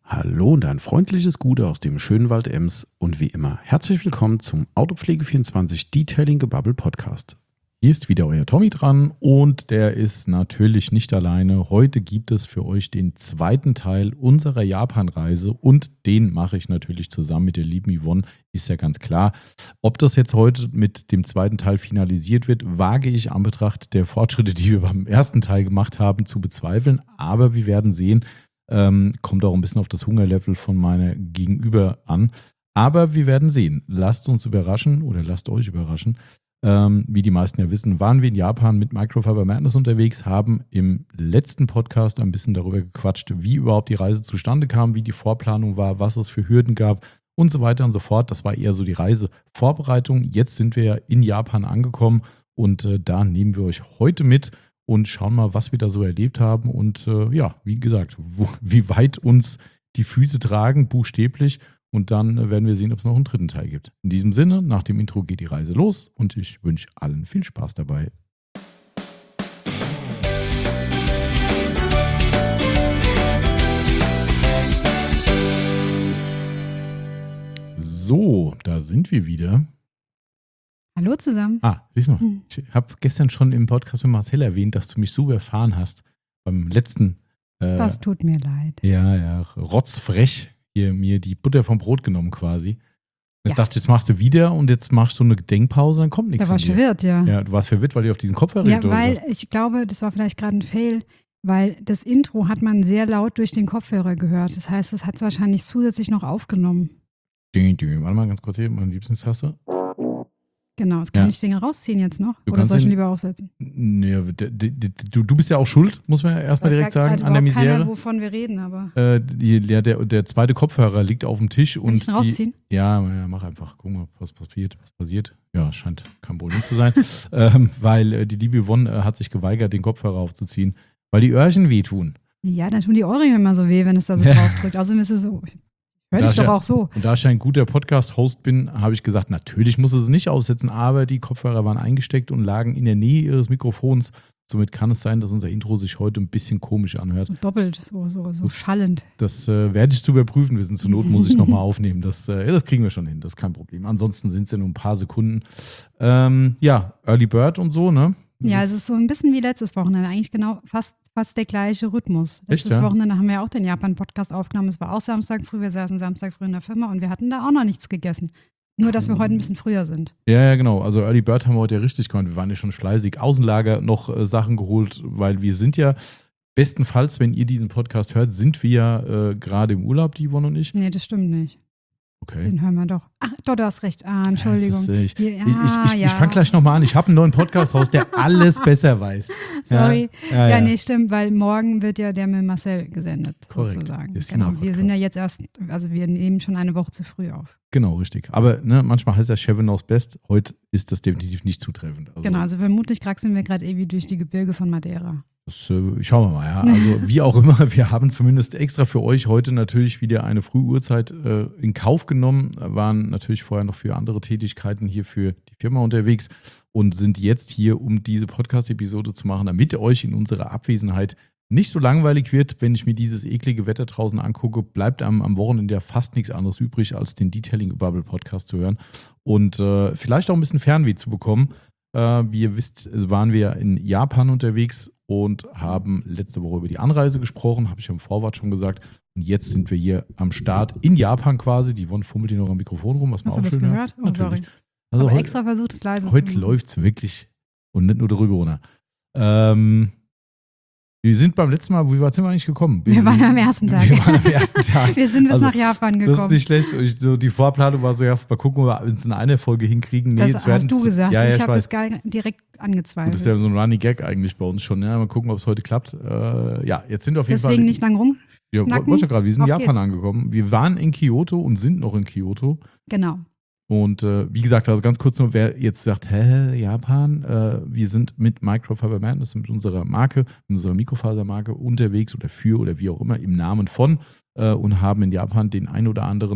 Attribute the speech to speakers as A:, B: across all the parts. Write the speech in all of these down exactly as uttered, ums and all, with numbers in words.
A: Hallo und ein freundliches Gute aus dem schönen Wald Ems und wie immer herzlich willkommen zum Autopflege vierundzwanzig Detailing Gebubble Podcast. Hier ist wieder euer Tommy dran und der ist natürlich nicht alleine. Heute gibt es für euch den zweiten Teil unserer Japan-Reise und den mache ich natürlich zusammen mit der lieben Yvonne, ist ja ganz klar. Ob das jetzt heute mit dem zweiten Teil finalisiert wird, wage ich an Betracht der Fortschritte, die wir beim ersten Teil gemacht haben, zu bezweifeln. Aber wir werden sehen. Ähm, kommt auch ein bisschen auf das Hungerlevel von meiner Gegenüber an. Aber wir werden sehen. Lasst uns überraschen oder lasst euch überraschen. Ähm, wie die meisten ja wissen, waren wir in Japan mit Microfiber Madness unterwegs, haben im letzten Podcast ein bisschen darüber gequatscht, wie überhaupt die Reise zustande kam, wie die Vorplanung war, was es für Hürden gab und so weiter und so fort. Das war eher so die Reisevorbereitung. Jetzt sind wir ja in Japan angekommen und äh, da nehmen wir euch heute mit und schauen mal, was wir da so erlebt haben und äh, ja, wie gesagt, wo, wie weit uns die Füße tragen, buchstäblich. Und dann äh, werden wir sehen, ob es noch einen dritten Teil gibt. In diesem Sinne, nach dem Intro geht die Reise los und ich wünsche allen viel Spaß dabei. So, da sind wir wieder.
B: Hallo zusammen.
A: Ah, siehst du mal, hm. ich habe gestern schon im Podcast mit Marcel erwähnt, dass du mich super erfahren hast. Beim letzten. Äh,
B: das tut mir leid.
A: Ja, ja, rotzfrech hier mir die Butter vom Brot genommen quasi. Jetzt ja. dachte ich, jetzt machst du wieder und jetzt machst du eine Denkpause, dann kommt nichts.
B: Da war ich verwirrt, ja.
A: Ja, du warst verwirrt, weil du auf diesen Kopfhörer
B: Ja, weil hast. Ich glaube, das war vielleicht gerade ein Fail, weil das Intro hat man sehr laut durch den Kopfhörer gehört. Das heißt, es hat es wahrscheinlich zusätzlich noch aufgenommen.
A: Ding, ding. Warte mal ganz kurz hier, meine Lieblingstaste.
B: Genau, das kann ja. ich den rausziehen jetzt noch?
A: Du
B: Oder soll ich ihn
A: den,
B: lieber aufsetzen?
A: Nee, du, du bist ja auch schuld, muss man ja erstmal direkt sagen, an der Misere.
B: Keiner, wovon wir reden, aber.
A: Äh, die, der, der, der zweite Kopfhörer liegt auf dem Tisch.
B: Kann
A: und
B: ich ihn rausziehen?
A: Die, ja, ja, mach einfach. Guck mal, was passiert. Was passiert. Ja, scheint kein Problem zu sein. ähm, weil äh, die liebe Yvonne äh, hat sich geweigert, den Kopfhörer aufzuziehen, weil die Öhrchen wehtun.
B: Ja, dann tun die Ohrringe immer so weh, wenn es da so drauf drückt. Außerdem ist es so. Hör dich doch
A: ja,
B: auch so.
A: Und da ich ein guter Podcast-Host bin, habe ich gesagt, natürlich muss es nicht aussetzen, aber die Kopfhörer waren eingesteckt und lagen in der Nähe ihres Mikrofons. Somit kann es sein, dass unser Intro sich heute ein bisschen komisch anhört.
B: So doppelt, so, so, so schallend.
A: Das äh, werde ich zu überprüfen wissen. Zur Not muss ich nochmal aufnehmen. Das, äh, das kriegen wir schon hin, das ist kein Problem. Ansonsten sind es ja nur ein paar Sekunden. Ähm, ja, Early Bird und so, ne? Das
B: ja, es ist so ein bisschen wie letztes Wochenende. Eigentlich genau fast, fast der gleiche Rhythmus. Letztes
A: Echt, ja?
B: Wochenende haben wir ja auch den Japan-Podcast aufgenommen. Es war auch Samstag früh. Wir saßen Samstag früh in der Firma und wir hatten da auch noch nichts gegessen. Nur, dass wir heute ein bisschen früher sind.
A: Ja, ja, genau. Also Early Bird haben wir heute ja richtig gemacht. Wir waren ja schon fleißig. Außenlager noch äh, Sachen geholt, weil wir sind ja, bestenfalls, wenn ihr diesen Podcast hört, sind wir ja äh, gerade im Urlaub, die Yvonne und ich.
B: Nee, das stimmt nicht.
A: Okay.
B: Den hören wir doch. Ach, doch, du hast recht. Ah, Entschuldigung.
A: Ja, ist, äh, ich
B: ja,
A: ich, ich, ich,
B: ja.
A: ich fange gleich nochmal an. Ich habe einen neuen Podcast-Host, der alles besser weiß.
B: Sorry.
A: Ja, ja,
B: ja,
A: ja,
B: nee, stimmt, weil morgen wird ja der mit Marcel gesendet,
A: Korrekt.
B: sozusagen.
A: Ist
B: genau.
A: genau
B: Wir sind ja jetzt erst, also wir nehmen schon eine Woche zu früh auf.
A: Genau, richtig. Aber ne, manchmal heißt das Chevy knows best. Heute ist das definitiv nicht zutreffend. Also,
B: genau, also vermutlich kraxeln wir gerade ewig durch die Gebirge von Madeira.
A: Das, äh, schauen wir mal, ja. Also wie auch immer, wir haben zumindest extra für euch heute natürlich wieder eine Frühuhrzeit äh, in Kauf genommen, waren natürlich vorher noch für andere Tätigkeiten hier für die Firma unterwegs und sind jetzt hier, um diese Podcast-Episode zu machen, damit euch in unserer Abwesenheit nicht so langweilig wird, wenn ich mir dieses eklige Wetter draußen angucke, bleibt am, am Wochenende ja fast nichts anderes übrig, als den Detailing Gebubble Podcast zu hören und äh, vielleicht auch ein bisschen Fernweh zu bekommen. Äh, wie ihr wisst, waren wir in Japan unterwegs und haben letzte Woche über die Anreise gesprochen, habe ich ja im Vorwort schon gesagt. Und jetzt sind wir hier am Start in Japan quasi. Die Yvonne fummelt hier noch am Mikrofon rum, was man
B: Hast
A: auch
B: du
A: schön
B: das gehört?
A: hört.
B: Oh, sorry.
A: Also
B: aber
A: heu-
B: extra versucht, es leise
A: Heute
B: zu machen.
A: läuft es wirklich und nicht nur darüber runter. Ähm, wir sind beim letzten Mal, wie weit sind wir eigentlich gekommen?
B: Wir waren am ersten Tag.
A: Wir waren am ersten Tag.
B: Wir sind bis
A: Also,
B: nach Japan gekommen.
A: Das ist nicht schlecht. Ich, so die Vorplanung war so, ja, mal gucken, ob wir es in einer Folge hinkriegen. Nee,
B: das
A: jetzt
B: hast du gesagt.
A: Ja, ja,
B: ich
A: ich
B: habe
A: weiß.
B: das gar direkt angezweifelt.
A: Das ist ja so ein Running Gag eigentlich bei uns schon. Ja, mal gucken, ob es heute klappt. Äh, ja, jetzt sind wir auf jeden
B: Deswegen
A: Fall.
B: nicht lang rum.
A: Ja,
B: knacken.
A: wollte ich ja gerade. Wir sind in
B: Auf
A: Japan
B: geht's.
A: angekommen. Wir waren in Kyoto und sind noch in Kyoto.
B: Genau.
A: Und äh, wie gesagt, also ganz kurz nur, wer jetzt sagt, hä, Japan, äh, wir sind mit Microfiber Madness, mit unserer Marke, mit unserer Mikrofasermarke unterwegs oder für oder wie auch immer im Namen von äh, und haben in Japan den ein oder anderen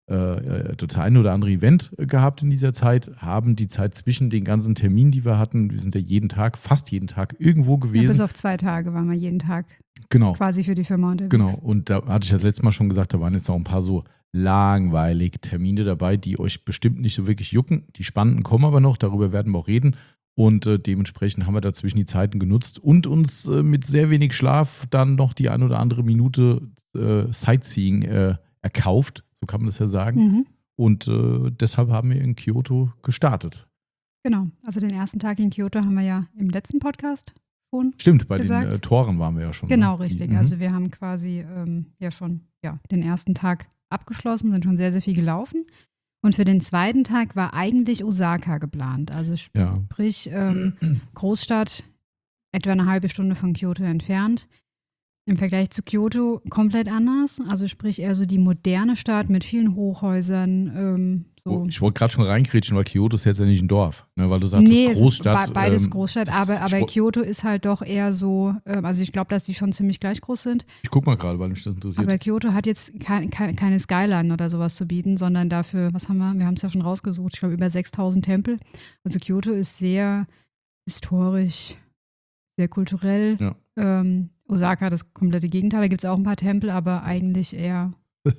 A: äh, das ein oder andere Event gehabt in dieser Zeit, haben die Zeit zwischen den ganzen Terminen, die wir hatten, wir sind ja jeden Tag, fast jeden Tag irgendwo gewesen.
B: Ja, bis auf zwei Tage waren wir jeden Tag
A: genau.
B: quasi für die Firma unterwegs.
A: Genau, und da hatte ich das letzte Mal schon gesagt, da waren jetzt noch ein paar so langweilige Termine dabei, die euch bestimmt nicht so wirklich jucken. Die spannenden kommen aber noch, darüber werden wir auch reden. Und äh, dementsprechend haben wir dazwischen die Zeiten genutzt und uns äh, mit sehr wenig Schlaf dann noch die ein oder andere Minute äh, Sightseeing äh, erkauft, so kann man das ja sagen.
B: Mhm.
A: Und äh, deshalb haben wir in Kyoto gestartet.
B: Genau, also den ersten Tag in Kyoto haben wir ja im letzten Podcast schon
A: Stimmt, bei
B: gesagt.
A: den äh, Toren waren wir ja schon.
B: Genau,
A: ne?
B: richtig.
A: Die,
B: also wir haben quasi ähm, ja schon ja, den ersten Tag abgeschlossen, sind schon sehr, sehr viel gelaufen. Und für den zweiten Tag war eigentlich Osaka geplant. Also
A: ja.
B: sprich ähm, Großstadt, etwa eine halbe Stunde von Kyoto entfernt. Im Vergleich zu Kyoto komplett anders. Also sprich eher so die moderne Stadt mit vielen Hochhäusern. Ähm, so.
A: Ich wollte gerade schon reingrätschen, weil Kyoto ist jetzt ja nicht ein Dorf, ne? Weil du sagst,
B: nee,
A: das ist Großstadt.
B: Be beides
A: ähm,
B: Großstadt, aber, aber
A: ich,
B: Kyoto ist halt doch eher so, äh, also ich glaube, dass die schon ziemlich gleich groß sind.
A: Ich guck mal gerade, weil mich das interessiert.
B: Aber Kyoto hat jetzt kein, kein, keine Skyline oder sowas zu bieten, sondern dafür, was haben wir? Wir haben es ja schon rausgesucht, ich glaube über sechstausend Tempel. Also Kyoto ist sehr historisch, sehr kulturell.
A: Ja.
B: Ähm, Osaka das komplette Gegenteil. Da gibt es auch ein paar Tempel, aber eigentlich eher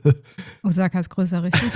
B: Osaka ist größer, richtig?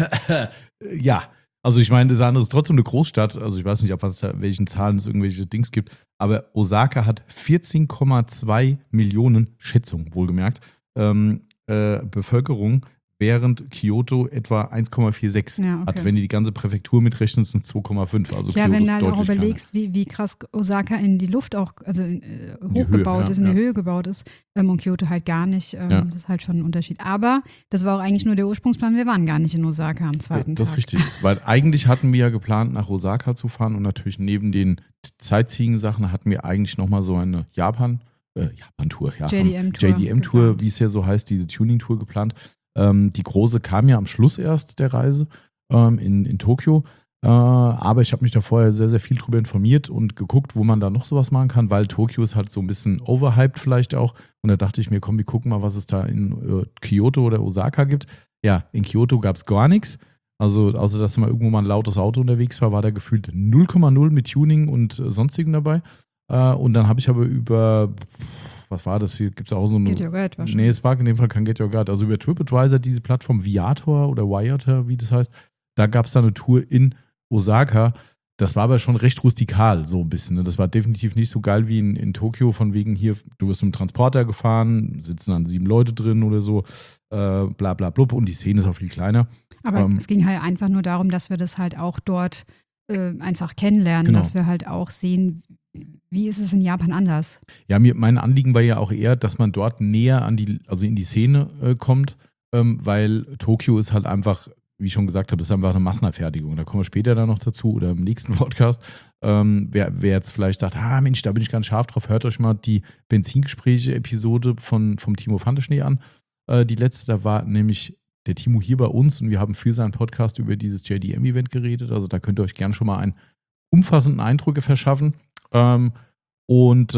A: Ja, also ich meine, das andere ist trotzdem eine Großstadt. Also ich weiß nicht, ob es da welchen Zahlen es irgendwelche Dings gibt. Aber Osaka hat vierzehn Komma zwei Millionen, Schätzung wohlgemerkt, ähm, äh, Bevölkerung, während Kyoto etwa eins Komma sechsundvierzig
B: Ja, okay.
A: hat. Wenn du die ganze Präfektur mitrechnen, sind es zwei Komma fünf. Also
B: Ja,
A: Kyoto
B: wenn
A: ist
B: du halt auch
A: deutlich
B: überlegst, wie, wie krass Osaka in die Luft auch, also in, äh, hochgebaut
A: Höhe, ja,
B: ist, in
A: ja.
B: die Höhe gebaut ist, ähm, und Kyoto halt gar nicht. Ähm,
A: Ja.
B: Das ist halt schon ein Unterschied. Aber das war auch eigentlich nur der Ursprungsplan. Wir waren gar nicht in Osaka am zweiten
A: Das ist
B: Tag.
A: richtig, weil eigentlich hatten wir ja geplant, nach Osaka zu fahren und natürlich neben den Sightseeing-Sachen hatten wir eigentlich nochmal so eine Japan, äh, Japan-Tour, ja,
B: J D M-Tour
A: J D M-Tour,
B: geplant.
A: wie es ja so heißt, diese Tuning-Tour geplant. Ähm, die große kam ja am Schluss erst der Reise ähm, in, in Tokio, äh, aber ich habe mich da vorher sehr, sehr viel drüber informiert und geguckt, wo man da noch sowas machen kann, weil Tokio ist halt so ein bisschen overhyped vielleicht auch und da dachte ich mir, komm, wir gucken mal, was es da in äh, Kyoto oder Osaka gibt. Ja, in Kyoto gab es gar nichts. Also, außer dass mal irgendwo mal ein lautes Auto unterwegs war, war da gefühlt null Komma null mit Tuning und äh, sonstigen dabei. Äh, und dann habe ich aber über, pff, was war das hier? Gibt es auch so eine.
B: Get Your Guide wahrscheinlich.
A: Nee, es war in dem Fall kein Get Your Guide. Also über TripAdvisor, diese Plattform Viator oder Viator, wie das heißt, da gab es da eine Tour in Osaka. Das war aber schon recht rustikal, so ein bisschen. Ne? Das war definitiv nicht so geil wie in, in Tokio, von wegen hier, du wirst mit dem Transporter gefahren, sitzen dann sieben Leute drin oder so, äh, bla bla blub und die Szene ist auch viel kleiner.
B: Aber
A: Ähm,
B: es ging halt einfach nur darum, dass wir das halt auch dort äh, einfach kennenlernen,
A: Genau.
B: dass wir halt auch sehen, wie ist es in Japan anders.
A: Ja, mir, mein Anliegen war ja auch eher, dass man dort näher an die, also in die Szene äh, kommt, ähm, weil Tokio ist halt einfach, wie ich schon gesagt habe, ist einfach eine Massenabfertigung. Da kommen wir später dann noch dazu oder im nächsten Podcast. Ähm, wer, wer jetzt vielleicht sagt, ah Mensch, da bin ich ganz scharf drauf, hört euch mal die Benzingespräche-Episode von, vom Timo Fanteschnee an. Äh, die letzte, da war nämlich der Timo hier bei uns und wir haben für seinen Podcast über dieses J D M-Event geredet. Also da könnt ihr euch gerne schon mal einen umfassenden Eindruck verschaffen. Ähm, und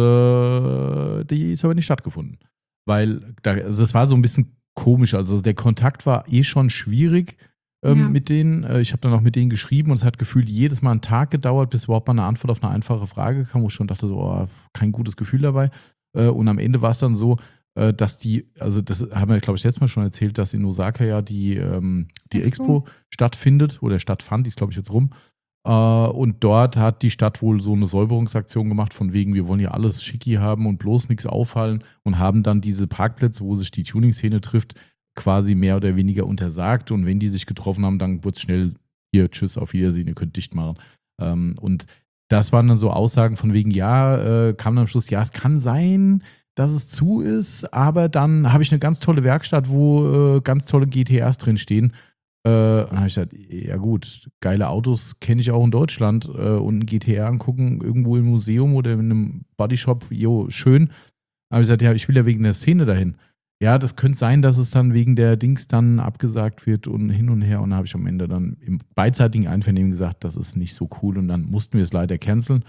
A: äh, die ist aber nicht stattgefunden. Weil da, also das war so ein bisschen komisch. Also der Kontakt war eh schon schwierig ähm,
B: Ja.
A: mit denen. Äh, ich habe dann auch mit denen geschrieben und es hat gefühlt jedes Mal einen Tag gedauert, bis überhaupt mal eine Antwort auf eine einfache Frage kam, wo ich schon dachte, so, oh, kein gutes Gefühl dabei. Äh, und am Ende war es dann so, äh, dass die, also das haben wir, glaube ich, letztes Mal schon erzählt, dass in Osaka ja die, ähm, die Expo.
B: Expo.
A: stattfindet oder stattfand, die ist, glaube ich, jetzt rum. Äh, und dort hat die Stadt wohl so eine Säuberungsaktion gemacht, von wegen, wir wollen ja alles schicki haben und bloß nichts auffallen und haben dann diese Parkplätze, wo sich die Tuning-Szene trifft, quasi mehr oder weniger untersagt. Und wenn die sich getroffen haben, dann wurde es schnell, hier, tschüss, auf Wiedersehen, ihr könnt dicht machen. Ähm, und das waren dann so Aussagen von wegen, ja, äh, kam dann am Schluss, ja, es kann sein, dass es zu ist, aber dann habe ich eine ganz tolle Werkstatt, wo äh, ganz tolle G T Rs drin stehen. Äh, und dann habe ich gesagt, ja gut, geile Autos kenne ich auch in Deutschland äh, und ein G T R angucken, irgendwo im Museum oder in einem Bodyshop, jo, schön. Dann habe ich gesagt, ja, ich will ja wegen der Szene dahin. Ja, das könnte sein, dass es dann wegen der Dings dann abgesagt wird und hin und her. Und dann habe ich am Ende dann im beidseitigen Einvernehmen gesagt, das ist nicht so cool und dann mussten wir es leider canceln.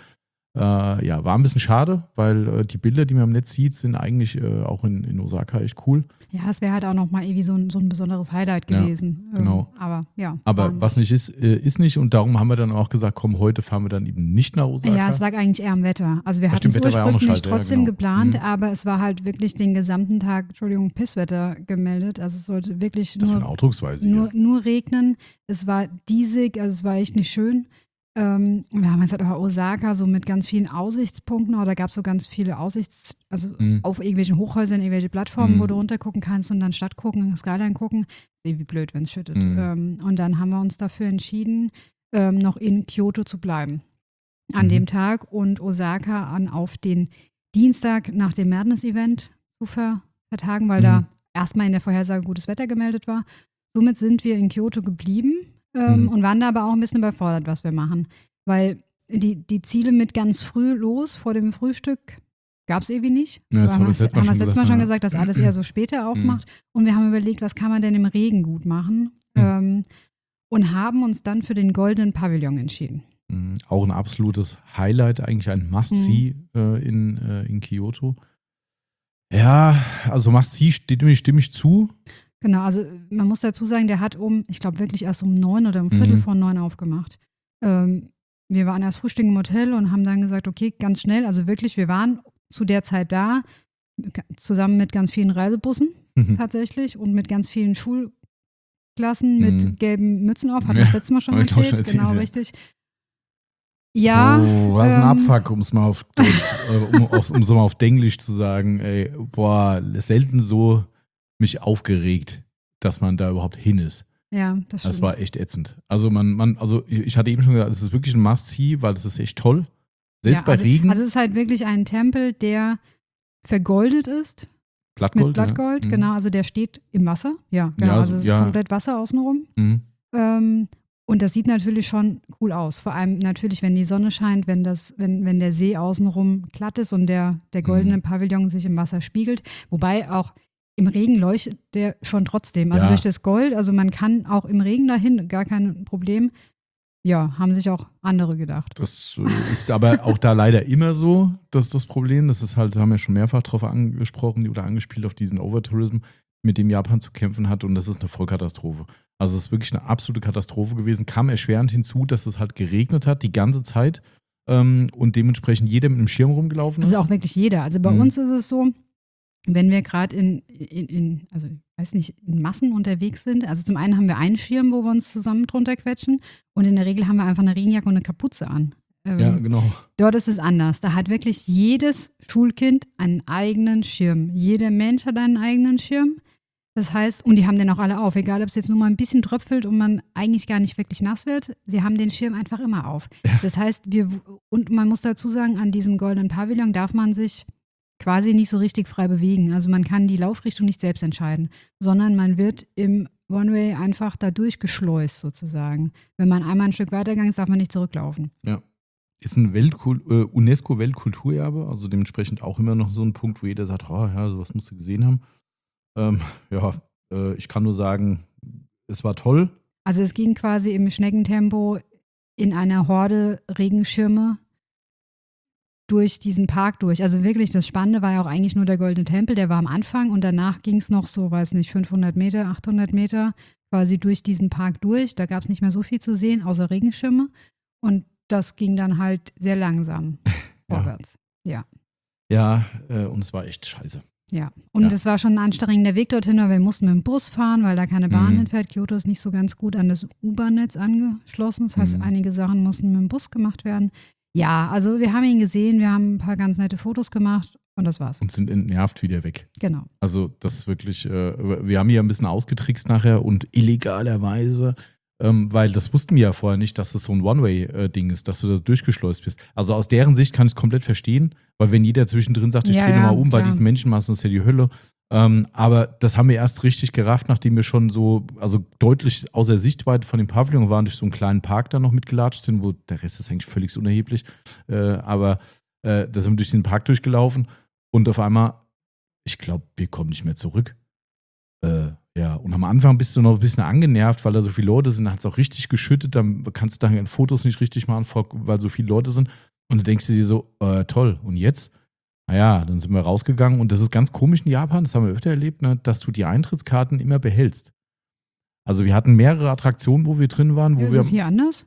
A: Äh, ja, war ein bisschen schade, weil äh, die Bilder, die man im Netz sieht, sind eigentlich äh, auch in, in Osaka echt cool.
B: Ja, es wäre halt auch nochmal irgendwie so ein, so ein besonderes Highlight
A: Ja,
B: gewesen.
A: genau.
B: Ähm, aber ja.
A: Aber was nicht ist, äh, ist nicht. Und darum haben wir dann auch gesagt, komm, heute fahren wir dann eben nicht nach Osaka.
B: Ja, es lag eigentlich eher am Wetter. Also wir
A: Ja,
B: hatten es
A: stimmt, Wetter war ja auch noch
B: ursprünglich
A: scheiße, ja,
B: trotzdem
A: genau.
B: geplant,
A: Mhm.
B: aber es war halt wirklich den gesamten Tag, Entschuldigung, Pisswetter gemeldet. Also es sollte wirklich
A: Das für eine
B: nur,
A: Ausdrucksweise
B: nur,
A: hier.
B: nur regnen. Es war diesig, also es war echt nicht schön. Ähm, und da haben wir gesagt, oh, Osaka so mit ganz vielen Aussichtspunkten, oder da gab es so ganz viele Aussichts-, also
A: Mhm.
B: auf irgendwelchen Hochhäusern, irgendwelche Plattformen,
A: Mhm.
B: wo du runter gucken kannst und dann Stadt gucken, Skyline gucken. Irgendwie blöd, wenn es schüttet.
A: Mhm.
B: Ähm, und dann haben wir uns dafür entschieden, ähm, noch in Kyoto zu bleiben an
A: Mhm.
B: dem Tag und Osaka an auf den Dienstag nach dem Madness-Event zu ver vertagen, weil
A: Mhm.
B: da erstmal in der Vorhersage gutes Wetter gemeldet war. Somit sind wir in Kyoto geblieben ähm,
A: Mhm.
B: und waren da aber auch ein bisschen überfordert, was wir machen. Weil die, die Ziele mit ganz früh los vor dem Frühstück gab es irgendwie nicht.
A: Ja, das
B: haben
A: haben wir
B: wir
A: das letzte Mal
B: haben wir
A: schon
B: das letzte Mal
A: gesagt,
B: schon
A: ja.
B: gesagt, dass alles eher so später aufmacht. Und wir haben überlegt, was kann man denn im Regen gut machen?
A: Mhm.
B: Ähm, und haben uns dann für den Goldenen Pavillon entschieden.
A: Mhm. Auch ein absolutes Highlight, eigentlich ein Must-See äh, in, äh, in Kyoto. Ja, also Must-See steht mir stimmig zu.
B: Genau, also man muss dazu sagen, der hat um, ich glaube wirklich erst um neun oder um Viertel
A: Mhm.
B: vor neun aufgemacht. Ähm, wir waren erst frühstücken im Hotel und haben dann gesagt, okay, ganz schnell, also wirklich, wir waren zu der Zeit da, zusammen mit ganz vielen Reisebussen
A: Mhm.
B: tatsächlich und mit ganz vielen Schulklassen mit
A: Mhm.
B: gelben Mützen auf, hatten wir
A: Ja,
B: das letzte Mal schon
A: hab ich auch
B: erzählt,
A: schon erzählt,
B: genau,
A: ja.
B: richtig. Ja,
A: Oh, was ein
B: ähm,
A: Abfuck, um es mal auf Deutsch, äh, um es um, so mal auf Denglisch zu sagen. Ey, boah, selten so mich aufgeregt, dass man da überhaupt hin ist.
B: ja, das
A: Das
B: stimmt.
A: war echt ätzend. Also man, man, also ich hatte eben schon gesagt, es ist wirklich ein Must-See, weil das ist echt toll. Selbst
B: ja,
A: bei
B: also,
A: Regen,
B: also es ist halt wirklich ein Tempel, der vergoldet ist.
A: Blattgold.
B: Mit Blattgold,
A: ja. Mhm.
B: genau. Also der steht im Wasser. Ja, genau.
A: Ja,
B: also
A: so-
B: es ist
A: ja.
B: komplett Wasser außenrum.
A: Mhm.
B: Ähm, und das sieht natürlich schon cool aus. Vor allem natürlich, wenn die Sonne scheint, wenn, das, wenn, wenn der See außenrum glatt ist und der, der goldene
A: Mhm.
B: Pavillon sich im Wasser spiegelt. Wobei auch im Regen leuchtet der schon trotzdem. Also
A: Ja.
B: durch das Gold, also man kann auch im Regen dahin, gar kein Problem. Ja, haben sich auch andere gedacht.
A: Das äh, ist aber auch da leider immer so, das ist das Problem. Das ist halt, haben wir schon mehrfach drauf angesprochen oder angespielt auf diesen Overtourism, mit dem Japan zu kämpfen hat, und das ist eine Vollkatastrophe. Also es ist wirklich eine absolute Katastrophe gewesen. Kam erschwerend hinzu, dass es halt geregnet hat die ganze Zeit ähm, und dementsprechend jeder mit einem Schirm rumgelaufen ist.
B: Also auch wirklich jeder. Also bei
A: Mhm.
B: uns ist es so, wenn wir gerade in, in, in, also ich weiß nicht, in Massen unterwegs sind. Also zum einen haben wir einen Schirm, wo wir uns zusammen drunter quetschen, und in der Regel haben wir einfach eine Regenjacke und eine Kapuze an. Ähm,
A: Ja, genau.
B: Dort ist es anders. Da hat wirklich jedes Schulkind einen eigenen Schirm. Jeder Mensch hat einen eigenen Schirm. Das heißt, und die haben den auch alle auf, egal ob es jetzt nur mal ein bisschen tröpfelt und man eigentlich gar nicht wirklich nass wird, sie haben den Schirm einfach immer auf. Das heißt, wir, und man muss dazu sagen, an diesem goldenen Pavillon darf man sich quasi nicht so richtig frei bewegen. Also man kann die Laufrichtung nicht selbst entscheiden, sondern man wird im One-Way einfach da durchgeschleust sozusagen. Wenn man einmal ein Stück weitergegangen ist, darf man nicht zurücklaufen.
A: Ist ein Weltkul- äh, UNESCO-Weltkulturerbe, also dementsprechend auch immer noch so ein Punkt, wo jeder sagt, oh ja, sowas musst du gesehen haben. Ähm, ja, äh, ich kann nur sagen, es war toll.
B: Also es ging quasi im Schneckentempo in einer Horde Regenschirme durch diesen Park durch. Also wirklich, das Spannende war ja auch eigentlich nur der Goldene Tempel, der war am Anfang, und danach ging es noch so, weiß nicht, fünfhundert Meter, achthundert Meter quasi durch diesen Park durch. Da gab es nicht mehr so viel zu sehen, außer Regenschirme, und das ging dann halt sehr langsam
A: Ja.
B: vorwärts. Ja.
A: Ja, äh, und es war echt scheiße.
B: Ja, und
A: Ja.
B: es war schon ein anstrengender Weg dorthin, weil wir mussten mit dem Bus fahren, weil da keine Bahn
A: Mhm.
B: hinfährt. Kyoto ist nicht so ganz gut an das U-Bahn-Netz angeschlossen. Das heißt,
A: Mhm.
B: einige Sachen mussten mit dem Bus gemacht werden. Ja, also wir haben ihn gesehen, wir haben ein paar ganz nette Fotos gemacht und das war's.
A: Und sind entnervt wieder weg.
B: Genau.
A: Also das ist wirklich, äh, wir haben hier ein bisschen ausgetrickst nachher und illegalerweise, ähm, weil das wussten wir ja vorher nicht, dass das so ein One-Way-Ding ist, dass du da durchgeschleust bist. Also aus deren Sicht kann ich es komplett verstehen, weil wenn jeder zwischendrin sagt, ich
B: Ja,
A: drehe
B: ja,
A: nochmal um, bei
B: klar.
A: diesen Menschenmassen ist ja die Hölle. Ähm, aber das haben wir erst richtig gerafft, nachdem wir schon so, also deutlich außer Sichtweite von dem Pavillon waren, durch so einen kleinen Park da noch mitgelatscht sind, wo der Rest ist eigentlich völlig unerheblich. Äh, aber äh, da sind wir durch den Park durchgelaufen und auf einmal, ich glaube, wir kommen nicht mehr zurück. Äh, ja, und am Anfang bist du noch ein bisschen angenervt, weil da so viele Leute sind, da hat es auch richtig geschüttet, dann kannst du dann Fotos nicht richtig machen, weil so viele Leute sind. Und dann denkst du dir so, äh, toll, und jetzt? Naja, dann sind wir rausgegangen und das ist ganz komisch in Japan, das haben wir öfter erlebt, ne, dass du die Eintrittskarten immer behältst. Also wir hatten mehrere Attraktionen, wo wir drin waren. Wo
B: ist
A: wir,
B: es hier anders?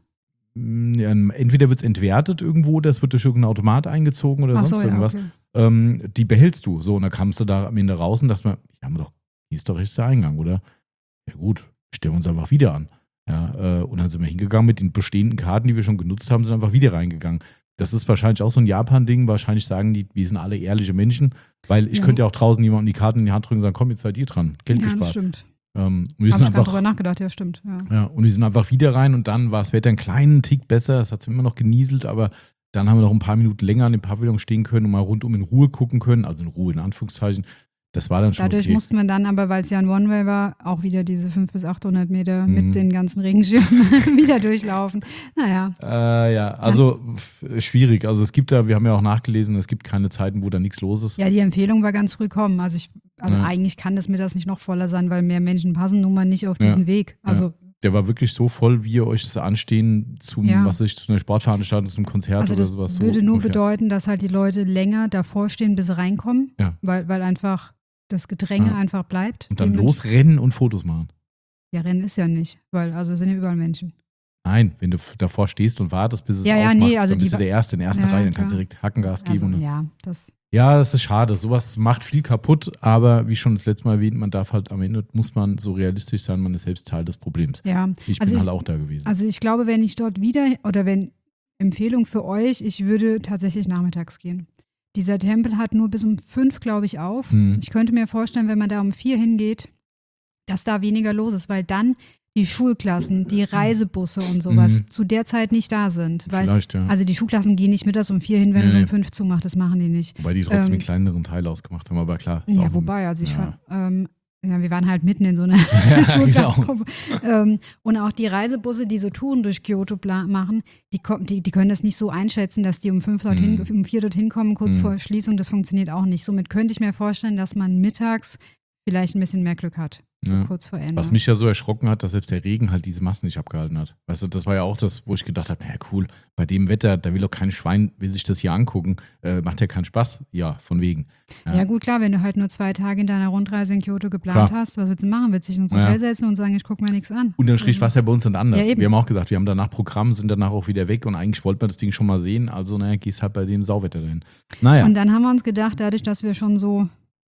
A: Ja, entweder wird es entwertet irgendwo, das wird durch irgendeinen Automat eingezogen oder
B: Ach
A: sonst
B: so, ja,
A: irgendwas.
B: okay.
A: Ähm, die behältst du. So, und dann kamst du da am Ende raus und dachte mir, ja, aber doch, hier ist doch richtig der Eingang, oder? Ja gut, stellen wir uns einfach wieder an. Ja, äh, und dann sind wir hingegangen mit den bestehenden Karten, die wir schon genutzt haben, sind einfach wieder reingegangen. Das ist wahrscheinlich auch so ein Japan-Ding. Wahrscheinlich sagen die, wir sind alle ehrliche Menschen, weil ich
B: Ja.
A: könnte ja auch draußen jemandem die Karten in die Hand drücken und sagen, komm, jetzt seid ihr dran. Geld
B: Ja, das
A: gespart.
B: stimmt.
A: Ähm, und wir
B: Habe
A: sind
B: ich gerade
A: einfach,
B: drüber nachgedacht, ja, stimmt. Ja.
A: ja, und wir sind einfach wieder rein und dann war das Wetter einen kleinen Tick besser. Es hat immer noch genieselt, aber dann haben wir noch ein paar Minuten länger an dem Pavillon stehen können und mal rundum in Ruhe gucken können. Also in Ruhe in Anführungszeichen. Das war dann schon
B: Dadurch
A: okay.
B: mussten wir dann aber, weil es ja ein One-Way war, auch wieder diese fünfhundert bis achthundert Meter
A: Mhm.
B: mit den ganzen Regenschirmen wieder durchlaufen. Naja,
A: Äh, ja, also f- schwierig. Also es gibt da, wir haben ja auch nachgelesen, es gibt keine Zeiten, wo da nichts los ist.
B: ja, die Empfehlung war ganz früh kommen. Also, ich, also
A: Ja.
B: eigentlich kann das mittags nicht noch voller sein, weil mehr Menschen passen nun mal nicht auf
A: Ja.
B: diesen Weg. Also,
A: Der war wirklich so voll, wie ihr euch das anstehen zum,
B: Ja.
A: was weiß ich, zu einer Sportveranstaltung, zum Konzert
B: also
A: oder
B: das
A: sowas.
B: würde
A: so
B: nur
A: ungefähr.
B: bedeuten, dass halt die Leute länger davor stehen, bis sie reinkommen,
A: Ja.
B: weil, weil einfach das Gedränge
A: Ja.
B: einfach bleibt.
A: Und dann
B: Die
A: losrennen und Fotos machen.
B: Ja, Rennen ist ja nicht, weil also sind ja überall Menschen.
A: Nein, wenn du f- davor stehst und wartest, bis es
B: Ja, ja,
A: ausmacht,
B: nee, also
A: dann bist
B: die
A: du der Erste in der ersten
B: Ja,
A: Reihe, dann
B: klar.
A: kannst du direkt Hackengas geben.
B: Also,
A: und,
B: ja, das,
A: ja, das ist schade. Sowas macht viel kaputt, aber wie schon das letzte Mal erwähnt, man darf halt am Ende, muss man so realistisch sein, man ist selbst Teil des Problems.
B: ja.
A: Ich
B: Also
A: bin
B: ich-
A: halt auch da gewesen.
B: Also ich glaube, wenn ich dort wieder, oder wenn, Empfehlung für euch, ich würde tatsächlich nachmittags gehen. Dieser Tempel hat nur bis um fünf, glaube ich, auf.
A: Hm.
B: Ich könnte mir vorstellen, wenn man da um vier hingeht, dass da weniger los ist, weil dann die Schulklassen, die Reisebusse und sowas
A: Mhm.
B: zu der Zeit nicht da sind. Weil,
A: Vielleicht, ja.
B: also die Schulklassen gehen nicht mittags um vier hin, wenn
A: Nee,
B: es um
A: nee.
B: fünf zumacht, das machen die nicht.
A: Wobei die trotzdem
B: ähm,
A: einen kleineren Teil ausgemacht haben, aber klar. ist auch
B: Ja,
A: ein-
B: wobei, also ich
A: ja.
B: fand, ähm, ja, wir waren halt mitten in so einer
A: Ja,
B: Schulklassengruppe. Ähm, und auch die Reisebusse, die so Touren durch Kyoto bla- machen, die, kommen- die, die können das nicht so einschätzen, dass die um fünf dorthin,
A: Mhm.
B: um vier dorthin kommen, kurz
A: Mhm.
B: vor Schließung. Das funktioniert auch nicht. Somit könnte ich mir vorstellen, dass man mittags vielleicht ein bisschen mehr Glück hat,
A: Ja.
B: kurz vor Ende.
A: Was mich ja so erschrocken hat, dass selbst der Regen halt diese Massen nicht abgehalten hat. Weißt du, das war ja auch das, wo ich gedacht habe, naja cool, bei dem Wetter, da will doch kein Schwein, will sich das hier angucken, äh, macht ja keinen Spaß. Ja, von wegen.
B: ja. gut, klar, wenn du halt nur zwei Tage in deiner Rundreise in Kyoto geplant
A: Klar.
B: hast, was willst du machen? Willst du dich ins
A: Ja.
B: Hotel setzen und sagen, ich gucke mir nichts an?
A: Unterm Strich war es ja bei uns dann anders.
B: Ja, eben.
A: Wir haben auch gesagt, wir haben danach Programm, sind danach auch wieder weg und eigentlich wollten wir das Ding schon mal sehen, also naja, gehst halt bei dem Sauwetter dahin. Naja,
B: Und dann haben wir uns gedacht, dadurch, dass wir schon so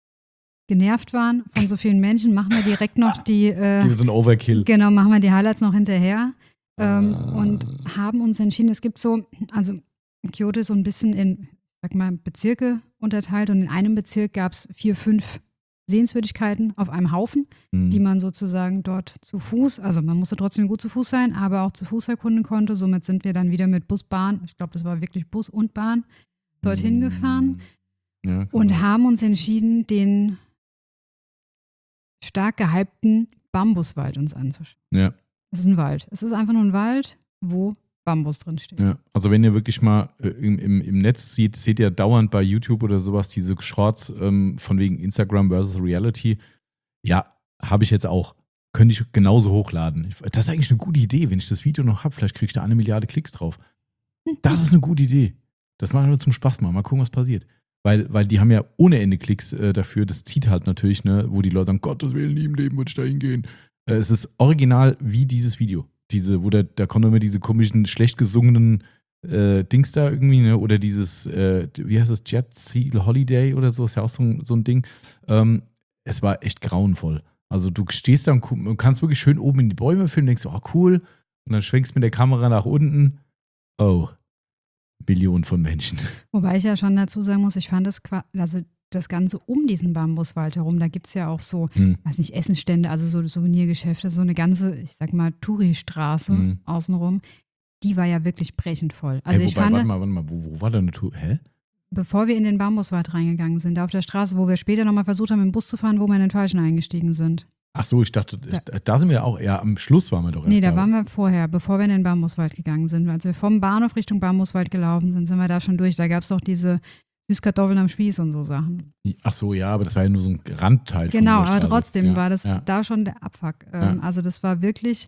B: genervt waren von so vielen Menschen, machen wir direkt noch die, äh,
A: die sind Overkill.
B: genau, machen wir die Highlights noch hinterher ähm,
A: Ah.
B: und haben uns entschieden, es gibt so, also Kyoto ist so ein bisschen in, sag mal, Bezirke unterteilt und in einem Bezirk gab es vier, fünf Sehenswürdigkeiten auf einem Haufen,
A: Hm.
B: die man sozusagen dort zu Fuß, also man musste trotzdem gut zu Fuß sein, aber auch zu Fuß erkunden konnte. Somit sind wir dann wieder mit Bus, Bahn, ich glaube, das war wirklich Bus und Bahn, dorthin gefahren
A: Ja,
B: und
A: genau.
B: haben uns entschieden, den stark gehypten Bambuswald uns anzuschauen.
A: Ja.
B: Es ist ein Wald. Es ist einfach nur ein Wald, wo Bambus drin steht.
A: Ja, also wenn ihr wirklich mal äh, im, im, im Netz seht, seht ihr dauernd bei YouTube oder sowas diese Shorts ähm, von wegen Instagram versus Reality. Ja, habe ich jetzt auch. Könnte ich genauso hochladen. Ich- Das ist eigentlich eine gute Idee, wenn ich das Video noch habe. Vielleicht kriege ich da eine Milliarde Klicks drauf. Das ist eine gute Idee. Das macht nur zum Spaß mal. Mal gucken, was passiert. Weil, weil die haben ja ohne Ende Klicks äh, dafür. Das zieht halt natürlich, ne, wo die Leute sagen, Gottes Willen, nie im Leben würde ich da hingehen. Äh, es ist original wie dieses Video. Diese, wo der, da kommen immer diese komischen, schlecht gesungenen äh, Dings da irgendwie, ne? Oder dieses, äh, wie heißt das, Jet Seal Holiday oder so, ist ja auch so ein, so ein Ding. Ähm, es war echt grauenvoll. Also du stehst da und gu- und kannst wirklich schön oben in die Bäume filmen, denkst du, oh cool. Und dann schwenkst mit der Kamera nach unten. Oh, Millionen von Menschen.
B: Wobei ich ja schon dazu sagen muss, ich fand das, qua- also das Ganze um diesen Bambuswald herum, da gibt es ja auch so,
A: Hm.
B: weiß nicht, Essenstände, also so Souvenirgeschäfte, so eine ganze, ich sag mal, Touri-Straße
A: Mhm.
B: außenrum. Die war ja wirklich brechend voll. Also
A: Ey,
B: ich
A: wobei,
B: fand,
A: warte mal, warte mal, wo, wo war da eine Tour? Hä?
B: bevor wir in den Bambuswald reingegangen sind, da auf der Straße, wo wir später nochmal versucht haben, mit dem Bus zu fahren, wo wir in den falschen eingestiegen sind.
A: Ach so, ich dachte, da, da sind wir auch, ja, am Schluss waren wir doch erst
B: Nee, da waren wir vorher, bevor wir in den Bambuswald gegangen sind. Als wir vom Bahnhof Richtung Bambuswald gelaufen sind, sind wir da schon durch. Da gab es doch diese Süßkartoffeln am Spieß und so Sachen.
A: Ach so, ja, aber das war ja nur so ein Randteil von
B: Genau,
A: der
B: aber
A: Straße.
B: trotzdem
A: ja,
B: war das
A: ja.
B: da schon der Abfuck. Ähm,
A: Ja.
B: Also das war wirklich,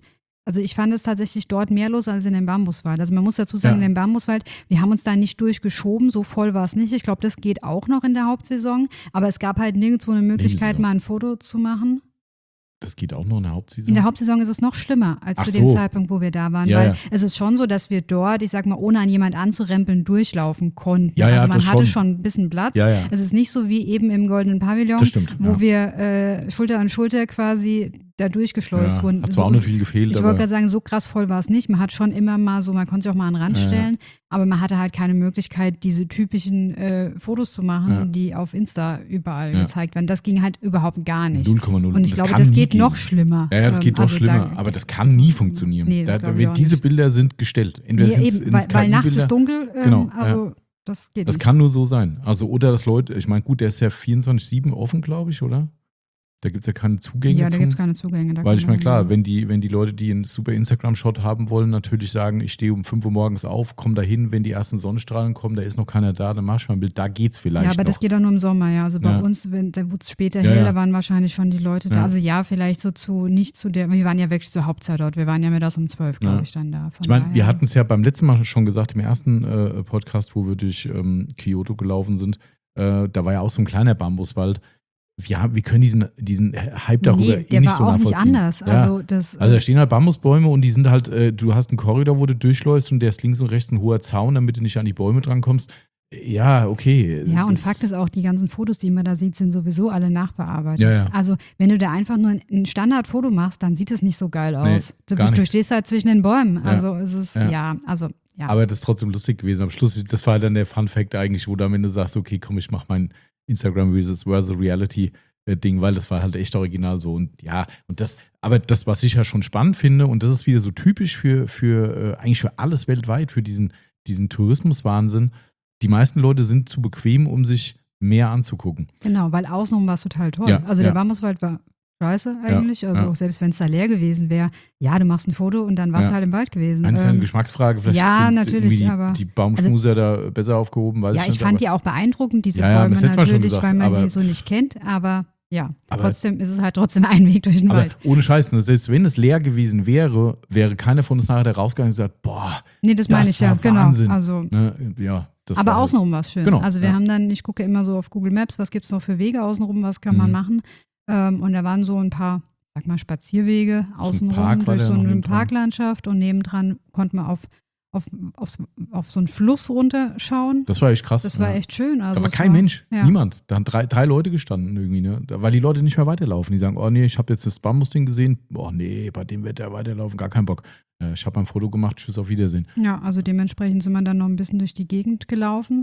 B: also ich fand es tatsächlich dort mehr los als in dem Bambuswald. Also man muss dazu sagen,
A: Ja.
B: in dem Bambuswald, wir haben uns da nicht durchgeschoben, so voll war es nicht. Ich glaube, das geht auch noch in der Hauptsaison, aber es gab halt nirgendwo eine Möglichkeit,
A: Nebensaison.
B: mal ein Foto zu machen.
A: Das geht auch noch in der Hauptsaison?
B: In der Hauptsaison ist es noch schlimmer als
A: Ach
B: zu dem
A: so.
B: Zeitpunkt, wo wir da waren,
A: Ja,
B: weil
A: ja.
B: es ist schon so, dass wir dort, ich sag mal, ohne an jemand anzurempeln, durchlaufen konnten.
A: Ja, ja,
B: also man
A: das
B: hatte
A: schon.
B: schon ein bisschen Platz.
A: Ja, ja.
B: Es ist nicht so wie eben im Goldenen Pavillon,
A: Das stimmt,
B: wo
A: ja.
B: wir äh, Schulter an Schulter quasi da durchgeschleust
A: Ja,
B: wurden.
A: hat zwar
B: So-
A: auch nicht viel gefehlt,
B: Ich
A: aber
B: wollte gerade sagen, so krass voll war es nicht. Man hat schon immer mal so, man konnte sich auch mal an den Rand
A: Ja, ja.
B: stellen, aber man hatte halt keine Möglichkeit, diese typischen äh, Fotos zu machen,
A: Ja.
B: die auf Insta überall
A: Ja.
B: gezeigt werden. Das ging halt überhaupt gar nicht.
A: null Komma null.
B: Und ich
A: Das
B: glaube,
A: kann
B: das
A: nie
B: geht
A: gehen.
B: noch schlimmer.
A: Ja, ja, das
B: Ähm,
A: geht noch
B: also
A: schlimmer,
B: da-
A: aber das kann nie funktionieren.
B: Nee, das
A: da,
B: glaub
A: da,
B: ich
A: wenn
B: auch
A: diese
B: nicht.
A: Bilder sind gestellt. Entweder
B: Nee,
A: sind
B: eben,
A: ins
B: weil, weil nachts
A: K I-Bilder.
B: ist dunkel, ähm,
A: Genau,
B: also das geht
A: Das
B: nicht.
A: kann nur so sein. Also, oder dass Leute, ich meine, gut, der ist ja vierundzwanzig sieben offen, glaube ich, oder? Da gibt es ja keine Zugänge
B: Ja, da
A: zum.
B: gibt es keine Zugänge. Da
A: Weil
B: kann
A: ich meine,
B: man-
A: klar, wenn die, wenn die Leute, die einen super Instagram-Shot haben wollen, natürlich sagen, ich stehe um fünf Uhr morgens auf, komm da hin, wenn die ersten Sonnenstrahlen kommen, da ist noch keiner da, dann mach ich mal ein Bild, da geht's vielleicht
B: Ja, aber
A: noch.
B: das geht auch nur im Sommer, ja. Also bei
A: Ja.
B: uns, wenn, da wurde es später
A: Ja,
B: hell,
A: ja.
B: da waren wahrscheinlich schon die Leute da.
A: Ja.
B: Also ja, vielleicht so zu, nicht zu der, wir waren ja wirklich zur Hauptzeit dort. Wir waren ja mittags um zwölf, glaube
A: Ja.
B: ich, dann da. Von
A: Ich meine, wir
B: daher-
A: hatten es ja beim letzten Mal schon gesagt, im ersten äh, Podcast, wo wir durch ähm, Kyoto gelaufen sind, äh, da war ja auch so ein kleiner Bambuswald. Wir, haben, wir können diesen, diesen Hype darüber
B: nee,
A: eh
B: der
A: nicht
B: war
A: so
B: auch nicht
A: nachvollziehen.
B: anders.
A: Ja.
B: Also das,
A: Also da
B: äh,
A: stehen halt Bambusbäume und die sind halt, äh, du hast einen Korridor, wo du durchläufst und der ist links und rechts ein hoher Zaun, damit du nicht an die Bäume drankommst. Ja, okay.
B: ja, und
A: das-
B: Fakt ist auch, die ganzen Fotos, die man da sieht, sind sowieso alle nachbearbeitet.
A: Ja, ja.
B: Also, wenn du da einfach nur ein- ein Standardfoto machst, dann sieht es nicht so geil
A: Nee,
B: aus. du,
A: gar
B: bist, du
A: nicht.
B: stehst halt zwischen den Bäumen.
A: Ja.
B: Also, es ist,
A: Ja.
B: ja, also, ja.
A: Aber das ist trotzdem lustig gewesen. Am Schluss, das war dann der Fun-Fact eigentlich, wo du am Ende sagst, okay, komm, ich mach mein Instagram versus versus Reality äh, Ding, weil das war halt echt original so. Und ja, und das, aber das, was ich ja schon spannend finde, und das ist wieder so typisch für, für äh, eigentlich für alles weltweit, für diesen, diesen Tourismuswahnsinn, die meisten Leute sind zu bequem, um sich mehr anzugucken.
B: Genau, weil außenrum war es total toll.
A: Ja,
B: also
A: ja.
B: der Bambuswald war scheiße eigentlich. also
A: ja.
B: selbst wenn es da leer gewesen wäre, ja, du machst ein Foto und dann warst
A: Ja.
B: du halt im Wald gewesen.
A: Eines ist eine
B: Ähm,
A: Geschmacksfrage, vielleicht
B: ja,
A: sind
B: natürlich,
A: irgendwie die,
B: aber-
A: die Baumschmuser da besser aufgehoben, weiß
B: ja,
A: ich
B: ich
A: nicht.
B: fand
A: aber,
B: die auch beeindruckend, diese
A: Ja, ja,
B: Bäume
A: das hätte man schon
B: natürlich,
A: gesagt,
B: weil man
A: aber-
B: die so nicht kennt. Aber ja,
A: Aber-
B: trotzdem ist es halt trotzdem ein Weg durch den
A: aber
B: Wald.
A: ohne Scheiß, ne, selbst wenn es leer gewesen wäre, wäre keiner von uns nachher da rausgegangen und gesagt, boah,
B: Nee, das
A: das
B: meine ich ja,
A: war
B: genau.
A: Wahnsinn.
B: Also,
A: ne, ja, das
B: aber
A: war halt-
B: außenrum war es schön.
A: Genau,
B: also wir
A: ja.
B: haben dann, ich gucke immer so auf Google Maps, was gibt es noch für Wege außenrum, was kann man
A: Mhm.
B: machen. Ähm, und da waren so ein paar, sag mal, Spazierwege außenrum
A: Park war
B: durch
A: der
B: so
A: noch
B: eine
A: nebendran.
B: Parklandschaft und nebendran konnte man auf, auf, aufs, auf so einen Fluss runterschauen.
A: Das war echt krass.
B: Das war
A: ja.
B: echt schön. Also
A: Da war
B: es
A: kein Mensch,
B: ja.
A: niemand. Da haben drei, drei Leute gestanden irgendwie, ne? Da, weil die Leute nicht mehr weiterlaufen. Die sagen, oh nee, ich habe jetzt das Bambusding gesehen. Oh nee, bei dem Wetter weiterlaufen, gar keinen Bock. Ja, ich habe ein Foto gemacht, tschüss, auf Wiedersehen.
B: Ja, also dementsprechend sind wir dann noch ein bisschen durch die Gegend gelaufen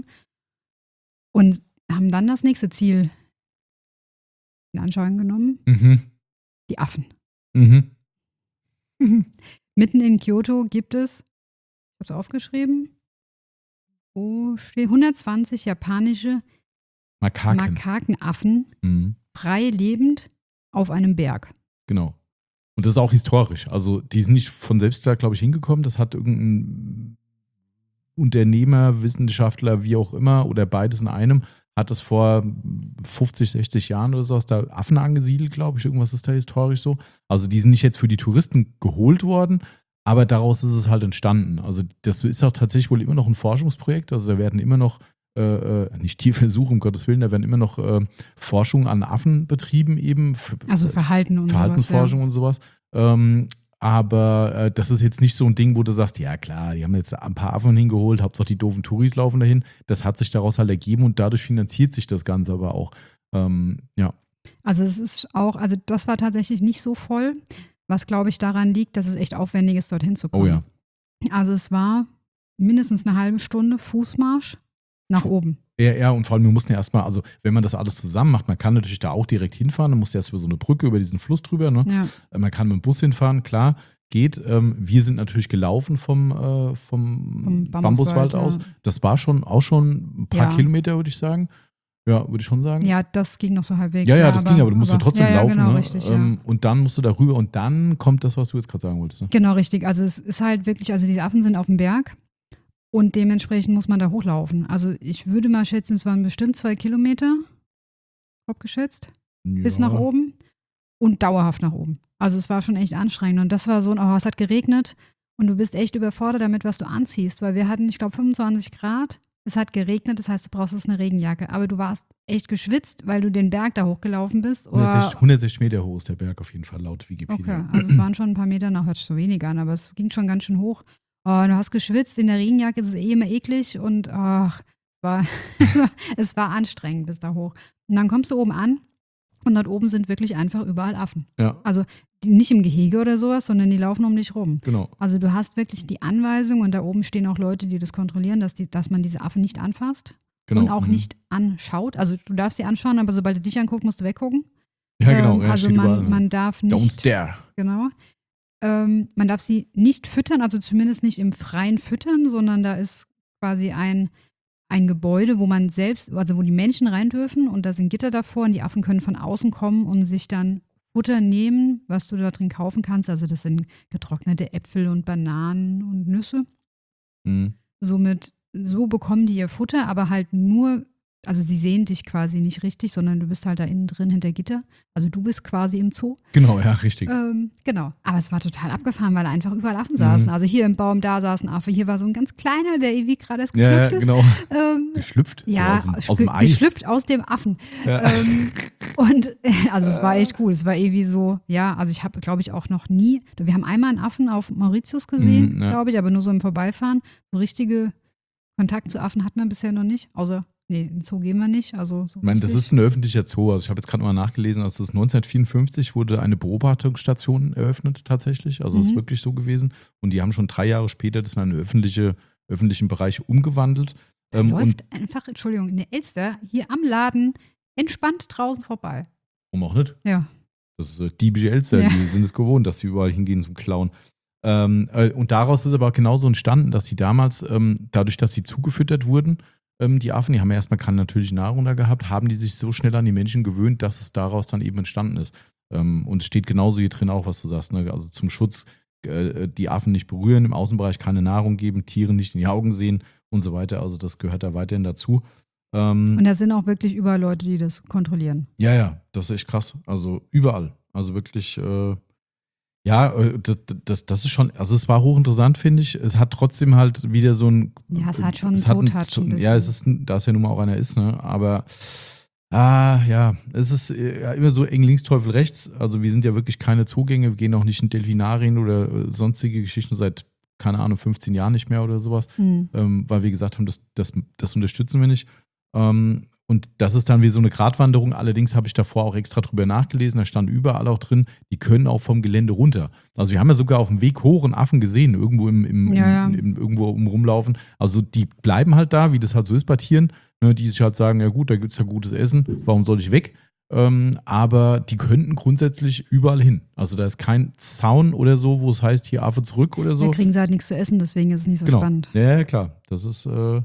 B: und haben dann das nächste Ziel in Anschauung genommen,
A: Mhm.
B: die Affen.
A: Mhm.
B: Mitten in Kyoto gibt es, ich habe es aufgeschrieben, wo steht hundertzwanzig japanische
A: Makaken.
B: Makakenaffen,
A: mhm.
B: frei lebend auf einem Berg.
A: Genau. Und das ist auch historisch. Also die sind nicht von selbst da, glaube ich, hingekommen. Das hat irgendein Unternehmer, Wissenschaftler, wie auch immer, oder beides in einem, hat es vor fünfzig, sechzig Jahren oder so aus der Affen angesiedelt, glaube ich. Irgendwas ist da historisch so. Also die sind nicht jetzt für die Touristen geholt worden, aber daraus ist es halt entstanden. Also das ist auch tatsächlich wohl immer noch ein Forschungsprojekt. Also da werden immer noch, äh, nicht Tierversuche, um Gottes Willen, da werden immer noch äh, Forschungen an Affen betrieben eben. Für,
B: Also Verhalten und
A: Verhaltensforschung
B: sowas.
A: und sowas. Ähm, aber äh, das ist jetzt nicht so ein Ding, wo du sagst, ja klar, die haben jetzt ein paar Affen hingeholt, Hauptsache die doofen Touris laufen dahin. Das hat sich daraus halt ergeben und dadurch finanziert sich das Ganze aber auch. Ähm, ja.
B: Ja. Also es ist auch, also das war tatsächlich nicht so voll, was glaube ich daran liegt, dass es echt aufwendig ist, dorthin zu kommen.
A: Oh ja.
B: Also es war mindestens eine halbe Stunde Fußmarsch nach oben.
A: Ja, ja, und vor allem, wir mussten ja erstmal, also wenn man das alles zusammen macht, man kann natürlich da auch direkt hinfahren, dann musst du erst über so eine Brücke, über diesen Fluss drüber, ne?
B: Ja.
A: Man kann mit dem Bus hinfahren, klar, geht. Ähm, wir sind natürlich gelaufen vom, äh, vom,
B: Vom Bambuswald,
A: Bambuswald
B: ja.
A: aus. Das war schon auch schon ein paar
B: Ja.
A: Kilometer, würde ich sagen. Ja, würde ich schon sagen.
B: Ja, das ging noch so halbwegs.
A: Ja, ja, das ging, aber du musst ja trotzdem
B: ja, ja,
A: laufen.
B: Genau,
A: ne?
B: richtig,
A: ähm, und dann musst du da rüber und dann kommt das, was du jetzt gerade sagen wolltest. Ne?
B: ja. Genau, richtig. Also es ist halt wirklich, also diese Affen sind auf dem Berg und dementsprechend muss man da hochlaufen. Also ich würde mal schätzen, es waren bestimmt zwei Kilometer, grob geschätzt, bis
A: Ja.
B: nach oben. und dauerhaft nach oben. Also es war schon echt anstrengend und das war so, oh, es hat geregnet und du bist echt überfordert damit, was du anziehst, weil wir hatten, ich glaube, fünfundzwanzig Grad, es hat geregnet, das heißt, du brauchst jetzt eine Regenjacke, aber du warst echt geschwitzt, weil du den Berg da hochgelaufen bist. Oder
A: hundertsechzig, hundertsechzig Meter hoch ist der Berg auf jeden Fall, laut Wikipedia.
B: Okay, also es waren schon ein paar Meter, nach hört sich so wenig an, aber es ging schon ganz schön hoch. Oh, du hast geschwitzt, in der Regenjacke ist es eh immer eklig und ach, es war, es war anstrengend bis da hoch. Und dann kommst du oben an und dort oben sind wirklich einfach überall Affen.
A: Ja.
B: Also die, nicht im Gehege oder sowas, sondern die laufen um dich rum.
A: Genau.
B: Also du hast wirklich die Anweisung und da oben stehen auch Leute, die das kontrollieren, dass, die, dass man diese Affen nicht anfasst
A: Genau.
B: und auch
A: mhm.
B: nicht anschaut. Also du darfst sie anschauen, aber sobald er dich anguckt, musst du weggucken.
A: Ja, genau.
B: Ähm,
A: ja,
B: also
A: steht überall,
B: man, man darf
A: Don't
B: nicht,
A: stare.
B: genau, ähm, man darf sie nicht füttern, also zumindest nicht im Freien füttern, sondern da ist quasi ein, ein Gebäude, wo man selbst, also wo die Menschen rein dürfen und da sind Gitter davor und die Affen können von außen kommen und sich dann Futter nehmen, was du da drin kaufen kannst. Also das sind getrocknete Äpfel und Bananen und Nüsse.
A: Mhm.
B: Somit, so bekommen die ihr Futter, aber halt nur, also sie sehen dich quasi nicht richtig, sondern du bist halt da innen drin hinter Gitter. Also du bist quasi im Zoo.
A: Genau, ja, richtig.
B: Ähm, genau. Aber es war total abgefahren, weil da einfach überall Affen saßen.
A: Mhm.
B: Also hier im Baum, da saß ein Affe. Hier war so ein ganz kleiner, der irgendwie gerade erst
A: Ja, ja,
B: geschlüpft ist.
A: genau.
B: Ähm,
A: Geschlüpft?
B: ja,
A: So aus, dem, aus dem
B: ge-
A: Ei.
B: geschlüpft aus dem Affen.
A: Ja.
B: Ähm, und also es war echt cool. Es war irgendwie so, ja, also ich habe, glaube ich, auch noch nie, wir haben einmal einen Affen auf Mauritius gesehen,
A: Mhm, ja.
B: glaube ich, aber nur so im Vorbeifahren. So richtige Kontakt zu Affen hatten wir bisher noch nicht, außer, nee, in Zoo gehen wir nicht. Also so
A: Ich meine, das
B: richtig.
A: ist ein öffentlicher Zoo. Also ich habe jetzt gerade mal nachgelesen, also das ist neunzehnhundertvierundfünfzig wurde eine Beobachtungsstation eröffnet tatsächlich. Also es
B: Mhm.
A: ist wirklich so gewesen. Und die haben schon drei Jahre später das in einen öffentliche, öffentlichen Bereich umgewandelt.
B: Da
A: Ähm,
B: läuft
A: und
B: einfach, Entschuldigung, eine Elster hier am Laden entspannt draußen vorbei.
A: warum auch nicht?
B: Ja.
A: Das ist äh, diebische Elster,
B: Ja.
A: die sind es gewohnt, dass sie überall hingehen zum Klauen. Ähm, äh, und daraus ist aber genauso entstanden, dass sie damals, ähm, dadurch, dass sie zugefüttert wurden, ähm, die Affen, die haben ja erstmal keine natürliche Nahrung da gehabt, haben die sich so schnell an die Menschen gewöhnt, dass es daraus dann eben entstanden ist. Ähm, und es steht genauso hier drin auch, was du sagst, ne? Also zum Schutz, äh, die Affen nicht berühren, im Außenbereich keine Nahrung geben, Tiere nicht in die Augen sehen und so weiter. Also das gehört da weiterhin dazu. Ähm,
B: Und da sind auch wirklich überall Leute, die das kontrollieren.
A: Ja, ja, das ist echt krass. Also überall. Also wirklich, äh, ja, äh, das, das, das ist schon, also es war hochinteressant, finde ich. Es hat trotzdem halt wieder so ein.
B: Ja, es hat schon
A: es
B: einen
A: hat
B: Zootouch ein
A: ein-
B: bisschen.
A: Ja, es ist, ein- da es ja nun mal auch einer ist, ne? Aber, ah, ja, es ist äh, ja, immer so eng links, Teufel rechts. Also wir sind ja wirklich keine Zugänge. Wir gehen auch nicht in Delfinarien oder äh, sonstige Geschichten seit, keine Ahnung, fünfzehn Jahren nicht mehr oder sowas.
B: Hm.
A: Ähm, weil wir gesagt haben, das, das, das unterstützen wir nicht. Ähm, und das ist dann wie so eine Gratwanderung. Allerdings habe ich davor auch extra drüber nachgelesen. Da stand überall auch drin, die können auch vom Gelände runter. Also wir haben ja sogar auf dem Weg hoch einen Affen gesehen, irgendwo im, im,
B: Ja, ja.
A: im, im irgendwo um rumlaufen. Also die bleiben halt da, wie das halt so ist bei Tieren, ne, die sich halt sagen, ja gut, da gibt es ja gutes Essen, warum soll ich weg? Ähm, aber die könnten grundsätzlich überall hin. Also da ist kein Zaun oder so, wo es heißt, hier Affe zurück oder
B: Da
A: so.
B: kriegen sie halt nichts zu essen, deswegen ist es nicht so
A: Genau.
B: spannend.
A: Ja, ja, klar. Das ist, äh,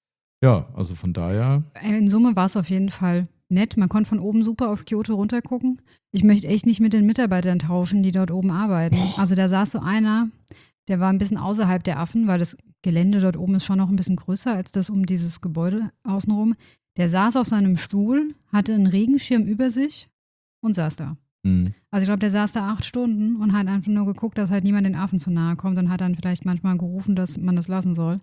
A: ja, also von daher.
B: In Summe war es auf jeden Fall nett. Man konnte von oben super auf Kyoto runtergucken. Ich möchte echt nicht mit den Mitarbeitern tauschen, die dort oben arbeiten. Also da saß so einer, der war ein bisschen außerhalb der Affen, weil das Gelände dort oben ist schon noch ein bisschen größer als das um dieses Gebäude außenrum. Der saß auf seinem Stuhl, hatte einen Regenschirm über sich und saß da.
A: Mh.
B: Also ich glaube, der saß da acht Stunden und hat einfach nur geguckt, dass halt niemand den Affen zu nahe kommt und hat dann vielleicht manchmal gerufen, dass man das lassen soll.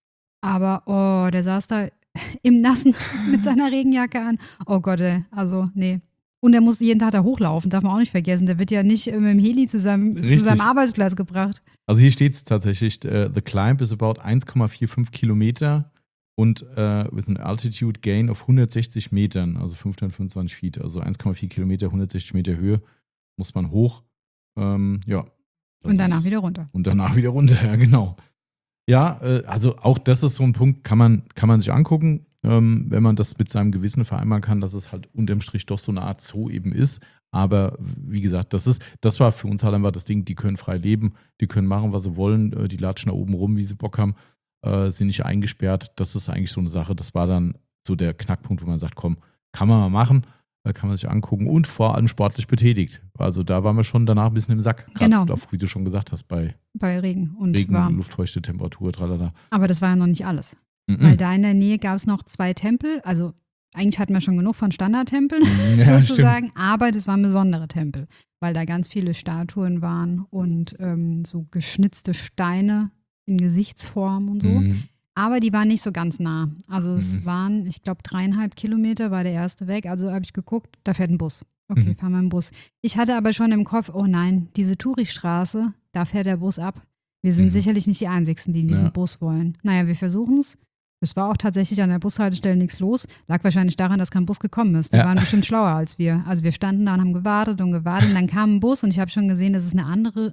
B: Aber, oh, der saß da im Nassen mit seiner Regenjacke an. Oh Gott, ey. Also, nee. Und er muss jeden Tag da hochlaufen, darf man auch nicht vergessen. Der wird ja nicht äh, mit dem Heli zu seinem, zu
A: Richtig.
B: seinem Arbeitsplatz gebracht.
A: Also hier steht es tatsächlich, äh, the climb is about eins Komma fünfundvierzig Kilometer und äh, with an altitude gain of hundertsechzig Metern, also fünfhundertfünfundzwanzig Feet, also eins Komma vier Kilometer, hundertsechzig Meter Höhe, muss man hoch. Ähm, ja. Das
B: Und danach
A: ist-
B: wieder runter.
A: Und danach wieder runter, ja, genau. Ja, äh, also auch das ist so ein Punkt, kann man, kann man sich angucken, ähm, wenn man das mit seinem Gewissen vereinbaren kann, dass es halt unterm Strich doch so eine Art Zoo eben ist. Aber wie gesagt, das ist, das war für uns halt einfach das Ding, die können frei leben, die können machen, was sie wollen, äh, die latschen da oben rum, wie sie Bock haben, äh, sind nicht eingesperrt. Das ist eigentlich so eine Sache, das war dann so der Knackpunkt, wo man sagt, komm, kann man mal machen, äh, kann man sich angucken und vor allem sportlich betätigt. Also da waren wir schon danach ein bisschen im Sack, gerade
B: Genau.
A: auf, wie du schon gesagt hast, bei
B: Bei Regen und
A: Regen,
B: warm.
A: luftfeuchte Temperatur, tralala.
B: Aber das war ja noch nicht alles.
A: Mhm.
B: Weil da in der Nähe gab es noch zwei Tempel, also eigentlich hatten wir schon genug von Standardtempeln
A: Ja,
B: sozusagen,
A: stimmt.
B: aber das waren besondere Tempel, weil da ganz viele Statuen waren und ähm, so geschnitzte Steine in Gesichtsform und so.
A: Mhm.
B: Aber die waren nicht so ganz nah. Also es
A: Mhm.
B: waren, ich glaube, dreieinhalb Kilometer war der erste weg. Also habe ich geguckt, da fährt ein Bus. Okay,
A: Mhm.
B: fahren wir im Bus. Ich hatte aber schon im Kopf, oh nein, diese Touristraße, da fährt der Bus ab. Wir sind
A: Mhm.
B: sicherlich nicht die Einzigen, die diesen
A: Ja.
B: Bus wollen. Naja, wir versuchen es. Es war auch tatsächlich an der Bushaltestelle nichts los. Lag wahrscheinlich daran, dass kein Bus gekommen ist. Die
A: Ja.
B: waren bestimmt schlauer als wir. Also wir standen da und haben gewartet und gewartet. Und dann kam ein Bus und ich habe schon gesehen, das ist eine andere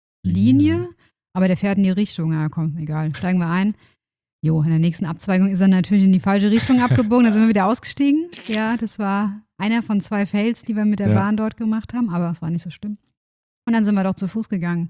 B: Linie. Aber der fährt in die Richtung. Ja, komm, egal. Steigen wir ein. Jo, in der nächsten Abzweigung ist er natürlich in die falsche Richtung abgebogen. Da sind wir wieder ausgestiegen. Ja, das war einer von zwei Fails, die wir mit der
A: Ja.
B: Bahn dort gemacht haben. Aber es war nicht so schlimm. Und dann sind wir doch zu Fuß gegangen.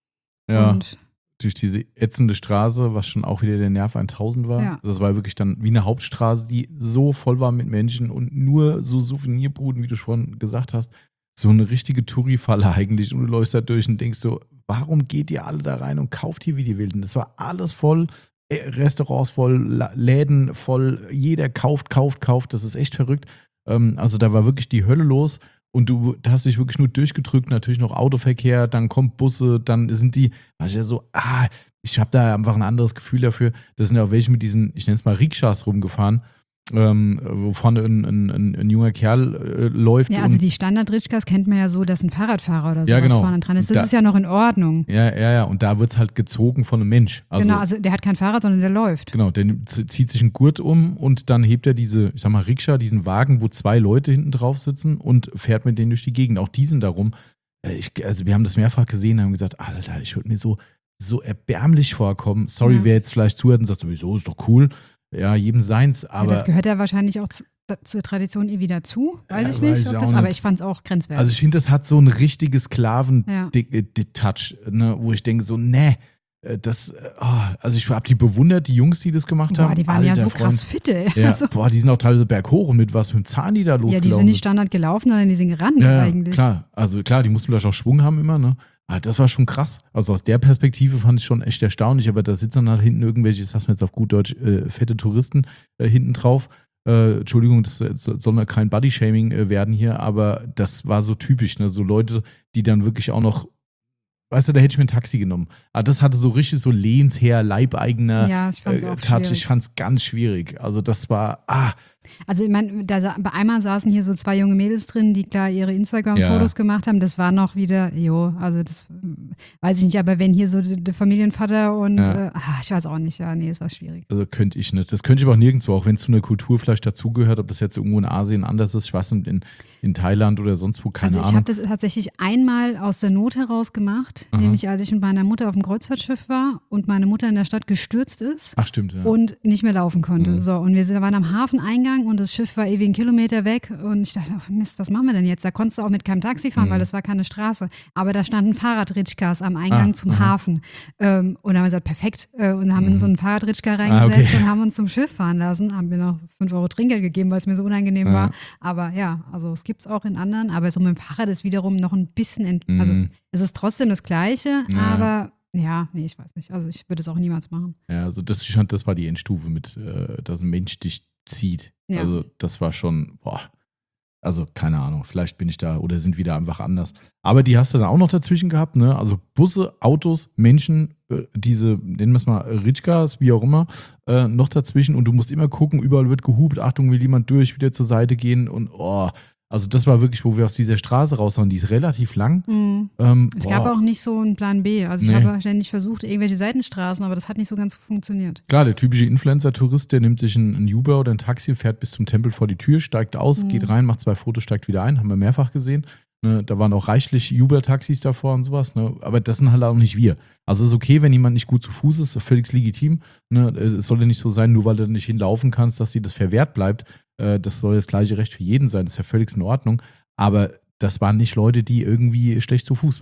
A: Ja,
B: Und
A: durch diese ätzende Straße, was schon auch wieder der Nerv tausend war.
B: Ja.
A: Das war wirklich dann wie eine Hauptstraße, die so voll war mit Menschen und nur so Souvenirbuden, wie du schon gesagt hast. So eine richtige Touri-Falle eigentlich. Und du läufst da durch und denkst so, warum geht ihr alle da rein und kauft hier wie die Wilden? Das war alles voll. äh, Restaurants voll, La- Läden voll. Jeder kauft, kauft, kauft. Das ist echt verrückt. Ähm, also da war wirklich die Hölle los. Und du hast dich wirklich nur durchgedrückt, natürlich noch Autoverkehr, dann kommt Busse, dann sind die, war ich ja so, ah, ich habe da einfach ein anderes Gefühl dafür. Da sind ja auch welche mit diesen, ich nenne es mal Rikschas rumgefahren, ähm, wo vorne ein, ein, ein, ein junger Kerl äh, läuft.
B: ja, also
A: und,
B: die Standard-Ritschkas kennt man ja so, dass ein Fahrradfahrer oder sowas
A: Ja, genau.
B: vorne dran ist. Das
A: Da-
B: ist ja noch in Ordnung.
A: ja, ja, ja, und da wird es halt gezogen von einem Mensch. Also,
B: genau, also der hat kein Fahrrad, sondern der läuft.
A: Genau, der nimmt- z- zieht sich einen Gurt um und dann hebt er diese, ich sag mal, Rikscha, diesen Wagen, wo zwei Leute hinten drauf sitzen und fährt mit denen durch die Gegend. Auch die sind darum. Äh, Ich, also wir haben das mehrfach gesehen, haben gesagt, Alter, ich würde mir so, so erbärmlich vorkommen. Sorry,
B: Ja.
A: wer jetzt vielleicht zuhört und sagt, sowieso ist doch cool. Ja, jedem seins,
B: Ja,
A: aber
B: das gehört ja wahrscheinlich auch zu, da- zur Tradition irgendwie dazu. Weiß
A: Ja,
B: ich nicht.
A: weiß ich
B: ob
A: auch
B: das, aber
A: nicht.
B: ich fand es auch grenzwertig.
A: also ich finde, das hat so ein richtiges
B: Ja.
A: Sklaven-Touch, ne, wo ich denke so, ne, äh, das, äh, oh, also ich habe die bewundert, die Jungs, die das gemacht
B: Boah,
A: haben.
B: die waren ja
A: Alter
B: so
A: Freund.
B: krass fit, ey.
A: Ja,
B: Also,
A: boah, die sind auch teilweise berghoch und mit was für einem Zahn die da
B: ja,
A: losgelaufen
B: die sind nicht Standard gelaufen, sondern die sind gerannt
A: Ja, ja,
B: eigentlich.
A: klar. Also klar, die mussten vielleicht auch Schwung haben immer, ne? Aber das war schon krass. Also aus der Perspektive fand ich schon echt erstaunlich, aber da sitzen dann halt hinten irgendwelche, das heißt mir jetzt auf gut Deutsch, äh, fette Touristen äh, hinten drauf. Äh, Entschuldigung, das äh, soll mal kein Bodyshaming äh, werden hier, aber das war so typisch, ne? So Leute, die dann wirklich auch noch, weißt du, da hätte ich mir ein Taxi genommen. Aber das hatte so richtig so lehnsherr, leibeigener
B: Ja, ich fand's
A: äh,
B: auch
A: Touch.
B: schwierig.
A: Ich fand's ganz schwierig. Also das war, ah,
B: Also ich meine, da sa- bei einmal saßen hier so zwei junge Mädels drin, die klar ihre Instagram-Fotos
A: Ja.
B: gemacht haben. Das war noch wieder, jo, also das mm, weiß ich nicht, aber wenn hier so der der Familienvater und,
A: Ja.
B: äh, ah, ich weiß auch nicht, ja, nee, es war schwierig.
A: Also könnte ich nicht. Das könnte ich aber auch nirgendwo, auch wenn es zu einer Kultur vielleicht dazugehört, ob das jetzt irgendwo in Asien anders ist, ich weiß nicht, in, in Thailand oder sonst wo, keine
B: also ich
A: Ahnung.
B: habe das tatsächlich einmal aus der Not heraus gemacht,
A: Aha.
B: nämlich als ich mit meiner Mutter auf dem Kreuzfahrtschiff war und meine Mutter in der Stadt gestürzt ist.
A: Ach stimmt, ja.
B: Und nicht mehr laufen konnte.
A: Mhm.
B: So, und wir sind- waren am Hafeneingang und das Schiff war ewig einen Kilometer weg. Und ich dachte, oh Mist, was machen wir denn jetzt? Da konntest du auch mit keinem Taxi fahren,
A: Mhm.
B: weil das war keine Straße. Aber da standen Fahrradritschkas am Eingang
A: Ah,
B: zum
A: aha.
B: Hafen. Ähm, und da haben wir gesagt, perfekt. Äh, und haben
A: Mhm.
B: in so einen Fahrradritschka
A: Ah,
B: reingesetzt
A: okay.
B: und haben uns zum Schiff fahren lassen. Haben mir noch fünf Euro Trinkgeld gegeben, weil es mir so unangenehm
A: Ja.
B: war. Aber ja, also es gibt es auch in anderen. Aber so mit dem Fahrrad ist wiederum noch ein bisschen, ent also
A: Mhm.
B: es ist trotzdem das Gleiche,
A: Ja.
B: aber ja, nee, ich weiß nicht. Also ich würde es auch niemals machen.
A: Ja, also das, ich fand, das war die Endstufe mit, äh, dass ein Mensch dich zieht.
B: Ja.
A: Also das war schon, boah, also keine Ahnung, vielleicht bin ich da oder sind wieder einfach anders. Aber die hast du dann auch noch dazwischen gehabt, ne? Also Busse, Autos, Menschen, äh, diese, nennen wir es mal Ritschkas, wie auch immer, äh, noch dazwischen und du musst immer gucken, überall wird gehupt, Achtung, will jemand durch, wieder zur Seite gehen und oh, also das war wirklich, wo wir aus dieser Straße raus waren, die ist relativ lang.
B: Mhm.
A: Ähm,
B: Es
A: boah.
B: gab auch nicht so einen Plan B. Also ich
A: Nee.
B: habe ständig versucht, irgendwelche Seitenstraßen, aber das hat nicht so ganz funktioniert.
A: Klar, der typische Influencer-Tourist, der nimmt sich ein, ein Uber oder ein Taxi, fährt bis zum Tempel vor die Tür, steigt aus,
B: Mhm.
A: geht rein, macht zwei Fotos, steigt wieder ein, haben wir mehrfach gesehen. Ne, da waren auch reichlich Uber-Taxis davor und sowas, ne, aber das sind halt auch nicht wir. Also es ist okay, wenn jemand nicht gut zu Fuß ist, völlig legitim. Ne, es soll ja nicht so sein, nur weil du nicht hinlaufen kannst, dass dir das verwehrt bleibt. Äh, das soll das gleiche Recht für jeden sein, das ist ja völlig in Ordnung. Aber das waren nicht Leute, die irgendwie schlecht zu Fuß waren.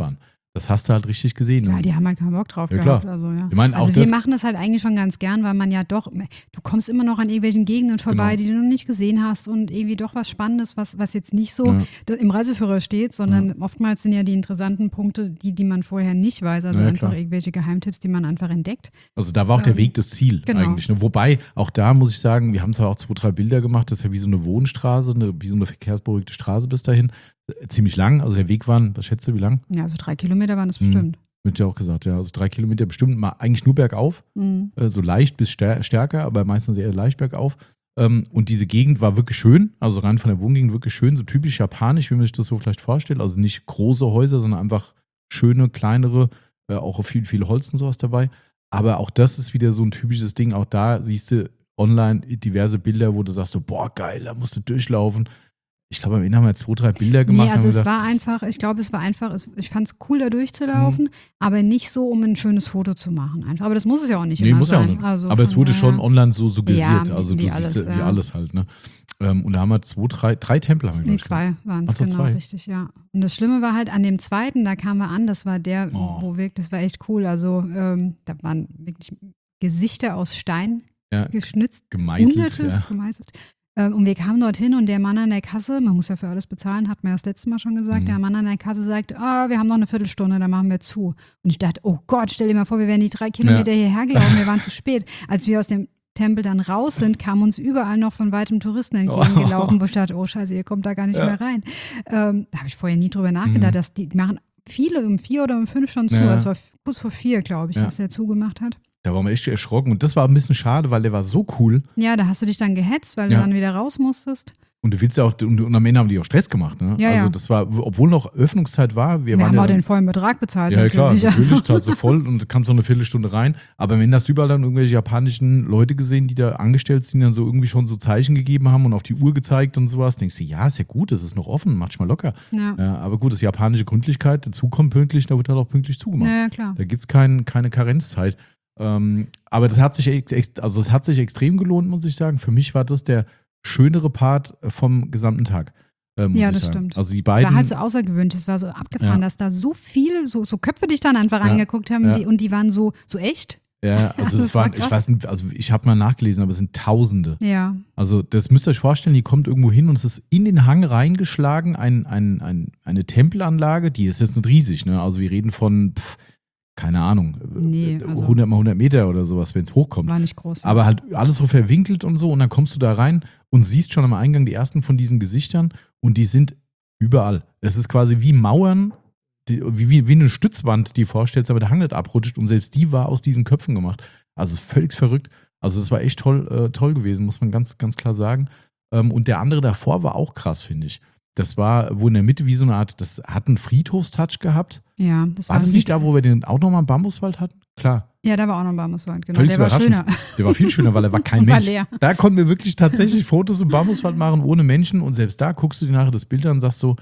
A: Das hast du halt richtig gesehen.
B: Ja, die haben halt keinen Bock drauf
A: Ja,
B: gehabt.
A: klar.
B: Also, ja.
A: Ich meine, auch
B: also wir
A: das-
B: machen das halt eigentlich schon ganz gern, weil man ja doch, du kommst immer noch an irgendwelchen Gegenden vorbei,
A: Genau.
B: die du noch nicht gesehen hast und irgendwie doch was Spannendes, was, was jetzt nicht so
A: Ja.
B: da- im Reiseführer steht, sondern oftmals sind ja die interessanten Punkte, die, die man vorher nicht weiß, also
A: Ja, ja,
B: einfach
A: klar.
B: irgendwelche Geheimtipps, die man einfach entdeckt.
A: Also da war auch der
B: Ähm,
A: Weg das Ziel
B: genau.
A: eigentlich. Ne? Wobei, auch da muss ich sagen, wir haben zwar auch zwei, drei Bilder gemacht, das ist ja wie so eine Wohnstraße, eine, wie so eine verkehrsberuhigte Straße bis dahin. Äh, Ziemlich lang, also der Weg war, was schätzt du, wie lang?
B: Ja, also drei Kilometer waren das
A: Mhm.
B: bestimmt.
A: Wird ja auch gesagt, ja. Also drei Kilometer bestimmt mal eigentlich nur bergauf,
B: Mhm.
A: äh, so leicht bis stär- stärker, aber meistens eher leicht bergauf. Ähm, und diese Gegend war wirklich schön, also rein von der Wohngegend wirklich schön, so typisch japanisch, wie man sich das so vielleicht vorstellt. Also nicht große Häuser, sondern einfach schöne, kleinere, äh, auch viel, viel Holz und sowas dabei. Aber auch das ist wieder so ein typisches Ding. Auch da siehst du online diverse Bilder, wo du sagst so, boah, geil, da musst du durchlaufen. Ich glaube, am Ende haben wir zwei, drei Bilder gemacht.
B: Nee, also
A: haben
B: es
A: gesagt,
B: war einfach, ich glaube, es war einfach, es, ich fand es cool, da durchzulaufen,
A: Mhm.
B: aber nicht so, um ein schönes Foto zu machen einfach. Aber das muss es ja auch nicht
A: Nee,
B: immer
A: muss ja auch
B: sein.
A: nicht.
B: Also
A: Aber es
B: von
A: wurde
B: daher-
A: schon online so suggeriert.
B: Ja,
A: also
B: wie
A: du
B: alles,
A: siehst ja, wie
B: ja.
A: alles halt. Ne? Ähm, und da haben wir zwei, drei, drei Tempel. Haben wir,
B: Nee,
A: glaub ich, gemacht.
B: zwei waren
A: Ach
B: es,
A: so,
B: genau,
A: zwei.
B: richtig, ja. Und das Schlimme war halt an dem zweiten, da kamen wir an, das war der,
A: Oh.
B: wo wirklich, das war echt cool. Also ähm, da waren wirklich Gesichter aus Stein
A: Ja,
B: geschnitzt,
A: gemeißelt.
B: hunderte
A: Ja.
B: gemeißelt. Ähm, und wir kamen dorthin und der Mann an der Kasse, man muss ja für alles bezahlen, hat mir das letzte Mal schon gesagt,
A: Mhm.
B: der Mann an der Kasse sagt, ah, wir haben noch eine Viertelstunde, dann machen wir zu. Und ich dachte, oh Gott, stell dir mal vor, wir wären die drei Kilometer hierher gelaufen, wir waren zu spät. Als wir aus dem Tempel dann raus sind, kamen uns überall noch von weitem Touristen entgegengelaufen, wo ich dachte, oh scheiße, ihr kommt da gar nicht
A: Ja.
B: mehr rein. Ähm, da habe ich vorher nie drüber nachgedacht,
A: Mhm.
B: dass die, die machen viele um vier oder um fünf schon zu.
A: Ja.
B: Es war kurz vor vier, glaube ich,
A: Ja.
B: dass der zugemacht hat.
A: Da waren wir echt erschrocken. Und das war ein bisschen schade, weil der war so cool.
B: Ja, da hast du dich dann gehetzt, weil
A: Ja.
B: du dann wieder raus musstest.
A: Und du willst ja auch, und, und am Ende haben die auch Stress gemacht. Ne?
B: Ja,
A: also
B: ja.
A: das war, obwohl noch Öffnungszeit war, wir,
B: Wir,
A: waren
B: haben
A: ja
B: auch
A: dann-
B: den vollen Betrag bezahlt.
A: Ja, klar,
B: natürlich.
A: natürlich,
B: Also,
A: zahlt so voll und du kannst noch eine Viertelstunde rein. Aber am Ende hast du überall dann irgendwelche japanischen Leute gesehen, die da angestellt sind, die dann so irgendwie schon so Zeichen gegeben haben und auf die Uhr gezeigt und sowas. Denkst du, ja, ist ja gut, es ist noch offen, mach dich mal locker.
B: ja.
A: Ja, aber gut, das ist japanische Gründlichkeit, dazu kommt pünktlich, da wird halt auch pünktlich zugemacht.
B: Ja, ja, klar.
A: Da gibt es kein, keine Karenzzeit. Ähm, aber das hat sich ex, ex- also das hat sich extrem gelohnt, muss ich sagen. Für mich war das der schönere Part vom gesamten Tag. Äh, muss
B: Ja,
A: ich
B: das
A: sagen.
B: stimmt.
A: Also die
B: Es
A: beiden.
B: war halt so außergewöhnlich, es war so abgefahren,
A: Ja.
B: dass da so viele, so, so Köpfe dich dann einfach
A: Ja.
B: angeguckt haben
A: Ja.
B: die, und die waren so, so echt.
A: ja, also das,
B: Das war
A: waren, ich
B: krass.
A: weiß nicht, also ich habe mal nachgelesen, aber es sind Tausende.
B: Ja,
A: Also das müsst ihr euch vorstellen, die kommt irgendwo hin und es ist in den Hang reingeschlagen, ein, ein, ein, eine Tempelanlage, die ist jetzt nicht riesig, ne? Also wir reden von, pff, keine Ahnung,
B: Nee,
A: äh,
B: also-
A: hundert mal hundert Meter oder sowas, wenn es hochkommt.
B: war nicht groß.
A: Aber halt alles so verwinkelt und so und dann kommst du da rein und siehst schon am Eingang die ersten von diesen Gesichtern und die sind überall. Es ist quasi wie Mauern, die, wie, wie, wie eine Stützwand, die du vorstellst, aber der Hang nicht abrutscht und selbst die war aus diesen Köpfen gemacht. Also völlig verrückt. Also es war echt toll, äh, toll gewesen, muss man ganz, ganz klar sagen. Ähm, und der andere davor war auch krass, finde ich. Das war, wo in der Mitte wie so eine Art, das hat einen Friedhofstouch gehabt.
B: ja, das
A: War
B: war
A: das nicht da, wo wir den auch nochmal einen Bambuswald hatten? Klar.
B: Ja, da war auch noch ein Bambuswald, genau.
A: Völlig
B: Der war
A: überraschend.
B: schöner.
A: Der war viel schöner, weil er war kein
B: War
A: Mensch.
B: leer.
A: Da konnten wir wirklich tatsächlich Fotos im Bambuswald machen ohne Menschen und selbst da guckst du dir nachher das Bild an und sagst so,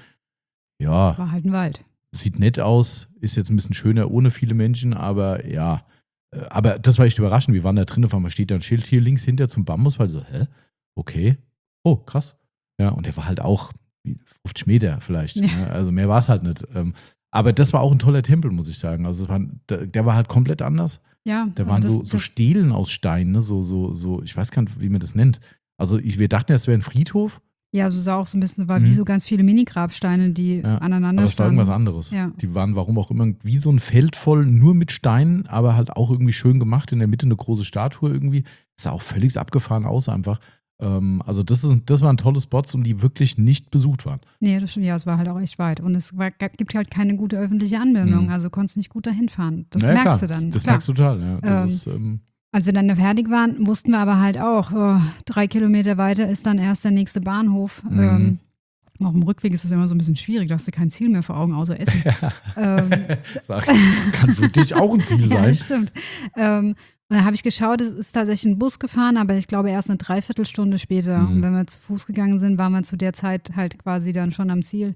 A: ja,
B: War halt ein Wald.
A: sieht nett aus, ist jetzt ein bisschen schöner ohne viele Menschen, aber ja. Äh, Aber das war echt überraschend. Wir waren da drin, auf einmal steht da ein Schild hier links hinter zum Bambuswald. So, hä? Okay. Oh, krass. Ja, und der war halt auch wie fünfzig Meter vielleicht.
B: Ja.
A: Ne? Also mehr war es halt nicht. Ähm, Aber das war auch ein toller Tempel, muss ich sagen. Also es war, der, der war halt komplett anders.
B: Ja,
A: Da
B: also
A: waren
B: das,
A: so, so
B: das,
A: Stelen aus Stein, ne? so, so, so, ich weiß gar nicht, wie man das nennt. Also ich, wir dachten, es wäre ein Friedhof,
B: ja, so sah auch so ein bisschen, war
A: Mhm.
B: wie so ganz viele Mini-Grabsteine, die
A: Ja,
B: aneinander
A: aber es war
B: standen.
A: irgendwas anderes.
B: Ja.
A: Die waren, warum auch immer, wie so ein Feld voll, nur mit Steinen, aber halt auch irgendwie schön gemacht. In der Mitte eine große Statue irgendwie. Sah auch völlig abgefahren aus einfach. Ähm, also das, ist, das waren tolle Spots, und die wirklich nicht besucht waren.
B: Nee, das stimmt. Ja, es war halt auch echt weit. Und es war, gibt halt keine gute öffentliche Anbindung.
A: Mhm.
B: Also konntest nicht gut dahin fahren. Das
A: Naja,
B: merkst
A: klar,
B: du dann.
A: Das, das
B: klar.
A: merkst du total. Ja. Das
B: Ähm,
A: ist, ähm,
B: Als wir dann fertig waren, wussten wir aber halt auch, oh, drei Kilometer weiter ist dann erst der nächste Bahnhof.
A: Mhm.
B: Ähm, auf dem Rückweg ist es immer so ein bisschen schwierig, da hast du kein Ziel mehr vor Augen, außer Essen. ähm,
A: sag, kann wirklich auch ein Ziel
B: ja,
A: sein.
B: das stimmt. Ähm, und dann habe ich geschaut, es ist tatsächlich ein Bus gefahren, aber ich glaube erst eine Dreiviertelstunde später.
A: Mhm.
B: Und wenn wir zu Fuß gegangen sind, waren wir zu der Zeit halt quasi dann schon am Ziel.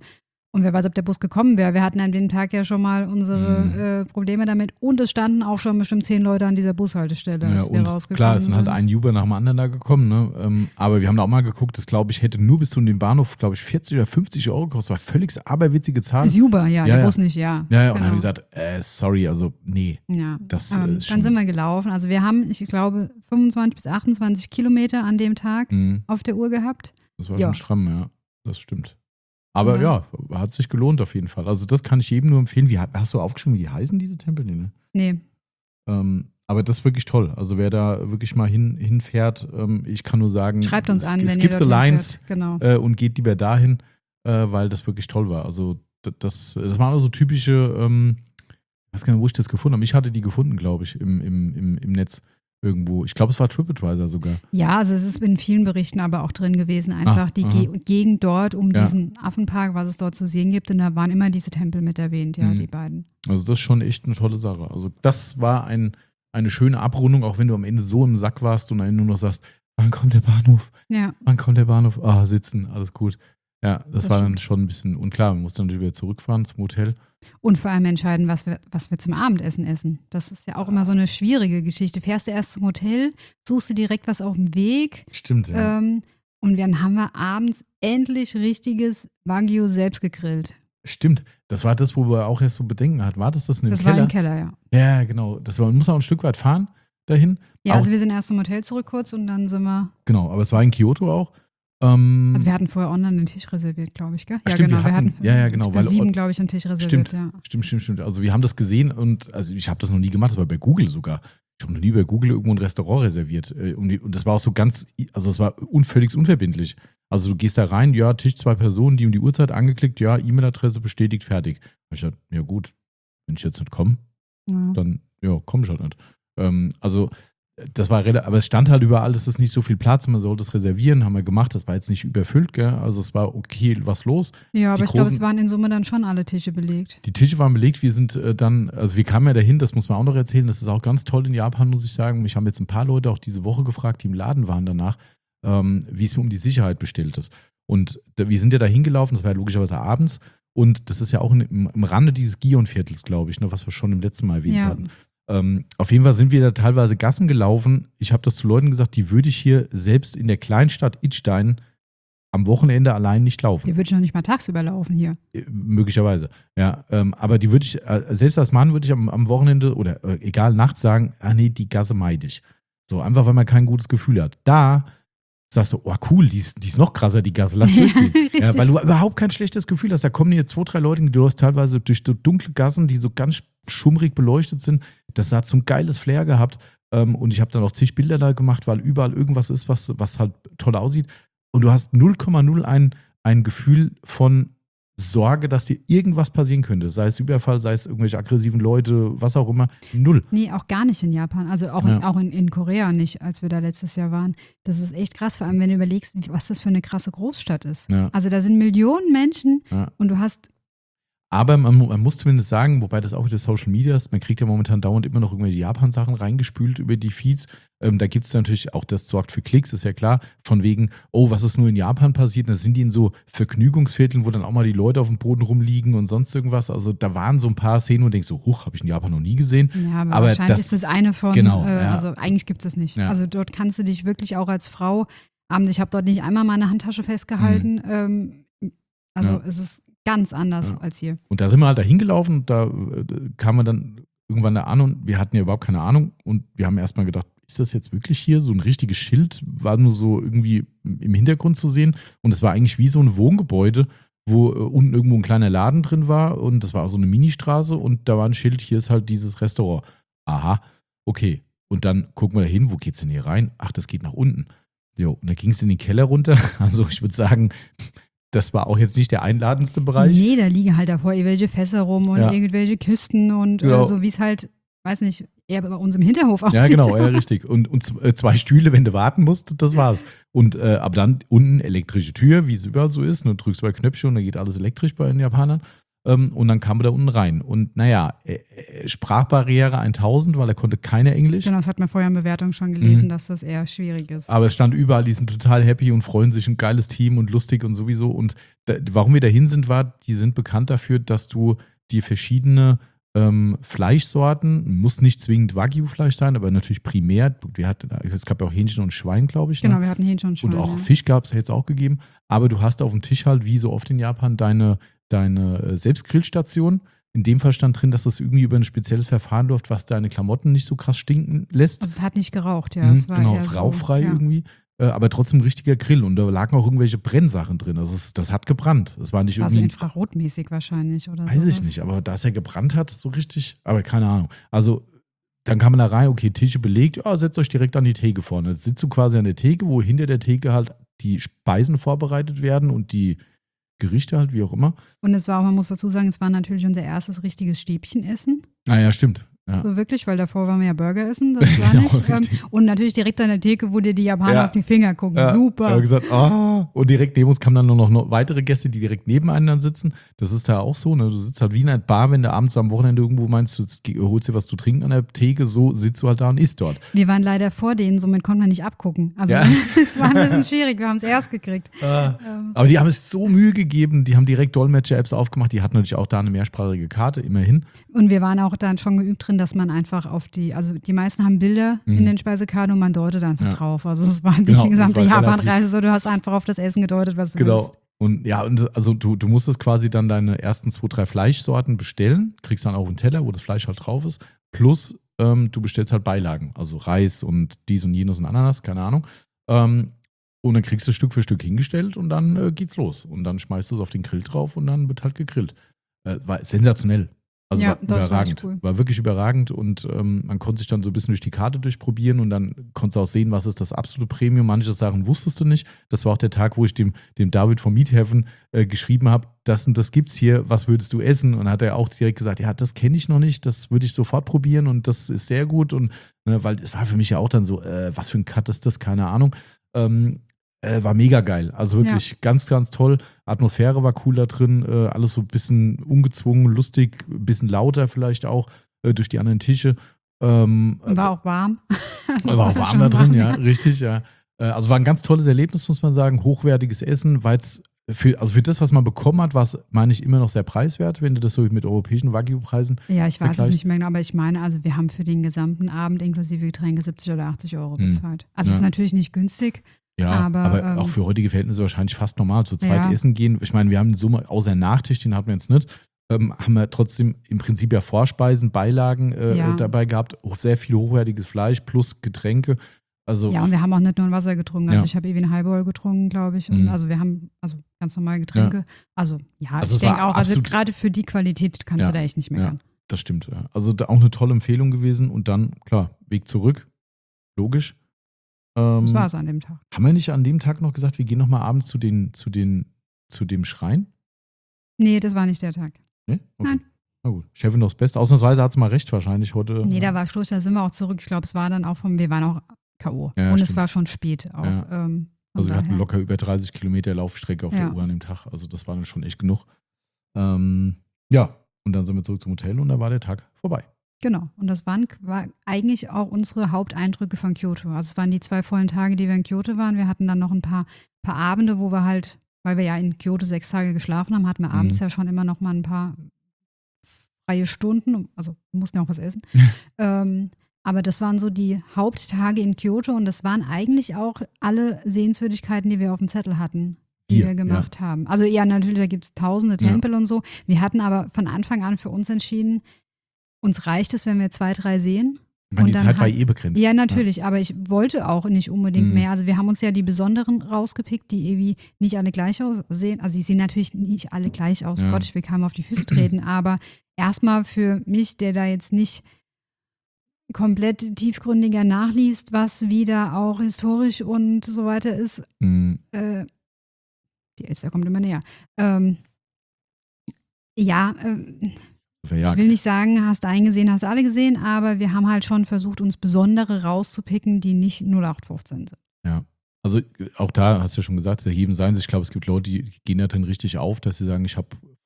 B: Und wer weiß, ob der Bus gekommen wäre. Wir hatten an dem Tag ja schon mal unsere
A: Mhm.
B: äh, Probleme damit. Und es standen auch schon bestimmt zehn Leute an dieser Bushaltestelle,
A: Ja,
B: als wir
A: und
B: rausgekommen
A: klar, es sind halt
B: sind.
A: ein Uber nach dem anderen da gekommen, ne? Ähm, aber wir haben da auch mal geguckt, das glaube ich hätte nur bis zu dem Bahnhof, glaube ich, vierzig oder fünfzig Euro gekostet. Das war völlig aberwitzige Zahl.
B: Ist Uber, ja,
A: Ja,
B: der
A: ja.
B: Bus nicht, ja.
A: Ja, ja, und
B: Genau.
A: haben gesagt, äh, sorry, also nee,
B: Ja,
A: das
B: ähm,
A: äh, ist
B: dann
A: schon.
B: sind wir gelaufen. Also wir haben, ich glaube, fünfundzwanzig bis achtundzwanzig Kilometer an dem Tag
A: Mhm,
B: auf der Uhr gehabt.
A: das war
B: Ja.
A: schon stramm, ja, das stimmt. Aber
B: Ja.
A: ja, hat sich gelohnt auf jeden Fall. Also das kann ich jedem nur empfehlen. Wie, hast du aufgeschrieben, wie die heißen, diese Tempel? Nee, ne?
B: Nee,
A: Ähm, aber das ist wirklich toll. Also wer da wirklich mal hin, hinfährt, ähm, ich kann nur sagen,
B: schreibt uns an, wenn
A: skip
B: ihr
A: the
B: dorthin
A: lines
B: fährt. Genau.
A: äh, und geht lieber dahin, äh, weil das wirklich toll war. Also d- das, das waren also typische, ähm, ich weiß gar nicht, wo ich das gefunden habe. Ich hatte die gefunden, glaube ich, im, im, im, im Netz irgendwo. Ich glaube, es war TripAdvisor sogar.
B: Ja, also es ist in vielen Berichten aber auch drin gewesen, einfach
A: Ah,
B: die
A: aha.
B: Ge Gegend dort um
A: Ja.
B: diesen Affenpark, was es dort zu sehen gibt. Und da waren immer diese Tempel mit erwähnt, ja,
A: Mhm.
B: die beiden.
A: Also das ist schon echt eine tolle Sache. Also das war ein, eine schöne Abrundung, auch wenn du am Ende so im Sack warst und dann nur noch sagst, wann kommt der Bahnhof?
B: Ja,
A: Wann kommt der Bahnhof? Ah, sitzen, alles gut. Ja, das,
B: Das
A: war dann
B: stimmt.
A: schon ein bisschen unklar. Man musste natürlich wieder zurückfahren zum Hotel.
B: und vor allem entscheiden, was wir, was wir zum Abendessen essen. Das ist ja auch immer so eine schwierige Geschichte. Fährst du erst zum Hotel, suchst du direkt was auf dem Weg
A: Stimmt, ja.
B: ähm, und dann haben wir abends endlich richtiges Wagyu selbst gegrillt.
A: Stimmt. Das war das, wo wir auch erst so Bedenken hatten. War das das in dem
B: Das war
A: Keller?
B: im Keller, ja.
A: Ja, genau. Das war, man muss auch ein Stück weit fahren dahin.
B: Ja,
A: Auch-
B: also wir sind erst zum Hotel zurück kurz und dann sind wir,
A: Genau, aber es war in Kyoto auch. Ähm,
B: also wir hatten vorher online einen Tisch reserviert, glaube ich, gell? Ja,
A: Stimmt,
B: genau,
A: wir hatten- ja, ja, genau,
B: für
A: weil-
B: sieben, glaube ich, einen Tisch reserviert,
A: Stimmt.
B: ja.
A: Stimmt, stimmt, stimmt. Also wir haben das gesehen und also ich habe das noch nie gemacht, das war bei Google sogar. Ich habe noch nie bei Google irgendwo ein Restaurant reserviert. Äh, Und die- und das war auch so ganz, also es war un, völlig unverbindlich. Also du gehst da rein, ja, Tisch, zwei Personen, die um die Uhrzeit angeklickt, ja, E-Mail-Adresse bestätigt, fertig. Da hab ich dachte, ja gut, wenn ich jetzt nicht komme,
B: ja.
A: dann, ja, komme ich halt nicht. Ähm, also das war relativ, aber es stand halt überall, es ist nicht so viel Platz, man sollte es reservieren, haben wir gemacht, das war jetzt nicht überfüllt, gell? Also es war okay, was los.
B: Ja, aber
A: Die
B: ich glaube,
A: großen-
B: es waren in Summe dann schon alle Tische belegt.
A: Die Tische waren belegt, wir sind äh, dann, also wir kamen ja dahin, das muss man auch noch erzählen, das ist auch ganz toll in Japan, muss ich sagen. Mich haben jetzt ein paar Leute auch diese Woche gefragt, die im Laden waren danach, ähm, wie es um die Sicherheit bestellt ist. Und da, wir sind ja da hingelaufen, das war ja logischerweise abends und das ist ja auch in, im, im Rande dieses Gion-Viertels, glaube ich, ne, was wir schon im letzten Mal erwähnt
B: Ja.
A: hatten. Ähm, auf jeden Fall sind wir da teilweise Gassen gelaufen. Ich habe das zu Leuten gesagt, die würde ich hier selbst in der Kleinstadt Idstein am Wochenende allein nicht laufen.
B: Die würde ich noch nicht mal tagsüber laufen hier.
A: Äh, Möglicherweise, ja. Ähm, aber die würde ich, äh, selbst als Mann würde ich am, am Wochenende oder äh, egal nachts sagen, ah nee, die Gasse meide ich. So, einfach weil man kein gutes Gefühl hat. Da sagst du, oh cool, die ist, die ist noch krasser, die Gasse, lass durchgehen. Ja,
B: Richtig.
A: weil du überhaupt kein schlechtes Gefühl hast. Da kommen hier zwei, drei Leute, die du hast teilweise durch so dunkle Gassen, die so ganz schummrig beleuchtet sind. Das hat so ein geiles Flair gehabt. Ähm, und ich habe dann auch zig Bilder da gemacht, weil überall irgendwas ist, was, was halt toll aussieht. Und du hast null Komma null ein, ein Gefühl von Sorge, dass dir irgendwas passieren könnte. Sei es Überfall, sei es irgendwelche aggressiven Leute, was auch immer. Null.
B: Nee, auch gar nicht in Japan. Also auch, in,
A: Ja.
B: auch in, in Korea nicht, als wir da letztes Jahr waren. Das ist echt krass, vor allem wenn du überlegst, wie- was das für eine krasse Großstadt ist.
A: Ja.
B: Also da sind Millionen Menschen
A: Ja.
B: und du hast,
A: Aber man, mu- man muss zumindest sagen, wobei das auch wieder Social Media ist, man kriegt ja momentan dauernd immer noch irgendwelche Japan-Sachen reingespült über die Feeds. Ähm, da gibt es natürlich auch, das sorgt für Klicks, ist ja klar, von wegen, oh, was ist nur in Japan passiert? Und da sind die in so Vergnügungsvierteln, wo dann auch mal die Leute auf dem Boden rumliegen und sonst irgendwas. Also da waren so ein paar Szenen und denkst so, huch, habe ich in Japan noch nie gesehen.
B: ja, aber,
A: Aber
B: wahrscheinlich
A: das-
B: ist das eine von,
A: genau,
B: äh,
A: ja.
B: also eigentlich gibt es nicht.
A: Ja.
B: Also dort kannst du dich wirklich auch als Frau, abends, ich habe dort nicht einmal meine Handtasche festgehalten. Ähm, also
A: Ja.
B: es ist ganz anders
A: Ja.
B: als hier.
A: Und da sind wir halt da hingelaufen und da äh, kamen wir dann irgendwann da an und wir hatten ja überhaupt keine Ahnung und wir haben erstmal gedacht, ist das jetzt wirklich hier? So ein richtiges Schild war nur so irgendwie im Hintergrund zu sehen und es war eigentlich wie so ein Wohngebäude, wo äh, unten irgendwo ein kleiner Laden drin war und das war auch so eine Ministraße und da war ein Schild, hier ist halt dieses Restaurant. Aha, okay. Und dann gucken wir da hin, wo geht's denn hier rein? Ach, das geht nach unten. Jo, und da ging es in den Keller runter. Also ich würde sagen, das war auch jetzt nicht der einladendste Bereich.
B: Nee, da liegen halt davor irgendwelche Fässer rum und
A: Ja.
B: irgendwelche Kisten und
A: Ja.
B: äh, so wie es halt, weiß nicht, eher bei uns im Hinterhof aussieht.
A: Ja, genau, ja, richtig. Und, und z- äh, zwei Stühle, wenn du warten musst, das war's. Und äh, aber dann unten elektrische Tür, wie es überall so ist. Du drückst zwei Knöpfchen und dann geht alles elektrisch bei den Japanern. Ähm, und dann kam er da unten rein. Und naja, äh, äh, Sprachbarriere tausend, weil er konnte keine Englisch.
B: Genau, das hat man vorher in Bewertung schon gelesen,
A: Mhm.
B: dass das eher schwierig ist.
A: Aber es stand überall, die sind total happy und freuen sich, ein geiles Team und lustig und sowieso. Und da, warum wir dahin sind, war, die sind bekannt dafür, dass du dir verschiedene ähm, Fleischsorten, muss nicht zwingend Wagyu-Fleisch sein, aber natürlich primär, wir hatten, es gab ja auch Hähnchen und Schwein, glaube ich.
B: Genau,
A: Ne?
B: wir hatten Hähnchen und Schwein.
A: Und auch
B: ja.
A: Fisch gab es, hätte es auch gegeben. Aber du hast auf dem Tisch halt, wie so oft in Japan, deine, deine äh, Selbstgrillstation. In dem Fall stand drin, dass das irgendwie über ein spezielles Verfahren läuft, was deine Klamotten nicht so krass stinken lässt.
B: Also es hat nicht geraucht, ja.
A: Mhm,
B: Es war
A: genau,
B: eher
A: es ist
B: so,
A: rauchfrei
B: ja.
A: irgendwie. Äh, aber trotzdem ein richtiger Grill. Und da lagen auch irgendwelche Brennsachen drin. Also es, das hat gebrannt. Das war nicht
B: Also
A: irgendwie.
B: infrarotmäßig wahrscheinlich oder so.
A: Weiß ich nicht, aber dass er gebrannt hat, so richtig, aber keine Ahnung. Also, dann kam man da rein, okay, Tische belegt, ja, setzt euch direkt an die Theke vorne. Jetzt sitzt du quasi an der Theke, wo hinter der Theke halt die Speisen vorbereitet werden und die Gerichte halt, wie auch immer.
B: Und es war auch, man muss dazu sagen, es war natürlich unser erstes richtiges Stäbchenessen.
A: Ah ja, stimmt. Ja.
B: So wirklich, weil davor waren wir ja Burger essen, das war
A: Ja,
B: nicht. Ähm,
A: richtig.
B: und natürlich direkt an der Theke, wo dir die Japaner
A: Ja.
B: auf die Finger gucken.
A: Ja,
B: Super.
A: Ich habe gesagt, ah. Und direkt neben uns kamen dann nur noch, noch weitere Gäste, die direkt nebeneinander sitzen. Das ist da auch so, ne? Du sitzt halt wie in einer Bar, wenn du abends am Wochenende irgendwo meinst, du jetzt holst dir was zu trinken an der Theke, so sitzt du halt da und isst dort.
B: Wir waren leider vor denen, somit konnten wir nicht abgucken. Also
A: Ja.
B: es war ein bisschen schwierig, wir haben es erst gekriegt.
A: Ah.
B: Ähm,
A: Aber die haben sich so Mühe gegeben, die haben direkt Dolmetscher-Apps aufgemacht, die hatten natürlich auch da eine mehrsprachige Karte, immerhin.
B: Und wir waren auch dann schon geübt drin, dass man einfach auf die, also die meisten haben Bilder
A: Mhm.
B: in den Speisekarten und man deutet einfach
A: Ja.
B: drauf. Also es war die
A: Genau, das
B: gesamte
A: war
B: Japan-Reise so, du hast einfach auf das Essen gedeutet, was du
A: Genau.
B: willst.
A: Und ja, und also du, du musstest quasi dann deine ersten zwei, drei Fleischsorten bestellen, kriegst dann auch einen Teller, wo das Fleisch halt drauf ist, plus ähm, du bestellst halt Beilagen, also Reis und dies und jenes und Ananas, keine Ahnung. Ähm, und dann kriegst du Stück für Stück hingestellt und dann äh, geht's los. Und dann schmeißt du es auf den Grill drauf und dann wird halt gegrillt. Äh, war sensationell. Also
B: Ja,
A: war
B: das war
A: überragend.
B: echt cool.
A: War wirklich überragend und ähm, man konnte sich dann so ein bisschen durch die Karte durchprobieren und dann konntest du auch sehen, was ist das absolute Premium. Manche Sachen wusstest du nicht. Das war auch der Tag, wo ich dem, dem David vom Meathaven äh, geschrieben habe, das und das gibt's hier, was würdest du essen? Und hat er auch direkt gesagt, ja, das kenne ich noch nicht, das würde ich sofort probieren und das ist sehr gut. Und ne, weil es war für mich ja auch dann so, äh, was für ein Cut ist das, keine Ahnung. Ähm, Äh, war mega geil. Also wirklich
B: Ja.
A: ganz, ganz toll. Atmosphäre war cool da drin. Äh, alles so ein bisschen ungezwungen, lustig, ein bisschen lauter vielleicht auch äh, durch die anderen Tische. Ähm,
B: Und war auch warm.
A: äh, war auch warm da drin, ja, richtig, ja. Äh, also war ein ganz tolles Erlebnis, muss man sagen. Hochwertiges Essen, weil es für, also für das, was man bekommen hat, war es, meine ich, immer noch sehr preiswert, wenn du das so mit europäischen Wagyu-Preisen.
B: Ja, ich weiß es
A: Vergleicht.
B: nicht mehr genau, aber ich meine, also wir haben für den gesamten Abend inklusive Getränke siebzig oder achtzig Euro
A: Hm.
B: bezahlt. Also
A: Ja.
B: ist natürlich nicht günstig.
A: Ja,
B: Aber,
A: aber,
B: ähm,
A: auch für heutige Verhältnisse wahrscheinlich fast normal. Zu zweit
B: Ja.
A: essen gehen. Ich meine, wir haben in Summe, außer Nachtisch, den hatten wir jetzt nicht, ähm, haben wir trotzdem im Prinzip ja Vorspeisen, Beilagen äh,
B: Ja.
A: dabei gehabt. Auch sehr viel hochwertiges Fleisch plus Getränke. Also,
B: Ja, und wir haben auch nicht nur ein Wasser getrunken. Also
A: Ja.
B: ich habe irgendwie ein Highball getrunken, glaube ich. Und
A: Mhm.
B: also wir haben also ganz normal Getränke. Also ja,
A: Also
B: ich
A: es war
B: denke auch, also
A: absolut-
B: gerade für die Qualität kannst
A: Ja.
B: du da echt nicht
A: ja,
B: meckern.
A: das stimmt. Ja. Also da auch eine tolle Empfehlung gewesen. Und dann, klar, Weg zurück. Logisch. Ähm,
B: Das war es an dem Tag.
A: Haben wir nicht an dem Tag noch gesagt, wir gehen nochmal abends zu, den, zu, den, zu dem Schrein?
B: Nee, das war nicht der Tag.
A: Nee? Okay.
B: Nein.
A: Na gut. Chefin aufs Beste. Ausnahmsweise hat es mal recht wahrscheinlich heute.
B: Nee, da war Schluss, da sind wir auch zurück. Ich glaube, es war dann auch vom, wir waren auch K O.
A: Ja,
B: und
A: stimmt.
B: es war schon spät auch.
A: Ja.
B: Ähm, von
A: Also wir hatten
B: daher.
A: locker über dreißig Kilometer Laufstrecke auf
B: Ja.
A: der Uhr an dem Tag. Also das war dann schon echt genug. Ähm, ja, und dann sind wir zurück zum Hotel und da war der Tag vorbei.
B: Genau. Und das waren war eigentlich auch unsere Haupteindrücke von Kyoto. Also es waren die zwei vollen Tage, die wir in Kyoto waren. Wir hatten dann noch ein paar, paar Abende, wo wir halt, weil wir ja in Kyoto sechs Tage geschlafen haben, hatten wir
A: Mhm.
B: abends ja schon immer noch mal ein paar freie Stunden. Also wir mussten ja auch was essen. ähm, aber das waren so die Haupttage in Kyoto und das waren eigentlich auch alle Sehenswürdigkeiten, die wir auf dem Zettel hatten, die
A: Hier,
B: wir gemacht haben. Also ja, natürlich, da gibt es tausende
A: Ja.
B: Tempel und so. Wir hatten aber von Anfang an für uns entschieden, uns reicht es, wenn wir zwei, drei sehen.
A: Ich meine,
B: Und
A: die
B: dann
A: Zeit war
B: halt-
A: eh begrenzt.
B: Ja, natürlich, aber ich wollte auch nicht unbedingt
A: Mhm.
B: mehr. Also wir haben uns ja die besonderen rausgepickt, die irgendwie nicht alle gleich aussehen. Also sie sehen natürlich nicht alle gleich aus.
A: Ja.
B: Gott, ich will keinem auf die Füße treten. Aber erstmal für mich, der da jetzt nicht komplett tiefgründiger nachliest, was wieder auch historisch und so weiter ist,
A: Mhm.
B: äh, die Elster kommt immer näher. Ähm, ja, äh,
A: Verjagt.
B: ich will nicht sagen, hast du eingesehen, hast du alle gesehen, aber wir haben halt schon versucht, uns besondere rauszupicken, die nicht null acht fünfzehn sind.
A: Ja. Also auch da hast du ja schon gesagt, jedem sein. Ich glaube, es gibt Leute, die gehen da drin richtig auf, dass sie sagen, ich habe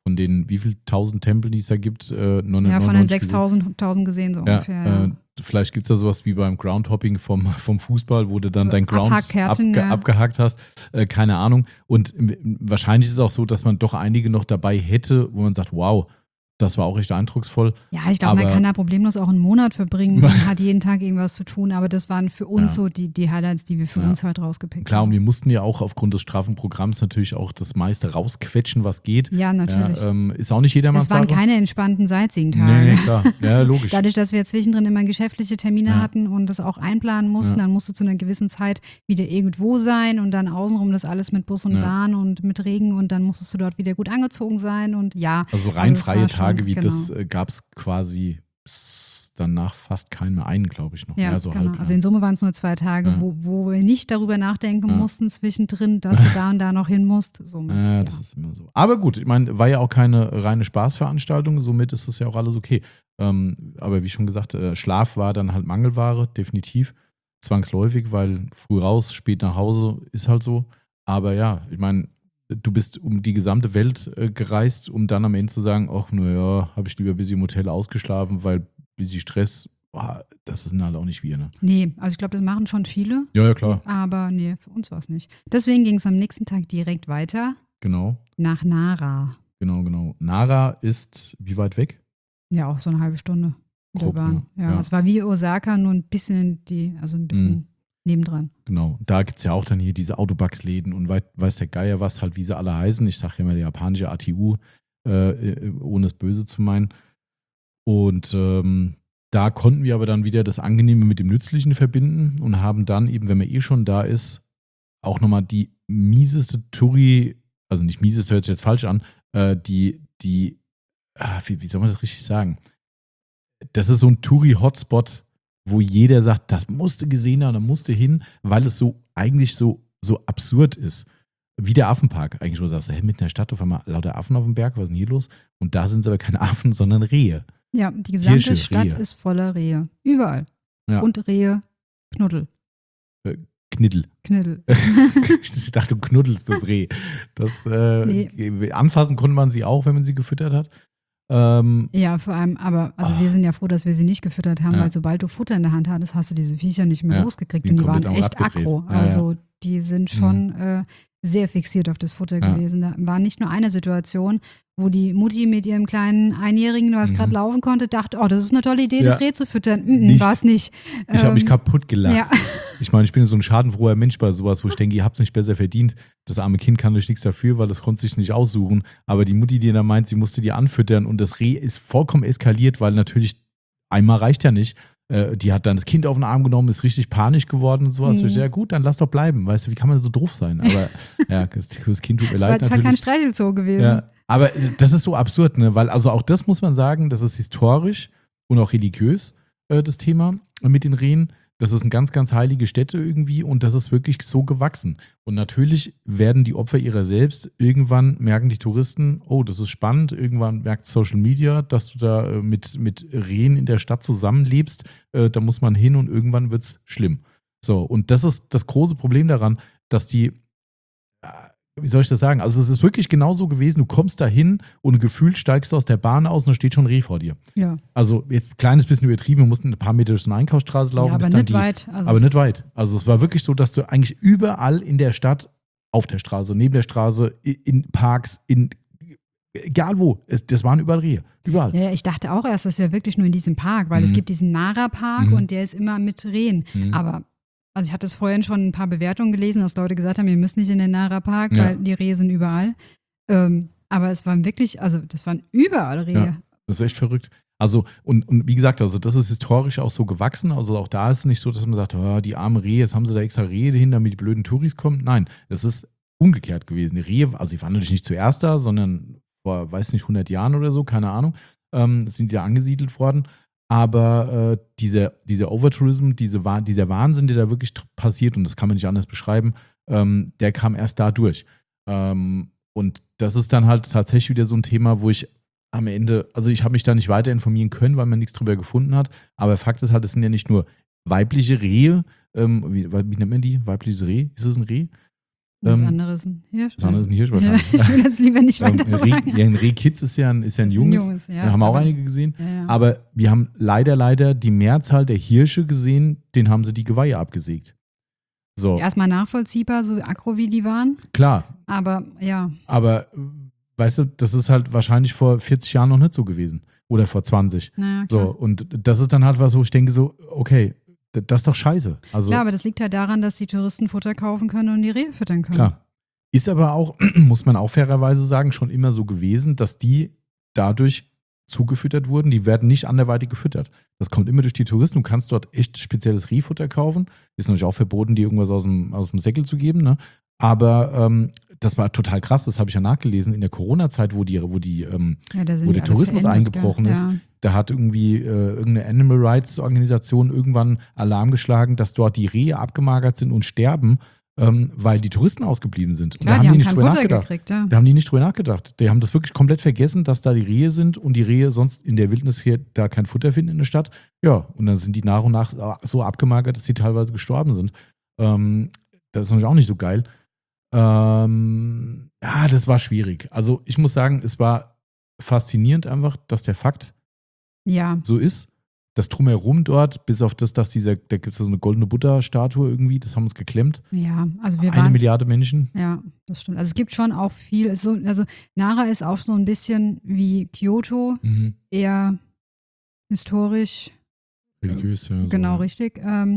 A: von den, wie viel tausend Tempeln, die es da gibt, äh, neunhundertneunundneunzig
B: Ja, von den
A: gesehen.
B: sechstausend tausend gesehen so
A: Ja,
B: ungefähr. Ja.
A: Äh, vielleicht gibt es da sowas wie beim Groundhopping vom, vom Fußball, wo du dann
B: So
A: dein Ground
B: Abhackkärtchen,
A: abge,
B: ja.
A: abgehakt hast. Äh, keine Ahnung. Und äh, wahrscheinlich ist es auch so, dass man doch einige noch dabei hätte, wo man sagt, wow, das war auch echt eindrucksvoll.
B: Ja, ich glaube, man
A: Aber-
B: kann da problemlos auch einen Monat verbringen und hat jeden Tag irgendwas zu tun, aber das waren für uns
A: Ja.
B: so die, die Highlights, die wir für
A: Ja.
B: uns halt rausgepickt
A: Klar, und
B: haben.
A: wir mussten ja auch aufgrund des straffen Programms natürlich auch das meiste rausquetschen, was geht.
B: Ja, natürlich.
A: Ja, ähm, ist auch nicht jedermanns
B: Es waren
A: Sache.
B: keine entspannten Sightseeing-Tage.
A: Nee, nee, klar. Ja, logisch.
B: Dadurch, dass wir zwischendrin immer geschäftliche Termine
A: Ja.
B: hatten und das auch einplanen mussten,
A: Ja.
B: dann musste zu einer gewissen Zeit wieder irgendwo sein und dann außenrum das alles mit Bus und
A: Ja.
B: Bahn und mit Regen und dann musstest du dort wieder gut angezogen sein und ja.
A: Also rein
B: also es
A: freie
B: war schon-
A: Tage wie
B: genau.
A: das äh, gab es quasi s- danach fast keinen mehr einen, glaube ich noch.
B: Ja,
A: so
B: genau.
A: halb,
B: Also in Summe waren es nur zwei Tage,
A: Ja.
B: wo, wo wir nicht darüber nachdenken
A: Ja.
B: mussten zwischendrin, dass du da und da noch hin musst. Somit,
A: ja.
B: ja.
A: Ja, das ist immer so. Aber gut, ich meine, war ja auch keine reine Spaßveranstaltung, somit ist das ja auch alles okay. Ähm, aber wie schon gesagt, äh, Schlaf war dann halt Mangelware, definitiv. Zwangsläufig, weil früh raus, spät nach Hause, ist halt so. Aber ja, ich meine, du bist um die gesamte Welt äh, gereist, um dann am Ende zu sagen, ach, naja, habe ich lieber bis im Hotel ausgeschlafen, weil busy Stress, boah, das sind halt auch nicht wir, ne?
B: Nee, also ich glaube, das machen schon viele,
A: Ja, ja, klar,
B: aber nee, für uns war es nicht. Deswegen ging es am nächsten Tag direkt weiter
A: genau,
B: nach Nara.
A: genau, genau. Nara ist wie weit weg?
B: Ja, auch so eine halbe Stunde mit der
A: Grob,
B: Bahn.
A: ne?
B: Ja,
A: Ja.
B: es war wie Osaka, nur ein bisschen in die, also ein bisschen
A: Mhm.
B: nebendran.
A: Genau, da gibt es ja auch dann hier diese Autobugs-Läden und weit, weiß der Geier was, halt wie sie alle heißen. Ich sage ja immer der japanische A T U, äh, äh, ohne es böse zu meinen. Und ähm, da konnten wir aber dann wieder das Angenehme mit dem Nützlichen verbinden und haben dann eben, wenn man eh schon da ist, auch nochmal die mieseste Touri, also nicht mieseste, hört sich jetzt falsch an, äh, die, die, ah, wie, wie soll man das richtig sagen? Das ist so ein Touri-Hotspot, wo jeder sagt, das musste gesehen haben, da musste hin, weil es so eigentlich so, so absurd ist. Wie der Affenpark, eigentlich, wo du sagst, hey, mitten in der Stadt auf einmal lauter Affen auf dem Berg, was ist denn hier los? Und da sind es aber keine Affen, sondern Rehe.
B: Ja, die gesamte
A: Hirsche,
B: Stadt
A: Rehe.
B: ist voller Rehe. Überall.
A: Ja.
B: Und Rehe, Knuddel,
A: Kniddel.
B: Kniddel.
A: Ich dachte, du knuddelst das Reh. Das, äh, Anfassen konnte man sie auch, wenn man sie gefüttert hat. Ähm,
B: Ja, vor allem, aber also
A: Oh.
B: wir sind ja froh, dass wir sie nicht gefüttert haben,
A: Ja.
B: weil sobald du Futter in der Hand hattest, hast du diese Viecher nicht mehr
A: Ja,
B: losgekriegt
A: die
B: und die waren
A: komplett am
B: echt
A: Rad gedreht.
B: aggro.
A: Ja, ja.
B: Also die sind schon äh, sehr fixiert auf das Futter
A: Ja.
B: gewesen. Da war nicht nur eine Situation, wo die Mutti mit ihrem kleinen Einjährigen, was
A: Mhm.
B: gerade laufen konnte, dachte, oh, das ist eine tolle Idee,
A: Ja.
B: das Reh zu füttern. Mm,
A: Nicht.
B: war es nicht.
A: ich habe mich
B: Ähm,
A: kaputt gelacht.
B: ja.
A: Ich meine, ich bin so ein schadenfroher Mensch bei sowas, wo ich denke, ihr habt es nicht besser verdient. Das arme Kind kann durch nichts dafür, weil das konnte sich nicht aussuchen. Aber die Mutti, die da meint, sie musste die anfüttern und das Reh ist vollkommen eskaliert, weil natürlich einmal reicht ja nicht. Äh, Die hat dann das Kind auf den Arm genommen, ist richtig panisch geworden und sowas.
B: Mhm.
A: Ich so, ja gut, dann lass doch bleiben. Weißt du, wie kann man so doof sein? Aber ja, das, das Kind tut mir
B: Es war
A: leid
B: jetzt halt kein
A: natürlich.
B: Streichelzoo gewesen.
A: Ja, aber das ist so absurd, ne? Weil also auch das muss man sagen, das ist historisch und auch religiös, äh, das Thema mit den Rehen. Das ist eine ganz, ganz heilige Stätte irgendwie und das ist wirklich so gewachsen. Und natürlich werden die Opfer ihrer selbst. Irgendwann merken die Touristen, oh, das ist spannend. Irgendwann merkt Social Media, dass du da äh, mit, mit Rehen in der Stadt zusammenlebst. Äh, da muss man hin und irgendwann wird es schlimm. So, und das ist das große Problem daran, dass die, äh, wie soll ich das sagen? Also es ist wirklich genauso gewesen, du kommst da hin und gefühlt steigst du aus der Bahn aus und da steht schon ein Reh vor dir.
B: Ja.
A: Also jetzt ein kleines bisschen übertrieben, wir mussten ein paar Meter durch so eine Einkaufsstraße laufen.
B: Ja,
A: bis
B: aber
A: dann
B: nicht
A: die,
B: weit. Also
A: aber
B: es-
A: nicht weit. Also es war wirklich so, dass du eigentlich überall in der Stadt, auf der Straße, neben der Straße, i- in Parks, in egal wo, es, das waren überall Rehe. Überall.
B: Ja, ja, ich dachte auch erst, das wäre wirklich nur in diesem Park, weil es
A: Mhm.
B: gibt diesen Nara-Park
A: Mhm.
B: und der ist immer mit Rehen.
A: Mhm.
B: Aber, also ich hatte es vorhin schon ein paar Bewertungen gelesen, dass Leute gesagt haben, ihr müsst nicht in den Nara-Park,
A: Ja.
B: weil die Rehe sind überall. Ähm, aber es waren wirklich, also das waren überall Rehe.
A: Ja. Das ist echt verrückt. Also, und, und wie gesagt, also das ist historisch auch so gewachsen. Also auch da ist es nicht so, dass man sagt, oh, die armen Rehe, jetzt haben sie da extra Rehe hin, damit die blöden Touris kommen. Nein, das ist umgekehrt gewesen. Die Rehe, also die waren natürlich nicht zuerst da, sondern vor, weiß nicht, hundert Jahren oder so, keine Ahnung, ähm, sind die da angesiedelt worden. Aber äh, dieser, dieser Overtourism, diese, Wah- dieser Wahnsinn, der da wirklich tr- passiert, und das kann man nicht anders beschreiben, ähm, der kam erst da durch. Ähm, und das ist dann halt tatsächlich wieder so ein Thema, wo ich am Ende, also ich habe mich da nicht weiter informieren können, weil man nichts drüber gefunden hat. Aber Fakt ist halt, es sind ja nicht nur weibliche Rehe, ähm, wie, wie nennt man die? Weibliches Reh? Ist es ein Reh?
B: Und das
A: Ähm,
B: andere ist ein Hirsch.
A: Das andere ist ein Hirsch wahrscheinlich.
B: Ich will das lieber nicht
A: Ähm,
B: weiter
A: Reh,
B: fragen.
A: ja, ein Rehkitz ist ja ein, ist ja ein
B: Das ist ein
A: Junges.
B: Junges, ja.
A: Da haben wir auch
B: Aber
A: einige gesehen.
B: Ja, ja.
A: Aber wir haben leider, leider die Mehrzahl der Hirsche gesehen, denen haben sie die Geweihe abgesägt. So,
B: Erstmal nachvollziehbar, so aggro wie die waren.
A: klar.
B: Aber ja,
A: Aber, äh, weißt du, das ist halt wahrscheinlich vor vierzig Jahren noch nicht so gewesen. Oder vor zwanzig.
B: naja,
A: So,
B: klar.
A: und das ist dann halt was, wo ich denke so, okay, d- das ist doch scheiße. Also,
B: Klar, aber das liegt halt daran, dass die Touristen Futter kaufen können und die Rehe füttern können.
A: klar. Ist aber auch, muss man auch fairerweise sagen, schon immer so gewesen, dass die dadurch zugefüttert wurden. Die werden nicht anderweitig gefüttert. Das kommt immer durch die Touristen. Du kannst dort echt spezielles Rehfutter kaufen. Ist natürlich auch verboten, die irgendwas aus dem, aus dem Säckel zu geben. Ne? Aber ähm, das war total krass. Das habe ich ja nachgelesen. In der Corona-Zeit, wo, die, wo, die, ähm,
B: Ja, da sind
A: wo
B: die
A: der
B: alle
A: Tourismus
B: verändert,
A: eingebrochen
B: gell?
A: ist,
B: Ja.
A: da hat irgendwie äh, irgendeine Animal Rights Organisation irgendwann Alarm geschlagen, dass dort die Rehe abgemagert sind und sterben, ähm, weil die Touristen ausgeblieben sind. Und
B: Klar,
A: da
B: die
A: haben
B: haben
A: die nicht
B: kein
A: drüber
B: Futter
A: nachgedacht.
B: gekriegt, ja.
A: Da haben die nicht drüber nachgedacht. Die haben das wirklich komplett vergessen, dass da die Rehe sind und die Rehe sonst in der Wildnis hier da kein Futter finden in der Stadt. Ja, und dann sind die nach und nach so abgemagert, dass sie teilweise gestorben sind. Ähm, das ist natürlich auch nicht so geil. Ähm, ja, das war schwierig. Also ich muss sagen, es war faszinierend einfach, dass der Fakt
B: Ja,
A: so ist. Das Drumherum dort, bis auf das, dass dieser, da gibt es so eine goldene Buddha-Statue irgendwie, das haben uns geklemmt.
B: ja, also wir
A: Eine
B: waren,
A: Milliarde Menschen.
B: ja, das stimmt. Also es gibt schon auch viel, es ist so, also Nara ist auch so ein bisschen wie Kyoto,
A: Mhm.
B: eher historisch,
A: Religiös, ja.
B: genau
A: so.
B: richtig. Ähm,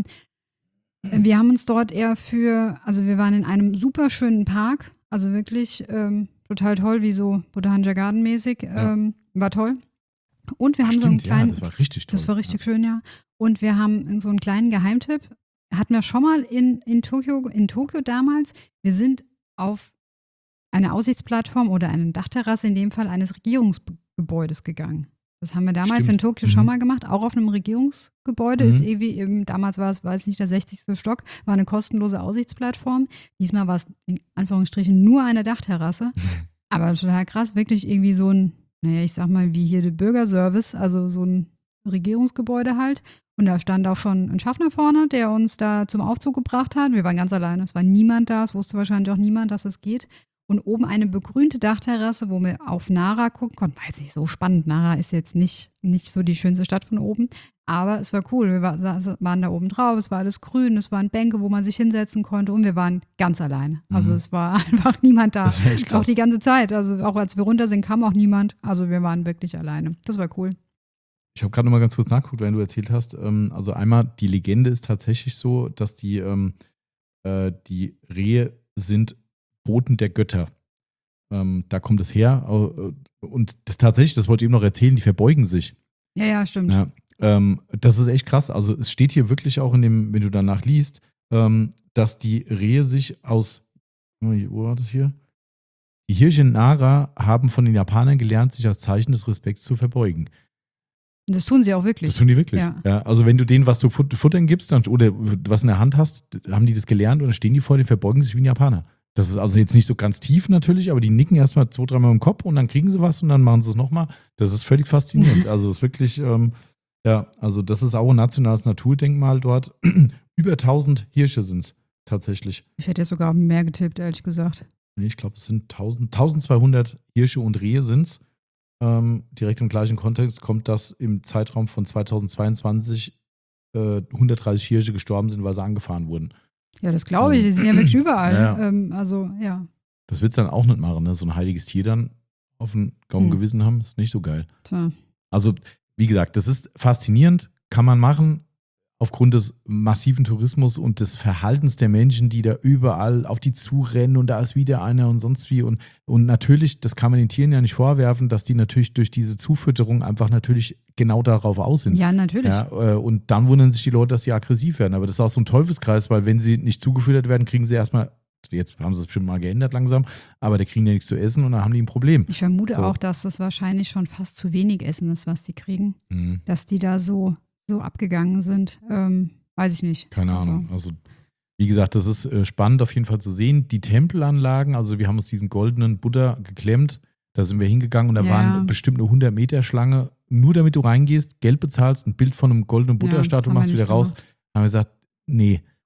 B: wir haben uns dort eher für, also wir waren in einem super schönen Park, also wirklich ähm, total toll, wie so Bodhanja Garden mäßig,
A: Ja.
B: ähm, war toll. Und wir
A: Ach,
B: haben so einen
A: stimmt, ja,
B: kleinen,
A: das war richtig toll.
B: das war richtig schön, ja. Und wir haben so einen kleinen Geheimtipp. Hatten wir schon mal in, in Tokio, in Tokio damals. Wir sind auf eine Aussichtsplattform oder eine Dachterrasse, in dem Fall eines Regierungsgebäudes gegangen. Das haben wir damals
A: Stimmt.
B: in Tokio
A: Mhm.
B: schon mal gemacht, auch auf einem Regierungsgebäude.
A: Mhm.
B: Ist irgendwie, eben, damals war es, weiß nicht, der sechzigste Stock, war eine kostenlose Aussichtsplattform. Diesmal war es in Anführungsstrichen nur eine Dachterrasse. Aber total krass, wirklich irgendwie so ein, naja, ich sag mal, wie hier der Bürgerservice, also so ein Regierungsgebäude halt. Und da stand auch schon ein Schaffner vorne, der uns da zum Aufzug gebracht hat. Wir waren ganz alleine, es war niemand da, es wusste wahrscheinlich auch niemand, dass es geht. Und oben eine begrünte Dachterrasse, wo wir auf Nara gucken konnten. Weiß nicht, so spannend. Nara ist jetzt nicht, nicht so die schönste Stadt von oben. Aber es war cool. Wir war, waren da oben drauf, es war alles grün, es waren Bänke, wo man sich hinsetzen konnte und wir waren ganz alleine. Also
A: Mhm.
B: es war einfach niemand da.
A: Das war echt krass.
B: Auch die ganze Zeit. Also auch als wir runter sind, kam auch niemand. Also wir waren wirklich alleine. Das war cool.
A: Ich habe gerade noch mal ganz kurz nachgeguckt, wenn du erzählt hast. Ähm, also einmal, die Legende ist tatsächlich so, dass die, ähm, äh, die Rehe sind Boten der Götter. Ähm, da kommt es her. Äh, Und tatsächlich, das wollte ich eben noch erzählen, die verbeugen sich.
B: Ja, ja, stimmt.
A: Ja, ähm, das ist echt krass. Also es steht hier wirklich auch in dem, wenn du danach liest, ähm, dass die Rehe sich aus, wo war das hier? Die Hirsche in Nara haben von den Japanern gelernt, sich als Zeichen des Respekts zu verbeugen.
B: Und das tun sie auch wirklich.
A: Das tun die wirklich.
B: Ja.
A: Ja, also wenn du denen was zu fut- futtern gibst dann, oder was in der Hand hast, haben die das gelernt und dann stehen die vor dir, verbeugen sich wie ein Japaner. Das ist also jetzt nicht so ganz tief natürlich, aber die nicken erstmal zwei, dreimal im Kopf und dann kriegen sie was und dann machen sie es nochmal. Das ist völlig faszinierend. Also es ist wirklich, ähm, ja, also das ist auch ein nationales Naturdenkmal dort. Über tausend Hirsche sind es tatsächlich.
B: Ich hätte jetzt sogar auf mehr getippt, ehrlich gesagt.
A: Nee, ich glaube, es sind tausend, zwölfhundert Hirsche und Rehe sind es. Ähm, direkt im gleichen Kontext kommt, dass im Zeitraum von zweitausendzweiundzwanzig äh, hundertdreißig Hirsche gestorben sind, weil sie angefahren wurden.
B: Ja, das glaube ich. Die sind ja wirklich überall.
A: Ja.
B: Ähm, also, ja.
A: Das willst du dann auch nicht machen, ne? So ein heiliges Tier dann auf dem Gaumen
B: Hm.
A: Gewissen haben, ist nicht so geil.
B: Tja.
A: Also, wie gesagt, das ist faszinierend, kann man machen, aufgrund des massiven Tourismus und des Verhaltens der Menschen, die da überall auf die zurennen und da ist wieder einer und sonst wie. Und, und natürlich, das kann man den Tieren ja nicht vorwerfen, dass die natürlich durch diese Zufütterung einfach natürlich genau darauf aus sind.
B: Ja, natürlich.
A: Ja, äh, und dann wundern sich die Leute, dass sie aggressiv werden. Aber das ist auch so ein Teufelskreis, weil wenn sie nicht zugefüttert werden, kriegen sie erstmal, jetzt haben sie es bestimmt mal geändert langsam, aber die kriegen ja nichts zu essen und dann haben die ein Problem.
B: Ich vermute
A: So.
B: auch, dass das wahrscheinlich schon fast zu wenig Essen ist, was die kriegen.
A: Mhm.
B: Dass die da so, so abgegangen sind. Ähm, weiß ich nicht.
A: Keine
B: Also,
A: Ahnung. Also, wie gesagt, das ist äh, spannend auf jeden Fall zu sehen. Die Tempelanlagen, also wir haben uns diesen goldenen Buddha geklemmt, da sind wir hingegangen und da
B: Ja.
A: waren bestimmt eine hundert Meter Schlange. Nur damit du reingehst, Geld bezahlst, ein Bild von einem goldenen Buddha-Statue
B: das haben
A: machst
B: wir
A: wieder
B: nicht
A: raus.
B: gemacht.
A: Haben wir gesagt, nee.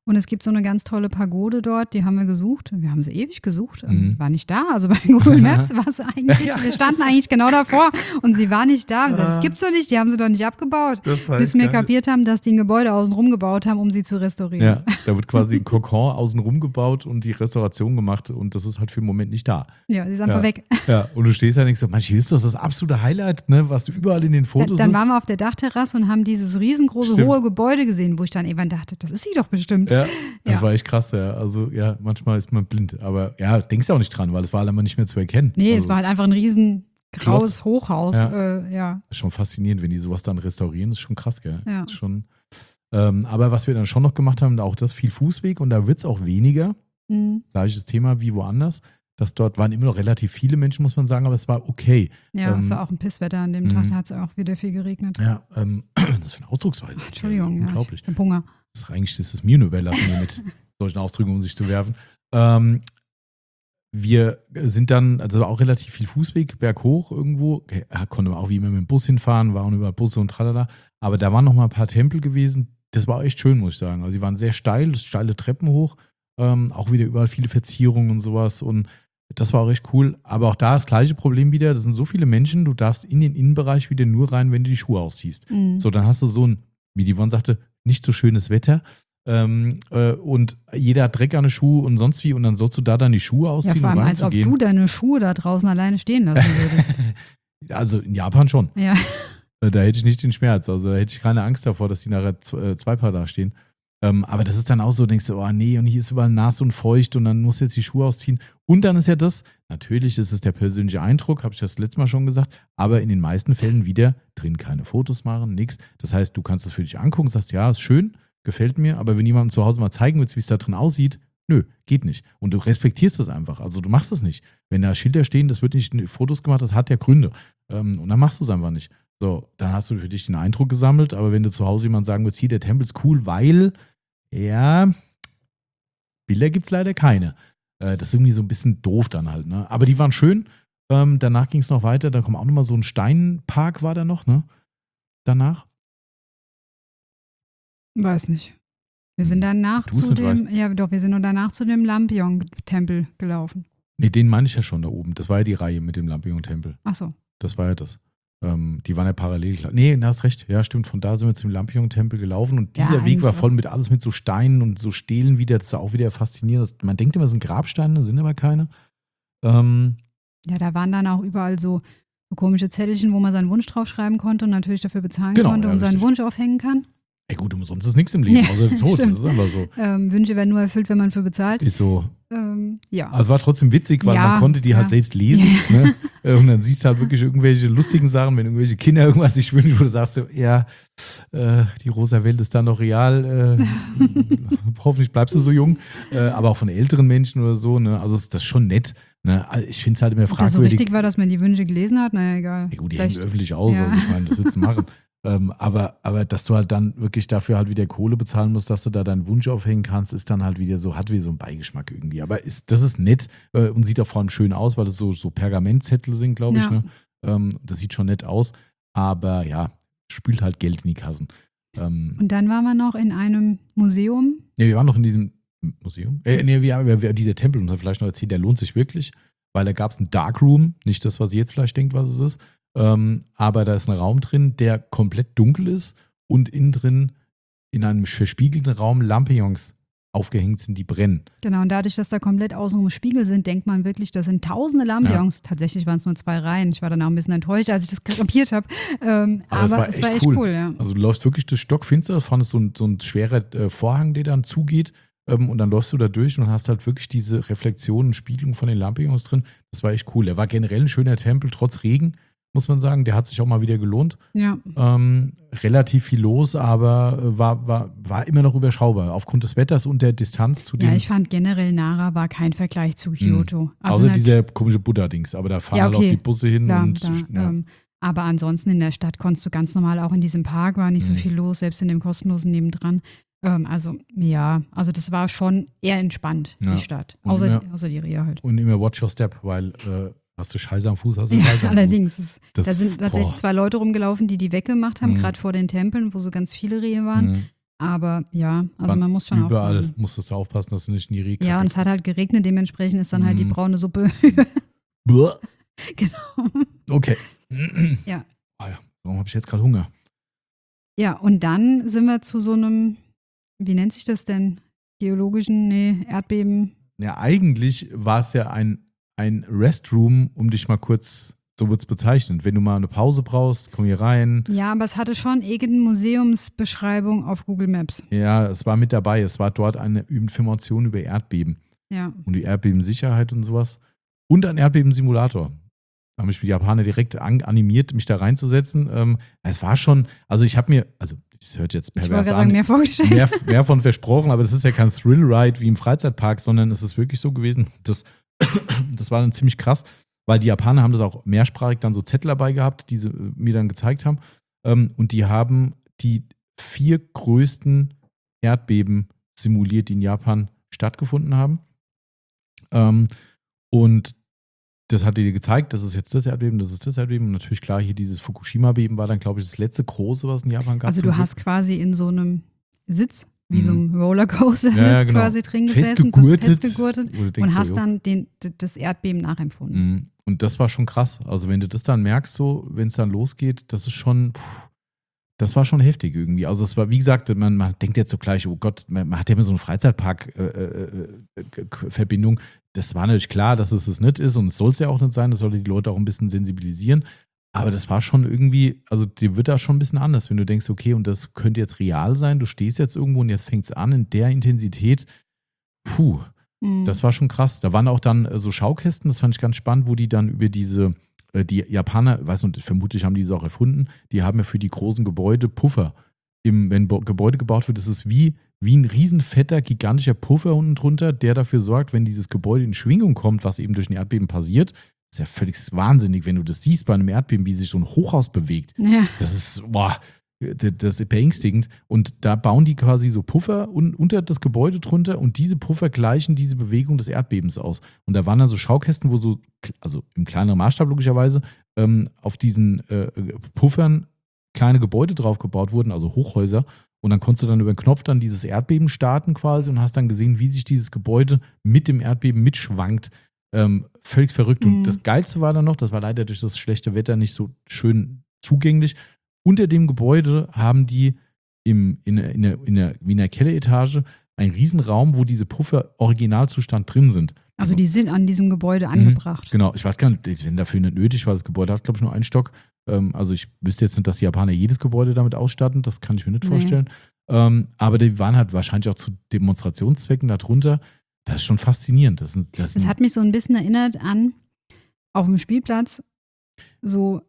B: Und es gibt so eine ganz tolle Pagode dort, die haben wir gesucht. Wir haben sie ewig gesucht,
A: Mhm.
B: war nicht da. Also bei Google Maps war sie eigentlich,
A: Ja,
B: wir standen eigentlich genau davor und sie war nicht da. Wir sagten,
A: Ah.
B: das gibt's doch nicht, die haben sie doch nicht abgebaut.
A: Das war
B: Bis
A: echt
B: wir
A: geil.
B: kapiert haben, dass die ein Gebäude außenrum gebaut haben, um sie zu restaurieren.
A: Ja, da wird quasi ein Kokon außenrum gebaut und die Restauration gemacht und das ist halt für den Moment nicht da.
B: Ja, sie ist einfach
A: Ja.
B: weg.
A: Ja, und du stehst da und denkst so, Mensch, hier ist doch das absolute Highlight, ne, was überall in den
B: Dann,
A: Fotos
B: dann
A: ist.
B: waren wir auf der Dachterrasse und haben dieses riesengroße,
A: Stimmt.
B: hohe Gebäude gesehen, wo ich dann irgendwann dachte, das ist sie doch bestimmt.
A: Ja, das
B: Ja.
A: war echt krass, ja. Also ja, manchmal ist man blind. Aber ja, denkst du auch nicht dran, weil es war einmal nicht mehr zu erkennen.
B: Nee,
A: also,
B: es war halt einfach ein riesen graues
A: Klotz.
B: Hochhaus.
A: Ja.
B: Äh, ja.
A: ist schon faszinierend, wenn die sowas dann restaurieren, ist schon krass, gell?
B: Ja.
A: Ist schon, ähm, aber was wir dann schon noch gemacht haben, auch das viel Fußweg und da wird es auch weniger.
B: Mhm.
A: Gleiches Thema wie woanders. Das dort waren immer noch relativ viele Menschen, muss man sagen, aber es war okay.
B: Ja, es
A: Ähm,
B: war auch ein Pisswetter an dem
A: mhm.
B: Tag, da hat es auch wieder viel geregnet.
A: Ja, ähm, das für eine Ausdrucksweise.
B: Ach, Entschuldigung, ja,
A: Unglaublich.
B: ich hab Hunger.
A: Das ist eigentlich das ist mir nur überlassen, hier mit solchen Ausdrücken um sich zu werfen. Ähm, wir sind dann, also war auch relativ viel Fußweg, berghoch irgendwo. Ja, konnte man auch wie immer mit dem Bus hinfahren, waren über Busse und tralala. Aber da waren noch mal ein paar Tempel gewesen. Das war echt schön, muss ich sagen. Also, sie waren sehr steil, steile Treppen hoch. Ähm, auch wieder überall viele Verzierungen und sowas. Und das war auch echt cool. Aber auch da das gleiche Problem wieder. Das sind so viele Menschen, du darfst in den Innenbereich wieder nur rein, wenn du die Schuhe ausziehst.
B: Mhm.
A: So, dann hast du so ein, wie die Yvonne sagte, nicht so schönes Wetter. Ähm, äh, und jeder hat Dreck an den Schuhen und sonst wie. Und dann sollst du da dann die Schuhe
B: Ja,
A: ausziehen,
B: vor allem,
A: um
B: als ob
A: reinzugehen.
B: du deine Schuhe da draußen alleine stehen lassen würdest.
A: Also in Japan schon.
B: Ja.
A: Äh, Da hätte ich nicht den Schmerz. Also da hätte ich keine Angst davor, dass die nachher z- äh, zwei Paar da stehen. Ähm, aber das ist dann auch so, denkst du, oh nee, und hier ist überall nass und feucht und dann musst du jetzt die Schuhe ausziehen. Und dann ist ja das, natürlich ist es der persönliche Eindruck, habe ich das letzte Mal schon gesagt, aber in den meisten Fällen wieder drin keine Fotos machen, nichts. Das heißt, du kannst das für dich angucken, sagst, ja, ist schön, gefällt mir, aber wenn jemandem zu Hause mal zeigen willst, wie es da drin aussieht, nö, geht nicht. Und du respektierst das einfach. Also du machst es nicht. Wenn da Schilder stehen, das wird nicht in Fotos gemacht, das hat ja Gründe. Ähm, und dann machst du es einfach nicht. So, dann hast du für dich den Eindruck gesammelt, aber wenn du zu Hause jemand sagen willst, hier, der Tempel ist cool, weil, ja, Bilder gibt es leider keine. Äh, das ist irgendwie so ein bisschen doof dann halt, ne? Aber die waren schön. Ähm, danach ging es noch weiter, da kommt auch nochmal so ein Steinpark, war da noch, ne? Danach.
B: Weiß nicht. Wir sind danach
A: Du es
B: zu
A: nicht
B: dem,
A: weißt.
B: ja doch, wir sind nur danach zu dem Lampion-Tempel gelaufen.
A: Nee, den meine ich ja schon da oben. Das war ja die Reihe mit dem Lampion-Tempel.
B: Ach so.
A: Das war ja das. Ähm, die waren ja parallel. Nee, du hast recht. Ja, stimmt. Von da sind wir zum Lampion-Tempel gelaufen und
B: Ja,
A: dieser Weg
B: eigentlich
A: war
B: so.
A: voll mit alles mit so Steinen und so Stelen wieder. Das war auch wieder faszinierend. Das, man denkt immer, es sind Grabsteine, sind aber keine. Ähm,
B: Ja, da waren dann auch überall so, so komische Zettelchen, wo man seinen Wunsch draufschreiben konnte und natürlich dafür bezahlen
A: Genau,
B: konnte
A: ja,
B: und seinen
A: richtig.
B: Wunsch aufhängen kann.
A: ey gut, umsonst ist nichts im Leben,
B: Ja,
A: außer der Tod.
B: stimmt.
A: Das ist einfach so.
B: Ähm, Wünsche werden nur erfüllt, wenn man für bezahlt.
A: Ist so.
B: Ähm, ja.
A: Also es war trotzdem witzig, weil
B: Ja,
A: man konnte die
B: ja.
A: halt selbst lesen. Ne? Äh, Und dann siehst du halt wirklich irgendwelche lustigen Sachen, wenn irgendwelche Kinder irgendwas sich wünschen, wo du sagst, so, ja, äh, die rosa Welt ist dann noch real. Äh, hoffentlich bleibst du so jung. Äh, aber auch von älteren Menschen oder so. Ne? Also das ist schon nett. Ne? Also ich finde es halt immer
B: Ob das so
A: fragwürdig.
B: richtig war, dass man die Wünsche gelesen hat, naja, egal.
A: Ja, gut, die hängen
B: Vielleicht-
A: öffentlich aus,
B: Ja.
A: also ich meine, das willst du machen. ähm, aber, aber dass du halt dann wirklich dafür halt wieder Kohle bezahlen musst, dass du da deinen Wunsch aufhängen kannst, ist dann halt wieder so, hat wieder so einen Beigeschmack irgendwie. Aber ist, das ist nett äh, und sieht auch vor allem schön aus, weil das so, so Pergamentzettel sind, glaube ich.
B: Ja.
A: Ne? Ähm, das sieht schon nett aus. Aber ja, spült halt Geld in die Kassen. Ähm,
B: Und dann waren wir noch in einem Museum.
A: ja, wir waren noch in diesem Museum. Äh, nee, wir, wir, wir, dieser Tempel, uns hat vielleicht noch erzählt, der lohnt sich wirklich, weil da gab es einen Darkroom, nicht das, was ihr jetzt vielleicht denkt, was es ist. Ähm, aber da ist ein Raum drin, der komplett dunkel ist und innen drin in einem verspiegelten Raum Lampions aufgehängt sind, die brennen.
B: Genau, und dadurch, dass da komplett außenrum Spiegel sind, denkt man wirklich, das sind tausende Lampions. Tatsächlich waren es nur zwei Reihen. Ich war dann auch ein bisschen enttäuscht, als ich das kapiert habe. Ähm,
A: Aber
B: aber
A: es war
B: es
A: echt
B: war echt
A: cool.
B: cool, ja.
A: Also du läufst wirklich durch stockfinster, vorne ist so ein, so ein schwerer äh, Vorhang, der dann zugeht ähm, und dann läufst du da durch und hast halt wirklich diese Reflexionen, Spiegelung von den Lampions drin. Das war echt cool. Der war generell ein schöner Tempel, trotz Regen, muss man sagen. Der hat sich auch mal wieder gelohnt.
B: Ja,
A: Ähm, relativ viel los, aber äh, war, war, war immer noch überschaubar. Aufgrund des Wetters und der Distanz zu
B: ja,
A: dem,
B: ich fand generell Nara war kein Vergleich zu Kyoto. Also
A: außer
B: nat-
A: dieser komische Buddha-Dings. Aber da fahren
B: Ja,
A: halt
B: okay.
A: auch die Busse hin.
B: klar,
A: und
B: da,
A: ja.
B: ähm, aber ansonsten in der Stadt konntest du ganz normal, auch in diesem Park war nicht so
A: Mhm.
B: viel los, selbst in dem kostenlosen nebendran. Ähm, also ja, also das war schon eher entspannt,
A: Ja.
B: die Stadt.
A: Und
B: Außer,
A: immer-
B: die, außer die Reha halt.
A: Und immer watch your step, weil äh, hast du Scheiße am Fuß, hast du
B: Ja,
A: Scheiße am Fuß.
B: allerdings. Es,
A: Das-
B: da sind tatsächlich
A: boah.
B: zwei Leute rumgelaufen, die die weggemacht haben,
A: Mhm.
B: gerade vor den Tempeln, wo so ganz viele Rehe waren.
A: Mhm.
B: Aber ja, also
A: Wann
B: man muss schon
A: überall
B: aufpassen.
A: musstest du aufpassen, dass du nicht in die Rehkacke
B: Ja, und es hat halt geregnet, dementsprechend ist dann halt die
A: Mhm.
B: braune Suppe.
A: Bäh.
B: Genau.
A: Okay.
B: Ja.
A: Ah ja. Warum habe ich jetzt gerade Hunger?
B: Ja, und dann sind wir zu so einem, wie nennt sich das denn? Geologischen, nee, Erdbeben.
A: Ja, eigentlich war es ja ein, ein Restroom, um dich mal kurz, so wird es bezeichnet. Wenn du mal eine Pause brauchst, komm hier rein.
B: Ja, aber es hatte schon irgendeine Museumsbeschreibung auf Google Maps.
A: Ja, es war mit dabei. Es war dort eine Information über Erdbeben
B: Ja.
A: und die Erdbebensicherheit und sowas. Und ein Erdbebensimulator. Da haben mich die Japaner direkt an, animiert, mich da reinzusetzen. Ähm, es war schon, also ich habe mir, also das hört jetzt
B: Ich wollte
A: pervers
B: gerade
A: an,
B: sagen, mehr vorgestellt.
A: mehr, mehr von versprochen, aber es ist ja kein Thrill-Ride wie im Freizeitpark, sondern es ist wirklich so gewesen, das, das war dann ziemlich krass, weil die Japaner haben das auch mehrsprachig dann so Zettel dabei gehabt, die sie äh, mir dann gezeigt haben. Ähm, und die haben die vier größten Erdbeben simuliert, die in Japan stattgefunden haben. Ähm, und das hat dir gezeigt, das ist jetzt das Erdbeben, das ist das Erdbeben. Und natürlich klar, hier dieses Fukushima-Beben war dann, glaube ich, das letzte große, was in Japan gab.
B: Also du hast quasi in so einem Sitz, wie
A: Mhm.
B: so einem Rollercoaster
A: Ja, ja,
B: sitz
A: genau.
B: quasi drin gesessen,
A: festgegurtet,
B: bist festgegurtet
A: wo du denkst
B: und
A: so,
B: hast
A: jo.
B: dann den, d- das Erdbeben nachempfunden.
A: Mhm. Und das war schon krass. Also wenn du das dann merkst, so, wenn es dann losgeht, das ist schon, puh, das war schon heftig irgendwie. Also es war, wie gesagt, man, man denkt jetzt so gleich, oh Gott, man, man hat ja immer so eine Freizeitpark-Verbindung. Das war natürlich klar, dass es es nicht ist und es soll es ja auch nicht sein. Das sollte die Leute auch ein bisschen sensibilisieren. Aber das war schon irgendwie, also dir wird da schon ein bisschen anders, wenn du denkst, okay, und das könnte jetzt real sein. Du stehst jetzt irgendwo und jetzt fängt es an in der Intensität. Puh.
B: Mhm.
A: Das war schon krass. Da waren auch dann äh, so Schaukästen, das fand ich ganz spannend, wo die dann über diese, äh, die Japaner, weiß nicht, vermutlich haben die es auch erfunden, die haben ja für die großen Gebäude Puffer. Im, wenn Bo- Gebäude gebaut wird, ist es wie, wie ein riesenfetter, gigantischer Puffer unten drunter, der dafür sorgt, wenn dieses Gebäude in Schwingung kommt, was eben durch ein Erdbeben passiert. Ist ja völlig wahnsinnig, wenn du das siehst bei einem Erdbeben, wie sich so ein Hochhaus bewegt.
B: Ja.
A: Das ist, boah, das ist beängstigend. Und da bauen die quasi so Puffer un, unter das Gebäude drunter und diese Puffer gleichen diese Bewegung des Erdbebens aus. Und da waren dann so Schaukästen, wo so, also im kleineren Maßstab logischerweise, ähm, auf diesen äh, Puffern kleine Gebäude drauf gebaut wurden, also Hochhäuser. Und dann konntest du dann über den Knopf dann dieses Erdbeben starten quasi und hast dann gesehen, wie sich dieses Gebäude mit dem Erdbeben mitschwankt. Ähm, völlig verrückt.
B: Mhm.
A: Und das Geilste war dann noch, das war leider durch das schlechte Wetter nicht so schön zugänglich. Unter dem Gebäude haben die im, in, der- in, der, in der Wiener Kelleretage einen Riesenraum, wo diese Puffer Originalzustand drin sind.
B: Also die sind an diesem Gebäude
A: Mhm,
B: angebracht.
A: Genau, ich weiß gar nicht, die werden dafür nicht nötig, weil das Gebäude hat, glaube ich, nur einen Stock. Ähm, also ich wüsste jetzt nicht, dass die Japaner jedes Gebäude damit ausstatten, das kann ich mir nicht
B: Nee.
A: vorstellen. Ähm, aber die waren halt wahrscheinlich auch zu Demonstrationszwecken darunter. Das ist schon faszinierend. Das, sind, das,
B: Das
A: sind,
B: hat mich so ein bisschen erinnert an auf dem Spielplatz so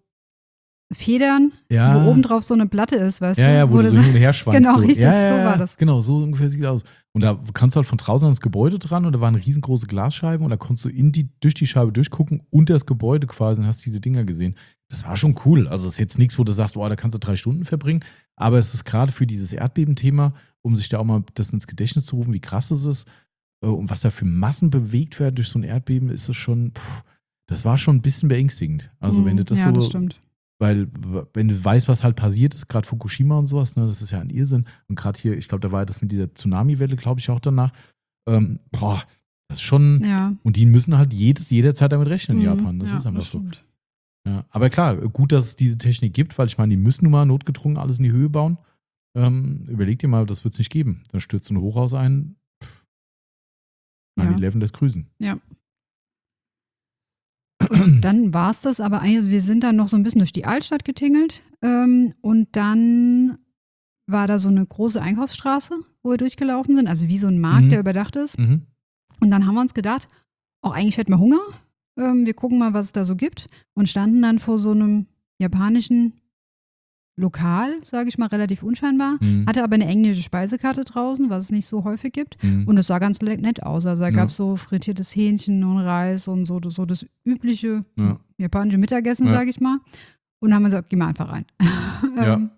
B: Federn,
A: ja,
B: wo oben drauf so eine Platte ist, weißt
A: ja,
B: du?
A: ja, wo,
B: Wo
A: du
B: du
A: so
B: so-
A: hin und her schwankst.
B: Genau,
A: so.
B: richtig,
A: ja,
B: so
A: ja,
B: war das.
A: Genau, so ungefähr sieht es aus. Und da kannst du halt von draußen ans Gebäude dran und da waren riesengroße Glasscheiben und da konntest du in die, durch die Scheibe durchgucken, unter das Gebäude quasi und hast diese Dinger gesehen. Das war schon cool. Also es ist jetzt nichts, wo du sagst, boah, da kannst du drei Stunden verbringen, aber es ist gerade für dieses Erdbebenthema, um sich da auch mal das ins Gedächtnis zu rufen, wie krass es ist äh, und was da für Massen bewegt werden durch so ein Erdbeben, ist es schon, pff, das war schon ein bisschen beängstigend. Also wenn du das
B: ja,
A: so,
B: das stimmt.
A: weil w- wenn du weißt, was halt passiert ist, gerade Fukushima und sowas, ne, das ist ja ein Irrsinn. Und gerade hier, ich glaube, da war ja das mit dieser Tsunami-Welle, glaube ich, auch danach. Ähm, boah, das ist schon,
B: Ja.
A: und die müssen halt jedes, jederzeit damit rechnen in
B: Mhm.
A: Japan. Das
B: ja,
A: ist einfach
B: das
A: so.
B: stimmt.
A: Ja. Aber klar, gut, dass es diese Technik gibt, weil ich meine, die müssen nun mal notgedrungen alles in die Höhe bauen. Ähm, überleg dir mal, das wird es nicht geben. Dann stürzt so ein Hochhaus ein.
B: Ja.
A: neun elf lässt grüßen.
B: Dann war es das, aber eigentlich, also wir sind dann noch so ein bisschen durch die Altstadt getingelt ähm, und dann war da so eine große Einkaufsstraße, wo wir durchgelaufen sind, also wie so ein Markt,
A: Mhm.
B: der überdacht ist.
A: Mhm.
B: Und dann haben wir uns gedacht, auch eigentlich hätten wir Hunger, ähm, wir gucken mal, was es da so gibt und standen dann vor so einem japanischen Lokal, sage ich mal, relativ unscheinbar,
A: Mhm.
B: hatte aber eine englische Speisekarte draußen, was es nicht so häufig gibt.
A: Mhm.
B: Und es sah ganz le- nett aus. Also da
A: Ja.
B: gab es so frittiertes Hähnchen und Reis und so, so das übliche
A: Ja.
B: japanische Mittagessen,
A: Ja.
B: sage ich mal. Und dann haben wir gesagt, geh mal einfach rein.
A: Ja.
B: Ähm,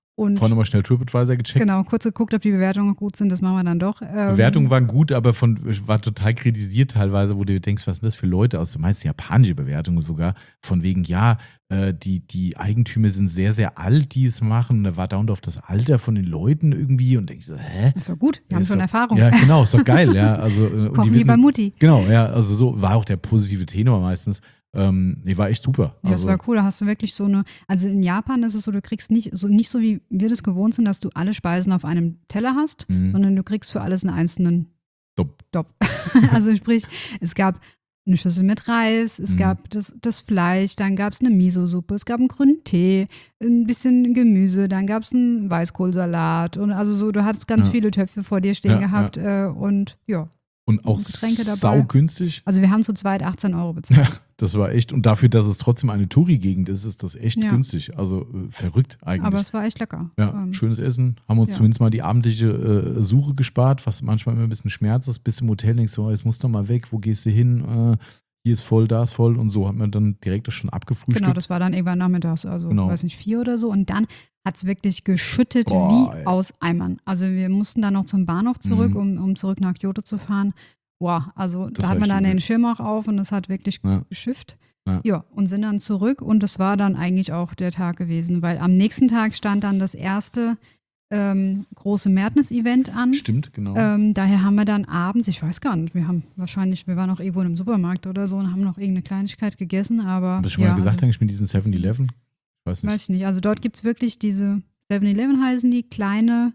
B: Und
A: vorhin nochmal schnell TripAdvisor gecheckt.
B: genau, kurz geguckt, ob die Bewertungen gut sind, das machen wir dann doch. Ähm,
A: Bewertungen waren gut, aber von, war total kritisiert teilweise, wo du denkst, was sind das für Leute aus, meistens japanische Bewertungen sogar, von wegen, ja, äh, die, die Eigentümer sind sehr, sehr alt, die es machen. Und da war dauernd auf das Alter von den Leuten irgendwie und denkst so, hä?
B: Ist doch gut, wir haben
A: Ist
B: schon
A: doch,
B: Erfahrung.
A: Ja, genau, ist doch geil, ja. Also, äh, und
B: Kochen
A: die
B: wie bei Mutti.
A: Genau, ja, also so war auch der positive Tenor meistens. Ähm, nee, war echt super.
B: Ja, das
A: Also,
B: war cool. Da hast du wirklich so eine, also in Japan ist es so, du kriegst nicht so, nicht so wie wir das gewohnt sind, dass du alle Speisen auf einem Teller hast,
A: Mhm.
B: sondern du kriegst für alles einen einzelnen
A: Dopp.
B: Dopp. Also sprich, es gab eine Schüssel mit Reis, es
A: Mhm.
B: gab das, das Fleisch, dann gab es eine Miso-Suppe, es gab einen grünen Tee, ein bisschen Gemüse, dann gab es einen Weißkohlsalat und also so, du hattest ganz
A: Ja.
B: viele Töpfe vor dir stehen
A: Ja,
B: gehabt äh, und ja,
A: Und auch
B: Getränke dabei.
A: saugünstig.
B: also wir haben zu zweit achtzehn Euro bezahlt.
A: Ja, das war echt. Und dafür, dass es trotzdem eine Touri-Gegend ist, ist das echt
B: Ja.
A: günstig. Also äh, verrückt eigentlich.
B: Aber es war echt lecker.
A: ja,
B: Ähm,
A: schönes Essen. Haben uns
B: ja.
A: zumindest mal die abendliche äh, Suche gespart, was manchmal immer ein bisschen Schmerz ist. Bis im Hotel denkst du, oh, jetzt musst du mal weg, wo gehst du hin? Äh, hier ist voll, da ist voll. Und so hat man dann direkt das schon abgefrühstückt.
B: Genau, das war dann irgendwann nachmittags, also
A: Genau.
B: weiß nicht, vier oder so. Und dann hat es wirklich geschüttet
A: Boah,
B: wie
A: ey.
B: aus Eimern. Also wir mussten dann noch zum Bahnhof zurück,
A: Mhm.
B: um, um zurück nach Kyoto zu fahren. Wow, also
A: Das
B: da
A: war
B: hat man
A: echt
B: dann
A: übel.
B: den Schirm auch auf und es hat wirklich
A: Ja.
B: geschifft.
A: Ja.
B: Ja, und sind dann zurück und das war dann eigentlich auch der Tag gewesen, weil am nächsten Tag stand dann das erste ähm, große Madness-Event an.
A: Stimmt, genau.
B: Ähm, daher haben wir dann abends, ich weiß gar nicht, wir haben wahrscheinlich, wir waren noch irgendwo in einem Supermarkt oder so und haben noch irgendeine Kleinigkeit gegessen, aber
A: Hast du schon
B: ja,
A: mal gesagt,
B: also,
A: eigentlich mit diesen seven eleven? Ich weiß nicht.
B: weiß ich nicht. Also dort gibt es wirklich diese seven eleven heißen die, kleine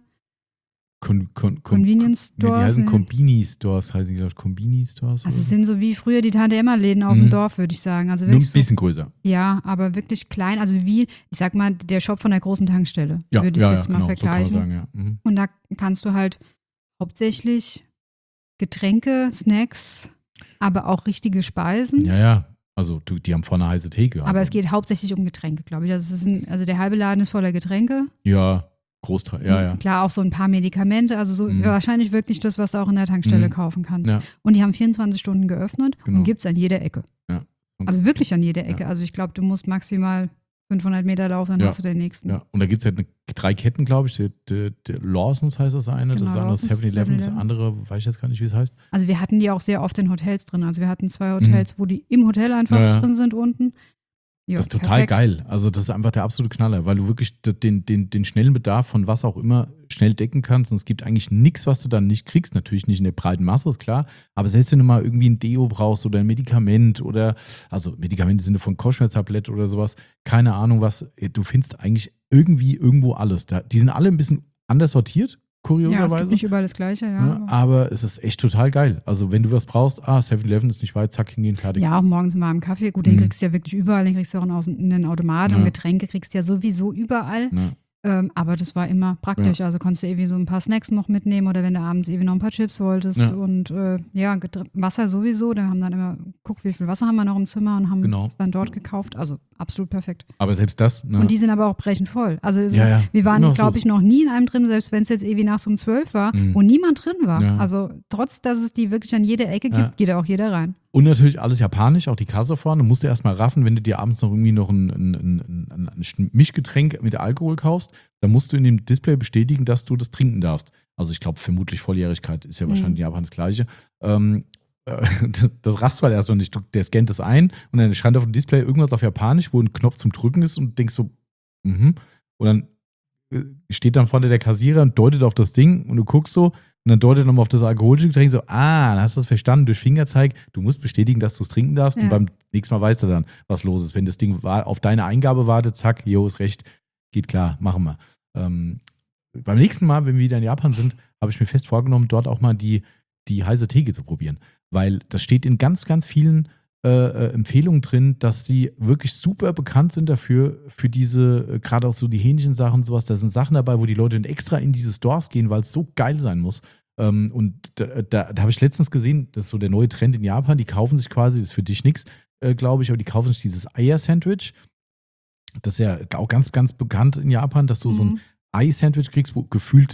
A: Con, con, con,
B: Convenience
A: Nee, die
B: Stores.
A: heißen
B: ne?
A: Kombini-Stores, heißen die, glaube ich, Kombini-Stores.
B: Also
A: oder
B: es
A: so.
B: sind so wie früher die Tante-Emma-Läden auf
A: Mhm.
B: dem Dorf, würde ich sagen. Also
A: Nur ein
B: wirklich so,
A: bisschen größer.
B: ja, aber wirklich klein. Also wie, ich sag mal, der Shop von der großen Tankstelle,
A: Ja,
B: würde ich
A: ja,
B: jetzt
A: ja,
B: mal
A: genau,
B: vergleichen.
A: so kann man sagen, ja. Mhm.
B: Und da kannst du halt hauptsächlich Getränke, Snacks, aber auch richtige Speisen.
A: Ja, ja. Also du, die haben vorne eine heiße Theke.
B: Aber es
A: Also,
B: geht hauptsächlich um Getränke, glaube ich. Also, es ist ein, also der halbe Laden ist voller Getränke.
A: Ja, Großteil, ja, ja.
B: Klar, auch so ein paar Medikamente. Also so
A: Mhm.
B: wahrscheinlich wirklich das, was du auch in der Tankstelle
A: Mhm.
B: kaufen kannst.
A: Ja.
B: Und die haben vierundzwanzig Stunden geöffnet
A: Genau.
B: und gibt es an jeder Ecke.
A: Ja. Und-
B: Also wirklich an jeder Ecke.
A: Ja.
B: Also ich glaube, du musst maximal fünfhundert Meter laufen, dann
A: Ja.
B: hast du den nächsten.
A: Ja, und da gibt es halt eine, drei Ketten, glaube ich. Die, die, die Lawsons heißt das eine,
B: Genau,
A: das andere
B: Lawsons,
A: seven eleven, das
B: seven eleven.
A: andere, weiß ich jetzt gar nicht, wie es heißt.
B: Also wir hatten die auch sehr oft in Hotels drin. Also wir hatten zwei Hotels, wo die im Hotel einfach
A: Mhm. Ja, ja.
B: drin sind unten. Ja,
A: Das ist total
B: perfekt.
A: geil. Also das ist einfach der absolute Knaller, weil du wirklich den, den, den schnellen Bedarf von was auch immer schnell decken kannst. Und es gibt eigentlich nichts, was du dann nicht kriegst. Natürlich nicht in der breiten Masse, ist klar. Aber selbst wenn du mal irgendwie ein Deo brauchst oder ein Medikament oder, also Medikamente im Sinne von Kopfschmerztablette oder sowas, keine Ahnung was, du findest eigentlich irgendwie irgendwo alles. Da, die sind alle ein bisschen anders sortiert,
B: Ja, es gibt
A: kurioserweise.
B: nicht überall das Gleiche, ja.
A: Ja, aber es ist echt total geil. Also wenn du was brauchst, ah, seven eleven ist nicht weit, zack, hingehen, fertig.
B: Ja, auch morgens mal im Kaffee. Gut, den
A: Mhm.
B: kriegst du ja wirklich überall. Den kriegst du auch in, Außen- in den Automaten.
A: Ja.
B: Und Getränke kriegst du ja sowieso überall.
A: Ja.
B: Ähm, aber das war immer praktisch. Also konntest du irgendwie so ein paar Snacks noch mitnehmen oder wenn du abends irgendwie noch ein paar Chips wolltest.
A: Ja.
B: Und äh, ja, Getr- Wasser sowieso. Da haben dann immer geguckt, wie viel Wasser haben wir noch im Zimmer und haben
A: Genau.
B: es dann dort gekauft. Also absolut perfekt.
A: Aber selbst das, ne?
B: Und die sind aber auch brechend voll. Also es
A: Ja,
B: ist,
A: ja,
B: wir
A: ist
B: waren,
A: immer was
B: glaube
A: los.
B: ich, noch nie in einem drin, selbst wenn es jetzt irgendwie nachts um zwölf war,
A: Mhm.
B: wo niemand drin war.
A: Ja.
B: Also trotz, dass es die wirklich an jeder Ecke gibt,
A: Ja.
B: geht da auch jeder rein.
A: Und natürlich alles japanisch, auch die Kasse vorne. Du musst dir erstmal raffen, wenn du dir abends noch irgendwie noch ein, ein, ein, ein, ein Mischgetränk mit Alkohol kaufst, dann musst du in dem Display bestätigen, dass du das trinken darfst. Also ich glaube, vermutlich Volljährigkeit ist ja
B: Mhm.
A: wahrscheinlich in Japan das Gleiche. Ähm, äh, das, das raffst du halt erstmal nicht. Du, der scannt das ein und dann scheint auf dem Display irgendwas auf Japanisch, wo ein Knopf zum Drücken ist und denkst so, mhm. Und dann äh, steht dann vorne der Kassierer und deutet auf das Ding und du guckst so, und dann deutet er nochmal auf das alkoholische Getränk so, ah, dann hast du das verstanden durch Fingerzeig. Du musst bestätigen, dass du es trinken darfst.
B: Ja.
A: Und beim nächsten Mal weißt du dann, was los ist. Wenn das Ding wa- auf deine Eingabe wartet, zack, jo, ist recht, geht klar, machen wir. Ähm, beim nächsten Mal, wenn wir wieder in Japan sind, habe ich mir fest vorgenommen, dort auch mal die, die heiße Theke zu probieren. Weil das steht in ganz, ganz vielen äh, äh, Empfehlungen drin, dass die wirklich super bekannt sind dafür, für diese, äh, gerade auch so die Hähnchensachen und sowas. Da sind Sachen dabei, wo die Leute extra in diese Stores gehen, weil es so geil sein muss. Ähm, und da, da, da habe ich letztens gesehen, das ist so der neue Trend in Japan, die kaufen sich quasi, das ist für dich nichts, äh, glaube ich, aber die kaufen sich dieses Eier-Sandwich. Das ist ja auch ganz, ganz bekannt in Japan, dass du so ein
B: Mhm.
A: Ei-Sandwich kriegst, wo gefühlt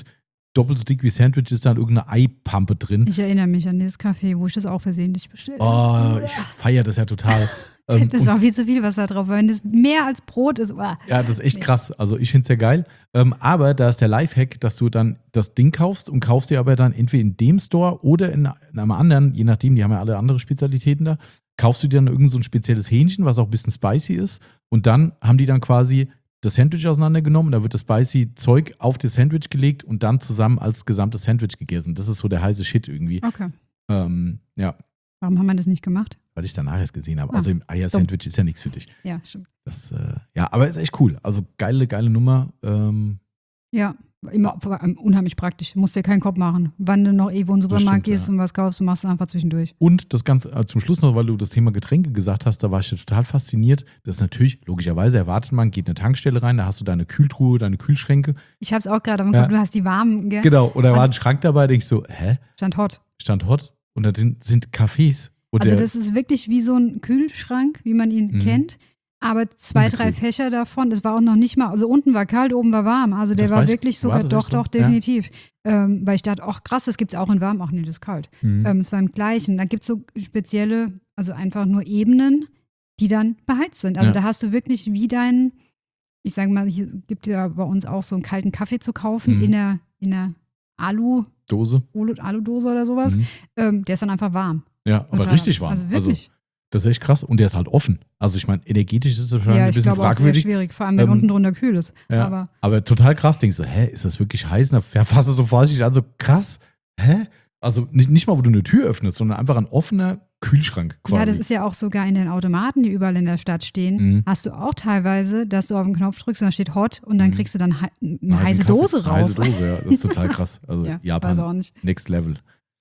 A: doppelt so dick wie Sandwich ist dann irgendeine Eipampe drin.
B: Ich erinnere mich an dieses Café, wo ich das auch versehentlich bestellt
A: Oh,
B: habe.
A: ich feiere das ja total. Ähm,
B: Das
A: und-
B: war viel zu viel, was da drauf war. Wenn das mehr als Brot ist, uah.
A: Ja, das ist echt
B: Nee.
A: krass. Also ich finde es ja geil. Ähm, aber da ist der Lifehack, dass du dann das Ding kaufst und kaufst dir aber dann entweder in dem Store oder in einem anderen, je nachdem, die haben ja alle andere Spezialitäten da, kaufst du dir dann irgend so ein spezielles Hähnchen, was auch ein bisschen spicy ist. Und dann haben die dann quasi das Sandwich auseinandergenommen, da wird das spicy Zeug auf das Sandwich gelegt und dann zusammen als gesamtes Sandwich gegessen. Das ist so der heiße Shit irgendwie.
B: Okay.
A: Ähm, ja,
B: Warum haben wir das nicht gemacht?
A: weil ich danach erst gesehen habe.
B: Ah,
A: Außerdem Eier-Sandwich ist ja nichts für dich.
B: Ja, stimmt.
A: Das, äh, ja, aber ist echt cool. Also geile, geile Nummer. Ähm,
B: Ja, immer vor allem unheimlich praktisch. Musst dir keinen Kopf machen. Wann du noch irgendwo in den Supermarkt
A: stimmt,
B: gehst
A: ja.
B: und was kaufst, du machst es einfach zwischendurch.
A: Und das Ganze äh, zum Schluss noch, weil du das Thema Getränke gesagt hast, da war ich ja total fasziniert. Das ist natürlich, logischerweise erwartet man, geht in eine Tankstelle rein, da hast du deine Kühltruhe, deine Kühlschränke.
B: Ich hab's auch gerade am
A: Ja.
B: Kopf, du hast die warmen, gell?
A: Genau, und da
B: Also-
A: war ein Schrank dabei, da denk ich so, hä?
B: Stand hot.
A: Stand hot? Und da sind- sind Cafés. Und
B: Also
A: der,
B: das ist wirklich wie so ein Kühlschrank, wie man ihn
A: Mhm.
B: kennt. Aber zwei, drei
A: Umgedreht.
B: Fächer davon, das war auch noch nicht mal, also unten war kalt, oben war warm. Also der
A: Das
B: war
A: weiß-
B: wirklich
A: war
B: sogar,
A: das
B: doch,
A: echt so?
B: doch,
A: Ja.
B: definitiv. Ähm, weil ich dachte, ach krass, das gibt's auch in warm. Ach nee, das ist kalt.
A: Mhm.
B: Ähm, es war im gleichen. Da gibt es so spezielle, also einfach nur Ebenen, die dann beheizt sind. Also
A: Ja.
B: da hast du wirklich wie dein, ich sage mal, hier gibt es ja bei uns auch so einen kalten Kaffee zu kaufen
A: Mhm.
B: in der, in der Alu,
A: Dose.
B: Alu- Aludose oder sowas.
A: Mhm.
B: Ähm, der ist dann einfach warm.
A: Ja, aber
B: Total.
A: richtig warm.
B: Also wirklich.
A: das ist echt krass. Und der ist halt offen. Also ich meine, energetisch ist es wahrscheinlich
B: Ja,
A: ein
B: ich
A: bisschen
B: glaube auch sehr
A: fragwürdig.
B: schwierig, vor allem wenn
A: Ähm,
B: unten drunter kühl ist.
A: Ja,
B: Aber
A: aber, total krass. Denkst du, hä, ist das wirklich heiß? Und da fasst du so vorsichtig an, so krass. Hä? Also nicht, nicht mal, wo du eine Tür öffnest, sondern einfach ein offener Kühlschrank quasi.
B: ja, das ist ja auch sogar in den Automaten, die überall in der Stadt stehen,
A: Mhm.
B: hast du auch teilweise, dass du auf den Knopf drückst und da steht hot und dann
A: Mhm.
B: kriegst du dann hei- eine
A: Einen heißen
B: heiße
A: Kaffee.
B: Dose
A: Eine
B: raus.
A: Heiße Dose, ja. Das ist total krass. Also
B: Ja, weiß
A: Japan,
B: auch nicht.
A: next level.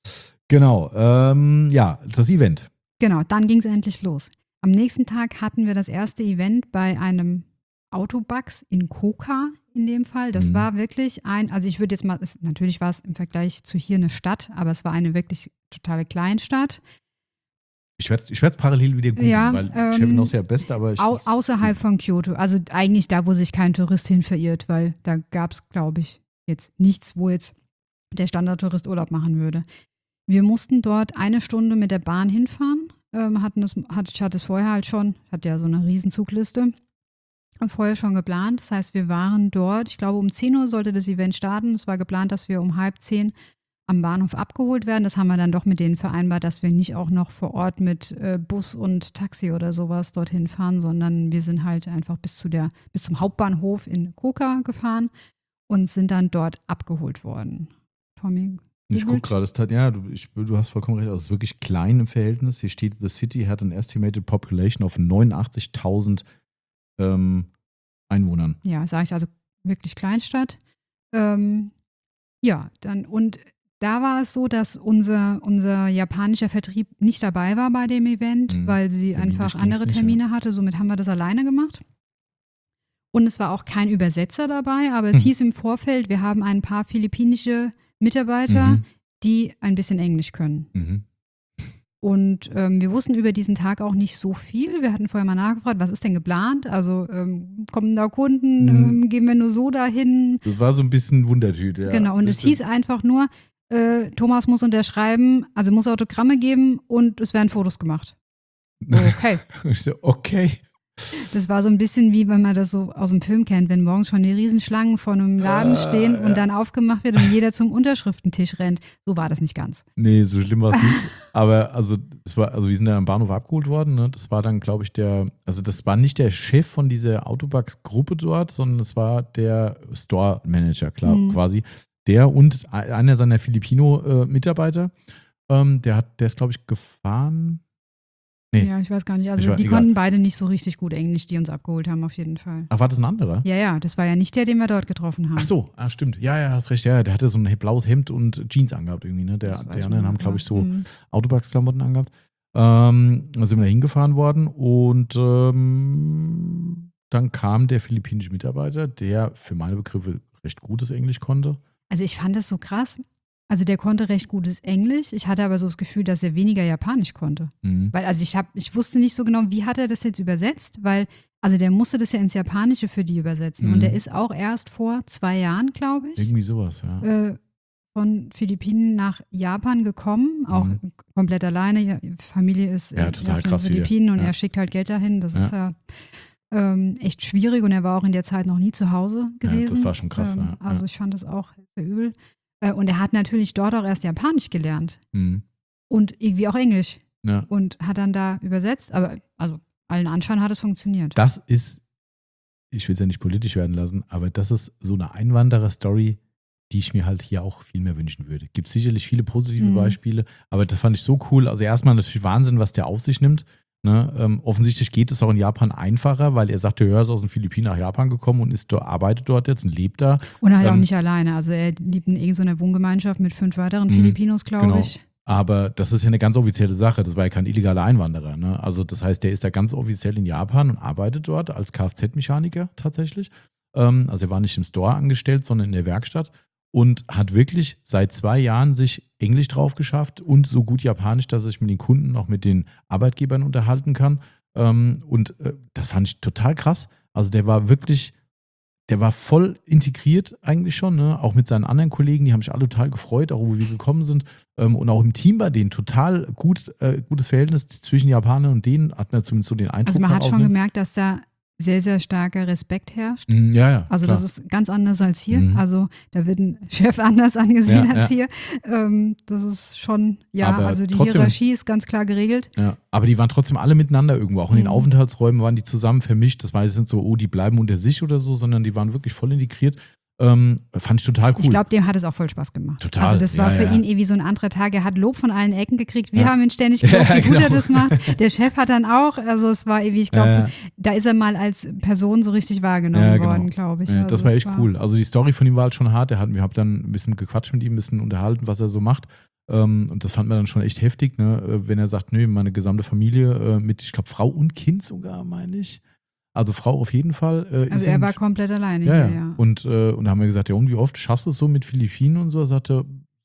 A: Genau. Ähm, ja, das Event.
B: Genau, dann ging es endlich los. Am nächsten Tag hatten wir das erste Event bei einem Autobugs in Koka in dem Fall. Das
A: Mhm.
B: war wirklich ein, also ich würde jetzt mal, es, natürlich war es im Vergleich zu hier eine Stadt, aber es war eine wirklich totale Kleinstadt.
A: Ich werde ich es parallel wieder googeln,
B: Ja,
A: weil
B: ähm,
A: Chefin ist ja beste, aber ich.
B: Au, außerhalb von Kyoto. Also eigentlich da, wo sich kein Tourist hin verirrt, weil da gab es, glaube ich, jetzt nichts, wo jetzt der Standardtourist Urlaub machen würde. Wir mussten dort eine Stunde mit der Bahn hinfahren. Ähm, hatten das, hatte, ich hatte es vorher halt schon, hatte ja so eine Riesenzugliste, vorher schon geplant. Das heißt, wir waren dort, ich glaube um zehn Uhr sollte das Event starten. Es war geplant, dass wir um halb zehn am Bahnhof abgeholt werden. Das haben wir dann doch mit denen vereinbart, dass wir nicht auch noch vor Ort mit äh, Bus und Taxi oder sowas dorthin fahren, sondern wir sind halt einfach bis zu der, bis zum Hauptbahnhof in Koka gefahren und sind dann dort abgeholt worden. Tommy?
A: Ich gucke gerade, es hat- ja, du, ich, du hast vollkommen recht, also es ist wirklich klein im Verhältnis. Hier steht, the city had an estimated population of neunundachtzigtausend ähm, Einwohnern.
B: Ja, sage ich also wirklich Kleinstadt. Ähm, ja, dann und da war es so, dass unser, unser japanischer Vertrieb nicht dabei war bei dem Event,
A: Mhm.
B: weil sie
A: Terminlich
B: einfach
A: ging's
B: andere
A: nicht,
B: Termine hatte. Somit haben wir das alleine gemacht. Und es war auch kein Übersetzer dabei, aber es
A: Mhm.
B: hieß im Vorfeld, wir haben ein paar philippinische Mitarbeiter,
A: Mhm.
B: die ein bisschen Englisch können.
A: Mhm.
B: Und ähm, wir wussten über diesen Tag auch nicht so viel. Wir hatten vorher mal nachgefragt, was ist denn geplant? Also ähm, kommen da Kunden,
A: Mhm.
B: ähm, gehen wir nur so dahin?
A: Das war so ein bisschen Wundertüte. Ja.
B: Genau, und es
A: Bisschen-
B: hieß einfach nur, äh, Thomas muss unterschreiben, also muss Autogramme geben und es werden Fotos gemacht. Okay.
A: Ich so, okay.
B: Das war so ein bisschen wie, wenn man das so aus dem Film kennt, wenn morgens schon die Riesenschlangen vor einem Laden
A: Ah,
B: stehen und
A: ja.
B: dann aufgemacht wird und jeder zum Unterschriftentisch rennt. So war das nicht ganz.
A: Nee, so schlimm war es nicht. Aber also, es war, also wir sind dann am Bahnhof abgeholt worden. Ne? Das war dann, glaube ich, der, also das war nicht der Chef von dieser Autobugs-Gruppe dort, sondern es war der Store-Manager, klar,
B: Mhm.
A: quasi. Der und einer seiner Filipino-Mitarbeiter, ähm, der hat, der ist, glaube ich, gefahren. Nee.
B: Ja, ich weiß gar nicht.
A: Ich
B: Also
A: war-
B: die
A: egal.
B: konnten beide nicht so richtig gut Englisch, die uns abgeholt haben, auf jeden Fall.
A: Ach, war das ein anderer?
B: Ja, ja, das war ja nicht der, den wir dort getroffen haben.
A: Ach so, ah, stimmt. Ja, ja, hast recht. Ja, der hatte so ein blaues Hemd und Jeans angehabt irgendwie. Ne? Der,
B: Das weiß
A: die
B: ich
A: anderen
B: nicht
A: haben,
B: mehr.
A: glaube ich, so
B: Mhm.
A: Autobugs-Klamotten angehabt. Ähm, da sind wir da hingefahren worden und ähm, dann kam der philippinische Mitarbeiter, der für meine Begriffe recht gutes Englisch konnte.
B: Also ich fand das so krass. Also der konnte recht gutes Englisch. Ich hatte aber so das Gefühl, dass er weniger Japanisch konnte.
A: Mhm.
B: Weil, also ich habe, ich wusste nicht so genau, wie hat er das jetzt übersetzt, weil, also der musste das ja ins Japanische für die übersetzen.
A: Mhm.
B: Und der ist auch erst vor zwei Jahren, glaube ich,
A: Irgendwie sowas, ja.
B: äh, von Philippinen nach Japan gekommen, auch
A: Mhm.
B: komplett alleine. Die Familie ist
A: Ja,
B: äh,
A: total
B: auf den
A: krass, wie der-
B: Philippinen und
A: ja.
B: er schickt halt Geld dahin. Das
A: Ja.
B: ist ja ähm, echt schwierig und er war auch in der Zeit noch nie zu Hause gewesen.
A: Ja, das war schon krass.
B: Ähm,
A: ja,
B: also
A: ja.
B: ich fand das auch sehr übel. Äh, und er hat natürlich dort auch erst Japanisch gelernt
A: Mhm.
B: und irgendwie auch Englisch
A: Ja.
B: und hat dann da übersetzt. Aber also allen Anschein hat es funktioniert.
A: Das ist, ich will es ja nicht politisch werden lassen, aber das ist so eine Einwanderer-Story, die ich mir halt hier auch viel mehr wünschen würde. Gibt sicherlich viele positive
B: Mhm.
A: Beispiele, aber das fand ich so cool. Also erstmal natürlich Wahnsinn, was der auf sich nimmt. Ne? Ähm, offensichtlich geht es auch in Japan einfacher, weil er sagte, ja, er ist aus den Philippinen nach Japan gekommen und ist dort, arbeitet dort jetzt und lebt da.
B: Und halt auch
A: Ähm,
B: nicht alleine. Also er lebt in irgendeiner Wohngemeinschaft mit fünf weiteren
A: Mhm,
B: Filipinos, glaube
A: genau.
B: ich.
A: Aber das ist ja eine ganz offizielle Sache. Das war ja kein illegaler Einwanderer. Ne? Also das heißt, der ist da ganz offiziell in Japan und arbeitet dort als Kfz-Mechaniker tatsächlich. Ähm, also er war nicht im Store angestellt, sondern in der Werkstatt und hat wirklich seit zwei Jahren sich Englisch drauf geschafft und so gut Japanisch, dass er sich mit den Kunden, auch mit den Arbeitgebern unterhalten kann. Ähm, und äh, das fand ich total krass. Also der war wirklich, der war voll integriert eigentlich schon, ne? Auch mit seinen anderen Kollegen, die haben sich alle total gefreut, auch wo wir gekommen sind. Ähm, und auch im Team bei denen total gut, äh, gutes Verhältnis zwischen Japanern und denen, hat man zumindest so den Eindruck.
B: Also man
A: nach
B: hat schon
A: außen.
B: gemerkt, dass da sehr, sehr starker Respekt herrscht.
A: Mhm, ja, ja.
B: Also
A: klar.
B: das ist ganz anders als hier.
A: Mhm.
B: Also da wird ein Chef anders angesehen
A: Ja,
B: als
A: ja.
B: hier. Ähm, das ist schon, ja,
A: Aber
B: also die
A: trotzdem-
B: Hierarchie ist ganz klar geregelt.
A: Ja, aber die waren trotzdem alle miteinander irgendwo. Auch in den
B: Mhm.
A: Aufenthaltsräumen waren die zusammen vermischt. Das war jetzt nicht so, oh, die bleiben unter sich oder so, sondern die waren wirklich voll integriert. Ähm, fand ich total cool.
B: Ich glaube, dem hat es auch voll Spaß gemacht.
A: Total,
B: Also das war
A: ja,
B: für
A: ja.
B: ihn irgendwie so ein anderer Tag. Er hat Lob von allen Ecken gekriegt. Wir
A: Ja.
B: haben ihn ständig gelobt,
A: Ja,
B: wie gut er
A: genau.
B: das macht. Der Chef hat dann auch, also es war irgendwie, ich glaube,
A: Ja, ja.
B: da ist er mal als Person so richtig wahrgenommen
A: Ja, genau.
B: worden, glaube ich.
A: Ja,
B: Also
A: das war
B: es
A: echt cool. Also die Story von ihm war halt schon hart. Er hat, wir haben dann ein bisschen gequatscht mit ihm, ein bisschen unterhalten, was er so macht. Ähm, und das fand man dann schon echt heftig, ne? Äh, wenn er sagt, nö, meine gesamte Familie äh, mit, ich glaube, Frau und Kind sogar, meine ich. Also Frau auf jeden Fall. Äh, ist
B: Also er
A: in-
B: war komplett alleine
A: ja,
B: hier,
A: ja.
B: ja.
A: Und, äh, und da haben wir gesagt, ja, und wie oft schaffst du es so mit Philippinen und so? Er sagte,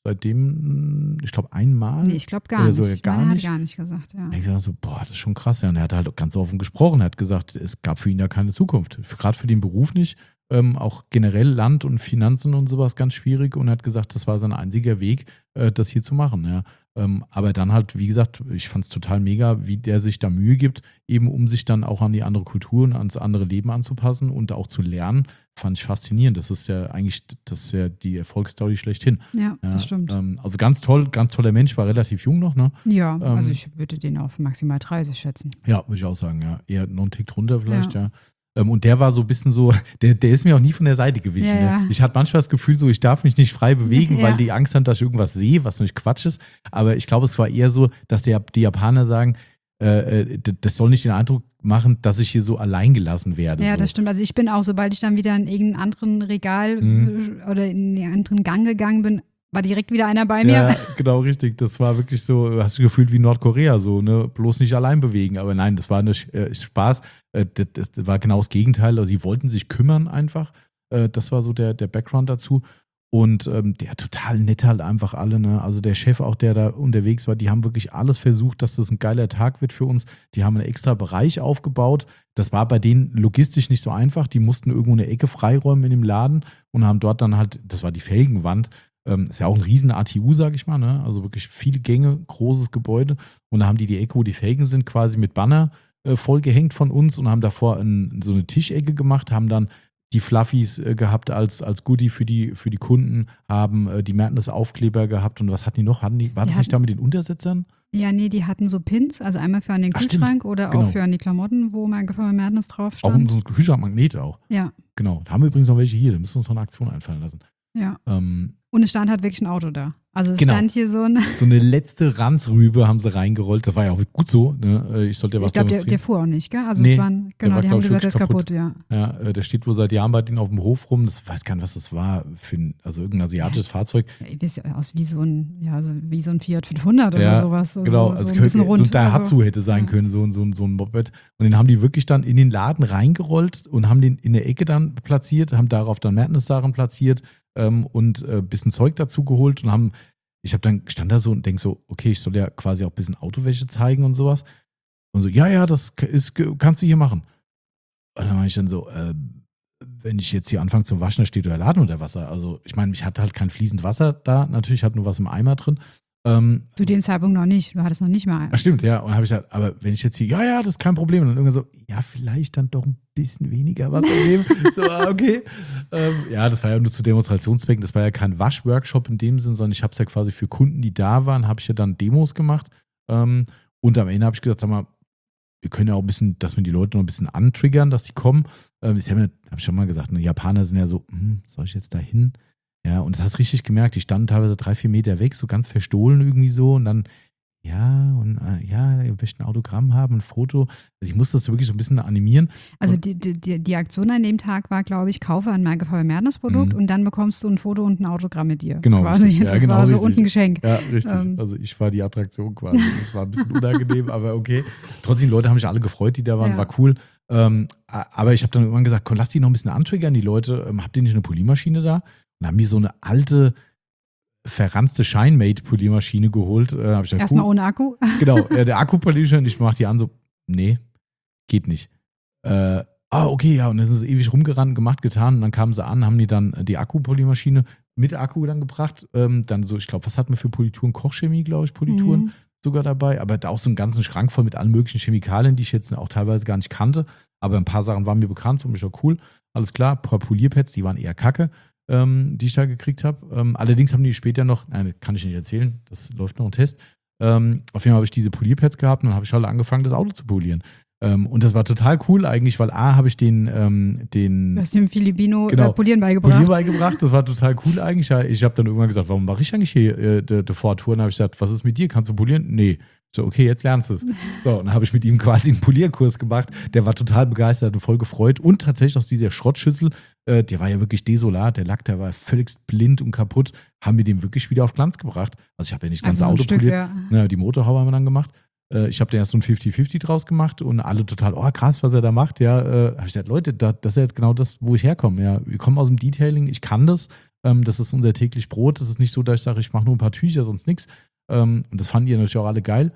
A: seitdem, ich glaube, einmal.
B: Nee, ich glaube gar
A: Oder
B: nicht.
A: so, ja,
B: ich
A: gar
B: meine, er hat
A: nicht.
B: gar nicht gesagt, ja.
A: Er hat gesagt so, boah, das ist schon krass. Ja. Und er hat halt ganz offen gesprochen. Er hat gesagt, es gab für ihn ja keine Zukunft. Gerade für den Beruf nicht. Ähm, auch generell Land und Finanzen und sowas ganz schwierig. Und er hat gesagt, das war sein einziger Weg, äh, das hier zu machen. Ja. Ähm, aber dann halt, wie gesagt, ich fand es total mega, wie der sich da Mühe gibt, eben um sich dann auch an die andere Kultur und ans andere Leben anzupassen und auch zu lernen. Fand ich faszinierend. Das ist ja eigentlich, das ist ja die Erfolgsstory schlechthin.
B: Ja,
A: Ja,
B: das stimmt.
A: Ähm, also ganz toll, ganz toller Mensch, war relativ jung noch, ne?
B: Ja, also
A: ähm,
B: ich würde den auf maximal dreißig schätzen.
A: Ja, würde ich auch sagen, ja. Eher noch einen Tick drunter vielleicht, ja.
B: Ja.
A: Ähm, und der war so ein bisschen so, der, der ist mir auch nie von der Seite gewichen.
B: Ja, ja.
A: Ne? Ich hatte manchmal das Gefühl, so, ich darf mich nicht frei bewegen,
B: Ja.
A: weil die Angst haben, dass ich irgendwas sehe, was natürlich Quatsch ist. Aber ich glaube, es war eher so, dass der, die Japaner sagen, äh, äh, d- das soll nicht den Eindruck machen, dass ich hier so allein gelassen werde.
B: Ja,
A: so.
B: das stimmt. Also ich bin auch, sobald ich dann wieder in irgendeinen anderen Regal
A: Mhm.
B: äh, oder in einen anderen Gang gegangen bin, war direkt wieder einer bei mir.
A: Ja, genau, richtig. Das war wirklich so, hast du gefühlt wie Nordkorea, so, ne? Bloß nicht allein bewegen. Aber nein, das war nicht äh, Spaß. Äh, das, das war genau das Gegenteil. Also, sie wollten sich kümmern einfach. Äh, das war so der, der Background dazu. Und ähm, der total nett halt einfach alle, ne? Also der Chef auch, der da unterwegs war, die haben wirklich alles versucht, dass das ein geiler Tag wird für uns. Die haben einen extra Bereich aufgebaut. Das war bei denen logistisch nicht so einfach. Die mussten irgendwo eine Ecke freiräumen in dem Laden und haben dort dann halt, das war die Felgenwand, ähm, ist ja auch ein riesen A T U, sag ich mal, ne? Also wirklich viele Gänge, großes Gebäude. Und da haben die die Ecke, wo die Felgen sind, quasi mit Banner äh, vollgehängt von uns und haben davor ein, so eine Tischecke gemacht, haben dann die Fluffies äh, gehabt als, als Goodie für die, für die Kunden, haben äh, die Madness-Aufkleber gehabt und was hatten die noch? Hatten die, war
B: Die
A: das nicht
B: hatten-
A: da mit den Untersetzern?
B: Ja, nee, die hatten so Pins, also einmal für an den
A: Ach, stimmt.
B: Kühlschrank oder
A: Genau.
B: auch für an die Klamotten, wo mein Gefühl Madness drauf
A: Auch
B: stand.
A: unsere Kühlschrankmagnete auch.
B: Ja,
A: Genau. Da haben wir übrigens noch welche hier, da müssen wir uns noch eine Aktion einfallen lassen.
B: ja.
A: Ähm,
B: Und es stand halt wirklich ein Auto da. Also es
A: Genau.
B: stand hier so ein,
A: so eine letzte Ranzrübe haben sie reingerollt. Das war ja auch gut so. Ne? Ich sollte ja was
B: ich glaube, der,
A: demonstrieren.
B: der fuhr auch nicht, gell? Also
A: Nee,
B: es waren,
A: der
B: genau,
A: war,
B: die
A: glaub
B: haben
A: ich,
B: gesagt, der ist
A: wirklich
B: kaputt, ja.
A: Ja, äh, der steht wohl seit Jahren bei denen auf dem Hof rum. Das weiß gar nicht, was das war für ein, also irgendein asiatisches Fahrzeug.
B: Ja, ihr wisst ja aus wie so ein, ja, so wie so ein Fiat fünfhundert
A: Ja,
B: oder sowas. Also
A: Genau,
B: so,
A: also
B: so
A: es
B: ein bisschen
A: könnte,
B: rund.
A: so ein Daihatsu
B: also,
A: hätte sein
B: ja.
A: können, so, ein- so, ein- so ein Moped. Und den haben die wirklich dann in den Laden reingerollt und haben den in der Ecke dann platziert, haben darauf dann Madness-Sachen platziert ähm, und ein äh, bisschen Zeug dazu geholt und haben, ich habe dann stand da so und denk so, okay, ich soll ja quasi auch ein bisschen Autowäsche zeigen und sowas. Und so, ja, ja, das ist, kannst du hier machen. Und dann war ich dann so, äh, wenn ich jetzt hier anfange zu waschen, da steht euer Laden unter Wasser. Also ich meine, ich hatte halt kein fließend Wasser da, natürlich hatte nur was im Eimer drin. Ähm,
B: Zu dem Zeitpunkt noch nicht, du hattest noch nicht mal.
A: ach stimmt, ja. Und dann habe ich gesagt, aber wenn ich jetzt hier, ja, ja, das ist kein Problem. Und dann irgendwann so, ja, vielleicht dann doch ein bisschen weniger Wasser nehmen. So, ah, okay. Ähm, ja, das war ja nur zu Demonstrationszwecken. Das war ja kein Waschworkshop in dem Sinn, sondern ich habe es ja quasi für Kunden, die da waren, habe ich ja dann Demos gemacht. Ähm, und am Ende habe ich gesagt, sag mal, wir können ja auch ein bisschen, dass wir die Leute noch ein bisschen antriggern, dass die kommen. Ähm, ich habe hab schon mal gesagt, ne, Japaner sind ja so, hm, soll ich jetzt da hin? Ja, und das hast du richtig gemerkt, die standen teilweise drei, vier Meter weg, so ganz verstohlen irgendwie so und dann, ja, und äh, ja, ihr möchtet ein Autogramm haben, ein Foto. Also ich musste das wirklich so ein bisschen animieren.
B: Also die, die, die Aktion an dem Tag war, glaube ich, kaufe ein Michael Mertens Produkt
A: Mhm.
B: und dann bekommst du ein Foto und ein Autogramm mit dir.
A: Genau,
B: quasi.
A: richtig. Ja,
B: Das
A: genau,
B: war so
A: richtig.
B: und ein Geschenk.
A: Ja, richtig.
B: Ähm.
A: Also ich war die Attraktion quasi. Das war ein bisschen unangenehm, aber okay. Trotzdem, die Leute haben sich alle gefreut, die da waren,
B: Ja.
A: war cool. Ähm, aber ich habe dann irgendwann gesagt, komm, lass die noch ein bisschen antriggern, die Leute. Ähm, habt ihr nicht eine Poliermaschine da? Und haben mir so eine alte, verranzte Shinemate-Poliermaschine geholt. Äh, hab ich gesagt,
B: Erstmal
A: cool.
B: ohne Akku.
A: Genau, ja, der Akku-Poliermaschine, ich mach die an, so, nee, geht nicht. Äh, ah, okay, ja, und dann sind sie ewig rumgerannt, gemacht, getan. Und dann kamen sie an, haben die dann die Akku-Poliermaschine mit Akku dann gebracht. Ähm, dann so, ich glaube, was hatten wir für Polituren? Kochchemie, glaube ich, Polituren
B: Mhm.
A: sogar dabei. Aber da auch so einen ganzen Schrank voll mit allen möglichen Chemikalien, die ich jetzt auch teilweise gar nicht kannte. Aber ein paar Sachen waren mir bekannt, so mich war cool. Alles klar, ein paar Polierpads, die waren eher kacke, ähm, die ich da gekriegt habe. Ähm, allerdings haben die später noch, nein, kann ich nicht erzählen, das läuft noch ein Test. Ähm, auf jeden Fall habe ich diese Polierpads gehabt und dann habe ich halt angefangen, das Auto zu polieren. Ähm, und das war total cool eigentlich, weil A, habe ich den, ähm, den
B: Du hast dem Filipino
A: Genau.
B: äh, Polieren beigebracht.
A: Polier beigebracht. Das war total cool eigentlich. Ja, ich habe dann irgendwann gesagt, warum mache ich eigentlich hier äh, die, die Vortour? Und habe ich gesagt, was ist mit dir? Kannst du polieren? Nee. So, okay, jetzt lernst du es. So, und dann habe ich mit ihm quasi einen Polierkurs gemacht. Der war total begeistert und voll gefreut. Und tatsächlich aus dieser Schrottschüssel, äh, der war ja wirklich desolat. Der Lack, der war völlig blind und kaputt. Haben wir den wirklich wieder auf Glanz gebracht. Also ich habe ja nicht das ganze
B: Also ein
A: Auto
B: Stück,
A: poliert.
B: ja.
A: Ja, die Motorhaube haben wir dann gemacht. Äh, ich habe da erst so ein fünfzig fünfzig draus gemacht und alle total, oh krass, was er da macht. Ja, äh, habe ich gesagt, Leute, da, das ist ja genau das, wo ich herkomme. Ja, wir kommen aus dem Detailing, ich kann das. Ähm, das ist unser täglich Brot. Das ist nicht so, dass ich sage, ich mache nur ein paar Tücher, sonst nichts. Ähm, und das fanden die natürlich auch alle geil.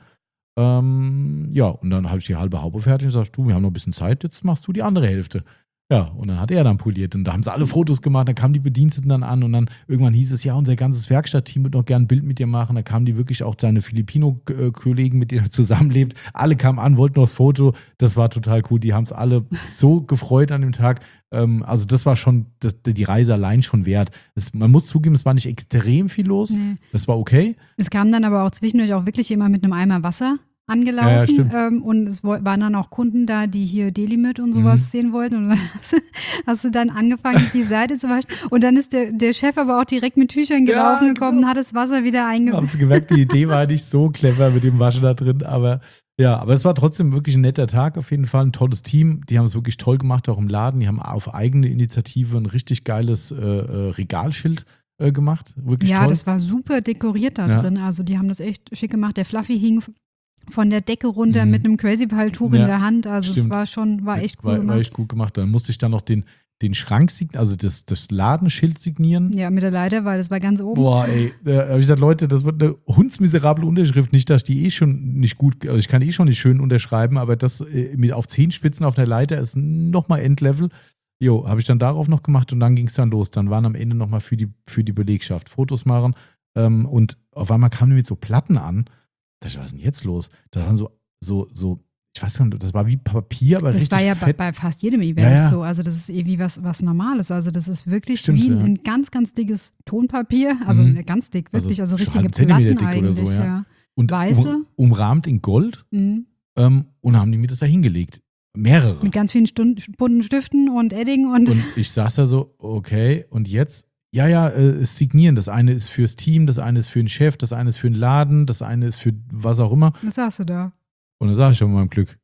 A: Ähm, ja, und dann habe ich die halbe Haube fertig und sagst du, wir haben noch ein bisschen Zeit, jetzt machst du die andere Hälfte. Ja, und dann hat er dann poliert und da haben sie alle Fotos gemacht, dann kamen die Bediensteten dann an und dann irgendwann hieß es, ja, unser ganzes Werkstattteam wird noch gern ein Bild mit dir machen. Da kamen die wirklich auch seine Filipino-Kollegen, mit denen er zusammenlebt. Alle kamen an, wollten noch das Foto. Das war total cool. Die haben es alle so gefreut an dem Tag. Ähm, also das war schon das, die Reise allein schon wert. Es, man muss zugeben, es war nicht extrem viel los.
B: Nee.
A: Das war okay.
B: Es kam dann aber auch zwischendurch auch wirklich jemand mit einem Eimer Wasser angelaufen.
A: Ja, ja, stimmt.
B: ähm, und es wo- waren dann auch Kunden da, die hier Delimit und sowas
A: Mhm.
B: sehen wollten. Und dann hast du, hast du dann angefangen, die Seite zu waschen. Und dann ist der, der Chef aber auch direkt mit Tüchern gelaufen
A: Ja,
B: gekommen und hat das Wasser wieder
A: Haben
B: eingebaut.
A: Sie gemerkt, die Idee war nicht so clever mit dem Waschen da drin, aber ja, aber es war trotzdem wirklich ein netter Tag auf jeden Fall, ein tolles Team. Die haben es wirklich toll gemacht, auch im Laden. Die haben auf eigene Initiative ein richtig geiles äh, äh, Regalschild äh, gemacht. Wirklich
B: Ja,
A: toll.
B: das war super dekoriert da
A: Ja.
B: drin. Also die haben das echt schick gemacht. Der Fluffy hing von der Decke runter
A: Mhm.
B: mit einem Crazy Ball-Tuch
A: Ja,
B: in der Hand. Also
A: stimmt.
B: es war schon, war echt cool
A: war, war
B: gemacht.
A: echt gut gemacht. Dann musste ich dann noch den, den Schrank signieren, also das, das Ladenschild signieren.
B: Ja, mit der Leiter, weil das war ganz oben.
A: Boah, ey, da habe ich gesagt, Leute, das wird eine hundsmiserable Unterschrift. Nicht, dass ich die eh schon nicht gut, also ich kann eh schon nicht schön unterschreiben, aber das äh, mit auf Zehenspitzen auf der Leiter ist nochmal Endlevel. Jo, habe ich dann darauf noch gemacht und dann ging es dann los. Dann waren am Ende nochmal für die, für die Belegschaft Fotos machen ähm, und auf einmal kamen die mit so Platten an. Da dachte ich, was ist denn jetzt los? Da waren so, so, so, ich weiß gar nicht, das war wie Papier, aber
B: Das
A: richtig
B: war ja bei,
A: fett.
B: bei fast jedem Event
A: Ja, ja.
B: so. Also das ist irgendwie was, was Normales. Also das ist wirklich
A: Stimmt,
B: wie
A: ja.
B: ein ganz, ganz dickes Tonpapier. Also
A: Mhm.
B: ganz dick,
A: Also
B: wirklich. Also,
A: schon
B: richtige
A: einen Zentimeter
B: Platten
A: dick oder
B: eigentlich.
A: so, ja.
B: ja.
A: Und
B: Weiße?
A: um, umrahmt in Gold
B: Mhm.
A: ähm, und haben die mir das da hingelegt. Mehrere.
B: Mit ganz vielen Stund, bunten Stiften und Edding und,
A: Und ich saß da so, okay, und jetzt? Ja, ja, äh, signieren. Das eine ist fürs Team, das eine ist für den Chef, das eine ist für den Laden, das eine ist für was auch immer.
B: was sagst du da?
A: Und dann sag ich schon mal meinem Glück.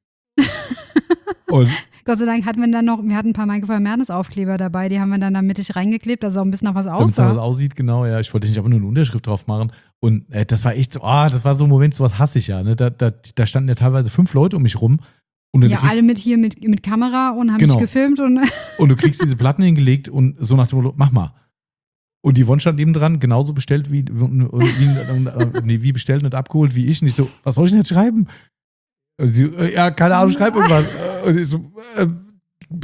A: Und
B: Gott sei Dank hatten wir dann noch, wir hatten ein paar Michael Mertens Aufkleber dabei, die haben wir dann da mittig reingeklebt, dass es auch ein bisschen nach was
A: damit es dann was
B: aussah.
A: aussieht, genau, ja, ich wollte nicht einfach nur eine Unterschrift drauf machen. Und äh, das war echt so, ah, das war so ein Moment, sowas hasse ich ja. Ne? Da, da, da standen ja teilweise fünf Leute um mich rum. Und du
B: Ja,
A: kriegst,
B: alle mit hier mit, mit Kamera und haben
A: Genau.
B: mich gefilmt und
A: und du kriegst diese Platten hingelegt und so nach dem Motto, mach mal. Und die Won stand neben dran, genauso bestellt wie, wie, nee, wie bestellt, nicht abgeholt wie ich. Und ich so, was soll ich denn jetzt schreiben? Und sie, äh, ja, keine Ahnung, schreib irgendwas. Und ich so, äh,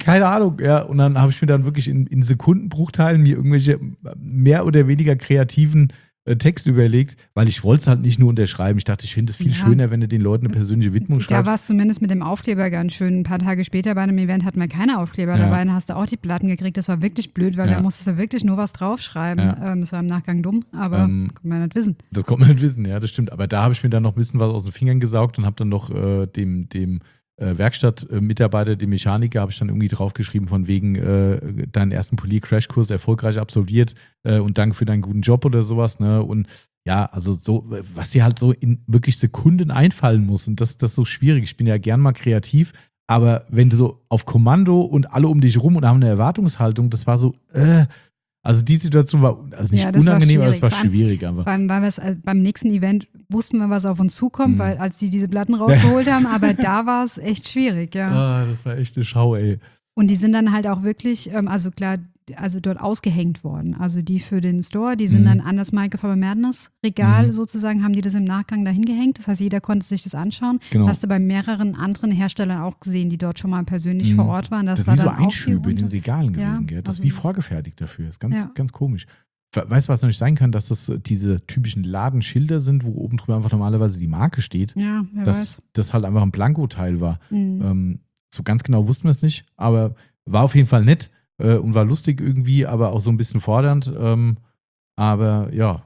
A: keine Ahnung, ja. Und dann habe ich mir dann wirklich in, in Sekundenbruchteilen mir irgendwelche mehr oder weniger kreativen äh, Texte überlegt, weil ich wollte es halt nicht nur unterschreiben. Ich dachte, ich finde es viel
B: Ja.
A: schöner, wenn du den Leuten eine persönliche Widmung
B: Da
A: schreibst.
B: war es zumindest mit dem Aufkleber ganz schön. Ein paar Tage später bei einem Event hatten wir keine Aufkleber
A: Ja.
B: dabei, dann hast du auch die Platten gekriegt. Das war wirklich blöd, weil
A: Ja.
B: da musstest du wirklich nur was draufschreiben.
A: Ja.
B: Ähm, das war im Nachgang dumm, aber
A: Ähm,
B: konnte man nicht wissen.
A: Das kommt man nicht wissen, ja, das stimmt. Aber da habe ich mir dann noch ein bisschen was aus den Fingern gesaugt und habe dann noch äh, dem, dem äh, Werkstattmitarbeiter, dem Mechaniker, habe ich dann irgendwie draufgeschrieben von wegen äh, deinen ersten Polier-Crashkurs erfolgreich absolviert äh, und danke für deinen guten Job oder sowas. Ne? Und ja, also so, was dir halt so in wirklich Sekunden einfallen muss. Und das, das ist so schwierig. Ich bin ja gern mal kreativ, aber wenn du so auf Kommando und alle um dich rum und haben eine Erwartungshaltung, das war so, äh, also die Situation war also nicht
B: Ja, das war
A: unangenehm, aber es war
B: schwierig. Vor allem-
A: schwierig einfach.
B: Vor allem, weil wir es äh, beim nächsten Event wussten wir, was auf uns zukommt,
A: Mhm.
B: weil als die diese Platten rausgeholt haben, aber da war es echt schwierig, ja.
A: Ah, das war echt eine Schau, ey.
B: Und die sind dann halt auch wirklich, ähm, also klar, also dort ausgehängt worden. Also die für den Store, die sind
A: Mhm.
B: dann an das Michael Faber Madness Regal
A: Mhm.
B: sozusagen, haben die das im Nachgang dahin gehängt. Das heißt, jeder konnte sich das anschauen.
A: Genau.
B: Hast du bei mehreren anderen Herstellern auch gesehen, die dort schon mal persönlich
A: Mhm.
B: vor Ort waren. Dass
A: Das ist
B: da
A: wie so
B: dann auch die
A: Einschübe in den
B: unter-
A: Regalen
B: Ja,
A: gewesen, gell? Das ist
B: also
A: wie
B: das-
A: vorgefertigt dafür. Das ist ganz,
B: Ja.
A: ganz komisch. Weißt du, was natürlich sein kann, dass das äh, diese typischen Ladenschilder sind, wo oben drüber einfach normalerweise die Marke steht,
B: Ja, wer
A: dass das halt einfach ein Blankoteil war.
B: weiß. Mhm.
A: Ähm, so ganz genau wussten wir es nicht, aber war auf jeden Fall nett äh, und war lustig irgendwie, aber auch so ein bisschen fordernd. Ähm, aber ja,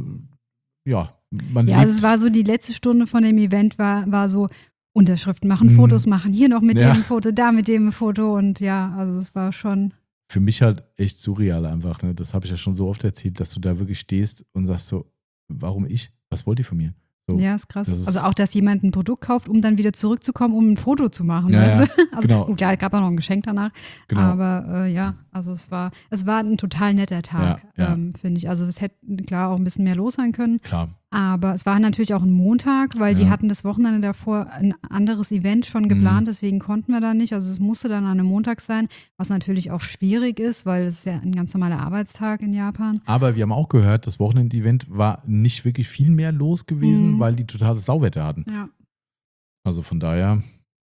A: äh, ja, man
B: Ja,
A: lebt.
B: also es war so, die letzte Stunde von dem Event war, war so Unterschriften machen,
A: Mhm.
B: Fotos machen, hier noch mit
A: Ja.
B: dem Foto, da mit dem Foto und ja, also es war schon,
A: Für mich halt echt surreal einfach. Ne? Das habe ich ja schon so oft erzählt, dass du da wirklich stehst und sagst so, warum ich? Was wollt ihr von mir? So.
B: ja, ist krass.
A: das ist-
B: also auch, dass jemand ein Produkt kauft, um dann wieder zurückzukommen, um ein Foto zu machen.
A: Ja,
B: weißt
A: ja,
B: du? Also,
A: genau.
B: gut, klar, es gab auch noch ein Geschenk danach,
A: Genau.
B: aber äh, ja, also es war, es war ein total netter Tag,
A: Ja, ja.
B: ähm, finde ich. Also es hätte klar auch ein bisschen mehr los sein können.
A: Klar.
B: Aber es war natürlich auch ein Montag, weil die
A: Ja.
B: hatten das Wochenende davor ein anderes Event schon geplant, deswegen konnten wir da nicht. Also es musste dann an einem Montag sein, was natürlich auch schwierig ist, weil es ist ja ein ganz normaler Arbeitstag in Japan.
A: Aber wir haben auch gehört, das Wochenend-Event war nicht wirklich viel mehr los gewesen,
B: Mhm.
A: weil die totales Sauwetter hatten.
B: Ja.
A: Also von daher.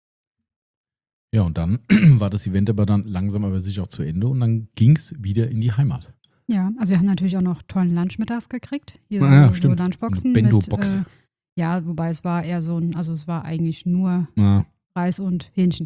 A: Ja, und dann war das Event aber dann langsam aber sicher auch zu Ende und dann ging es wieder in die Heimat.
B: Ja, also wir haben natürlich auch noch tollen Lunch mittags gekriegt. Hier so,
A: Ah, ja,
B: so
A: stimmt.
B: Lunchboxen.
A: So eine Bento-Box.
B: Mit, äh, ja, wobei es war eher so ein, also es war eigentlich nur
A: Ja.
B: Reis und Hähnchen,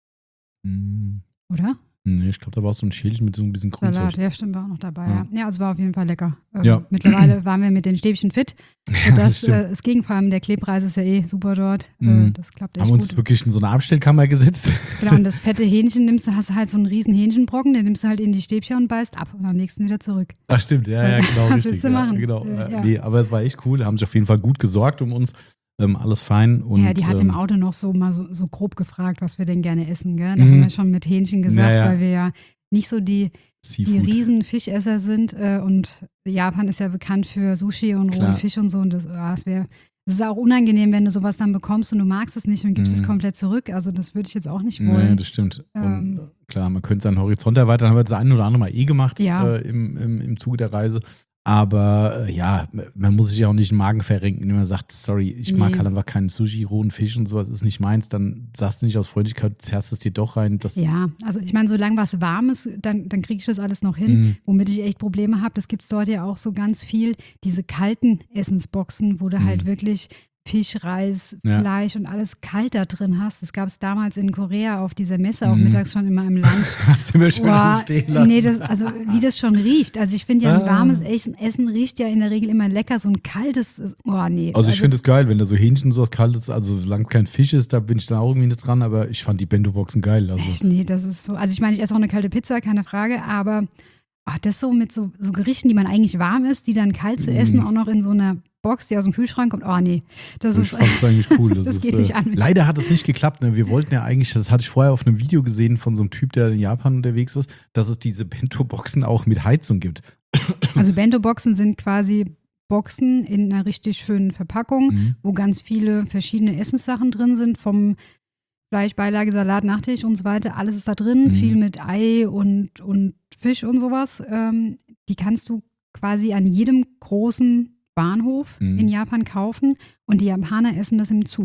A: Hm.
B: oder?
A: Nee, ich glaube, da war so ein Schälchen mit so ein bisschen
B: Salat,
A: Grundzeug.
B: ja, stimmt, war auch noch dabei.
A: Ja.
B: Ja, ja also war auf jeden Fall lecker. Ähm,
A: Ja.
B: Mittlerweile waren wir mit den Stäbchen fit.
A: das
B: Sodass
A: stimmt.
B: äh, es ging, vor allem der Klebreis ist ja eh super dort.
A: Mhm.
B: Äh, das klappt echt
A: Haben uns
B: gut.
A: wirklich in so eine Abstellkammer gesetzt.
B: Genau, und das fette Hähnchen nimmst du, hast du halt so einen riesen Hähnchenbrocken, den nimmst du halt in die Stäbchen und beißt ab und am nächsten wieder zurück.
A: Ach stimmt, ja, ja, genau.
B: Was
A: richtig,
B: willst du
A: ja,
B: machen?
A: Genau.
B: Äh,
A: Äh,
B: ja.
A: Nee, aber es war echt cool. Haben sich auf jeden Fall gut gesorgt um uns. Ähm, alles fein. Und,
B: ja, die hat
A: ähm,
B: im Auto noch so mal so, so grob gefragt, was wir denn gerne essen. Gell? Da
A: Mhm.
B: haben wir schon mit Hähnchen gesagt,
A: Ja, ja.
B: weil wir ja nicht so die, die
A: Seafood.
B: riesen Fischesser sind. Äh, und Japan ist ja bekannt für Sushi und rohen
A: Klar.
B: Fisch und so. Und das, ah, es wäre es ist auch unangenehm, wenn du sowas dann bekommst und du magst es nicht und gibst
A: Mhm.
B: es komplett zurück. Also das würde ich jetzt auch nicht
A: Nee,
B: wollen.
A: das stimmt.
B: Ähm.
A: Und äh, klar, man könnte seinen Horizont erweitern, haben wir das ein oder andere Mal eh gemacht
B: Ja.
A: äh, im, im, im Zuge der Reise. Aber äh, ja, man muss sich ja auch nicht den Magen verrenken, indem man sagt, sorry, ich mag
B: Nee.
A: halt einfach keinen Sushi, rohen Fisch und sowas ist nicht meins. Dann sagst du nicht aus Freundlichkeit, zerrst es dir doch rein. Das,
B: Ja, also ich meine, solange was warm ist, dann, dann kriege ich das alles noch hin.
A: Mhm.
B: Womit ich echt Probleme habe, das gibt es dort ja auch so ganz viel, diese kalten Essensboxen, wo du halt
A: Mhm.
B: wirklich Fisch, Reis,
A: Ja.
B: Fleisch und alles kalt da drin hast. Das gab es damals in Korea auf dieser Messe, auch
A: Mhm.
B: mittags schon immer im Lunch.
A: Hast du mir schon
B: Boah,
A: alles stehen lassen.
B: nee, das, also wie das schon riecht. Also ich finde ja, ein
A: Ah.
B: warmes Essen, Essen riecht ja in der Regel immer lecker. So ein kaltes, ist- oh nee.
A: Also ich finde es geil, wenn da so Hähnchen sowas kaltes, also solange kein Fisch ist, da bin ich dann auch irgendwie nicht dran, aber ich fand die Bento-Boxen geil. Also.
B: Echt, nee, das ist so. Also ich meine, ich esse auch eine kalte Pizza, keine Frage, aber ach, das so mit so, so Gerichten, die man eigentlich warm isst, die dann kalt zu essen,
A: Mm.
B: auch noch in so einer Box, die aus dem Kühlschrank kommt. Oh nee, das
A: Ich
B: ist.
A: fand es eigentlich cool. Das,
B: das
A: ist,
B: geht
A: äh,
B: nicht an mich.
A: Leider hat es nicht geklappt. Ne? Wir wollten ja eigentlich, das hatte ich vorher auf einem Video gesehen von so einem Typ, der in Japan unterwegs ist, dass es diese Bento-Boxen auch mit Heizung gibt.
B: Also Bento-Boxen sind quasi Boxen in einer richtig schönen Verpackung,
A: Mhm.
B: wo ganz viele verschiedene Essenssachen drin sind, vom Fleisch, Beilage, Salat, Nachtisch und so weiter. Alles ist da drin,
A: Mhm.
B: viel mit Ei und, und Fisch und sowas. Ähm, die kannst du quasi an jedem großen Bahnhof
A: Mhm.
B: in Japan kaufen und die Japaner essen das im Zug.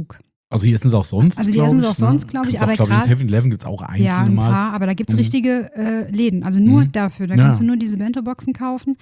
A: Also die essen es auch sonst,
B: Also die
A: glaub
B: essen es
A: ich,
B: auch sonst,
A: ne?
B: glaube ich.
A: Gibt's
B: Aber
A: auch, glaube ich,
B: gerade
A: seven eleven gibt es auch einzelne
B: ja, ein
A: Mal.
B: paar, aber da gibt es
A: Mhm.
B: richtige äh, Läden. Also nur
A: Mhm.
B: dafür. Da
A: Ja.
B: kannst du nur diese Bento-Boxen kaufen.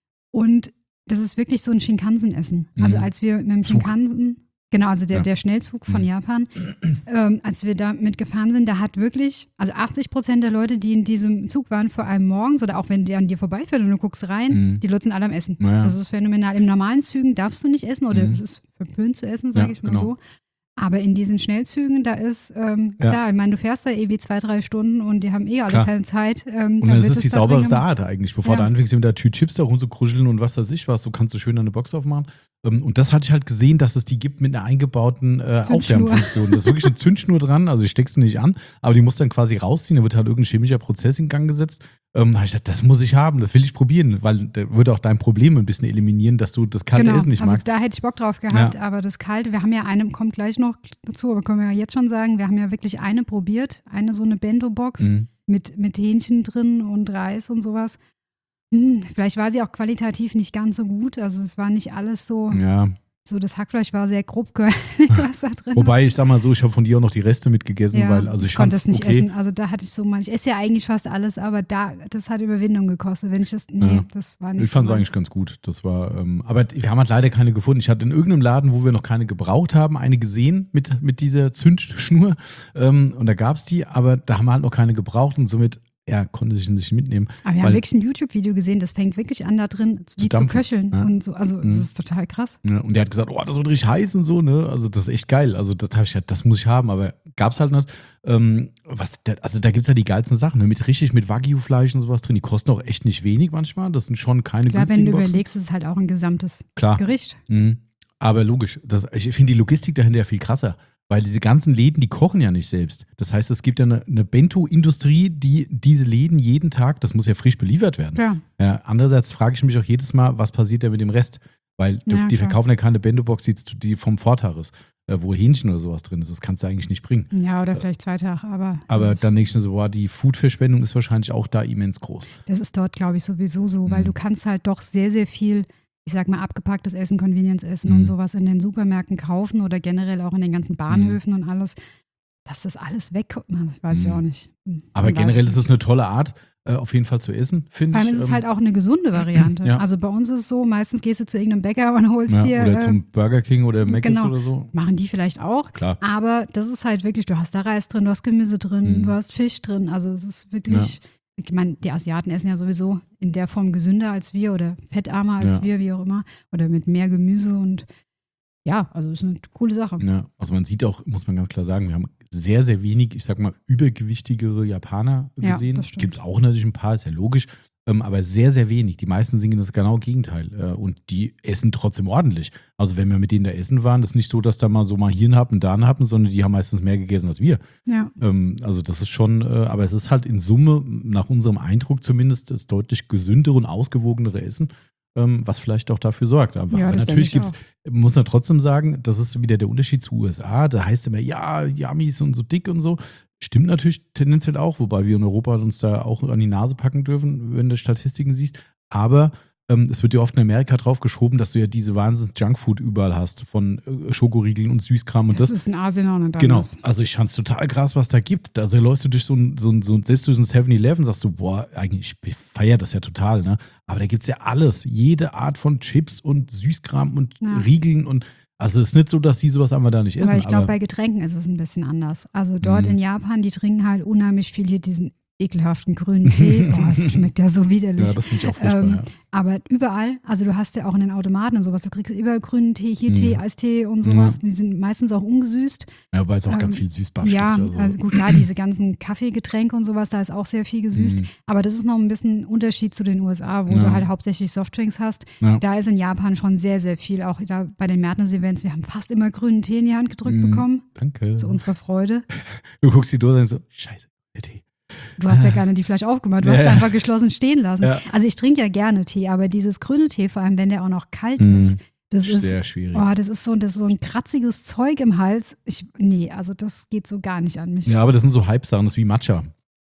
B: Und das ist wirklich so ein Shinkansen-Essen. Also
A: Mhm.
B: als wir mit dem
A: Zug.
B: Shinkansen, genau, also der,
A: Ja.
B: der Schnellzug von
A: Mhm.
B: Japan, ähm, als wir da mitgefahren sind, da hat wirklich, also achtzig Prozent der Leute, die in diesem Zug waren, vor allem morgens oder auch wenn der an dir vorbeifährt und du guckst rein,
A: Mhm.
B: die Leute sind alle am Essen.
A: Naja.
B: Das ist phänomenal. In normalen Zügen darfst du nicht essen oder
A: Mhm.
B: es ist verpönt zu essen, sage
A: Ja,
B: ich mal
A: genau.
B: so. Aber in diesen Schnellzügen, da ist, ähm,
A: Ja.
B: klar, ich meine, du fährst da eh wie zwei, drei Stunden und die haben eh alle
A: Klar.
B: keine Zeit. Ähm,
A: Und
B: da
A: das
B: wird
A: ist die
B: es da drin
A: sauberste
B: gemacht.
A: Art eigentlich. Bevor
B: Ja.
A: du anfängst mit der Tüte Chips da rumzukruscheln und was weiß ich was, so kannst du schön eine Box aufmachen. Ähm, Und das hatte ich halt gesehen, dass es die gibt mit einer eingebauten äh,
B: Zündschnur.
A: Aufwärmfunktion. Da ist wirklich eine Zündschnur dran, also ich steckst du nicht an, aber die musst dann quasi rausziehen, da wird halt irgendein chemischer Prozess in Gang gesetzt. Ähm, da habe ich gedacht, das muss ich haben, das will ich probieren, weil der würde auch dein Problem ein bisschen eliminieren, dass du das kalte
B: Genau,
A: Essen nicht
B: also
A: magst.
B: da hätte ich Bock drauf gehabt,
A: Ja.
B: aber das Kalte, wir haben ja eine, kommt gleich noch dazu, aber können wir ja jetzt schon sagen, wir haben ja wirklich eine probiert, eine so eine Bento-Box
A: Mhm.
B: mit, mit Hähnchen drin und Reis und sowas. Hm, vielleicht war sie auch qualitativ nicht ganz so gut, also es war nicht alles so,
A: Ja,
B: so das Hackfleisch war sehr grob, was da drin war.
A: wobei ich sag mal so, ich habe von dir auch noch die Reste mitgegessen,
B: Ja,
A: weil also ich,
B: konnte
A: fand
B: es nicht
A: okay.
B: essen. Also da hatte ich so mal, ich esse ja eigentlich fast alles, aber da, das hat Überwindung gekostet. Wenn ich das, nee,
A: Ja.
B: das war nicht
A: Ich fand es
B: so
A: eigentlich ganz gut. Das war, ähm, aber wir haben halt leider keine gefunden. Ich hatte in irgendeinem Laden, wo wir noch keine gebraucht haben, eine gesehen mit, mit dieser Zündschnur. Ähm, und da gab es die, aber da haben wir halt noch keine gebraucht und somit, er konnte sich nicht mitnehmen.
B: Aber wir
A: weil-
B: haben wirklich ein YouTube-Video gesehen, das fängt wirklich an da drin, wie zu
A: dampfen.
B: köcheln
A: Ja.
B: und so. Also
A: Mhm.
B: es ist total krass.
A: Ja, und der hat gesagt, oh, das wird richtig heiß und so, ne? Also das ist echt geil. Also das habe ich gedacht, das muss ich haben, aber gab's halt nicht. Ähm, was, da- also da gibt's ja die geilsten Sachen, ne? Mit richtig mit Wagyu-Fleisch und sowas drin. Die kosten auch echt nicht wenig manchmal. Das sind schon keine
B: Klar, wenn
A: günstigen
B: du
A: Boxen.
B: überlegst, ist es halt auch ein gesamtes
A: Klar.
B: Gericht.
A: Mhm. Aber logisch, das, ich finde die Logistik dahinter ja viel krasser. Weil diese ganzen Läden, die kochen ja nicht selbst. Das heißt, es gibt ja eine, eine Bento-Industrie, die diese Läden jeden Tag, das muss ja frisch beliefert werden.
B: Klar.
A: Ja, andererseits frage ich mich auch jedes Mal, was passiert da mit dem Rest? Weil du,
B: Ja,
A: die
B: klar.
A: verkaufen ja keine Bento-Box, die, die vom Vortag ist, äh, wo Hähnchen oder sowas drin ist. Das kannst du eigentlich nicht bringen.
B: Ja, oder vielleicht zwei Tage, aber,
A: Aber
B: das, ist,
A: dann denke ich mir so, boah, die Foodverschwendung ist wahrscheinlich auch da immens groß.
B: das ist dort, glaube ich, sowieso so, weil
A: Mhm.
B: du kannst halt doch sehr, sehr viel, ich sag mal, abgepacktes Essen, Convenience-Essen
A: Mhm.
B: und sowas in den Supermärkten kaufen oder generell auch in den ganzen Bahnhöfen und alles. Dass das alles wegkommt, na, das weiß ich
A: Mhm.
B: auch nicht. Hm,
A: Aber
B: man weiß
A: generell
B: es
A: ist es eine tolle Art, äh, auf jeden Fall zu essen, finde
B: Vor
A: ich.
B: allem ist es
A: Ähm,
B: halt auch eine gesunde Variante.
A: Ja.
B: Also bei uns ist es so, meistens gehst du zu irgendeinem Bäcker und holst
A: ja,
B: dir,
A: oder
B: äh,
A: zum Burger King oder Mc's
B: genau.
A: oder so.
B: machen die vielleicht auch.
A: Klar.
B: Aber das ist halt wirklich, du hast da Reis drin, du hast Gemüse drin,
A: Mhm.
B: du hast Fisch drin. Also es ist wirklich, ich meine, die Asiaten essen ja sowieso in der Form gesünder als wir oder fettarmer als
A: Ja.
B: wir, wie auch immer. Oder mit mehr Gemüse und ja, also es ist eine coole Sache.
A: Ja, also man sieht auch, muss man ganz klar sagen, wir haben sehr, sehr wenig, ich sag mal, übergewichtigere Japaner
B: Ja,
A: gesehen.
B: das stimmt.
A: Gibt es auch natürlich ein paar, ist ja logisch, ähm, aber sehr, sehr wenig. Die meisten singen das genaue Gegenteil äh, und die essen trotzdem ordentlich. Also wenn wir mit denen da essen waren, das ist nicht so, dass da mal so mal hier einen Happen, da einen Happen, sondern die haben meistens mehr gegessen als wir.
B: Ja.
A: Ähm, also das ist schon, äh, aber es ist halt in Summe, nach unserem Eindruck zumindest, das deutlich gesündere und ausgewogenere Essen, ähm, was vielleicht auch dafür sorgt. Aber,
B: Ja,
A: aber
B: das
A: natürlich
B: denke
A: gibt
B: ich
A: es, muss man trotzdem sagen, das ist wieder der Unterschied zu U S A. Da heißt es immer, ja, Yummies und so dick und so. Stimmt natürlich tendenziell auch, wobei wir in Europa uns da auch an die Nase packen dürfen, wenn du Statistiken siehst. Aber ähm, es wird ja oft in Amerika drauf geschoben, dass du ja diese wahnsinns Junkfood überall hast, von äh, Schokoriegeln und Süßkram und
B: Das,
A: das.
B: ist in Asien auch nicht
A: Genau,
B: anders.
A: also ich fand es total krass, was da gibt. Also läufst du durch so ein, so ein, so ein selbst durch ein seven eleven, sagst du, boah, eigentlich, ich feiere das ja total, ne? Aber da gibt es ja alles, jede Art von Chips und Süßkram und
B: Ja.
A: Riegeln und also es ist nicht so, dass die sowas einfach da nicht essen.
B: Aber ich glaube,
A: aber
B: bei Getränken ist es ein bisschen anders. Also dort
A: Mhm.
B: in Japan, die trinken halt unheimlich viel hier diesen ekelhaften grünen Tee. Oh, das schmeckt ja so widerlich.
A: ja, das finde ich auch furchtbar.
B: Ähm,
A: ja.
B: Aber überall, also du hast ja auch in den Automaten und sowas, du kriegst überall grünen Tee, hier Tee,
A: Mhm.
B: Eistee und sowas. Die sind meistens auch ungesüßt.
A: Ja, weil es auch ganz
B: ähm,
A: viel Süßbar
B: Ja,
A: gibt. Also.
B: also gut, klar, diese ganzen Kaffeegetränke und sowas, da ist auch sehr viel gesüßt.
A: Mhm.
B: Aber das ist noch ein bisschen Unterschied zu den U S A, wo
A: Ja.
B: du halt hauptsächlich Softdrinks hast.
A: Ja.
B: Da ist in Japan schon sehr, sehr viel. Auch da bei den Madness-Events, wir haben fast immer grünen Tee in die Hand gedrückt
A: Mhm.
B: bekommen.
A: Danke.
B: Zu unserer Freude.
A: Du guckst die Dose und so, scheiße, der Tee.
B: Du hast ja gerne die Flasche aufgemacht, du
A: Ja,
B: hast sie
A: ja.
B: einfach geschlossen stehen lassen.
A: Ja.
B: Also ich trinke ja gerne Tee, aber dieses grüne Tee, vor allem wenn der auch noch kalt
A: Mhm.
B: ist, das ist,
A: Sehr schwierig.
B: oh, das ist so, das ist so ein kratziges Zeug im Hals. Ich, nee, also das geht so gar nicht an mich.
A: Ja, aber das sind so Hype-Sachen, das ist wie Matcha.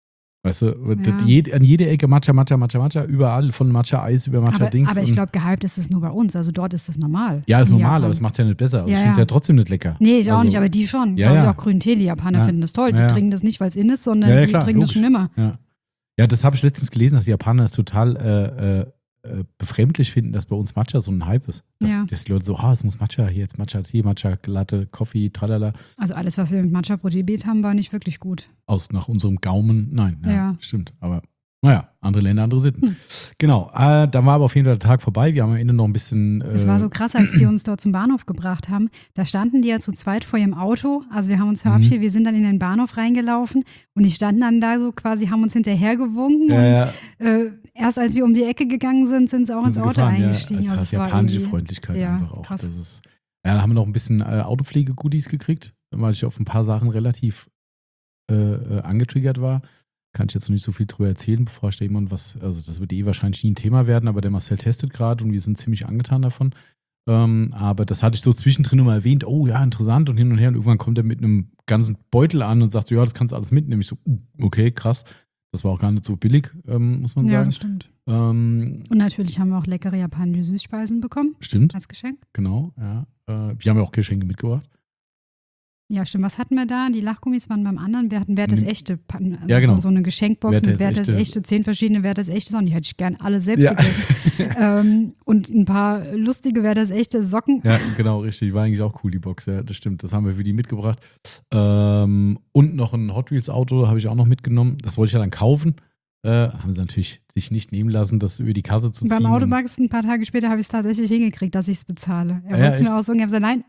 A: Weißt du,
B: Ja.
A: jed, an jeder Ecke Matcha, Matcha, Matcha, Matcha, überall von Matcha-Eis über
B: Aber,
A: Matcha-Dings.
B: aber ich
A: und-
B: glaube, gehypt ist es nur bei uns. Also dort ist es normal.
A: Ja, ist
B: In
A: normal,
B: Japan.
A: aber es macht es ja nicht besser. Also
B: Ja,
A: ich finde es
B: ja.
A: ja trotzdem nicht lecker.
B: Nee, ich auch
A: Also,
B: nicht, aber die schon.
A: Ja,
B: Glaube ich
A: ja.
B: auch Grüntee. Die Japaner
A: Ja.
B: finden das toll. Die
A: Ja, ja.
B: trinken das nicht, weil es in ist, sondern
A: Ja, ja,
B: die
A: klar,
B: trinken das
A: logisch.
B: schon immer.
A: Ja, ja das habe ich letztens gelesen, dass die Japaner es total äh, äh, äh, befremdlich finden, dass bei uns Matcha so ein Hype ist. Dass,
B: Ja.
A: dass die Leute so, ah, es muss Matcha, hier jetzt Matcha-Tee, Matcha-Latte, Coffee, tralala.
B: Also alles, was wir mit Matcha probiert haben, war nicht wirklich gut.
A: Aus nach unserem Gaumen, nein, ja,
B: Ja.
A: stimmt. Aber naja, andere Länder, andere Sitten.
B: Hm.
A: Genau, äh, da war aber auf jeden Fall der Tag vorbei. Wir haben am Ende noch ein bisschen. Äh,
B: Es war so krass, als die uns dort zum Bahnhof gebracht haben. Da standen die ja zu zweit vor ihrem Auto. Also wir haben uns verabschiedet,
A: Mhm.
B: wir sind dann in den Bahnhof reingelaufen und die standen dann da so quasi, haben uns hinterhergewunken.
A: ja, ja,
B: Und äh, erst als wir um die Ecke gegangen sind, sind sie auch ins
A: sind sie
B: Auto
A: gefahren,
B: eingestiegen.
A: Ja,
B: Also
A: als
B: es war
A: japanische
B: irgendwie-
A: Freundlichkeit
B: ja,
A: einfach auch.
B: krass.
A: Das ist, ja, da haben wir noch ein bisschen äh, Autopflege-Goodies gekriegt, weil ich auf ein paar Sachen relativ äh, äh, angetriggert war. Kann ich jetzt noch nicht so viel drüber erzählen, bevor ich da jemand was, also das wird eh wahrscheinlich nie ein Thema werden, aber der Marcel testet gerade und wir sind ziemlich angetan davon. Ähm, aber das hatte ich so zwischendrin immer erwähnt, oh ja, interessant und hin und her und irgendwann kommt er mit einem ganzen Beutel an und sagt so, ja, das kannst du alles mitnehmen. Ich so, uh, okay, krass. Das war auch gar nicht so billig, ähm, muss man
B: Ja,
A: sagen.
B: das stimmt.
A: Ähm,
B: Und natürlich haben wir auch leckere japanische Süßspeisen bekommen
A: stimmt,
B: als Geschenk.
A: genau, ja. Äh, wir haben ja auch Geschenke mitgebracht.
B: Ja, stimmt. Was hatten wir da? Die Lachgummis waren beim anderen. Wir hatten Wert das
A: Nimm-
B: Echte. Also
A: Ja, genau.
B: so, so eine Geschenkbox
A: Wert
B: mit
A: das
B: Wert das
A: Echte.
B: Echte, zehn verschiedene Wert das Echte. Und die hätte ich gern alle selbst
A: Ja.
B: gegessen. ähm, und ein paar lustige Wert das Echte Socken.
A: Ja, genau, richtig. War eigentlich auch cool, die Box, ja, das stimmt. Das haben wir für die mitgebracht. Ähm, und noch ein Hot Wheels Auto habe ich auch noch mitgenommen. Das wollte ich ja dann kaufen. Äh, haben sie natürlich sich nicht nehmen lassen, das über die Kasse zu ziehen.
B: Beim Automax ein paar Tage später habe ich es tatsächlich hingekriegt, dass ich es bezahle. Er
A: Ja,
B: wollte es
A: echt?
B: mir aussuchen. Ich habe gesagt, nein.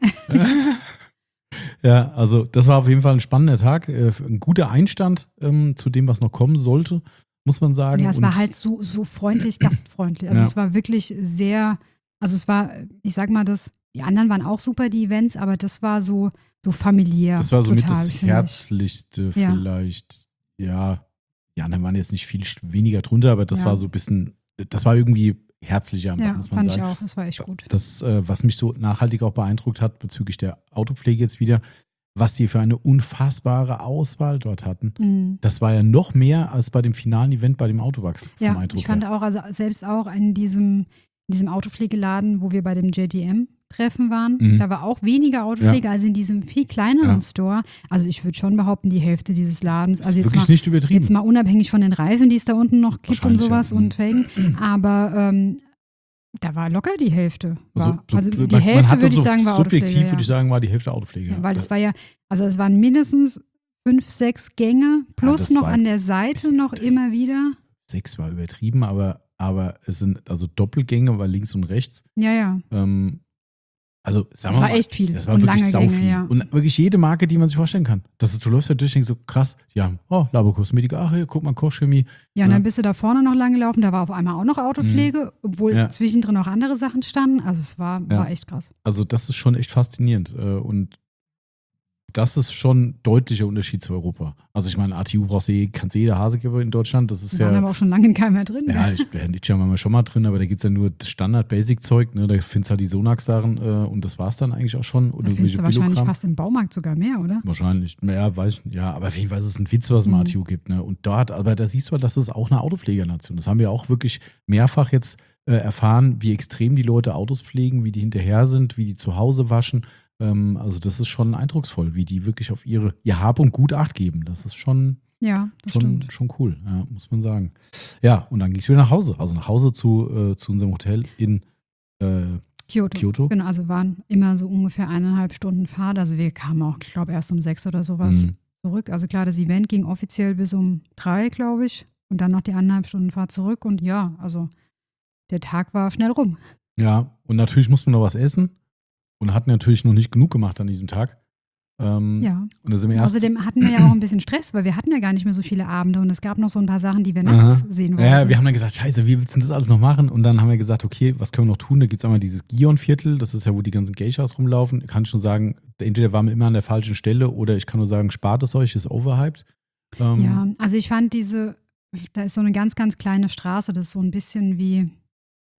A: Ja, also das war auf jeden Fall ein spannender Tag. Äh, ein guter Einstand ähm, zu dem, was noch kommen sollte, muss man sagen.
B: Ja, es
A: Und
B: war halt so, so freundlich, gastfreundlich. Also
A: Ja.
B: es war wirklich sehr, also es war, ich sag mal, das, die anderen waren auch super, die Events, aber das war so, so familiär.
A: das war so mit
B: total,
A: das
B: finde ich.
A: Herzlichste
B: Ja.
A: vielleicht. Ja, die anderen waren jetzt nicht viel weniger drunter, aber das
B: Ja.
A: war so ein bisschen, das war irgendwie herzlicher einfach,
B: Ja,
A: muss man
B: fand
A: sagen.
B: ich auch. Das war echt gut.
A: Das, äh, was mich so nachhaltig auch beeindruckt hat bezüglich der Autopflege jetzt wieder, was die für eine unfassbare Auswahl dort hatten.
B: Mhm.
A: Das war ja noch mehr als bei dem finalen Event bei dem Autowachs.
B: Ja,
A: vom Eindruck
B: ich fand
A: her.
B: auch, also selbst auch in diesem, in diesem Autopflegeladen, wo wir bei dem J D M-Treffen waren,
A: Mhm.
B: da war auch weniger Autopflege als in diesem viel kleineren
A: Ja.
B: Store. Also ich würde schon behaupten, die Hälfte dieses Ladens,
A: Das
B: also
A: ist
B: jetzt
A: wirklich
B: mal,
A: nicht übertrieben.
B: jetzt mal unabhängig von den Reifen, die es da unten noch gibt und
A: Wahrscheinlich,
B: sowas
A: ja.
B: und Felgen, aber ähm, da war locker die Hälfte. War.
A: So- so-
B: also die
A: man- man
B: Hälfte,
A: hatte
B: würde ich
A: so
B: sagen, war
A: subjektiv,
B: Autopflege.
A: würde ich
B: Ja.
A: sagen, war die Hälfte Autopflege.
B: Ja, weil es war ja, also es waren mindestens fünf, sechs Gänge, plus
A: das
B: noch
A: war
B: an
A: jetzt
B: der
A: ein
B: Seite
A: bisschen
B: noch
A: übertrieben.
B: immer wieder.
A: Sechs war übertrieben, aber, aber es sind also Doppelgänge, weil links und rechts.
B: Ja, ja.
A: Ähm, also, sagen
B: Es
A: wir
B: war
A: mal,
B: echt viel.
A: Das war
B: und
A: wirklich
B: lange
A: sau
B: Gänge,
A: viel.
B: ja.
A: Und wirklich jede Marke, die man sich vorstellen kann. Das ist, du läufst ja durch und denkst so, krass, die haben, oh, Laborkosmetik, ach hier, guck mal, Kochchemie.
B: Ja, und
A: Ja.
B: dann bist du da vorne noch lang gelaufen, da war auf einmal auch noch Autopflege, obwohl
A: Ja.
B: zwischendrin auch andere Sachen standen. Also es war,
A: Ja.
B: war echt krass.
A: Also das ist schon echt faszinierend. äh, Und das ist schon ein deutlicher Unterschied zu Europa. Also ich meine, A T U brauchst du eh, kannst du jeder Hase geben in Deutschland. Das ist
B: Wir waren
A: ja,
B: aber auch schon lange in keinem mehr drin.
A: ja,
B: gell?
A: ich bin nicht schon mal schon mal drin, aber da gibt es ja nur das Standard-Basic-Zeug. Ne? Da findest du halt die Sonax-Sachen äh, und das war es dann eigentlich auch schon. Und
B: Da findest du wahrscheinlich
A: Billokram.
B: fast im Baumarkt sogar mehr, oder?
A: Wahrscheinlich, ja, weiß ich, ja, aber auf jeden Fall ist es ein Witz, was es im
B: Mhm.
A: A T U gibt. Ne? Und dort, aber da siehst du halt, das ist auch eine Autopflegernation. Das haben wir auch wirklich mehrfach jetzt äh, erfahren, wie extrem die Leute Autos pflegen, wie die hinterher sind, wie die zu Hause waschen. Ähm, also das ist schon eindrucksvoll, wie die wirklich auf ihre, ihr Hab und Gut Acht geben. Das ist schon,
B: Ja, das
A: schon,
B: stimmt.
A: schon cool, ja, muss man sagen. Ja, und dann ging es wieder nach Hause. Also nach Hause zu, äh, zu unserem Hotel in äh,
B: Kyoto.
A: Kyoto.
B: Genau, also waren immer so ungefähr eineinhalb Stunden Fahrt. Also wir kamen auch, ich glaube, erst um sechs oder sowas
A: Mhm.
B: zurück. Also klar, das Event ging offiziell bis um drei, glaube ich. Und dann noch die eineinhalb Stunden Fahrt zurück. Und ja, also der Tag war schnell rum.
A: Ja, und natürlich musste man noch was essen und hatten natürlich noch nicht genug gemacht an diesem Tag. Ähm,
B: Ja.
A: Und das im ersten.
B: Außerdem hatten wir ja auch ein bisschen Stress, weil wir hatten ja gar nicht mehr so viele Abende und es gab noch so ein paar Sachen, die wir nachts
A: Aha.
B: sehen wollten.
A: Ja, wir haben dann gesagt, scheiße, wie willst du das alles noch machen? Und dann haben wir gesagt, okay, was können wir noch tun? Da gibt es einmal dieses Gion-Viertel, das ist ja, wo die ganzen Geishas rumlaufen. Kann ich nur sagen, entweder waren wir immer an der falschen Stelle oder ich kann nur sagen, spart es euch, ist overhyped. Ähm,
B: Ja, also ich fand diese, da ist so eine ganz, ganz kleine Straße, das ist so ein bisschen wie,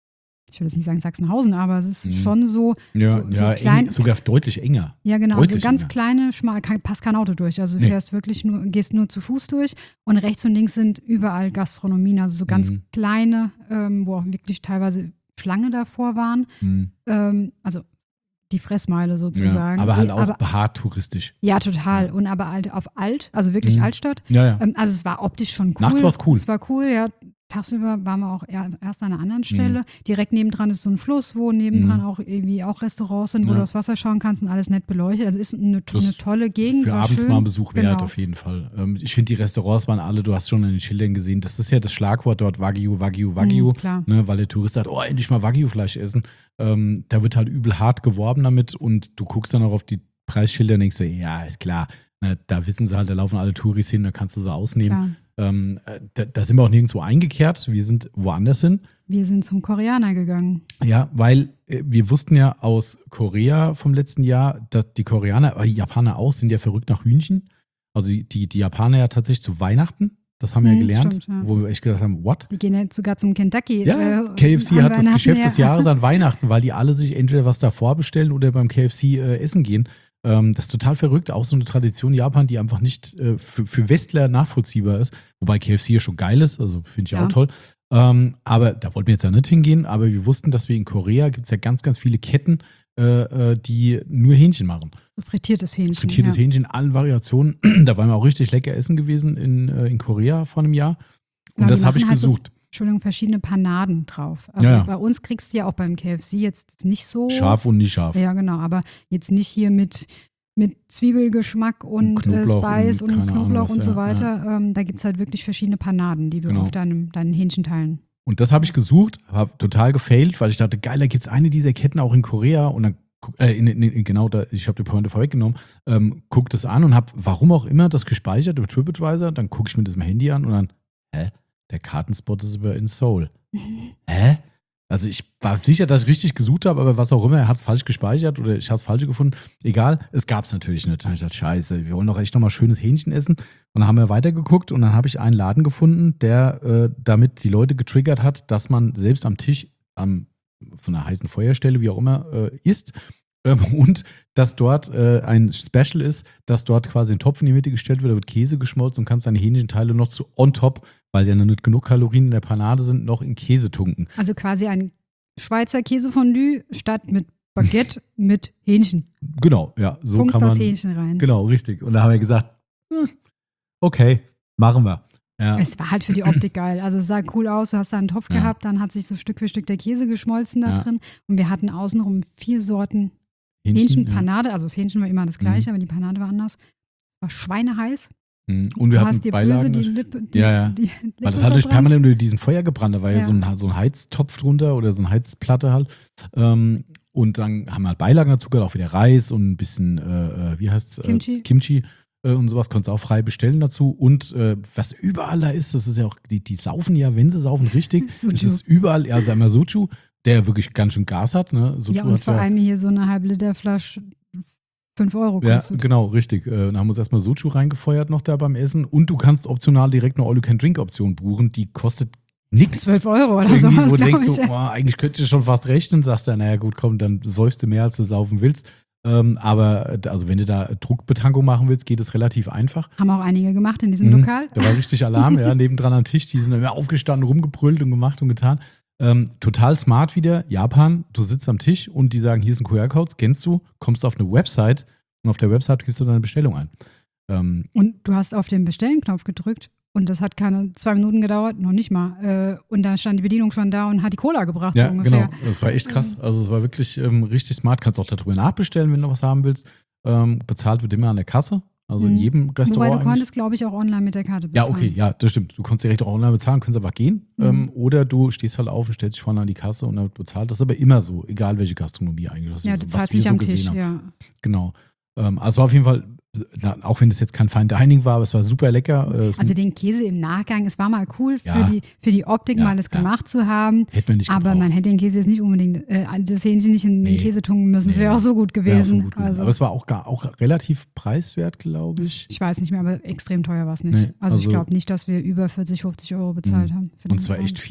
B: ich will jetzt nicht sagen Sachsenhausen, aber es ist
A: Mhm.
B: schon so,
A: Ja,
B: so, so
A: ja
B: klein.
A: eng, sogar deutlich enger.
B: Ja, genau,
A: Deutlich
B: also ganz
A: enger.
B: kleine, schmal, kein, passt kein Auto durch. Also du
A: Nee.
B: fährst wirklich nur, gehst nur zu Fuß durch und rechts und links sind überall Gastronomien, also so ganz
A: Mhm.
B: kleine, ähm, wo auch wirklich teilweise Schlange davor waren.
A: Mhm.
B: Ähm, also die Fressmeile
A: Ja,
B: sozusagen.
A: aber halt
B: Eh,
A: auch
B: aber,
A: hart touristisch.
B: ja, total.
A: Ja.
B: Und aber halt auf alt, also wirklich
A: Mhm.
B: Altstadt.
A: Ja, ja.
B: Ähm, also es war optisch schon cool.
A: Nachts war's cool.
B: Es war cool, ja. Tagsüber waren wir auch eher, erst an einer anderen
A: Mhm.
B: Stelle. Direkt nebendran ist so ein Fluss, wo nebendran
A: Mhm.
B: auch irgendwie auch Restaurants sind, wo
A: Ja.
B: du aufs Wasser schauen kannst und alles nett beleuchtet. Also ist eine,
A: Das
B: eine tolle Gegend.
A: Für
B: war
A: abends
B: schön.
A: mal ein Besuch wert,
B: Genau.
A: auf jeden Fall. Ähm, ich finde, die Restaurants waren alle, du hast schon an den Schildern gesehen, das ist ja das Schlagwort dort, Wagyu, Wagyu, Wagyu.
B: Mhm, klar.
A: Ne, weil der Tourist sagt, oh, endlich mal Wagyu-Fleisch essen. Ähm, da wird halt übel hart geworben damit und du guckst dann auch auf die Preisschilder und denkst dir, ja, ist klar, ne, da wissen sie halt, da laufen alle Touris hin, da kannst du sie ausnehmen.
B: Klar.
A: Ähm, äh, da, da sind wir auch nirgendwo eingekehrt, wir sind woanders hin.
B: Wir sind zum Koreaner gegangen.
A: Ja, weil äh, wir wussten ja aus Korea vom letzten Jahr, dass die Koreaner, aber die Japaner auch, sind ja verrückt nach Hühnchen. Also die, die, die Japaner ja tatsächlich zu Weihnachten, das haben wir ja
B: Hm,
A: gelernt,
B: stimmt, ja.
A: wo wir echt gedacht haben, what?
B: Die gehen jetzt sogar zum Kentucky.
A: Ja,
B: äh,
A: K F C
B: an
A: hat das
B: Weihnachten,
A: Geschäft
B: ja.
A: des Jahres an Weihnachten, weil die alle sich entweder was da vorbestellen oder beim K F C äh, essen gehen. Ähm, das ist total verrückt, auch so eine Tradition Japan, die einfach nicht äh, für, für Westler nachvollziehbar ist. Wobei K F C ja schon geil ist, also finde ich
B: Ja.
A: auch toll. Ähm, aber da wollten wir jetzt ja nicht hingehen, aber wir wussten, dass wir in Korea gibt es ja ganz, ganz viele Ketten, äh, äh, die nur Hähnchen machen.
B: So frittiertes Hähnchen.
A: Frittiertes
B: ja.
A: Hähnchen in allen Variationen. Da waren wir auch richtig lecker essen gewesen in, äh, in Korea vor einem Jahr. Und
B: Genau,
A: das
B: die
A: habe ich
B: machen halt so-
A: gesucht.
B: Entschuldigung, verschiedene Panaden drauf. Also
A: Ja, ja.
B: bei uns kriegst du ja auch beim K F C jetzt nicht so.
A: Scharf und nicht scharf.
B: Ja, genau, aber jetzt nicht hier mit, mit Zwiebelgeschmack und,
A: Und Knoblauch
B: äh, Spice
A: und
B: und,
A: keine Ahnung
B: Knoblauch
A: was,
B: und so
A: ja,
B: weiter. Ähm, da gibt es halt wirklich verschiedene Panaden, die du
A: Genau.
B: auf deinem, deinen Hähnchen teilen.
A: Und das habe ich gesucht, habe total gefailt, weil ich dachte, geil, da gibt es eine dieser Ketten auch in Korea. Und dann, guck- äh, in, in, in, genau, da, ich habe die Pointe vorweggenommen, ähm, guck das an und habe, warum auch immer, das gespeichert über TripAdvisor. Dann gucke ich mir das im Handy an und dann, hä, der Kartenspot ist über in Seoul. Hä? Also ich war sicher, dass ich richtig gesucht habe, aber was auch immer, er hat es falsch gespeichert oder ich habe es falsch gefunden. Egal, es gab es natürlich nicht. Dann habe ich gesagt, scheiße, wir wollen doch echt nochmal schönes Hähnchen essen. Und dann haben wir weitergeguckt und dann habe ich einen Laden gefunden, der äh, damit die Leute getriggert hat, dass man selbst am Tisch, am, auf so einer heißen Feuerstelle, wie auch immer, äh, isst. Ähm, und dass dort äh, ein Special ist, dass dort quasi ein Topf in die Mitte gestellt wird, da wird Käse geschmolzen und kannst deine Hähnchenteile noch zu on top, weil ja noch nicht genug Kalorien in der Panade sind, noch in Käse tunken.
B: Also quasi ein Schweizer Käsefondue statt mit Baguette mit Hähnchen.
A: Genau, ja, so
B: Funkst
A: kann man.
B: das Hähnchen rein.
A: Genau, richtig. Und da haben wir gesagt, hm, okay, machen wir. Ja,
B: Es war halt für die Optik geil. Also es sah cool aus, du hast da einen Topf
A: Ja.
B: gehabt, dann hat sich so Stück für Stück der Käse geschmolzen da
A: Ja.
B: drin. Und wir hatten außenrum vier Sorten
A: Hähnchen,
B: Hähnchenpanade. Also das Hähnchen war immer das gleiche, aber die Panade war anders. Es war schweineheiß.
A: ja. Mhm. Und wir
B: du
A: hatten
B: hast dir
A: Beilagen.
B: böse die Lippe, die,
A: Ja, ja.
B: die Lippe
A: Weil das hat durch
B: verbrannt.
A: permanent über diesen Feuer gebrannt. Da war ja,
B: Ja.
A: so, ein, so ein Heiztopf drunter oder so eine Heizplatte halt. Ähm, und dann haben wir halt Beilagen dazu gehabt, auch wieder Reis und ein bisschen, äh, äh, wie heißt's? Äh,
B: Kimchi.
A: Kimchi äh, und sowas. Konntest du auch frei bestellen dazu. Und äh, was überall da ist, das ist ja auch, die, die saufen ja, wenn sie saufen, richtig.
B: Suju.
A: Es ist überall, ja, sagen wir Soju, der ja wirklich ganz schön Gas hat. Ne? Soju
B: Ja, und
A: hat
B: vor
A: ja,
B: allem hier so eine halbe Liter Flasche fünf Euro
A: Ja,
B: kostet.
A: genau, richtig. Äh, Dann haben wir uns erstmal Soju reingefeuert noch da beim Essen. Und du kannst optional direkt eine All-You-Can-Drink-Option buchen. Die kostet nichts.
B: zwölf Euro oder
A: Irgendwie,
B: sowas,
A: wo du denkst,
B: glaube
A: so,
B: ich.
A: boah, eigentlich könntest du schon fast rechnen. Sagst du, naja, gut, komm, dann säufst du mehr, als du saufen willst. Ähm, aber äh, also wenn du da Druckbetankung machen willst, geht es relativ einfach.
B: Haben auch einige gemacht in diesem
A: Mhm.
B: Lokal.
A: Da war richtig Alarm, ja, nebendran am Tisch. Die sind immer aufgestanden, rumgebrüllt und gemacht und getan. Ähm, total smart wieder. Japan, du sitzt am Tisch und die sagen, hier ist ein Q R-Code, kennst du, kommst auf eine Website und auf der Website gibst du deine Bestellung ein. Ähm,
B: Und du hast auf den Bestellen-Knopf gedrückt und das hat keine zwei Minuten gedauert, noch nicht mal. Äh, Und da stand die Bedienung schon da und hat die Cola gebracht,
A: ja,
B: so ungefähr.
A: genau. Das war echt krass. Also es war wirklich ähm, richtig smart. Kannst auch darüber nachbestellen, wenn du was haben willst. Ähm, bezahlt wird immer an der Kasse. Also in
B: Mhm.
A: jedem Restaurant
B: Wobei du
A: eigentlich.
B: konntest, glaube ich, auch online mit der Karte
A: Ja,
B: bezahlen.
A: okay, ja, das stimmt. Du konntest direkt auch online bezahlen, kannst einfach gehen.
B: Mhm.
A: Ähm, oder du stehst halt auf und stellst dich vorne an die Kasse und dann wird bezahlt. Das ist aber immer so, egal welche Gastronomie eigentlich. Was
B: Ja,
A: wir
B: du
A: so, was
B: zahlst
A: wir
B: nicht
A: so
B: am
A: gesehen
B: Tisch,
A: haben.
B: ja.
A: Genau. Ähm, also es war auf jeden Fall, na, auch wenn es jetzt kein Fine Dining war, aber es war super lecker. Äh, es
B: Also den Käse im Nachgang, es war mal cool für,
A: Ja.
B: die, für die Optik,
A: Ja,
B: mal das
A: ja.
B: gemacht zu haben.
A: hätte man nicht
B: Aber
A: gebraucht.
B: man hätte den Käse jetzt nicht unbedingt, äh, das Hähnchen nicht in
A: Nee.
B: den Käse tunken müssen. Das
A: Nee,
B: wäre auch so gut
A: Wäre auch
B: gewesen.
A: so gut gewesen.
B: also,
A: Aber es war auch, gar, auch relativ preiswert, glaube ich.
B: ich weiß nicht mehr, aber extrem teuer war es nicht.
A: Nee,
B: also, ich
A: also-
B: glaube nicht, dass wir über vierzig, fünfzig Euro bezahlt
A: Mhm.
B: haben. Für
A: Und
B: den
A: es war
B: Abend.
A: echt viel.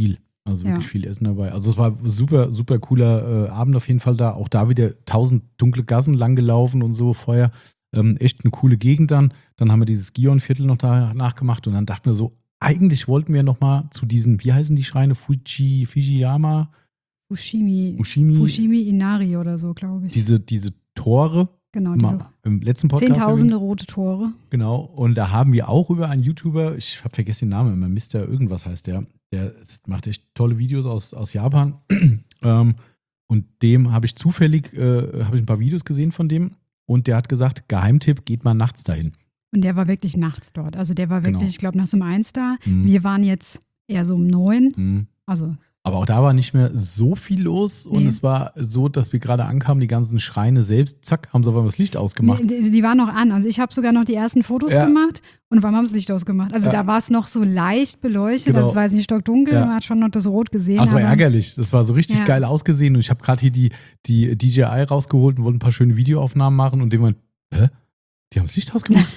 A: Also wirklich
B: Ja.
A: viel Essen dabei. Also es war super, super cooler äh, Abend auf jeden Fall da. Auch da wieder tausend dunkle Gassen lang gelaufen und so vorher. Ähm, echt eine coole Gegend dann. Dann haben wir dieses Gion-Viertel noch da nachgemacht und dann dachten wir so, eigentlich wollten wir noch mal zu diesen, wie heißen die Schreine? Fuji, Fujiyama?
B: Fushimi,
A: Fushimi.
B: Fushimi Inari oder so, glaube ich.
A: Diese, diese Tore.
B: genau, diese
A: Mal im letzten Podcast.
B: zehntausende rote Tore.
A: Genau, und da haben wir auch über einen YouTuber, ich habe vergessen den Namen, immer Mister irgendwas heißt der, der macht echt tolle Videos aus, aus Japan. ähm, und dem habe ich zufällig, äh, habe ich ein paar Videos gesehen von dem und der hat gesagt, Geheimtipp, geht mal nachts dahin.
B: Und der war wirklich nachts dort. Also der war wirklich,
A: Genau.
B: ich glaube, nachts um eins da.
A: Mhm.
B: Wir waren jetzt eher so um neun.
A: Mhm.
B: Also
A: Aber auch da war nicht mehr so viel los und
B: Nee.
A: es war so, dass wir gerade ankamen, die ganzen Schreine selbst, zack, haben sie auf einmal das Licht ausgemacht.
B: nee, die, die waren noch an. Also ich habe sogar noch die ersten Fotos
A: Ja.
B: gemacht und auf einmal haben sie das Licht ausgemacht. Also
A: Ja.
B: da war es noch so leicht beleuchtet.
A: Genau.
B: Also es war jetzt nicht stockdunkel,
A: Ja.
B: man hat schon noch das Rot gesehen.
A: Ah, es war
B: aber-
A: ärgerlich. Das war so richtig
B: Ja.
A: geil ausgesehen. Und ich habe gerade hier die, die D J I rausgeholt und wollte ein paar schöne Videoaufnahmen machen. Und dem war, hä? Die haben das Licht ausgemacht?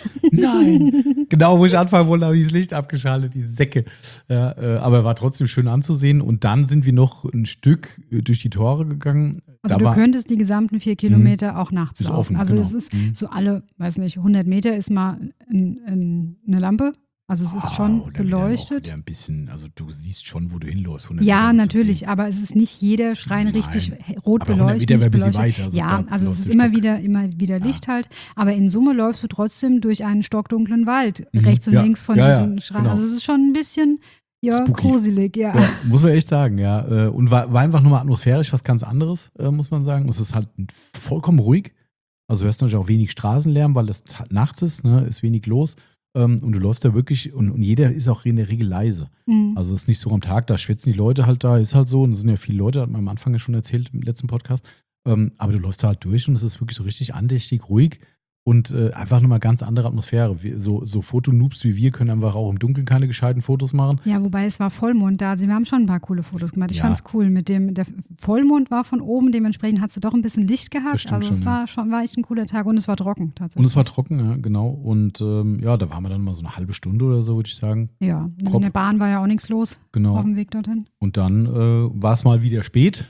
A: Nein! Genau, wo ich anfangen wollte, habe ich das Licht abgeschaltet, die Säcke. Ja, äh, aber war trotzdem schön anzusehen. Und dann sind wir noch ein Stück äh, durch die Tore gegangen.
B: Also
A: Da
B: du
A: war,
B: könntest die gesamten vier Kilometer auch nachts
A: Ist
B: laufen.
A: offen,
B: also
A: genau.
B: es ist
A: Mhm.
B: so alle, weiß nicht, hundert Meter ist mal ein, ein, eine Lampe. Also es ist
A: Ah,
B: schon
A: oder wieder
B: beleuchtet.
A: Noch wieder ein bisschen, also du siehst schon, wo du hinläufst. hundert
B: Ja,
A: Meter musst du
B: natürlich,
A: sehen.
B: aber es ist nicht jeder Schrein
A: Nein.
B: richtig he- rot
A: Aber hundert
B: beleuchtet.
A: Meter wäre
B: nicht
A: ein bisschen
B: beleuchtet.
A: weiter, also
B: ja,
A: da
B: also es
A: läufst
B: ist
A: du
B: immer
A: Stock.
B: wieder, immer wieder
A: Ja.
B: Licht halt. Aber in Summe läufst du trotzdem durch einen stockdunklen Wald,
A: Mhm.
B: rechts und
A: Ja.
B: links von
A: Ja, ja,
B: diesen Schreinen.
A: genau.
B: Also es ist schon ein bisschen ja,
A: Spooky.
B: gruselig, ja.
A: Ja, muss man echt sagen, ja. Äh, Und war, war einfach nur mal atmosphärisch was ganz anderes, äh, muss man sagen. Es ist halt vollkommen ruhig. Also du hast natürlich auch wenig Straßenlärm, weil es halt nachts ist, ne, ist wenig los. Ähm, Und du läufst da wirklich, und, und jeder ist auch in der Regel leise.
B: Mhm.
A: Also es ist nicht so am Tag, da schwätzen die Leute halt da, ist halt so. Und es sind ja viele Leute, hat man am Anfang ja schon erzählt im letzten Podcast. Ähm, aber du läufst da halt durch und es ist wirklich so richtig andächtig, ruhig. Und äh, einfach nochmal ganz andere Atmosphäre. Wir, so so Fotonoobs wie wir können einfach auch im Dunkeln keine gescheiten Fotos machen.
B: Ja, wobei es war Vollmond da. Also wir haben schon ein paar coole Fotos gemacht. Ich
A: Ja.
B: fand's cool. Mit dem, der Vollmond war von oben, dementsprechend hat sie doch ein bisschen Licht
A: Das
B: gehabt.
A: stimmt
B: Also es
A: schon, ja.
B: war schon, war echt ein cooler Tag und es war trocken tatsächlich.
A: Und es war trocken, ja, genau. Und ähm, ja, da waren wir dann mal so eine halbe Stunde oder so, würde ich sagen.
B: ja,
A: grob.
B: in der Bahn war ja auch nichts los
A: Genau.
B: auf dem Weg dorthin.
A: Und dann äh, war es mal wieder spät.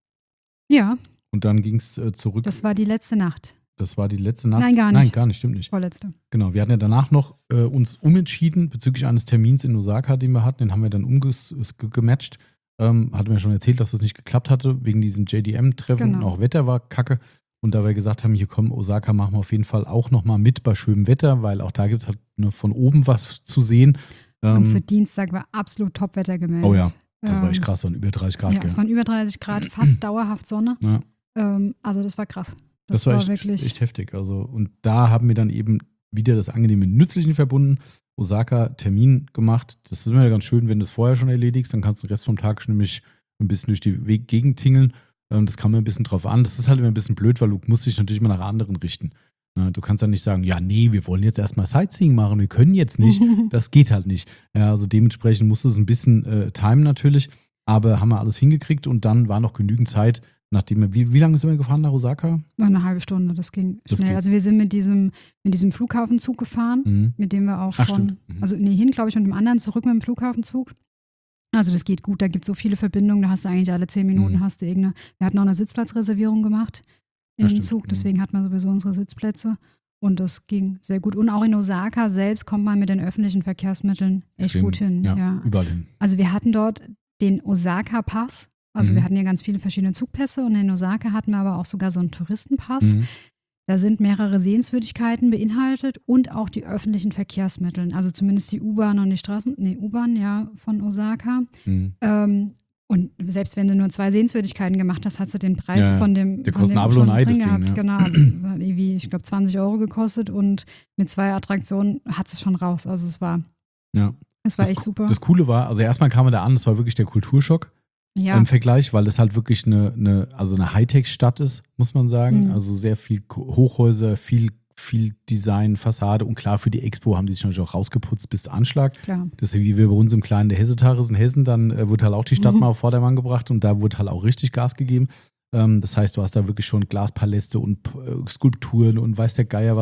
B: Ja,
A: Und dann ging es äh, zurück.
B: das war die letzte Nacht.
A: Das war die letzte Nacht.
B: Nein, gar
A: Nein,
B: nicht.
A: gar nicht, stimmt nicht.
B: Vorletzte.
A: Genau, wir hatten ja danach noch äh, uns umentschieden bezüglich eines Termins in Osaka, den wir hatten. Den haben wir dann umgematcht. Ähm, hatte mir schon erzählt, dass das nicht geklappt hatte, wegen diesem J D M-Treffen.
B: Genau.
A: Und auch Wetter war kacke. Und da wir gesagt haben, hier komm, Osaka machen wir auf jeden Fall auch nochmal mit bei schönem Wetter, weil auch da gibt es halt ne, von oben was zu sehen.
B: Und für
A: Ähm,
B: Dienstag war absolut Top-Wetter gemeldet.
A: oh ja, das war
B: Ähm,
A: echt krass, waren über dreißig Grad.
B: Ja,
A: gell?
B: es waren über dreißig Grad, fast dauerhaft Sonne.
A: Ja.
B: Ähm, also das war krass.
A: Das, war, echt,
B: wirklich.
A: echt heftig. Also, und da haben wir dann eben wieder das Angenehme mit Nützlichen verbunden. Osaka Termin gemacht. Das ist immer ganz schön, wenn du es vorher schon erledigst. Dann kannst du den Rest vom Tag schon nämlich ein bisschen durch die Weg Gegend tingeln. Ähm, Das kam mir ein bisschen drauf an. Das ist halt immer ein bisschen blöd, weil du musst dich natürlich immer nach anderen richten. Na, du kannst dann nicht sagen, ja, nee, wir wollen jetzt erstmal Sightseeing machen, wir können jetzt nicht. Das geht halt nicht. Ja, also dementsprechend musste es ein bisschen äh, timen natürlich. Aber haben wir alles hingekriegt und dann war noch genügend Zeit, nachdem wir, wie, wie lange sind wir gefahren nach Osaka?
B: War eine halbe Stunde, das ging
A: Das
B: schnell.
A: geht.
B: Also wir sind mit diesem, mit diesem Flughafenzug gefahren,
A: Mhm.
B: mit dem wir auch
A: Ach,
B: schon,
A: stimmt. Mhm.
B: also nee, hin, glaube ich, und dem anderen zurück mit dem Flughafenzug. Also das geht gut, da gibt es so viele Verbindungen, da hast du eigentlich alle zehn Minuten
A: Mhm.
B: hast du irgendeine, wir hatten auch eine Sitzplatzreservierung gemacht in
A: Ja,
B: dem
A: stimmt.
B: Zug,
A: Mhm.
B: deswegen hat man sowieso unsere Sitzplätze und das ging sehr gut. Und auch in Osaka selbst kommt man mit den öffentlichen Verkehrsmitteln echt
A: Extrem,
B: gut hin.
A: Ja,
B: Ja.
A: überall hin.
B: Also wir hatten dort den Osaka-Pass. Also
A: Mhm.
B: wir hatten ja ganz viele verschiedene Zugpässe und in Osaka hatten wir aber auch sogar so einen Touristenpass.
A: Mhm.
B: Da sind mehrere Sehenswürdigkeiten beinhaltet und auch die öffentlichen Verkehrsmittel. Also zumindest die U-Bahn und die Straßen, nee, U-Bahn, ja, von Osaka.
A: Mhm.
B: Ähm, und selbst wenn du nur zwei Sehenswürdigkeiten gemacht hast, hast du den Preis
A: Ja, ja.
B: von dem,
A: Der
B: von
A: kostet
B: dem
A: ein Apfel und
B: schon
A: ein Ei,
B: drin
A: das Ding,
B: gehabt.
A: ja.
B: Genau, also es hat irgendwie, ich glaube, zwanzig Euro gekostet und mit zwei Attraktionen hat es schon raus. Also es war,
A: Ja.
B: es war
A: Das,
B: echt super.
A: das Coole war, also erstmal kam er da an, das war wirklich der Kulturschock
B: Ja,
A: im Vergleich, weil es halt wirklich eine, eine, also eine Hightech-Stadt ist, muss man sagen.
B: Mhm.
A: Also sehr viel Ko- Hochhäuser, viel, viel Design, Fassade und klar, für die Expo haben die sich natürlich auch rausgeputzt bis Anschlag.
B: klar.
A: Das ist ja wie wir bei uns im kleinen der Hessetaris in Hessen, dann äh, wurde halt auch die Stadt
B: Mhm.
A: mal auf Vordermann gebracht und da wurde halt auch richtig Gas gegeben. Ähm, das heißt, du hast da wirklich schon Glaspaläste und äh, Skulpturen und weiß der Geier was.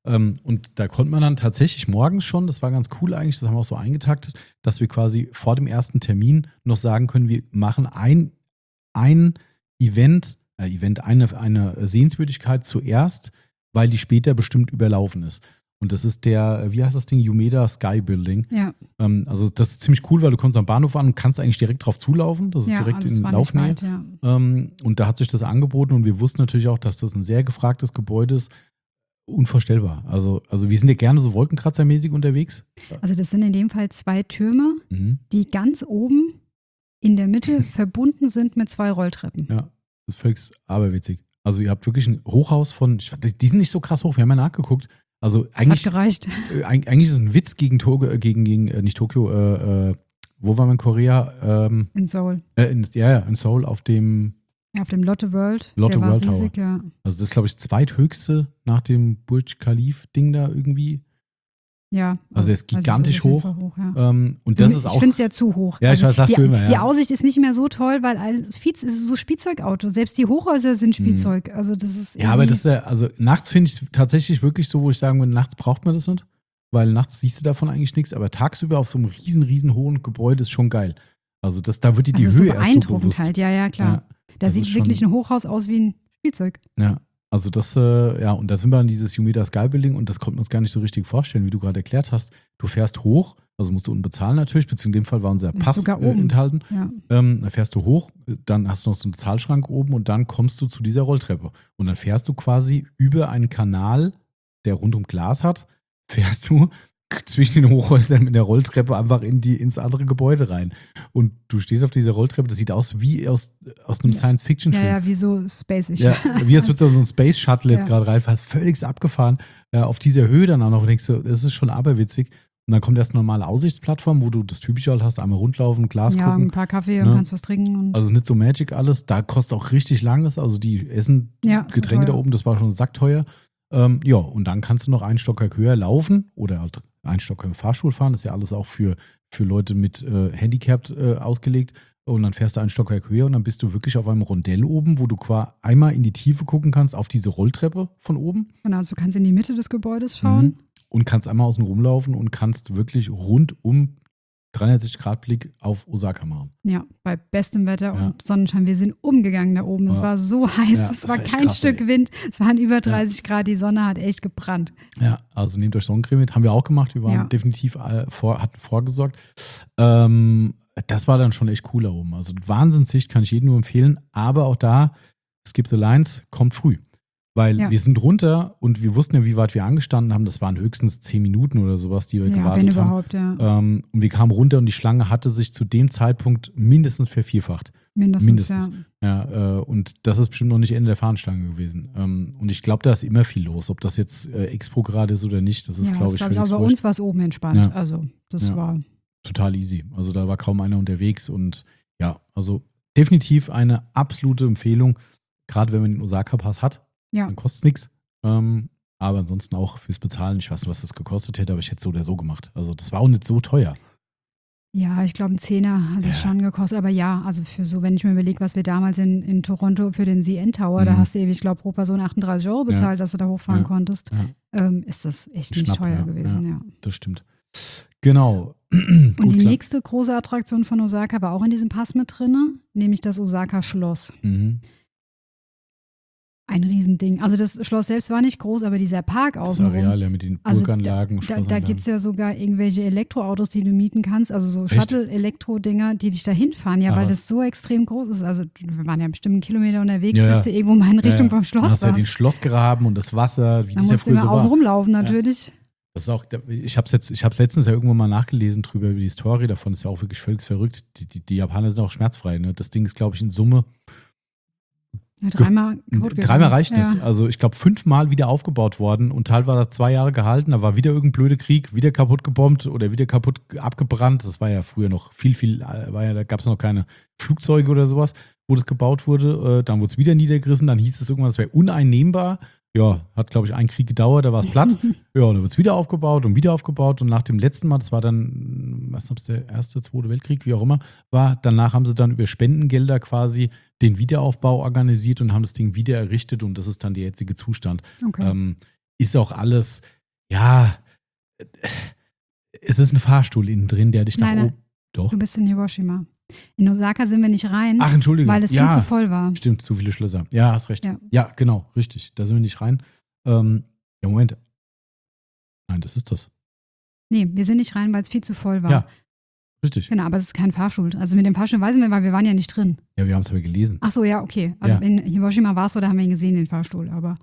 A: Ähm, und da konnte man dann tatsächlich morgens schon, das war ganz cool eigentlich, das haben wir auch so eingetaktet, dass wir quasi vor dem ersten Termin noch sagen können, wir machen ein, ein Event, äh, Event, eine, eine Sehenswürdigkeit zuerst, weil die später bestimmt überlaufen ist. Und das ist der, wie heißt das Ding, Umeda Sky Building.
B: Ja.
A: Ähm, also das ist ziemlich cool, weil du kommst am Bahnhof an und kannst eigentlich direkt drauf zulaufen. Das ist
B: Ja,
A: direkt
B: also es
A: in
B: war nicht
A: Laufnähe.
B: weit, ja.
A: Ähm, und da hat sich das angeboten und wir wussten natürlich auch, dass das ein sehr gefragtes Gebäude ist. Unvorstellbar. Also, also wir sind ja gerne so wolkenkratzermäßig unterwegs.
B: Also das sind in dem Fall zwei Türme,
A: Mhm.
B: die ganz oben in der Mitte verbunden sind mit zwei Rolltreppen.
A: Ja, das ist völlig aberwitzig. Also ihr habt wirklich ein Hochhaus von, die sind nicht so krass hoch, wir haben ja nachgeguckt. Also
B: Das
A: eigentlich,
B: hat gereicht.
A: äh, eigentlich ist es ein Witz gegen Tokio, äh, gegen, gegen äh, nicht Tokio, äh, äh, wo waren wir in Korea? Ähm,
B: In Seoul.
A: äh, in, ja, ja, in Seoul auf dem
B: Ja, auf dem Lotte World.
A: Lotte
B: der war
A: World
B: riesig, ja.
A: Also das ist, glaube ich, das zweithöchste nach dem Burj Khalif-Ding da irgendwie.
B: Ja.
A: Also er ist
B: Also
A: gigantisch
B: auf jeden
A: hoch.
B: Fall hoch ja.
A: Ähm, und das
B: ich
A: ist auch.
B: Ich finde es ja zu hoch.
A: Ja, ich weiß, sagst
B: die,
A: du immer, ja.
B: Die Aussicht ist nicht mehr so toll, weil alles viel, es ist so Spielzeugauto. Selbst die Hochhäuser sind Spielzeug. Mhm. Also das ist
A: ja, aber das ist ja, also nachts finde ich tatsächlich wirklich so, wo ich sagen würde, nachts braucht man das nicht. Weil nachts siehst du davon eigentlich nichts. Aber tagsüber auf so einem riesen, riesen hohen Gebäude ist schon geil. Also das, da wird dir die
B: also
A: Höhe
B: so
A: erst so bewusst.
B: beeindruckend halt, ja, ja, klar. Ja, da sieht schon wirklich ein Hochhaus aus wie ein Spielzeug.
A: Ja, also das, äh, ja, und da sind wir an dieses Umeda Sky Building und das konnten wir uns gar nicht so richtig vorstellen, wie du gerade erklärt hast. Du fährst hoch, also musst du unten bezahlen natürlich, beziehungsweise in dem Fall war unser Pass
B: sogar
A: äh,
B: oben.
A: enthalten.
B: Ja.
A: Ähm, dann fährst du hoch, dann hast du noch so einen Zahlschrank oben und dann kommst du zu dieser Rolltreppe. Und dann fährst du quasi über einen Kanal, der rundum Glas hat, fährst du zwischen den Hochhäusern mit der Rolltreppe einfach in die, ins andere Gebäude rein. Und du stehst auf dieser Rolltreppe, das sieht aus wie aus, aus einem
B: ja.
A: Science-Fiction-Film.
B: Ja, ja, wie so spacig.
A: Ja, wie es wird so ein Space-Shuttle jetzt
B: ja.
A: gerade reinfährt, völlig abgefahren. Äh, auf dieser Höhe dann auch noch. Und denkst du, das ist schon aberwitzig. Und dann kommt erst eine normale Aussichtsplattform, wo du das Typische halt hast, einmal rundlaufen, Glas
B: ja,
A: gucken.
B: ein paar Kaffee
A: ne?
B: und kannst was trinken. Und
A: also nicht so Magic alles. Da kostet auch richtig langes. Also die essen
B: ja,
A: Getränke da oben, das war schon sackteuer. Ähm, ja, und dann kannst du noch einen Stockwerk höher laufen oder halt einen Stockwerk Fahrstuhl fahren. Das ist ja alles auch für, für Leute mit äh, Handicapped äh, ausgelegt. Und dann fährst du einen Stockwerk höher und dann bist du wirklich auf einem Rondell oben, wo du quasi einmal in die Tiefe gucken kannst, auf diese Rolltreppe von oben.
B: Genau, also du kannst in die Mitte des Gebäudes schauen.
A: Mhm. Und kannst einmal außen rumlaufen und kannst wirklich rundum dreihundertsechzig Grad Blick auf Osaka machen.
B: Ja, bei bestem Wetter
A: ja.
B: und Sonnenschein. Wir sind umgegangen da oben. Es ja. war so heiß, ja, es war kein krass, Stück ey. Wind. Es waren über dreißig ja. Grad. Die Sonne hat echt gebrannt.
A: Ja, also nehmt euch Sonnencreme mit. Haben wir auch gemacht. Wir waren ja. definitiv äh, vor, hatten vorgesorgt. Ähm, das war dann schon echt cool da oben. Also Wahnsinnssicht, kann ich jedem nur empfehlen. Aber auch da, Skip the Lines, kommt früh. Weil ja. wir sind runter und wir wussten ja, wie weit wir angestanden haben. Das waren höchstens zehn Minuten oder sowas, die wir ja, gewartet
B: wenn
A: haben.
B: Überhaupt, ja.
A: Ähm, und wir kamen runter und die Schlange hatte sich zu dem Zeitpunkt mindestens vervierfacht.
B: Mindestens,
A: mindestens. ja. ja äh, und das ist bestimmt noch nicht Ende der Fahnenstange gewesen. Ähm, und ich glaube, da ist immer viel los. Ob das jetzt äh, Expo gerade ist oder nicht, das ist,
B: ja,
A: glaube ich,
B: glaub ich. Aber bei uns war es oben entspannt. Ja. Also, das
A: ja.
B: war
A: total easy. Also, da war kaum einer unterwegs. Und ja, also definitiv eine absolute Empfehlung, gerade wenn man den Osaka-Pass hat.
B: Ja.
A: Dann kostet es nichts. Ähm, aber ansonsten auch fürs Bezahlen. Ich weiß nicht, was das gekostet hätte, aber ich hätte es so oder so gemacht. Also das war auch nicht so teuer.
B: Ja, ich glaube, ein Zehner hat es ja. schon gekostet. Aber ja, also für so, wenn ich mir überlege, was wir damals in, in Toronto für den C N Tower, mhm. da hast du ewig, ich glaube, pro Person achtunddreißig Euro bezahlt, ja. dass du da hochfahren ja. konntest,
A: ja.
B: Ähm, ist das echt
A: Schnapp,
B: nicht teuer
A: ja.
B: gewesen. Ja.
A: ja, das stimmt. Genau.
B: Und
A: Gut,
B: die
A: klar.
B: nächste große Attraktion von Osaka war auch in diesem Pass mit drin, nämlich das Osaka-Schloss.
A: Mhm.
B: Ein Riesending. Also das Schloss selbst war nicht groß, aber dieser Park außenrum.
A: Das Areal ja mit den Burganlagen.
B: Also da da, da gibt es ja sogar irgendwelche Elektroautos, die du mieten kannst, also so Shuttle-Elektro-Dinger, die dich da hinfahren, ja, Aha. weil das so extrem groß ist. Also wir waren ja bestimmt einen Kilometer unterwegs,
A: ja,
B: bis du irgendwo mal in Richtung
A: ja, ja.
B: vom Schloss
A: warst. Du hast
B: warst.
A: ja den Schlossgraben und das Wasser, wie
B: da
A: das
B: musst
A: ja
B: du
A: früher
B: immer
A: so
B: außen
A: war.
B: rumlaufen natürlich.
A: Ja. Das ist auch, ich habe es jetzt, ich habe es letztens ja irgendwann mal nachgelesen drüber über die Story davon, das ist ja auch wirklich völlig verrückt. Die, die, die Japaner sind auch schmerzfrei. Ne? Das Ding ist, glaube ich, in Summe
B: Ja, dreimal kaputt gegangen.
A: Dreimal reicht
B: ja.
A: nicht. Also ich glaube, fünfmal wieder aufgebaut worden und teilweise zwei Jahre gehalten. Da war wieder irgendein blöder Krieg, wieder kaputt gebombt oder wieder kaputt abgebrannt. Das war ja früher noch viel, viel, war ja, da gab es noch keine Flugzeuge oder sowas, wo das gebaut wurde. Dann wurde es wieder niedergerissen. Dann hieß es irgendwann, es wäre uneinnehmbar. Ja, hat, glaube ich, einen Krieg gedauert, da war es platt. Ja, dann wird es wieder aufgebaut und wieder aufgebaut. Und nach dem letzten Mal, das war dann, was ob es der erste, zweite Weltkrieg, wie auch immer, war, danach haben sie dann über Spendengelder quasi den Wiederaufbau organisiert und haben das Ding wieder errichtet und das ist dann der jetzige Zustand.
B: Okay.
A: Ähm, ist auch alles, ja, es ist ein Fahrstuhl innen drin, der dich nach
B: Nein, nein.
A: oben. Doch.
B: Du bist in Hiroshima. In Osaka sind wir nicht rein,
A: Ach, Entschuldigung.
B: weil es
A: ja,
B: viel zu voll war.
A: Stimmt, zu viele Schlösser. Ja, hast recht.
B: Ja.
A: Ja, genau, richtig. Da sind wir nicht rein. Ähm, ja, Moment. Nein, das ist das.
B: Nee, wir sind nicht rein, weil es viel zu voll war.
A: Ja, richtig.
B: Genau, aber es ist kein Fahrstuhl. Also mit dem Fahrstuhl weiß wir, weil wir waren ja nicht drin.
A: Ja, wir haben es aber gelesen.
B: Ach so, ja, okay. Also
A: Ja.
B: in Hiroshima war es so, da haben wir ihn gesehen, den Fahrstuhl, aber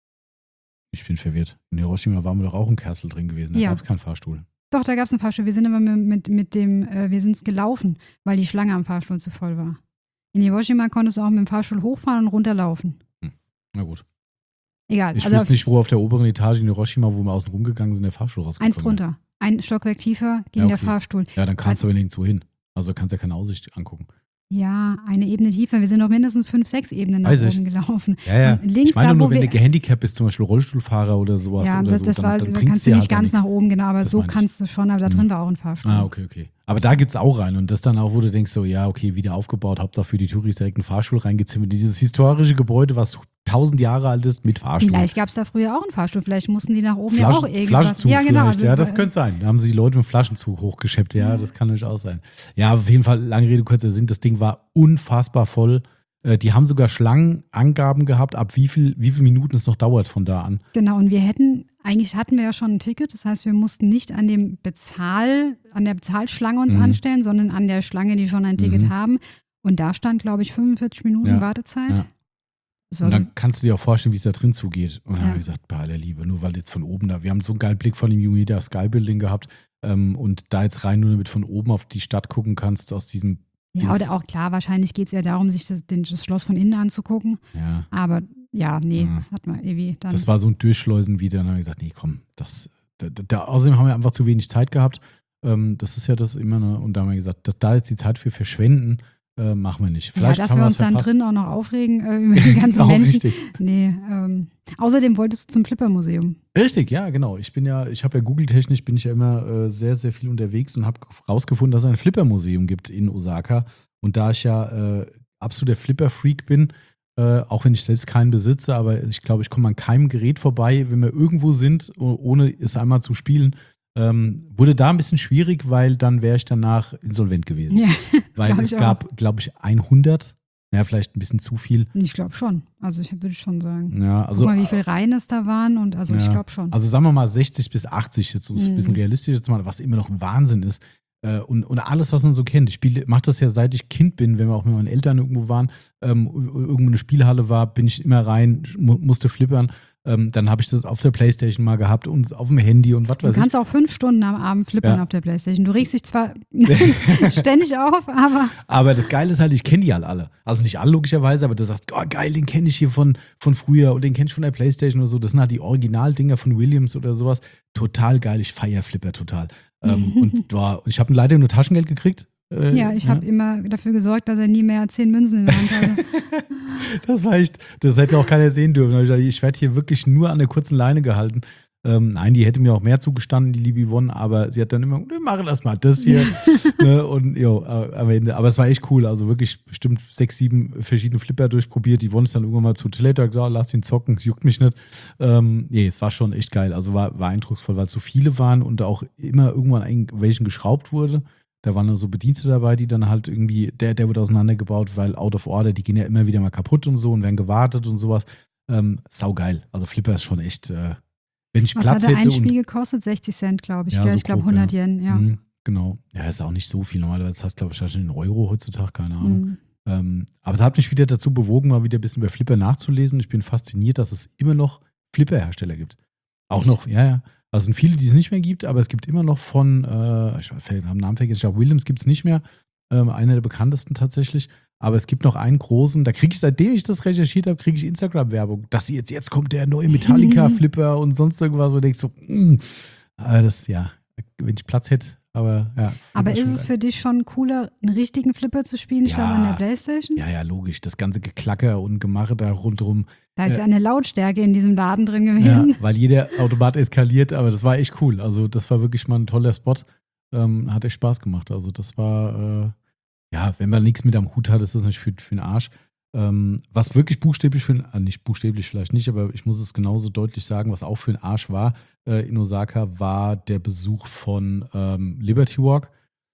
A: Ich bin verwirrt. In Hiroshima waren wir doch auch im Castle drin gewesen. Da
B: Ja.
A: gab es keinen Fahrstuhl.
B: doch, da gab es einen Fahrstuhl. Wir sind aber mit, mit, mit dem, äh, wir sind gelaufen, weil die Schlange am Fahrstuhl zu voll war. In Hiroshima konntest du auch mit dem Fahrstuhl hochfahren und runterlaufen.
A: Na gut.
B: Egal.
A: Ich
B: also
A: wusste nicht, wo auf der oberen Etage in Hiroshima, wo wir außen rumgegangen sind, der Fahrstuhl rausgekommen
B: eins drunter. Ein Stockwerk tiefer ging
A: Ja,
B: der
A: okay.
B: Fahrstuhl.
A: Ja, dann kannst du aber nirgendwo hin. Also kannst ja keine Aussicht angucken.
B: Ja, eine Ebene tiefer. Wir sind noch mindestens fünf, sechs Ebenen nach
A: Weiß ich.
B: oben gelaufen.
A: Ja, ja.
B: Und links
A: ich meine
B: da,
A: nur,
B: wo
A: wenn
B: wir-
A: du gehandicapt bist, zum Beispiel Rollstuhlfahrer oder sowas.
B: Ja,
A: oder
B: das,
A: so,
B: das
A: dann,
B: war,
A: dann
B: da
A: bringt's
B: kannst du
A: dir
B: nicht
A: halt da
B: ganz
A: nichts.
B: nach oben, genau, aber
A: Das
B: so
A: meine ich.
B: kannst du schon, aber da drin war auch ein Fahrstuhl.
A: Ah, okay, okay. Aber da gibt es auch rein und das dann auch, wo du denkst, so, ja, okay, wieder aufgebaut, Hauptsache für die Touris direkt einen Fahrstuhl reingezimmert. Dieses historische Gebäude, was tausend Jahre alt ist, mit Fahrstuhl.
B: Vielleicht gab es da früher auch einen Fahrstuhl, vielleicht mussten die nach oben
A: Flaschen,
B: ja auch irgendwas.
A: Flaschenzug
B: ja, genau.
A: vielleicht,
B: also,
A: ja, das
B: äh,
A: könnte sein. Da haben sie die Leute mit Flaschenzug hochgeschleppt, ja, das kann durchaus sein. Ja, auf jeden Fall, lange Rede, kurzer Sinn, das Ding war unfassbar voll. Äh, Die haben sogar Schlangenangaben gehabt, ab wie viel, wie viele Minuten es noch dauert von da an.
B: Genau, und wir hätten, eigentlich hatten wir ja schon ein Ticket, das heißt, wir mussten nicht an dem Bezahl, an der Bezahlschlange uns
A: Mhm.
B: anstellen, sondern an der Schlange, die schon ein Ticket
A: Mhm.
B: haben. Und da stand, glaube ich, fünfundvierzig Minuten
A: Ja,
B: Wartezeit.
A: ja.
B: Das war
A: Und
B: so,
A: dann kannst du dir auch vorstellen, wie es da drin zugeht. Und dann
B: Ja.
A: habe ich gesagt, bei aller Liebe, nur weil jetzt von oben da, wir haben so einen geilen Blick von dem Umeda Sky Building gehabt ähm, und da jetzt rein, nur damit von oben auf die Stadt gucken kannst, aus diesem,
B: ja,
A: Dings.
B: oder auch klar, wahrscheinlich geht es ja darum, sich das, den, das Schloss von innen anzugucken.
A: ja,
B: Aber ja, nee,
A: Ja.
B: hat man irgendwie dann.
A: das war so ein Durchschleusen wieder. Und dann habe ich gesagt, nee, komm, das, da, da, außerdem haben wir einfach zu wenig Zeit gehabt. Ähm, das ist ja das immer, ne? Und da haben wir gesagt, dass da jetzt die Zeit für verschwenden, äh, machen wir nicht.
B: ja,
A: Vielleicht
B: dass
A: haben
B: wir
A: wir
B: uns
A: was
B: dann
A: verpasst.
B: drin auch noch aufregen äh, über die ganzen
A: Auch
B: Menschen.
A: richtig.
B: Nee, ähm, außerdem wolltest du zum Flippermuseum.
A: Richtig, ja, genau. Ich bin ja, ich habe ja Google-technisch bin ich ja immer äh, sehr, sehr viel unterwegs und habe rausgefunden, dass es ein Flipper-Museum gibt in Osaka. Und da ich ja äh, absoluter Flipper-Freak bin, äh, auch wenn ich selbst keinen besitze, aber ich glaube, ich komme an keinem Gerät vorbei, wenn wir irgendwo sind, o- ohne es einmal zu spielen. Ähm, wurde da ein bisschen schwierig, weil dann wäre ich danach insolvent gewesen.
B: Ja,
A: weil
B: glaub
A: es
B: ich
A: gab, glaube ich, hundert. Ja, vielleicht ein bisschen zu viel.
B: ich glaube schon. Also ich würde schon sagen.
A: Ja, also
B: Guck mal, wie viele Reihen es da waren und also ich
A: Ja.
B: glaube schon.
A: Also sagen wir mal sechzig bis achtzig, jetzt um es ein
B: Mhm.
A: bisschen realistisch zu machen, was immer noch ein Wahnsinn ist. Äh, Und, und alles, was man so kennt. Ich spiele, mache das ja seit ich Kind bin, wenn wir auch mit meinen Eltern irgendwo waren, ähm, irgendwo eine Spielhalle war, bin ich immer rein, mu- musste flippern. Ähm, dann habe ich das auf der Playstation mal gehabt und auf dem Handy und was
B: Du
A: weiß ich.
B: kannst auch fünf Stunden am Abend flippern
A: Ja.
B: auf der Playstation. Du regst dich zwar ständig auf, aber
A: Aber das Geile ist halt, ich kenne die halt alle. Also nicht alle logischerweise, aber du sagst, oh geil, den kenne ich hier von, von früher und den kenne ich von der Playstation oder so. Das sind halt die Originaldinger von Williams oder sowas. Total geil, ich feiere Flipper total. Ähm, und war, ich habe leider nur Taschengeld gekriegt. Äh,
B: ja, ich habe immer dafür gesorgt, dass er nie mehr als zehn Münzen in der Hand hatte.
A: Das war echt, das hätte auch keiner sehen dürfen. Da hab Ich, gesagt, ich werde hier wirklich nur an der kurzen Leine gehalten. Ähm, nein, die hätte mir auch mehr zugestanden, die liebe Yvonne, aber sie hat dann immer, wir machen das mal, das hier. ne, und jo, am Ende. Aber es war echt cool. Also wirklich bestimmt sechs, sieben verschiedene Flipper durchprobiert. Yvonne ist dann irgendwann mal zu Toilette gesagt, lass ihn zocken, juckt mich nicht. Ähm, nee, es war schon echt geil. Also war, war eindrucksvoll, weil es so viele waren und auch immer irgendwann an welchen geschraubt wurde. Da waren dann so Bedienstete dabei, die dann halt irgendwie, der, der wird auseinandergebaut, weil out of order, die gehen ja immer wieder mal kaputt und so und werden gewartet und sowas. Ähm, saugeil. Also Flipper ist schon echt, äh, wenn ich
B: Was
A: Platz
B: hat der
A: hätte.
B: ein
A: und,
B: Spiel gekostet? sechzig Cent, glaube ich.
A: Ja,
B: gell?
A: so
B: ich glaube
A: grob,
B: hundert
A: ja.
B: Yen, ja.
A: Mhm, genau. Ja, ist auch nicht so viel. Normalerweise hast du, glaube ich, wahrscheinlich einen Euro heutzutage, keine Ahnung.
B: Mhm.
A: Ähm, aber es hat mich wieder dazu bewogen, mal wieder ein bisschen über Flipper nachzulesen. Ich bin fasziniert, dass es immer noch Flipper-Hersteller gibt. Auch
B: Echt?
A: noch, ja, ja. Also es sind viele, die es nicht mehr gibt, aber es gibt immer noch von, äh, ich habe den Namen vergessen, ich glaube, Williams gibt es nicht mehr. Ähm, einer der bekanntesten tatsächlich. Aber es gibt noch einen großen, da kriege ich, seitdem ich das recherchiert habe, kriege ich Instagram-Werbung, dass jetzt, jetzt kommt der neue Metallica-Flipper und sonst irgendwas, wo du denkst so, mh, aber das, ja, wenn ich Platz hätte, aber ja.
B: Aber ist
A: schon
B: es
A: geil.
B: für dich schon cooler, einen richtigen Flipper zu spielen, statt
A: Ja.
B: an der Playstation?
A: Ja, ja, logisch. Das ganze Geklacker und Gemache da rundherum.
B: Da ist
A: Äh,
B: ja eine Lautstärke in diesem Laden drin
A: Ja,
B: gewesen.
A: weil jeder Automat eskaliert, aber das war echt cool. Also das war wirklich mal ein toller Spot. Ähm, hat echt Spaß gemacht. Also das war, äh, ja, wenn man nichts mit am Hut hat, ist das nicht für, für den Arsch. Ähm, was wirklich buchstäblich für, äh, nicht buchstäblich vielleicht nicht, aber ich muss es genauso deutlich sagen, was auch für den Arsch war äh, in Osaka, war der Besuch von ähm, Liberty Walk.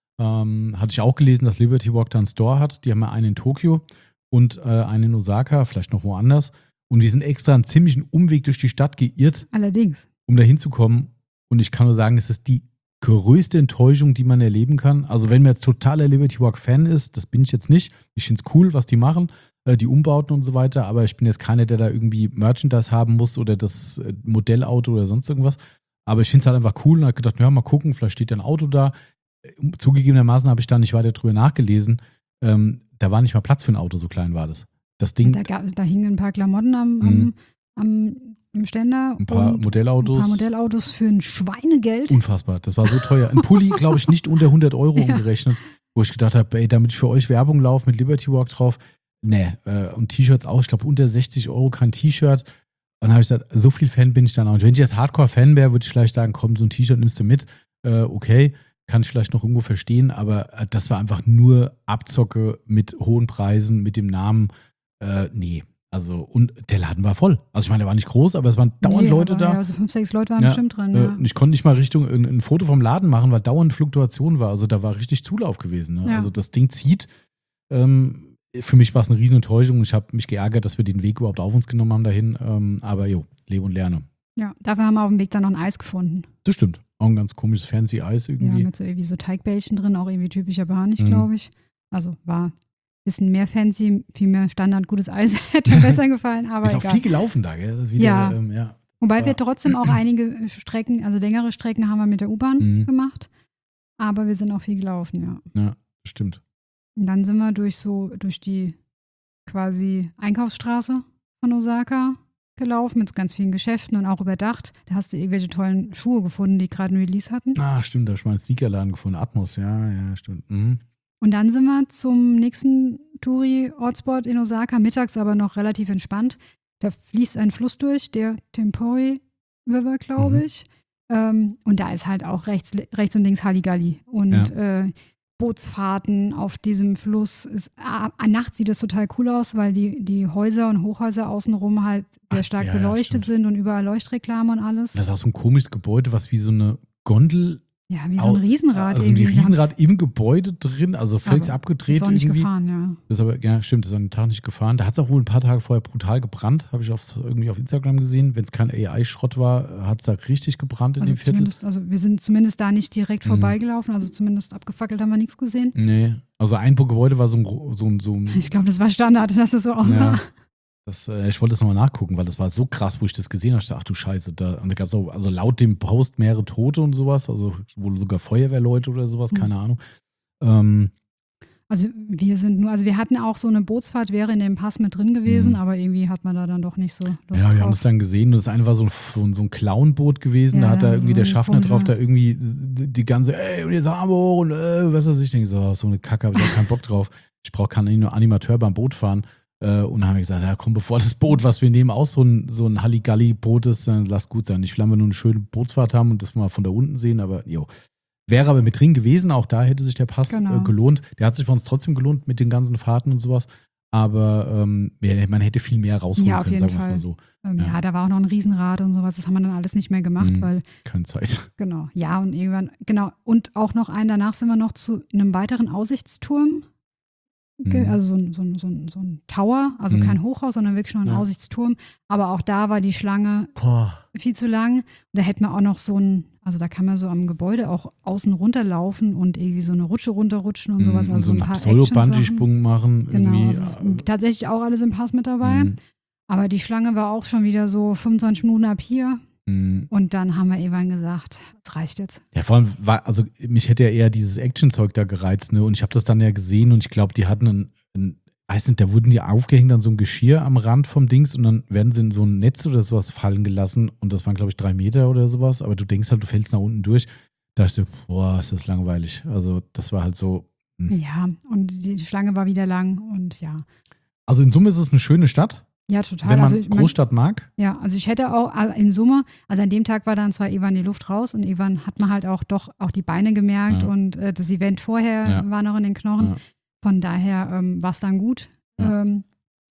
A: Ähm, hatte ich auch gelesen, dass Liberty Walk da einen Store hat. Die haben ja einen in Tokio und äh, einen in Osaka, vielleicht noch woanders. Und die sind extra einen ziemlichen Umweg durch die Stadt geirrt,
B: Allerdings.
A: um da hinzukommen. Und ich kann nur sagen, es ist die größte Enttäuschung, die man erleben kann. Also wenn man jetzt totaler Liberty Walk-Fan ist, das bin ich jetzt nicht. Ich finde es cool, was die machen, äh, die Umbauten und so weiter. Aber ich bin jetzt keiner, der da irgendwie Merchandise haben muss oder das äh, Modellauto oder sonst irgendwas. Aber ich finde es halt einfach cool und habe gedacht, ja, mal gucken, vielleicht steht ja ein Auto da. Zugegebenermaßen habe ich da nicht weiter drüber nachgelesen. Ähm, da war nicht mal Platz für ein Auto, so klein war das. Das Ding.
B: Da, gab, da hingen ein paar Klamotten am,
A: Mhm.
B: am, am, am Ständer.
A: Ein paar
B: und
A: Modellautos.
B: Ein paar Modellautos für ein Schweinegeld.
A: Unfassbar. Das war so teuer. Ein Pulli, glaube ich, nicht unter hundert Euro
B: Ja.
A: umgerechnet. Wo ich gedacht habe, ey, damit ich für euch Werbung laufe mit Liberty Walk drauf. Nee, äh, und T-Shirts auch. Ich glaube, unter sechzig Euro kein T-Shirt. Und dann habe ich gesagt, so viel Fan bin ich dann auch. Und wenn ich jetzt Hardcore-Fan wäre, würde ich vielleicht sagen, komm, so ein T-Shirt nimmst du mit. Äh, okay, kann ich vielleicht noch irgendwo verstehen. Aber äh, das war einfach nur Abzocke mit hohen Preisen, mit dem Namen. Äh, nee. Also, und der Laden war voll. Also, ich meine, der war nicht groß, aber es waren dauernd
B: Nee,
A: Leute
B: aber
A: da.
B: Ja, also fünf, sechs Leute waren
A: Ja,
B: bestimmt drin.
A: Äh,
B: Ja.
A: und ich konnte nicht mal Richtung ein, ein Foto vom Laden machen, weil dauernd Fluktuation war. Also, da war richtig Zulauf gewesen. Ne?
B: Ja.
A: Also, das Ding zieht. Ähm, für mich war es eine riesen Enttäuschung. Ich habe mich geärgert, dass wir den Weg überhaupt auf uns genommen haben dahin. Ähm, aber jo, lebe und lerne.
B: Ja, dafür haben wir auf dem Weg dann noch ein Eis gefunden.
A: Das stimmt. Auch ein ganz komisches fancy Eis
B: Ja,
A: irgendwie.
B: mit so irgendwie so Teigbällchen drin, auch irgendwie typisch japanisch,
A: Mhm.
B: glaube ich. Also war ein bisschen mehr fancy, viel mehr Standard, gutes Eis hätte mir besser gefallen, aber
A: ist auch
B: egal.
A: viel gelaufen da, gell? Das ist wieder,
B: Ja.
A: Ähm, ja.
B: Wobei
A: war-
B: wir trotzdem auch einige Strecken, also längere Strecken haben wir mit der U-Bahn
A: Mhm.
B: gemacht, aber wir sind auch viel gelaufen, ja.
A: Ja, stimmt.
B: Und dann sind wir durch so, durch die quasi Einkaufsstraße von Osaka gelaufen mit so ganz vielen Geschäften und auch überdacht. Da hast du irgendwelche tollen Schuhe gefunden, die gerade ein Release hatten.
A: Ah, stimmt, da habe ich mal einen Sneakerladen gefunden. Atmos, ja, ja, stimmt. Mhm.
B: Und dann sind wir zum nächsten Touri-Hotspot in Osaka, mittags aber noch relativ entspannt. Da fließt ein Fluss durch, der Tempoi River, glaube
A: Mhm.
B: ich. Ähm, und da ist halt auch rechts, rechts und links Halligalli. Und
A: Ja.
B: äh, Bootsfahrten auf diesem Fluss. Ist, ah, nachts sieht das total cool aus, weil die, die Häuser und Hochhäuser außenrum halt sehr
A: Ach,
B: stark
A: ja, ja,
B: beleuchtet
A: stimmt.
B: sind und überall Leuchtreklame und alles.
A: Das ist auch so ein komisches Gebäude, was wie so eine Gondel.
B: Ja, wie so ein Riesenrad.
A: Also wie
B: irgendwie.
A: Riesenrad im Gebäude drin, also völlig
B: Aber
A: abgedreht
B: Ist auch nicht
A: irgendwie.
B: gefahren, ja.
A: Das ist aber, ja, stimmt, das ist an dem Tag nicht gefahren. Da hat es auch wohl ein paar Tage vorher brutal gebrannt, habe ich aufs, irgendwie auf Instagram gesehen. Wenn es kein A I-Schrott war, hat es da richtig gebrannt in
B: Also
A: dem Viertel.
B: zumindest, also wir sind zumindest da nicht direkt
A: Mhm.
B: vorbeigelaufen, also zumindest abgefackelt haben wir nichts gesehen.
A: Nee, also ein Gebäude war so ein, gro- so ein, so ein
B: Ich glaube, das war Standard, dass es so aussah.
A: ja, das, äh, ich wollte das nochmal nachgucken, weil das war so krass, wo ich das gesehen habe. Ich dachte, ach du Scheiße, da, und da gab es auch, also laut dem Post mehrere Tote und sowas, also wohl sogar Feuerwehrleute oder sowas,
B: Mhm.
A: keine Ahnung. Ähm,
B: Also wir sind nur, also wir hatten auch so eine Bootsfahrt, wäre in dem Pass mit drin gewesen,
A: Mhm.
B: aber irgendwie hat man da dann doch nicht so Lust
A: Ja, wir haben
B: drauf.
A: es dann gesehen. Das eine war so ein, so ein, so ein Clownboot gewesen.
B: Ja,
A: da hat da
B: ja,
A: irgendwie
B: so
A: der
B: ein
A: Schaffner drauf,
B: komischer-
A: da irgendwie die die ganze, ey, und jetzt haben wir hoch und äh, was weiß ich. Ich denke so, so eine Kacke, habe ich auch keinen Bock drauf. Ich brauche keinen nur Animateur beim Boot fahren. Äh, und dann haben wir gesagt, ja komm, bevor das Boot, was wir nehmen, auch so ein, so ein Halligalli-Boot ist, dann lass gut sein. Ich will, wenn wir nur eine schöne Bootsfahrt haben und das mal von da unten sehen, aber jo. Wäre aber mit drin gewesen, auch da hätte sich der Pass
B: Genau.
A: äh, gelohnt. Der hat sich bei uns trotzdem gelohnt mit den ganzen Fahrten und sowas. Aber ähm, man hätte viel mehr rausholen
B: Ja, auf
A: können,
B: jeden
A: sagen wir es mal
B: Fall.
A: so.
B: Ähm,
A: Ja.
B: ja. da war auch noch ein Riesenrad und sowas, das haben wir dann alles nicht mehr gemacht,
A: Mhm.
B: weil,
A: Keine Zeit.
B: genau, ja, und irgendwann, genau, und auch noch einen danach sind wir noch zu einem weiteren Aussichtsturm, ge-
A: Mhm.
B: also so ein, so, ein, so, ein, so ein Tower, also
A: Mhm.
B: kein Hochhaus, sondern wirklich nur ein
A: Ja.
B: Aussichtsturm, aber auch da war die Schlange
A: Boah.
B: viel zu lang. Und da hätten wir auch noch so ein, also da kann man so am Gebäude auch außen runterlaufen und irgendwie so eine Rutsche runterrutschen und sowas.
A: Mhm,
B: Also
A: so
B: ein
A: einen
B: paar
A: Pseudo-Bungee-Sprung machen.
B: Genau,
A: irgendwie.
B: also ist tatsächlich auch alles im Pass mit dabei.
A: Mhm.
B: Aber die Schlange war auch schon wieder so fünfundzwanzig Minuten ab hier.
A: Mhm.
B: Und dann haben wir irgendwann gesagt, es reicht jetzt.
A: Ja, vor allem, war, also mich hätte ja eher dieses Action-Zeug da gereizt, ne? Und ich habe das dann ja gesehen und ich glaube, die hatten einen, einen, weiß nicht, da wurden die aufgehängt an so ein Geschirr am Rand vom Dings und dann werden sie in so ein Netz oder sowas fallen gelassen und das waren, glaube ich, drei Meter oder sowas, aber du denkst halt, du fällst nach unten durch. Da dachte ich so, boah, ist das langweilig. Also das war halt so. Hm.
B: Ja, und die Schlange war wieder lang und ja.
A: Also in Summe ist es eine schöne Stadt,
B: Ja, total.
A: wenn man
B: also ich mein,
A: Großstadt mag.
B: ja, also ich hätte auch äh, in Summe, also an dem Tag war dann zwar Ivan die Luft raus und Ivan hat man halt auch doch auch die Beine gemerkt
A: Ja.
B: und äh, das Event vorher
A: Ja.
B: war noch in den Knochen.
A: Ja.
B: Von daher ähm, war es dann gut.
A: Ja.
B: Ähm,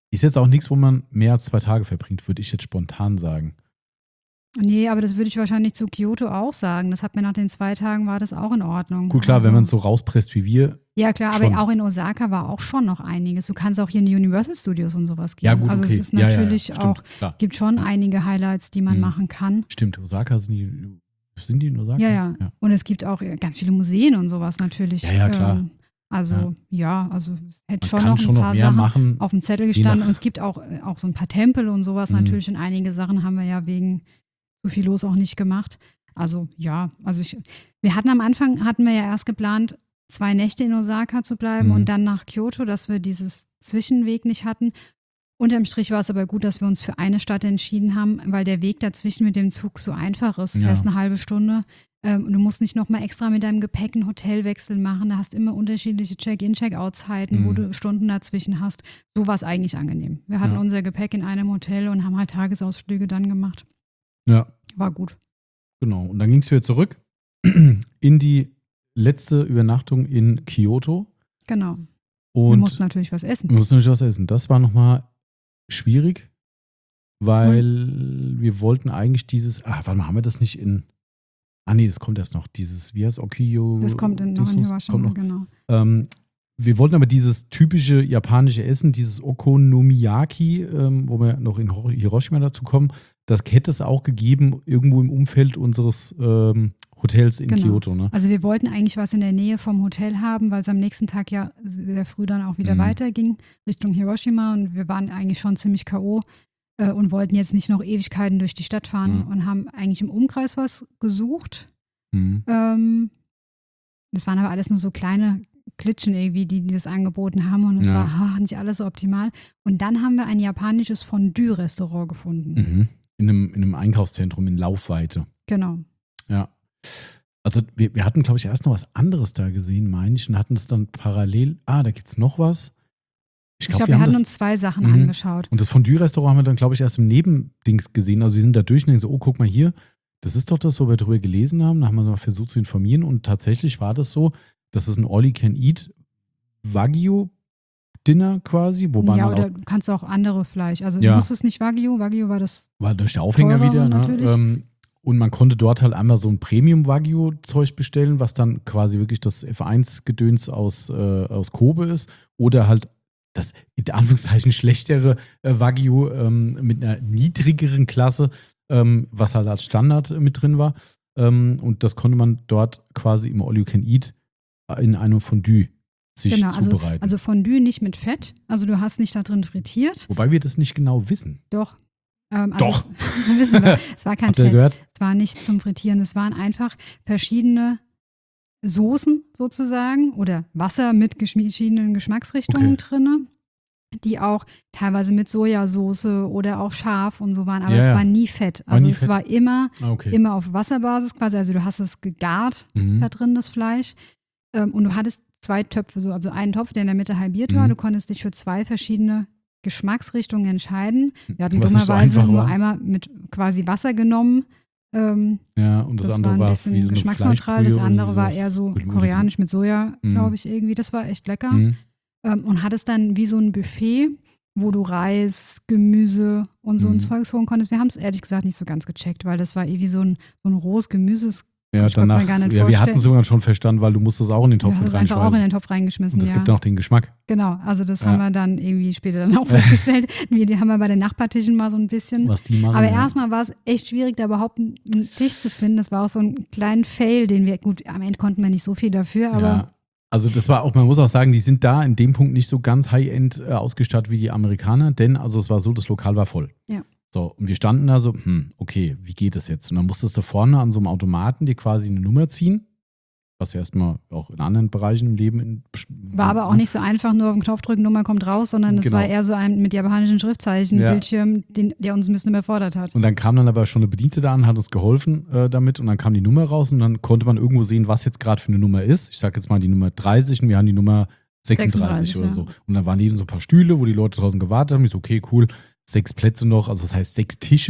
A: Ist jetzt auch nichts, wo man mehr als zwei Tage verbringt, würde ich jetzt spontan sagen.
B: Nee, aber das würde ich wahrscheinlich zu Kyoto auch sagen. Das hat mir nach den zwei Tagen war das auch in Ordnung.
A: Gut, klar,
B: also,
A: wenn man es so rauspresst wie wir.
B: Ja, klar,
A: schon.
B: aber auch in Osaka war auch schon noch einiges. Du kannst auch hier in die Universal Studios und sowas gehen.
A: Ja, gut,
B: also
A: okay.
B: es ist
A: Ja, ja, ja.
B: natürlich
A: Stimmt,
B: auch,
A: klar.
B: gibt schon
A: Ja.
B: einige Highlights, die man
A: Mhm.
B: machen kann.
A: Stimmt, Osaka sind die, sind die in Osaka?
B: Ja, ja, Und es gibt auch ganz viele Museen und sowas natürlich.
A: Ja, ja, klar.
B: Ähm, also ja, also es hätte
A: Man
B: schon
A: kann
B: noch ein
A: schon noch
B: paar
A: mehr
B: Sachen
A: machen.
B: auf dem Zettel
A: je
B: gestanden.
A: nach-
B: Und es gibt auch, äh, auch so ein paar Tempel und sowas
A: Mhm.
B: natürlich. Und einige Sachen haben wir ja wegen so viel los auch nicht gemacht. Also ja, also ich, wir hatten am Anfang, hatten wir ja erst geplant, zwei Nächte in Osaka zu bleiben
A: Mhm.
B: und dann nach Kyoto, dass wir dieses Zwischenweg nicht hatten. Unterm Strich war es aber gut, dass wir uns für eine Stadt entschieden haben, weil der Weg dazwischen mit dem Zug so einfach ist. Du
A: Ja.
B: fährst eine halbe Stunde ähm, und du musst nicht nochmal extra mit deinem Gepäck einen Hotelwechsel machen. Da hast immer unterschiedliche Check-in, Check-out-Zeiten,
A: Mhm.
B: wo du Stunden dazwischen hast. So war es eigentlich angenehm. Wir hatten
A: Ja.
B: unser Gepäck in einem Hotel und haben halt Tagesausflüge dann gemacht.
A: Ja,
B: War gut.
A: genau. Und dann ging es wieder zurück in die letzte Übernachtung in Kyoto.
B: Genau.
A: Und
B: wir mussten natürlich was essen.
A: wir mussten natürlich was essen. Das war nochmal schwierig, weil wir wollten eigentlich dieses, ah, warte mal, haben wir das nicht in, ah nee, das kommt erst noch, dieses, wie heißt Okio?
B: Das kommt in, noch in
A: Kommt
B: Hiroshima,
A: noch.
B: genau.
A: Ähm, wir wollten aber dieses typische japanische Essen, dieses Okonomiyaki, ähm, wo wir noch in Hor- Hiroshima dazu kommen, das hätte es auch gegeben irgendwo im Umfeld unseres ähm, Hotels in
B: Genau.
A: Kyoto. Ne?
B: Also wir wollten eigentlich was in der Nähe vom Hotel haben, weil es am nächsten Tag ja sehr früh dann auch wieder
A: Mhm.
B: weiterging Richtung Hiroshima und wir waren eigentlich schon ziemlich K O äh, und wollten jetzt nicht noch Ewigkeiten durch die Stadt fahren
A: Ja.
B: und haben eigentlich im Umkreis was gesucht.
A: Mhm.
B: Ähm, das waren aber alles nur so kleine Klitschen irgendwie, die das angeboten haben und es
A: Ja.
B: war ah, nicht alles so optimal. Und dann haben wir ein japanisches Fondue-Restaurant gefunden.
A: Mhm. In, einem, in einem Einkaufszentrum in Laufweite.
B: Genau.
A: Ja. Also wir, wir hatten, glaube ich, erst noch was anderes da gesehen, meine ich, und hatten es dann parallel, ah, da gibt es noch was.
B: Ich
A: glaub,
B: glaube, wir,
A: haben
B: hatten
A: das-
B: uns zwei Sachen
A: Mhm.
B: angeschaut.
A: Und das Fondue-Restaurant haben wir dann, glaube ich, erst im Nebendings gesehen. Also wir sind da durch und denken so, oh, guck mal hier, das ist doch das, wo wir darüber gelesen haben. Da haben wir mal versucht zu informieren und tatsächlich war das so, dass es ein All-You-Can-Eat Wagyu-Dinner quasi, wobei
B: Ja,
A: man
B: oder
A: auch,
B: du kannst auch andere Fleisch. Also
A: Ja.
B: du musstest nicht Wagyu. Wagyu war das.
A: war durch den Aufhänger
B: Teurer
A: wieder. Ne?
B: natürlich.
A: Ähm, und man konnte dort halt einmal so ein Premium-Wagyu-Zeug bestellen, was dann quasi wirklich das F eins Gedöns aus, äh, aus Kobe ist. Oder halt das in Anführungszeichen schlechtere äh, Wagyu ähm, mit einer niedrigeren Klasse, ähm, was halt als Standard mit drin war. Ähm, und das konnte man dort quasi im All-You-Can-Eat in einem Fondue sich
B: Genau, also,
A: zubereiten.
B: also Fondue nicht mit Fett. Also du hast nicht da drin frittiert.
A: Wobei wir das nicht genau wissen.
B: Doch. Ähm, also
A: Doch.
B: Es, wissen wir. Es war kein
A: Habt ihr
B: Fett.
A: gehört?
B: Es war nicht zum Frittieren. Es waren einfach verschiedene Soßen sozusagen oder Wasser mit geschmi- verschiedenen Geschmacksrichtungen
A: Okay.
B: drinne, die auch teilweise mit Sojasauce oder auch scharf und so waren. Aber
A: Ja,
B: es
A: ja.
B: war nie Fett.
A: War
B: Also
A: nie
B: es
A: Fett.
B: war immer,
A: Ah, okay.
B: immer auf Wasserbasis quasi. Also du hast es gegart
A: Mhm.
B: da drin, das Fleisch. Ähm, und du hattest zwei Töpfe, so, also einen Topf, der in der Mitte halbiert war.
A: Mhm.
B: Du konntest dich für zwei verschiedene Geschmacksrichtungen entscheiden. Wir hatten
A: Was nicht so
B: dummerweise
A: einfach
B: nur
A: war.
B: einmal mit quasi Wasser genommen. Ähm,
A: Ja, und das,
B: das,
A: andere
B: war ein
A: war
B: bisschen
A: wie so eine
B: geschmacksneutral. Das
A: Fleischbrühe oder
B: andere
A: irgendwie
B: war
A: sowas.
B: eher so
A: Mit- mit-
B: koreanisch mit Soja,
A: Mhm.
B: glaube ich, irgendwie. Das war echt lecker.
A: Mhm.
B: Ähm, und hattest dann wie so ein Buffet, wo du Reis, Gemüse und so ein
A: Mhm.
B: Zeugs holen konntest. Wir haben es ehrlich gesagt nicht so ganz gecheckt, weil das war irgendwie so ein, so ein rohes Gemüse.
A: Ja,
B: Ich konnte mir
A: danach,
B: gar nicht
A: ja, wir
B: vorstellen.
A: hatten es sogar schon verstanden, weil du musst es auch in den
B: Du
A: Topf
B: hast
A: mit
B: es einfach auch in
A: reinschmeißen.
B: den Topf reingeschmissen,
A: Und das
B: ja.
A: gibt auch den Geschmack.
B: Genau, also das
A: Ja.
B: haben wir dann irgendwie später dann auch festgestellt. Wir, die haben wir bei den Nachbartischen mal so ein bisschen.
A: Was die machen.
B: Aber
A: ja.
B: erstmal war es echt schwierig, da überhaupt einen Tisch zu finden. Das war auch so ein kleiner Fail, den wir, gut, am Ende konnten wir nicht so viel dafür, aber
A: Ja. Also das war auch, man muss auch sagen, die sind da in dem Punkt nicht so ganz High-End äh, ausgestattet wie die Amerikaner, denn also es war so, das Lokal war voll.
B: Ja.
A: So, und wir standen da so, hm, okay, wie geht das jetzt? Und dann musstest du vorne an so einem Automaten dir quasi eine Nummer ziehen, was ja erstmal auch in anderen Bereichen im Leben in,
B: war aber auch nicht so einfach, nur auf den Knopf drücken, Nummer kommt raus, sondern es
A: Genau.
B: war eher so ein mit japanischen Schriftzeichen
A: Ja.
B: Bildschirm, den, der uns ein bisschen überfordert hat.
A: Und dann kam dann aber schon eine Bedienstete an, hat uns geholfen äh, damit und dann kam die Nummer raus und dann konnte man irgendwo sehen, was jetzt gerade für eine Nummer ist. Ich sage jetzt mal die Nummer dreißig und wir haben die Nummer sechsunddreißig,
B: sechsunddreißig,
A: oder
B: ja.
A: so. Und dann waren neben so ein paar Stühle, wo die Leute draußen gewartet haben. Ich so, okay, cool, sechs Plätze noch, also das heißt sechs Tische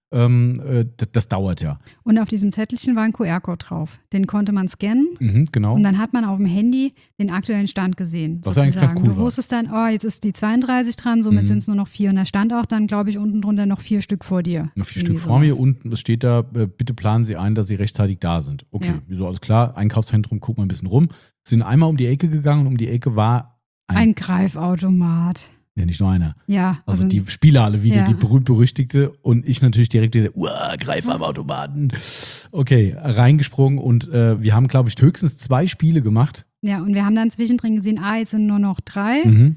A: ähm, äh, das, das dauert ja.
B: Und auf diesem Zettelchen war ein Q R-Code drauf. Den konnte man scannen.
A: Mhm, genau.
B: Und dann hat man auf dem Handy den aktuellen Stand gesehen.
A: Was
B: sozusagen.
A: eigentlich ganz cool
B: Du wusstest dann, oh, jetzt ist die zweiunddreißig dran, somit
A: Mhm.
B: sind es nur noch vier. Und da stand auch dann, glaube ich, unten drunter noch vier Stück vor dir.
A: Noch vier
B: Irgendwie
A: Stück vor mir
B: sowas.
A: und es steht da, äh, bitte planen Sie ein, dass Sie rechtzeitig da sind. Okay,
B: Ja.
A: wieso, alles klar, Einkaufszentrum, gucken wir ein bisschen rum. Sind einmal um die Ecke gegangen und um die Ecke war ein,
B: Ein Greifautomat.
A: ja, nicht nur einer.
B: Ja.
A: Also die Spielhalle wieder,
B: Ja.
A: die berühmt-berüchtigte und ich natürlich direkt wieder, uah, Greif am Automaten. Okay, reingesprungen und äh, wir haben, glaube ich, höchstens zwei Spiele gemacht.
B: Ja, und wir haben dann zwischendrin gesehen, ah, jetzt sind nur noch drei.
A: Mhm.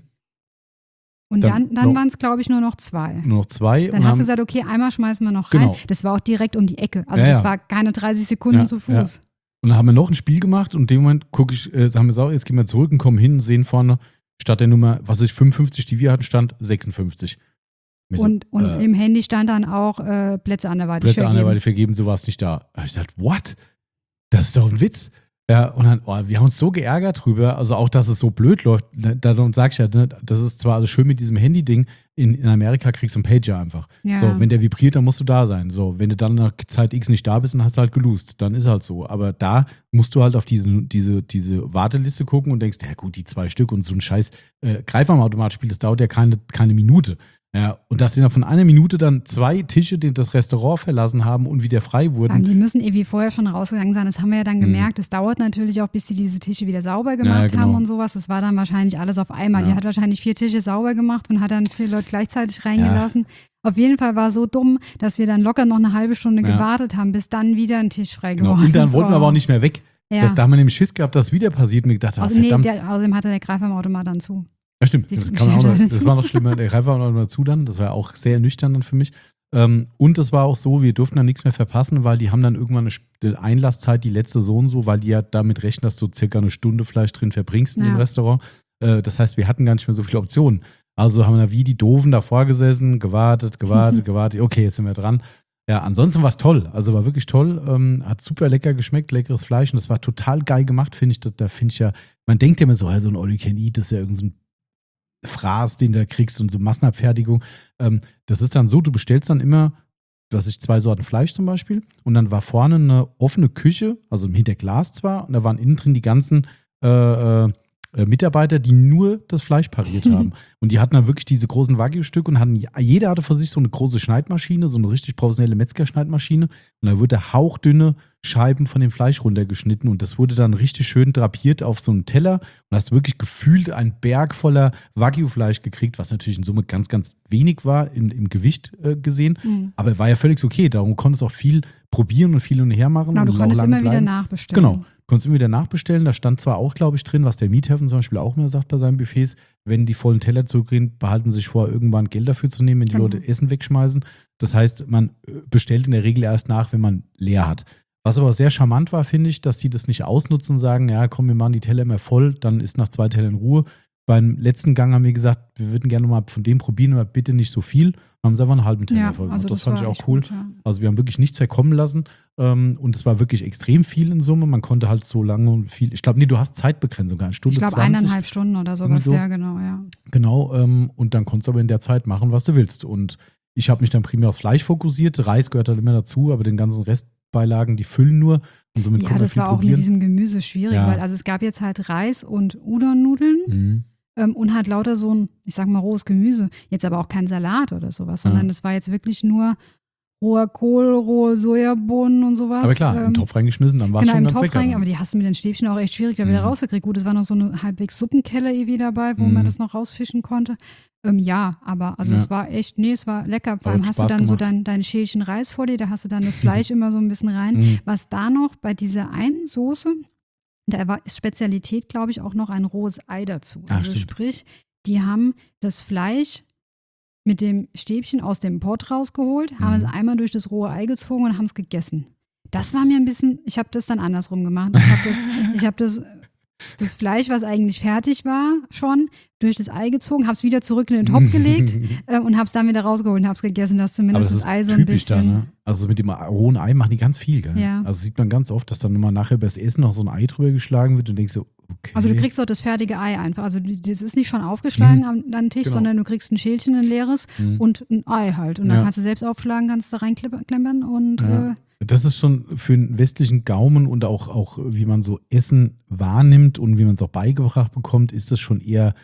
B: Und
A: Dann
B: dann, dann
A: noch-
B: waren es, glaube ich, nur noch zwei.
A: Nur noch zwei.
B: Dann
A: und
B: hast
A: haben,
B: du gesagt, okay, einmal schmeißen wir noch rein.
A: Genau.
B: Das war auch direkt um die Ecke. Also
A: Ja,
B: das
A: ja.
B: war keine dreißig Sekunden
A: Ja,
B: zu Fuß.
A: Und dann haben wir noch ein Spiel gemacht und in dem Moment gucke ich, äh, sagen wir so, jetzt gehen wir zurück und kommen hin und sehen vorne statt der Nummer, was ich, fünfundfünfzig, die wir hatten, stand sechsundfünfzig. Mir so,
B: Und, und
A: äh,
B: im Handy stand dann auch äh, Plätze anderweitig
A: Plätze
B: vergeben.
A: anderweitig vergeben, so war es nicht da. Da hab ich gesagt, what? Das ist doch ein Witz. Ja, und dann, oh, wir haben uns so geärgert drüber, also auch, dass es so blöd läuft. Ne, darum sag ich ja, ne, das ist zwar alles schön mit diesem Handy-Ding, in, in Amerika kriegst du einen Pager einfach.
B: Ja.
A: So, wenn der vibriert, dann musst du da sein. So, wenn du dann nach Zeit X nicht da bist, dann hast du halt geloost. Dann ist halt so. Aber da musst du halt auf diese, diese, diese Warteliste gucken und denkst, ja gut, die zwei Stück und so ein scheiß äh, Greifarmautomat-Spiel, das dauert ja keine, keine Minute. Ja, und dass sie dann von einer Minute dann zwei Tische, die das Restaurant verlassen haben und wieder frei wurden.
B: Ähm, die müssen irgendwie vorher schon rausgegangen sein. Das haben wir ja dann gemerkt. Es dauert natürlich auch, bis die diese Tische wieder sauber gemacht
A: Ja, genau.
B: haben und sowas. Das war dann wahrscheinlich alles auf einmal.
A: Ja.
B: Die hat wahrscheinlich vier Tische sauber gemacht und hat dann vier Leute gleichzeitig reingelassen. Auf jeden Fall war es so dumm, dass wir dann locker noch eine halbe Stunde
A: Ja.
B: gewartet haben, bis dann wieder ein Tisch frei
A: Genau.
B: geworden
A: Und dann
B: ist.
A: wollten wir
B: Oh.
A: aber auch nicht mehr weg.
B: Ja.
A: Das, da haben wir nämlich Schiss gehabt, dass wieder passiert. Und ich dachte, ah,
B: Also, nee,
A: verdammt.
B: der, außerdem hatte der Greifer im Automat dann zu.
A: Ja, stimmt.
B: Die
A: Das, kann man auch noch,
B: Geschäfte
A: das
B: dazu.
A: war noch schlimmer. Der Greifer war noch dazu dann. Das war auch sehr nüchtern dann für mich. Ähm, und es war auch so, wir durften dann nichts mehr verpassen, weil die haben dann irgendwann eine Sp- Einlasszeit, die letzte so und so, weil die ja damit rechnen, dass du circa eine Stunde vielleicht drin verbringst in
B: Ja.
A: dem Restaurant. Äh, das heißt, wir hatten gar nicht mehr so viele Optionen. Also haben wir da wie die Doofen davor gesessen, gewartet, gewartet, gewartet. Okay, jetzt sind wir dran. Ja, ansonsten war es toll. Also war wirklich toll. Ähm, hat super lecker geschmeckt, leckeres Fleisch. Und das war total geil gemacht, finde ich. Da, da finde ich ja, man denkt ja immer so, also ein All You Can Eat, das ist ja irgendein so ein Fraß, den du kriegst und so Massenabfertigung. Ähm, das ist dann so, du bestellst dann immer, was ich, zwei Sorten Fleisch zum Beispiel. Und dann war vorne eine offene Küche, also hinter Glas zwar, und da waren innen drin die ganzen äh, äh, Mitarbeiter, die nur das Fleisch pariert haben. Und die hatten dann wirklich diese großen Wagyu-Stücke und hatten, jeder hatte vor sich so eine große Schneidmaschine, so eine richtig professionelle Metzgerschneidmaschine. Und da wurde hauchdünne Scheiben von dem Fleisch runtergeschnitten und das wurde dann richtig schön drapiert auf so einen Teller und hast wirklich gefühlt einen Berg voller Wagyu-Fleisch gekriegt, was natürlich in Summe ganz, ganz wenig war im, im Gewicht äh, gesehen.
B: Mhm.
A: Aber war ja völlig okay. Darum konntest du auch viel probieren und viel hin und her machen.
B: Genau,
A: und
B: du
A: auch
B: konntest
A: lange
B: immer wieder
A: bleiben.
B: nachbestellen.
A: Genau. Konntest immer wieder nachbestellen. Da stand zwar auch, glaube ich, drin, was der Miethafen zum Beispiel auch immer sagt bei seinen Buffets, wenn die vollen Teller zurückgehen, behalten sie sich vor, irgendwann Geld dafür zu nehmen, wenn die
B: Genau.
A: Leute Essen wegschmeißen. Das heißt, man bestellt in der Regel erst nach, wenn man leer hat. Was aber sehr charmant war, finde ich, dass die das nicht ausnutzen und sagen, ja komm, wir machen die Teller immer voll, dann ist nach zwei Tellern Ruhe. Beim letzten Gang haben wir gesagt, wir würden gerne mal von dem probieren, aber bitte nicht so viel. Haben sie einfach einen halben Teller
B: Ja,
A: voll gemacht.
B: also
A: das,
B: das
A: fand ich
B: war
A: auch
B: echt
A: cool.
B: gut, ja.
A: Also wir haben wirklich nichts verkommen lassen ähm, und es war wirklich extrem viel in Summe. Man konnte halt so lange und viel, ich glaube, nee, du hast Zeitbegrenzung, eine Stunde
B: Ich glaube
A: zwanzig.
B: eineinhalb Stunden oder sowas,
A: so.
B: ja genau, ja.
A: Genau, ähm, und dann konntest du aber in der Zeit machen, was du willst. Und ich habe mich dann primär aufs Fleisch fokussiert. Reis gehört halt immer dazu, aber den ganzen Restbeilagen, die füllen nur. Und somit
B: Ja,
A: konnte man
B: das
A: viel
B: war auch
A: probieren.
B: mit diesem Gemüse schwierig,
A: Ja.
B: weil also es gab jetzt halt Reis und Udon-Nudeln
A: Mhm.
B: ähm, und halt lauter so ein, ich sag mal, rohes Gemüse. Jetzt aber auch kein Salat oder sowas,
A: Ja.
B: sondern das war jetzt wirklich nur roher Kohl, rohe Sojabohnen und sowas.
A: Aber klar,
B: ähm,
A: im Topf reingeschmissen, dann war es
B: Genau,
A: schon
B: im
A: ganz
B: Topf
A: lecker.
B: rein,
A: dann.
B: aber die hast du mit den Stäbchen auch echt schwierig da wieder
A: Mhm.
B: rausgekriegt. Gut, es war noch so eine halbwegs Suppenkeller irgendwie dabei, wo
A: Mhm.
B: man das noch rausfischen konnte. Ähm, ja, aber also
A: Ja.
B: es war echt, nee, es war lecker. Vor
A: Aber
B: allem
A: hat
B: hast du
A: Spaß
B: dann so
A: gemacht.
B: dein, dein Schälchen Reis vor dir, da hast du dann das Fleisch immer so ein bisschen rein.
A: Mhm.
B: Was da noch bei dieser einen Soße, da war ist Spezialität, glaube ich, auch noch ein rohes Ei dazu.
A: Ah,
B: Also
A: stimmt.
B: sprich, die haben das Fleisch mit dem Stäbchen aus dem Pott rausgeholt, haben
A: Mhm.
B: es einmal durch das rohe Ei gezogen und haben es gegessen. Das
A: Das-
B: war mir ein bisschen, ich habe das dann andersrum gemacht. Ich habe das, ich hab das, das Fleisch, was eigentlich fertig war, schon durch das Ei gezogen, habe es wieder zurück in den Topf gelegt äh, und habe es dann wieder rausgeholt und habe es gegessen, dass
A: Aber
B: zumindest
A: das
B: das
A: ist
B: Ei so ein
A: typisch
B: bisschen.
A: da, ne? Also mit dem rohen Ei machen die ganz viel, gell?
B: Ja.
A: Also sieht man ganz oft, dass dann immer nachher über das Essen noch so ein Ei drüber geschlagen wird und denkst so, Okay.
B: Also du kriegst dort das fertige Ei einfach. Also das ist nicht schon aufgeschlagen
A: Mhm.
B: am, am Tisch,
A: Genau.
B: sondern du kriegst ein Schälchen, ein leeres
A: Mhm.
B: und ein Ei halt. Und dann
A: Ja.
B: kannst du selbst aufschlagen, kannst da reinklemmern und
A: Ja.
B: äh,
A: Das ist schon für einen westlichen Gaumen und auch, auch wie man so Essen wahrnimmt und wie man es auch beigebracht bekommt, ist das schon eher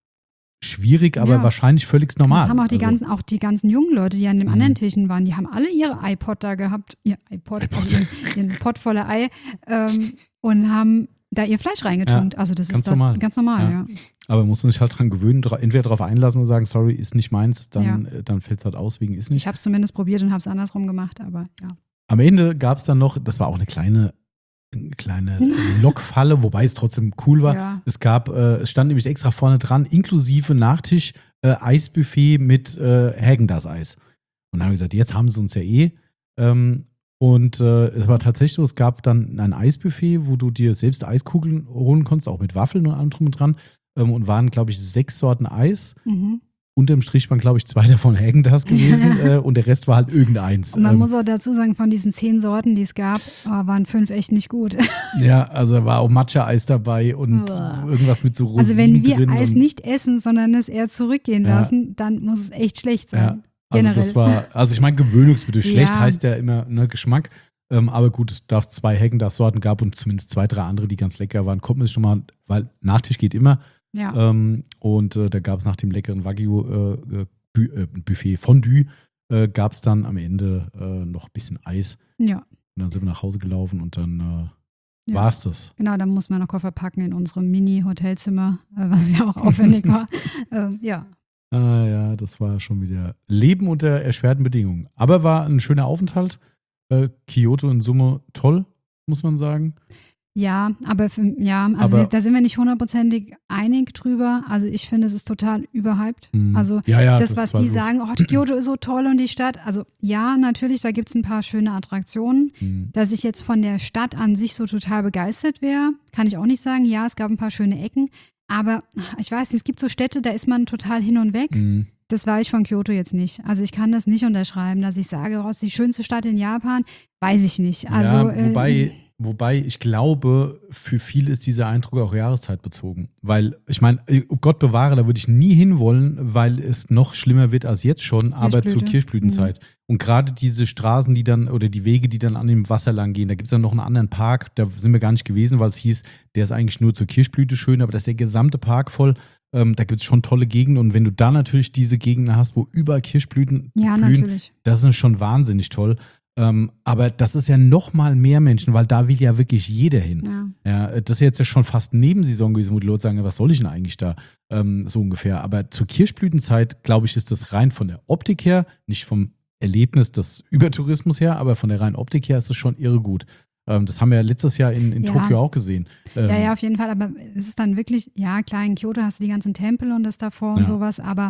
A: schwierig, aber
B: Ja.
A: wahrscheinlich völlig normal.
B: das haben auch die,
A: Also,
B: ganzen, auch die ganzen jungen Leute, die an den
A: Mhm.
B: anderen Tischen waren, die haben alle ihre iPod da gehabt, ihr iPod,
A: iPod.
B: also ihren, ihren Pott voller Ei ähm, und haben da ihr Fleisch reingetunkt. Also das
A: ganz
B: ist da
A: normal.
B: ganz normal,
A: Ja.
B: ja.
A: Aber man muss sich halt dran gewöhnen, dra- entweder darauf einlassen und sagen, sorry, ist nicht meins, dann,
B: Ja.
A: äh, dann fällt es halt aus, wegen ist nicht.
B: Ich habe es zumindest probiert und habe es andersrum gemacht, aber ja.
A: Am Ende gab es dann noch, das war auch eine kleine, eine kleine Lockfalle, wobei es trotzdem cool war.
B: Ja.
A: Es gab, äh, es stand nämlich extra vorne dran, inklusive Nachtisch, äh, Eisbuffet mit äh, Häagen-Dazs-Eis. Und dann haben wir gesagt, jetzt haben sie uns ja eh. Ähm, und äh, es war tatsächlich so, es gab dann ein Eisbuffet, wo du dir selbst Eiskugeln holen konntest, auch mit Waffeln und allem drum und dran. Ähm, und waren, glaube ich, sechs Sorten Eis.
B: Mhm.
A: Unterm Strich waren, glaube ich, zwei davon Häagen-Dazs gewesen äh, und der Rest war halt irgendeins.
B: Und man
A: Ähm,
B: muss auch dazu sagen, von diesen zehn Sorten, die es gab, oh, waren fünf echt nicht gut.
A: Ja, also da war auch Matcha-Eis dabei und
B: Uah.
A: irgendwas mit so Rosinen
B: Also wenn wir
A: drin.
B: Eis
A: und,
B: nicht essen, sondern es eher zurückgehen
A: Ja.
B: lassen, dann muss es echt schlecht
A: ja,
B: sein.
A: also
B: Generell.
A: das war, also ich meine, Gewöhnungsmittel. Schlecht
B: Ja.
A: heißt ja immer ne, Geschmack. Ähm, aber gut, es darf zwei Häagen-Dazs-Sorten gab und zumindest zwei, drei andere, die ganz lecker waren. Kommt mir schon mal, weil Nachtisch geht immer.
B: Ja.
A: Ähm, und äh, da gab es nach dem leckeren Wagyu-Buffet äh, Buffet Fondue, äh, gab es dann am Ende äh, noch ein bisschen Eis.
B: ja,
A: Und dann sind wir nach Hause gelaufen und dann äh,
B: Ja.
A: war es das.
B: genau, dann muss man noch Koffer packen in unserem Mini-Hotelzimmer, äh, was ja auch aufwendig war. Ähm, ja,
A: Ah ja, das war schon wieder Leben unter erschwerten Bedingungen. Aber war ein schöner Aufenthalt. Äh, Kyoto in Summe toll, muss man sagen.
B: ja, aber für, ja, also
A: Aber-
B: wir, da sind wir nicht hundertprozentig einig drüber. Also ich finde, es ist total überhyped.
A: Hm.
B: Also
A: ja, ja,
B: das, was
A: war
B: die
A: los.
B: sagen, oh, Kyoto ist so toll und die Stadt. Also ja, natürlich, da gibt es ein paar schöne Attraktionen.
A: Hm.
B: Dass ich jetzt von der Stadt an sich so total begeistert wäre, kann ich auch nicht sagen. Ja, es gab ein paar schöne Ecken, aber ich weiß nicht, es gibt so Städte, da ist man total hin und weg.
A: Hm.
B: Das war ich von Kyoto jetzt nicht. Also ich kann das nicht unterschreiben, dass ich sage, oh, es ist die schönste Stadt in Japan. Weiß ich nicht. Also,
A: ja, wobei,
B: äh,
A: wobei ich glaube, für viele ist dieser Eindruck auch jahreszeitbezogen. Weil, ich meine, Gott bewahre, da würde ich nie hinwollen, weil es noch schlimmer wird als jetzt schon, aber zur
B: Kirschblüte.
A: Kirschblütenzeit. Und gerade diese Straßen, die dann, oder die Wege, die dann an dem Wasser lang gehen, da gibt es dann noch einen anderen Park, da sind wir gar nicht gewesen, weil es hieß, der ist eigentlich nur zur Kirschblüte schön, aber das ist der gesamte Park voll. Ähm, da gibt es schon tolle Gegenden und wenn du da natürlich diese Gegenden hast, wo überall Kirschblüten
B: ja,
A: blühen,
B: natürlich.
A: das ist schon wahnsinnig toll. Ähm, aber das ist ja noch mal mehr Menschen, weil da will ja wirklich jeder hin.
B: Ja.
A: Ja, das ist jetzt ja schon fast Nebensaison gewesen, wo die Leute sagen, was soll ich denn eigentlich da, ähm, so ungefähr. Aber zur Kirschblütenzeit, glaube ich, ist das rein von der Optik her, nicht vom Erlebnis des Übertourismus her, aber von der reinen Optik her ist es schon irre gut. Ähm, das haben wir ja letztes Jahr in, in
B: Ja.
A: Tokio auch gesehen. Ähm,
B: Ja, ja, auf jeden Fall. Aber es ist dann wirklich, ja, klar, in Kyoto hast du die ganzen Tempel und das davor und
A: Ja.
B: sowas, aber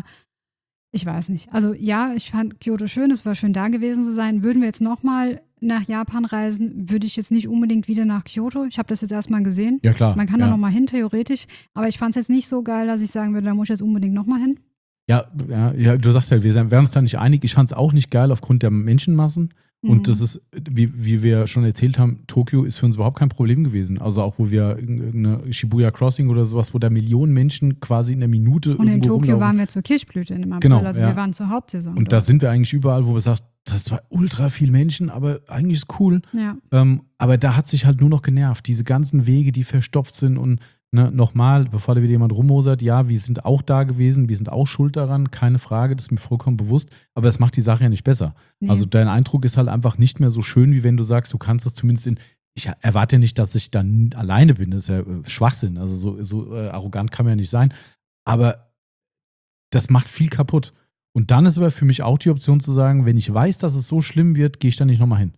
B: ich weiß nicht. Also ja, ich fand Kyoto schön, es war schön da gewesen zu sein. Würden wir jetzt nochmal nach Japan reisen, würde ich jetzt nicht unbedingt wieder nach Kyoto. Ich habe das jetzt erstmal gesehen.
A: Ja, klar.
B: Man kann
A: ja.
B: da nochmal hin, theoretisch. Aber ich fand es jetzt nicht so geil, dass ich sagen würde, da muss ich jetzt unbedingt nochmal hin.
A: Ja, ja, ja, du sagst ja, wir wären uns da nicht einig. Ich fand es auch nicht geil aufgrund der Menschenmassen. Und
B: Mhm.
A: das ist, wie, wie wir schon erzählt haben, Tokio ist für uns überhaupt kein Problem gewesen. Also auch, wo wir irgendeine Shibuya Crossing oder sowas, wo da Millionen Menschen quasi in der Minute
B: Und in
A: irgendwo
B: Tokio
A: rumlaufen.
B: waren wir zur Kirschblüte in dem April.
A: Genau,
B: also
A: ja.
B: wir waren zur Hauptsaison.
A: Und da
B: dort.
A: sind wir eigentlich überall, wo wir sagen, das war ultra viel Menschen, aber eigentlich ist cool.
B: Ja,
A: Ähm, aber da hat sich halt nur noch genervt. Diese ganzen Wege, die verstopft sind und ne, nochmal, bevor da wieder jemand rummosert, ja, wir sind auch da gewesen, wir sind auch schuld daran, keine Frage, das ist mir vollkommen bewusst, aber es macht die Sache ja nicht besser.
B: nee.
A: Also dein Eindruck ist halt einfach nicht mehr so schön, wie wenn du sagst, du kannst es zumindest in, ich erwarte ja nicht, dass ich dann alleine bin, das ist ja äh, Schwachsinn, also so, so äh, arrogant kann man ja nicht sein, aber das macht viel kaputt. Und dann ist aber für mich auch die Option zu sagen, wenn ich weiß, dass es so schlimm wird, gehe ich da nicht nochmal hin.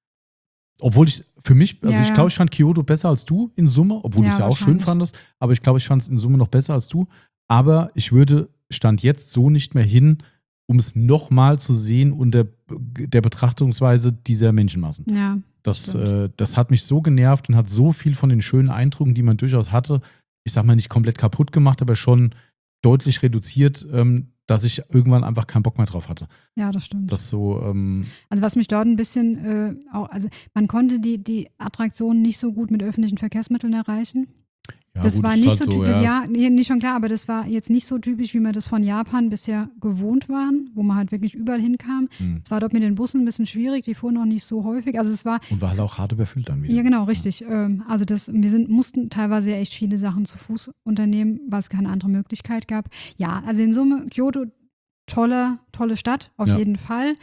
A: Obwohl ich für mich, also
B: Ja,
A: ich
B: ja.
A: glaube, ich fand Kyoto besser als du in Summe, obwohl
B: Ja,
A: du es ja auch schön
B: wahrscheinlich.
A: fandest, aber ich glaube, ich fand es in Summe noch besser als du. Aber ich würde Stand jetzt so nicht mehr hin, um es nochmal zu sehen unter der Betrachtungsweise dieser Menschenmassen.
B: ja,
A: Das,
B: Stimmt.
A: äh, das hat mich so genervt und hat so viel von den schönen Eindrücken, die man durchaus hatte, ich sag mal nicht komplett kaputt gemacht, aber schon deutlich reduziert, ähm, dass ich irgendwann einfach keinen Bock mehr drauf hatte.
B: ja, das stimmt.
A: Das so, ähm,
B: Also was mich dort ein bisschen äh, auch, also man konnte die, die Attraktionen nicht so gut mit öffentlichen Verkehrsmitteln erreichen.
A: Ja,
B: das
A: gut,
B: war
A: ist
B: nicht
A: halt
B: so
A: so,
B: typisch,
A: ja.
B: ja, nee, nicht schon klar, aber das war jetzt nicht so typisch, wie wir das von Japan bisher gewohnt waren, wo man halt wirklich überall hinkam.
A: Hm.
B: Es war dort mit den Bussen ein bisschen schwierig, die fuhren auch nicht so häufig. Also es war,
A: Und war halt auch hart überfüllt dann wieder.
B: ja genau, richtig. Ähm, Also das, wir sind, mussten teilweise ja echt viele Sachen zu Fuß unternehmen, weil es keine andere Möglichkeit gab. Ja, also in Summe, Kyoto, tolle, tolle Stadt, auf
A: Ja.
B: jeden Fall.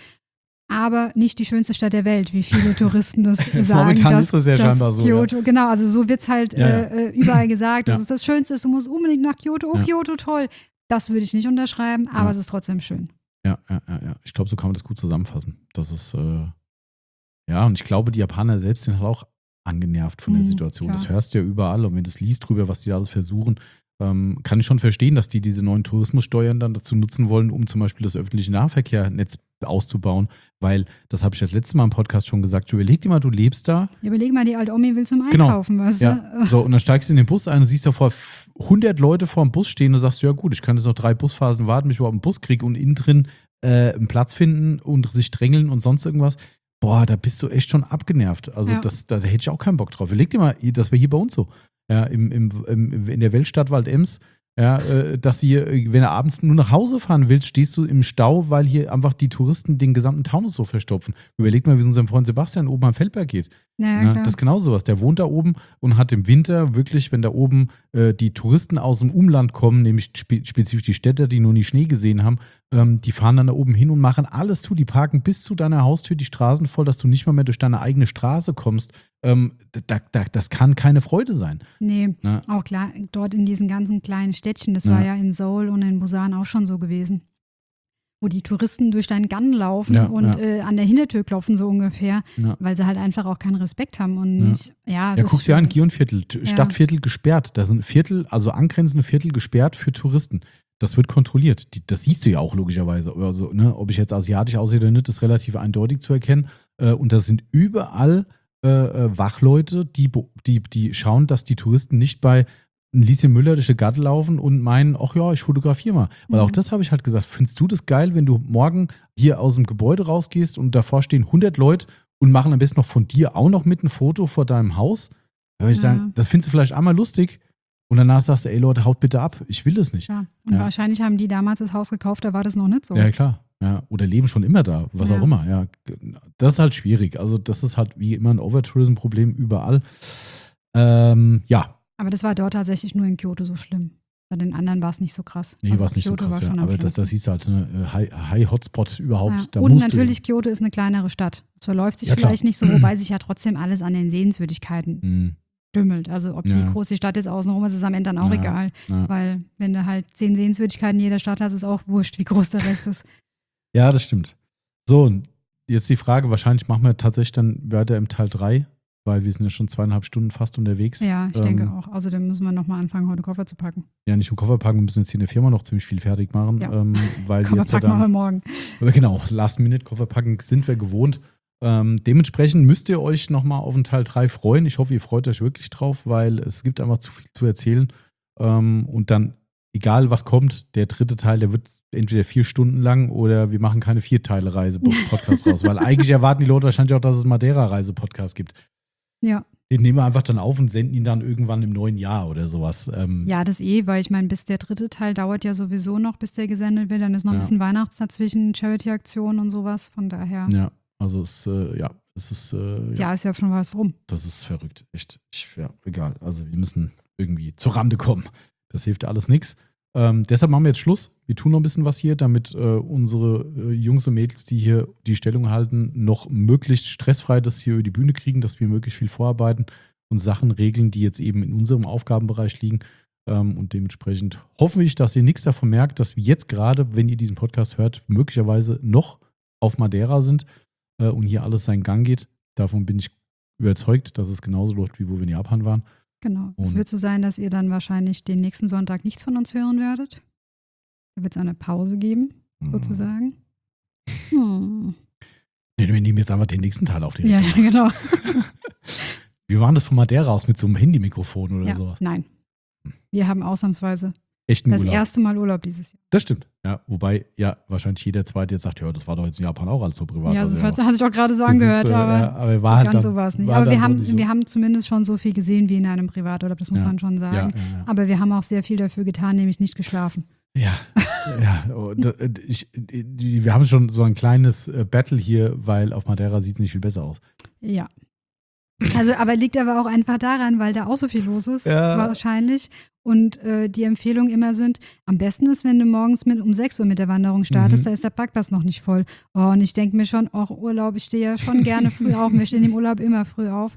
B: Aber nicht die schönste Stadt der Welt, wie viele Touristen das sagen.
A: Momentan
B: dass,
A: ist das ja
B: dass
A: scheinbar so,
B: Kyoto, genau, also so wird es halt
A: Ja, ja.
B: äh, überall gesagt, dass
A: Ja.
B: es das Schönste ist, du musst unbedingt nach Kyoto, oh
A: Ja.
B: Kyoto, toll. Das würde ich nicht unterschreiben, aber
A: Ja.
B: es ist trotzdem schön.
A: Ja, ja, ja, ja. Ich glaube, so kann man das gut zusammenfassen. Das ist, äh, ja, und ich glaube, die Japaner selbst sind halt auch angenervt von der
B: Mhm,
A: Situation.
B: klar.
A: Das hörst du ja überall. Und wenn du es liest drüber, was die da alles versuchen, ähm, kann ich schon verstehen, dass die diese neuen Tourismussteuern dann dazu nutzen wollen, um zum Beispiel das öffentliche Nahverkehrnetz auszubauen. Weil, das habe ich das letzte Mal im Podcast schon gesagt, du überleg dir mal, du lebst da.
B: Ja, überleg mal, die alte Omi will zum
A: Genau.
B: Einkaufen, weißt
A: Ja,
B: du?
A: so, und dann steigst du in den Bus ein und siehst da vor hundert Leute vor dem Bus stehen und sagst, ja gut, ich kann jetzt noch drei Busphasen warten, bis ich überhaupt einen Bus kriege und innen drin äh, einen Platz finden und sich drängeln und sonst irgendwas. Boah, da bist du echt schon abgenervt. Also
B: Ja.
A: das, da hätte ich auch keinen Bock drauf. Überleg dir mal, das wäre hier bei uns so. Ja, im, im, im, in der Weltstadt Waldems, ja, äh, dass ihr, wenn du abends nur nach Hause fahren willst, stehst du im Stau, weil hier einfach die Touristen den gesamten Taunus so verstopfen. Überleg mal, wie es unserem Freund Sebastian oben am Feldberg geht.
B: Naja,
A: Ja,
B: klar.
A: das ist genau sowas. Der wohnt da oben und hat im Winter wirklich, wenn da oben äh, die Touristen aus dem Umland kommen, nämlich spe spezifisch die Städter, die noch nie Schnee gesehen haben, ähm, die fahren dann da oben hin und machen alles zu. Die parken bis zu deiner Haustür die Straßen voll, dass du nicht mal mehr durch deine eigene Straße kommst. Ähm, da, da, das kann keine Freude sein.
B: Nee,
A: Na?
B: auch klar, dort in diesen ganzen kleinen Städtchen, das
A: Ja.
B: war ja in Seoul und in Busan auch schon so gewesen, wo die Touristen durch deinen Garten laufen
A: Ja,
B: und
A: ja.
B: äh, an der Hintertür klopfen so ungefähr,
A: Ja.
B: weil sie halt einfach auch keinen Respekt haben und
A: Ja.
B: nicht, ja, es
A: Ja,
B: ist
A: guck's dir an,
B: schwierig.
A: Gionviertel, T- Stadtviertel gesperrt. Da sind Viertel, also angrenzende Viertel gesperrt für Touristen. Das wird kontrolliert. Die, das siehst du ja auch logischerweise. Also, ne, ob ich jetzt asiatisch aussehe oder nicht, ist relativ eindeutig zu erkennen. Äh, und das sind überall äh, äh, Wachleute, die, bo- die, die schauen, dass die Touristen nicht bei Lieschen Müller durch die Gasse laufen und meinen, ach ja, ich fotografiere mal. Weil
B: Mhm.
A: auch das habe ich halt gesagt. Findest du das geil, wenn du morgen hier aus dem Gebäude rausgehst und davor stehen hundert Leute und machen am besten noch von dir auch noch mit ein Foto vor deinem Haus? Da würde ich
B: Ja.
A: sagen, das findest du vielleicht einmal lustig und danach sagst du, ey Leute, haut bitte ab. Ich will das nicht.
B: Ja. Und
A: Ja.
B: wahrscheinlich haben die damals das Haus gekauft, da war das noch nicht so.
A: Ja, klar. Ja, oder leben schon immer da, was
B: Ja.
A: auch immer. Ja, das ist halt schwierig. Also, das ist halt wie immer ein Overtourism-Problem überall. Ähm, ja,
B: Aber das war dort tatsächlich nur in Kyoto so schlimm. Bei den anderen war es nicht so krass.
A: nee,
B: Also
A: war es nicht so
B: Kyoto
A: krass.
B: war
A: Ja.
B: schon am
A: Aber das, das
B: schlimmsten.
A: hieß halt eine High- High-Hotspot überhaupt.
B: Ja.
A: Da
B: Und
A: musst du
B: natürlich, Kyoto ist eine kleinere Stadt. Es verläuft sich
A: Ja, klar.
B: vielleicht nicht so, wobei sich ja trotzdem alles an den Sehenswürdigkeiten
A: hin.
B: dümmelt. Also ob
A: Ja.
B: wie groß die Stadt ist außenrum, ist es am Ende dann auch
A: Ja.
B: egal.
A: Ja.
B: Weil wenn du halt zehn Sehenswürdigkeiten in jeder Stadt hast, ist auch wurscht, wie groß der Rest ist.
A: Ja, das stimmt. So, und jetzt die Frage, wahrscheinlich machen wir tatsächlich dann weiter im Teil drei, weil wir sind ja schon zweieinhalb Stunden fast unterwegs.
B: Ja, ich
A: Ähm,
B: denke auch. Außerdem müssen wir nochmal anfangen, heute Koffer zu packen.
A: Ja, nicht im Koffer packen, wir müssen jetzt hier in der Firma noch ziemlich viel fertig machen,
B: Ja.
A: ähm, weil wir
B: Koffer
A: jetzt ja
B: packen wir
A: dann,
B: morgen.
A: aber genau, Last-Minute-Koffer packen sind wir gewohnt. Ähm, dementsprechend müsst ihr euch nochmal auf den Teil drei freuen. Ich hoffe, ihr freut euch wirklich drauf, weil es gibt einfach zu viel zu erzählen. Ähm, und dann, egal was kommt, der dritte Teil, der wird entweder vier Stunden lang oder wir machen keine Vier-Teile-Reise-Podcast raus, weil eigentlich erwarten die Leute wahrscheinlich auch, dass es Madeira-Reise-Podcast gibt.
B: Ja.
A: Den nehmen wir einfach dann auf und senden ihn dann irgendwann im neuen Jahr oder sowas. Ähm,
B: Ja, das eh, weil ich meine, bis der dritte Teil dauert ja sowieso noch, bis der gesendet wird. Dann ist noch ein
A: Ja.
B: bisschen Weihnachts dazwischen, Charity-Aktion und sowas. Von daher, ja.
A: ja, also es, äh, ja, es ist, äh, ja,
B: ist ja schon was rum.
A: das ist verrückt. Echt. Ich, ja, egal. Also wir müssen irgendwie zur Rande kommen. Das hilft alles nichts. Ähm, deshalb machen wir jetzt Schluss. Wir tun noch ein bisschen was hier, damit äh, unsere äh, Jungs und Mädels, die hier die Stellung halten, noch möglichst stressfrei das hier über die Bühne kriegen, dass wir möglichst viel vorarbeiten und Sachen regeln, die jetzt eben in unserem Aufgabenbereich liegen. Ähm, und dementsprechend hoffe ich, dass ihr nichts davon merkt, dass wir jetzt gerade, wenn ihr diesen Podcast hört, möglicherweise noch auf Madeira sind äh, und hier alles seinen Gang geht. Davon bin ich überzeugt, dass es genauso läuft, wie wo wir in Japan waren.
B: Genau. Es
A: Und-
B: wird so sein, dass ihr dann wahrscheinlich den nächsten Sonntag nichts von uns hören werdet. Da wird es eine Pause geben, sozusagen. Hm.
A: Nee, wir nehmen jetzt einfach den nächsten Teil auf. Den
B: Ja, ja, genau.
A: Wir machen das von Madeira aus mit so einem Handymikrofon oder
B: Ja,
A: sowas.
B: nein. Wir haben ausnahmsweise
A: echten
B: Das
A: Urlaub.
B: erste Mal Urlaub dieses Jahr.
A: Das stimmt. Ja, wobei ja wahrscheinlich jeder Zweite jetzt sagt, ja, das war doch jetzt in Japan auch alles so privat.
B: Ja, das
A: also,
B: hat, hat sich auch gerade so angehört,
A: ist, äh,
B: aber,
A: ja, aber war halt
B: ganz
A: dann,
B: so war es nicht.
A: war
B: Aber
A: dann
B: wir
A: doch
B: haben,
A: nicht so.
B: wir haben zumindest schon so viel gesehen wie in einem Privaturlaub, das muss
A: Ja.
B: man schon sagen.
A: Ja, ja, ja.
B: Aber wir haben auch sehr viel dafür getan, nämlich nicht geschlafen.
A: Ja, ja. Und, äh, ich, die, wir haben schon so ein kleines äh, Battle hier, weil auf Madeira sieht es nicht viel besser aus.
B: Ja. Also, aber liegt aber auch einfach daran, weil da auch so viel los ist,
A: Ja.
B: wahrscheinlich. Und äh, die Empfehlungen immer sind, am besten ist, wenn du morgens mit, um sechs Uhr mit der Wanderung startest,
A: Mhm.
B: da ist der Parkplatz noch nicht voll. Oh, und ich denke mir schon, auch Urlaub, ich stehe ja schon gerne früh auf. Wir stehen im Urlaub immer früh auf.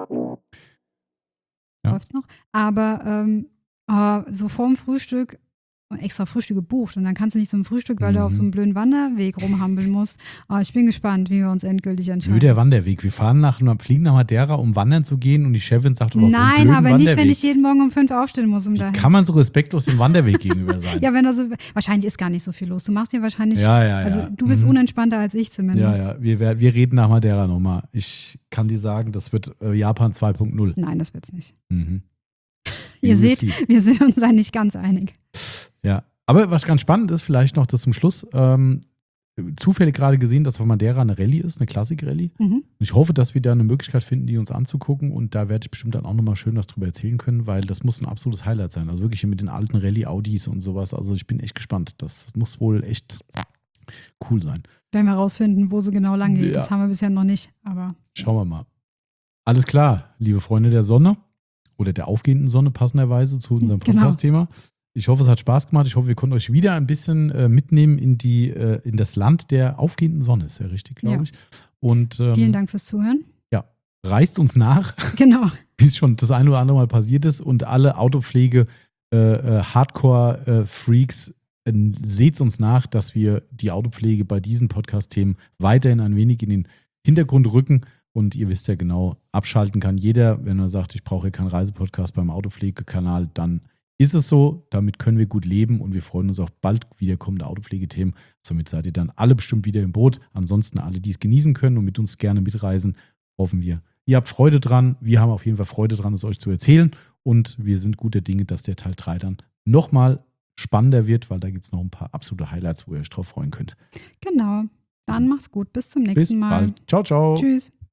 A: Ja.
B: Läuft's noch? Aber ähm, äh, so vorm Frühstück und extra Frühstück gebucht und dann kannst du nicht zum Frühstück, weil
A: Mhm.
B: du auf so einem blöden Wanderweg rumhampeln musst. Oh, ich bin gespannt, wie wir uns endgültig
A: Nö,
B: entscheiden.
A: der Wanderweg. Wir fahren nach, fliegen nach Madeira, um wandern zu gehen und die Chefin sagt, du hast so einen
B: Nein,
A: blöden
B: aber
A: Wanderweg.
B: nicht, wenn ich jeden Morgen um fünf aufstehen muss, um
A: Wie
B: dahin.
A: kann man so respektlos dem Wanderweg gegenüber sein?
B: Ja, wenn also wahrscheinlich ist gar nicht so viel los. Du machst dir wahrscheinlich,
A: ja, ja, ja.
B: also du bist
A: Mhm.
B: unentspannter als ich
A: Ja,
B: zumindest.
A: ja. Wir, wer- wir reden nach Madeira nochmal. Ich kann dir sagen, das wird äh, Japan zwei Punkt null.
B: Nein, das wird's nicht.
A: Mhm.
B: Ihr
A: You will
B: seht,
A: see.
B: wir sind uns da nicht ganz einig.
A: Ja, aber was ganz spannend ist, vielleicht noch das zum Schluss. Ähm, zufällig gerade gesehen, dass auf Madeira eine Rallye ist, eine Klassik-Rallye.
B: Mhm.
A: Ich hoffe, dass wir da eine Möglichkeit finden, die uns anzugucken. Und da werde ich bestimmt dann auch nochmal schön was drüber erzählen können, weil das muss ein absolutes Highlight sein. Also wirklich mit den alten Rallye-Audis und sowas. Also ich bin echt gespannt. Das muss wohl echt cool sein.
B: Werden wir rausfinden, wo sie genau lang geht.
A: Ja.
B: Das haben wir bisher noch nicht, aber
A: Schauen wir mal. Alles klar, liebe Freunde der Sonne oder der aufgehenden Sonne passenderweise zu unserem
B: Genau.
A: Podcast-Thema. Ich hoffe, es hat Spaß gemacht. Ich hoffe, wir konnten euch wieder ein bisschen äh, mitnehmen in, die, äh, in das Land der aufgehenden Sonne. Ist ja richtig, glaube
B: Ja.
A: ich. Und ähm,
B: vielen Dank fürs Zuhören.
A: Ja, reist uns nach,
B: Genau.
A: wie es schon das ein oder andere Mal passiert ist. Und alle Autopflege äh, äh, Hardcore-Freaks, äh, seht uns nach, dass wir die Autopflege bei diesen Podcast-Themen weiterhin ein wenig in den Hintergrund rücken. Und ihr wisst ja genau, abschalten kann jeder. Wenn er sagt, ich brauche hier keinen Reisepodcast beim Autopflegekanal, dann ist es so. Damit können wir gut leben und wir freuen uns auf bald wiederkommende Autopflegethemen. Somit seid ihr dann alle bestimmt wieder im Boot. Ansonsten alle, die es genießen können und mit uns gerne mitreisen, hoffen wir, ihr habt Freude dran. Wir haben auf jeden Fall Freude dran, es euch zu erzählen. Und wir sind guter Dinge, dass der Teil drei dann nochmal spannender wird, weil da gibt es noch ein paar absolute Highlights, wo ihr euch drauf freuen könnt.
B: Genau. Dann macht's gut. Bis zum
A: Bis
B: nächsten Mal.
A: bald. Ciao, ciao.
B: Tschüss.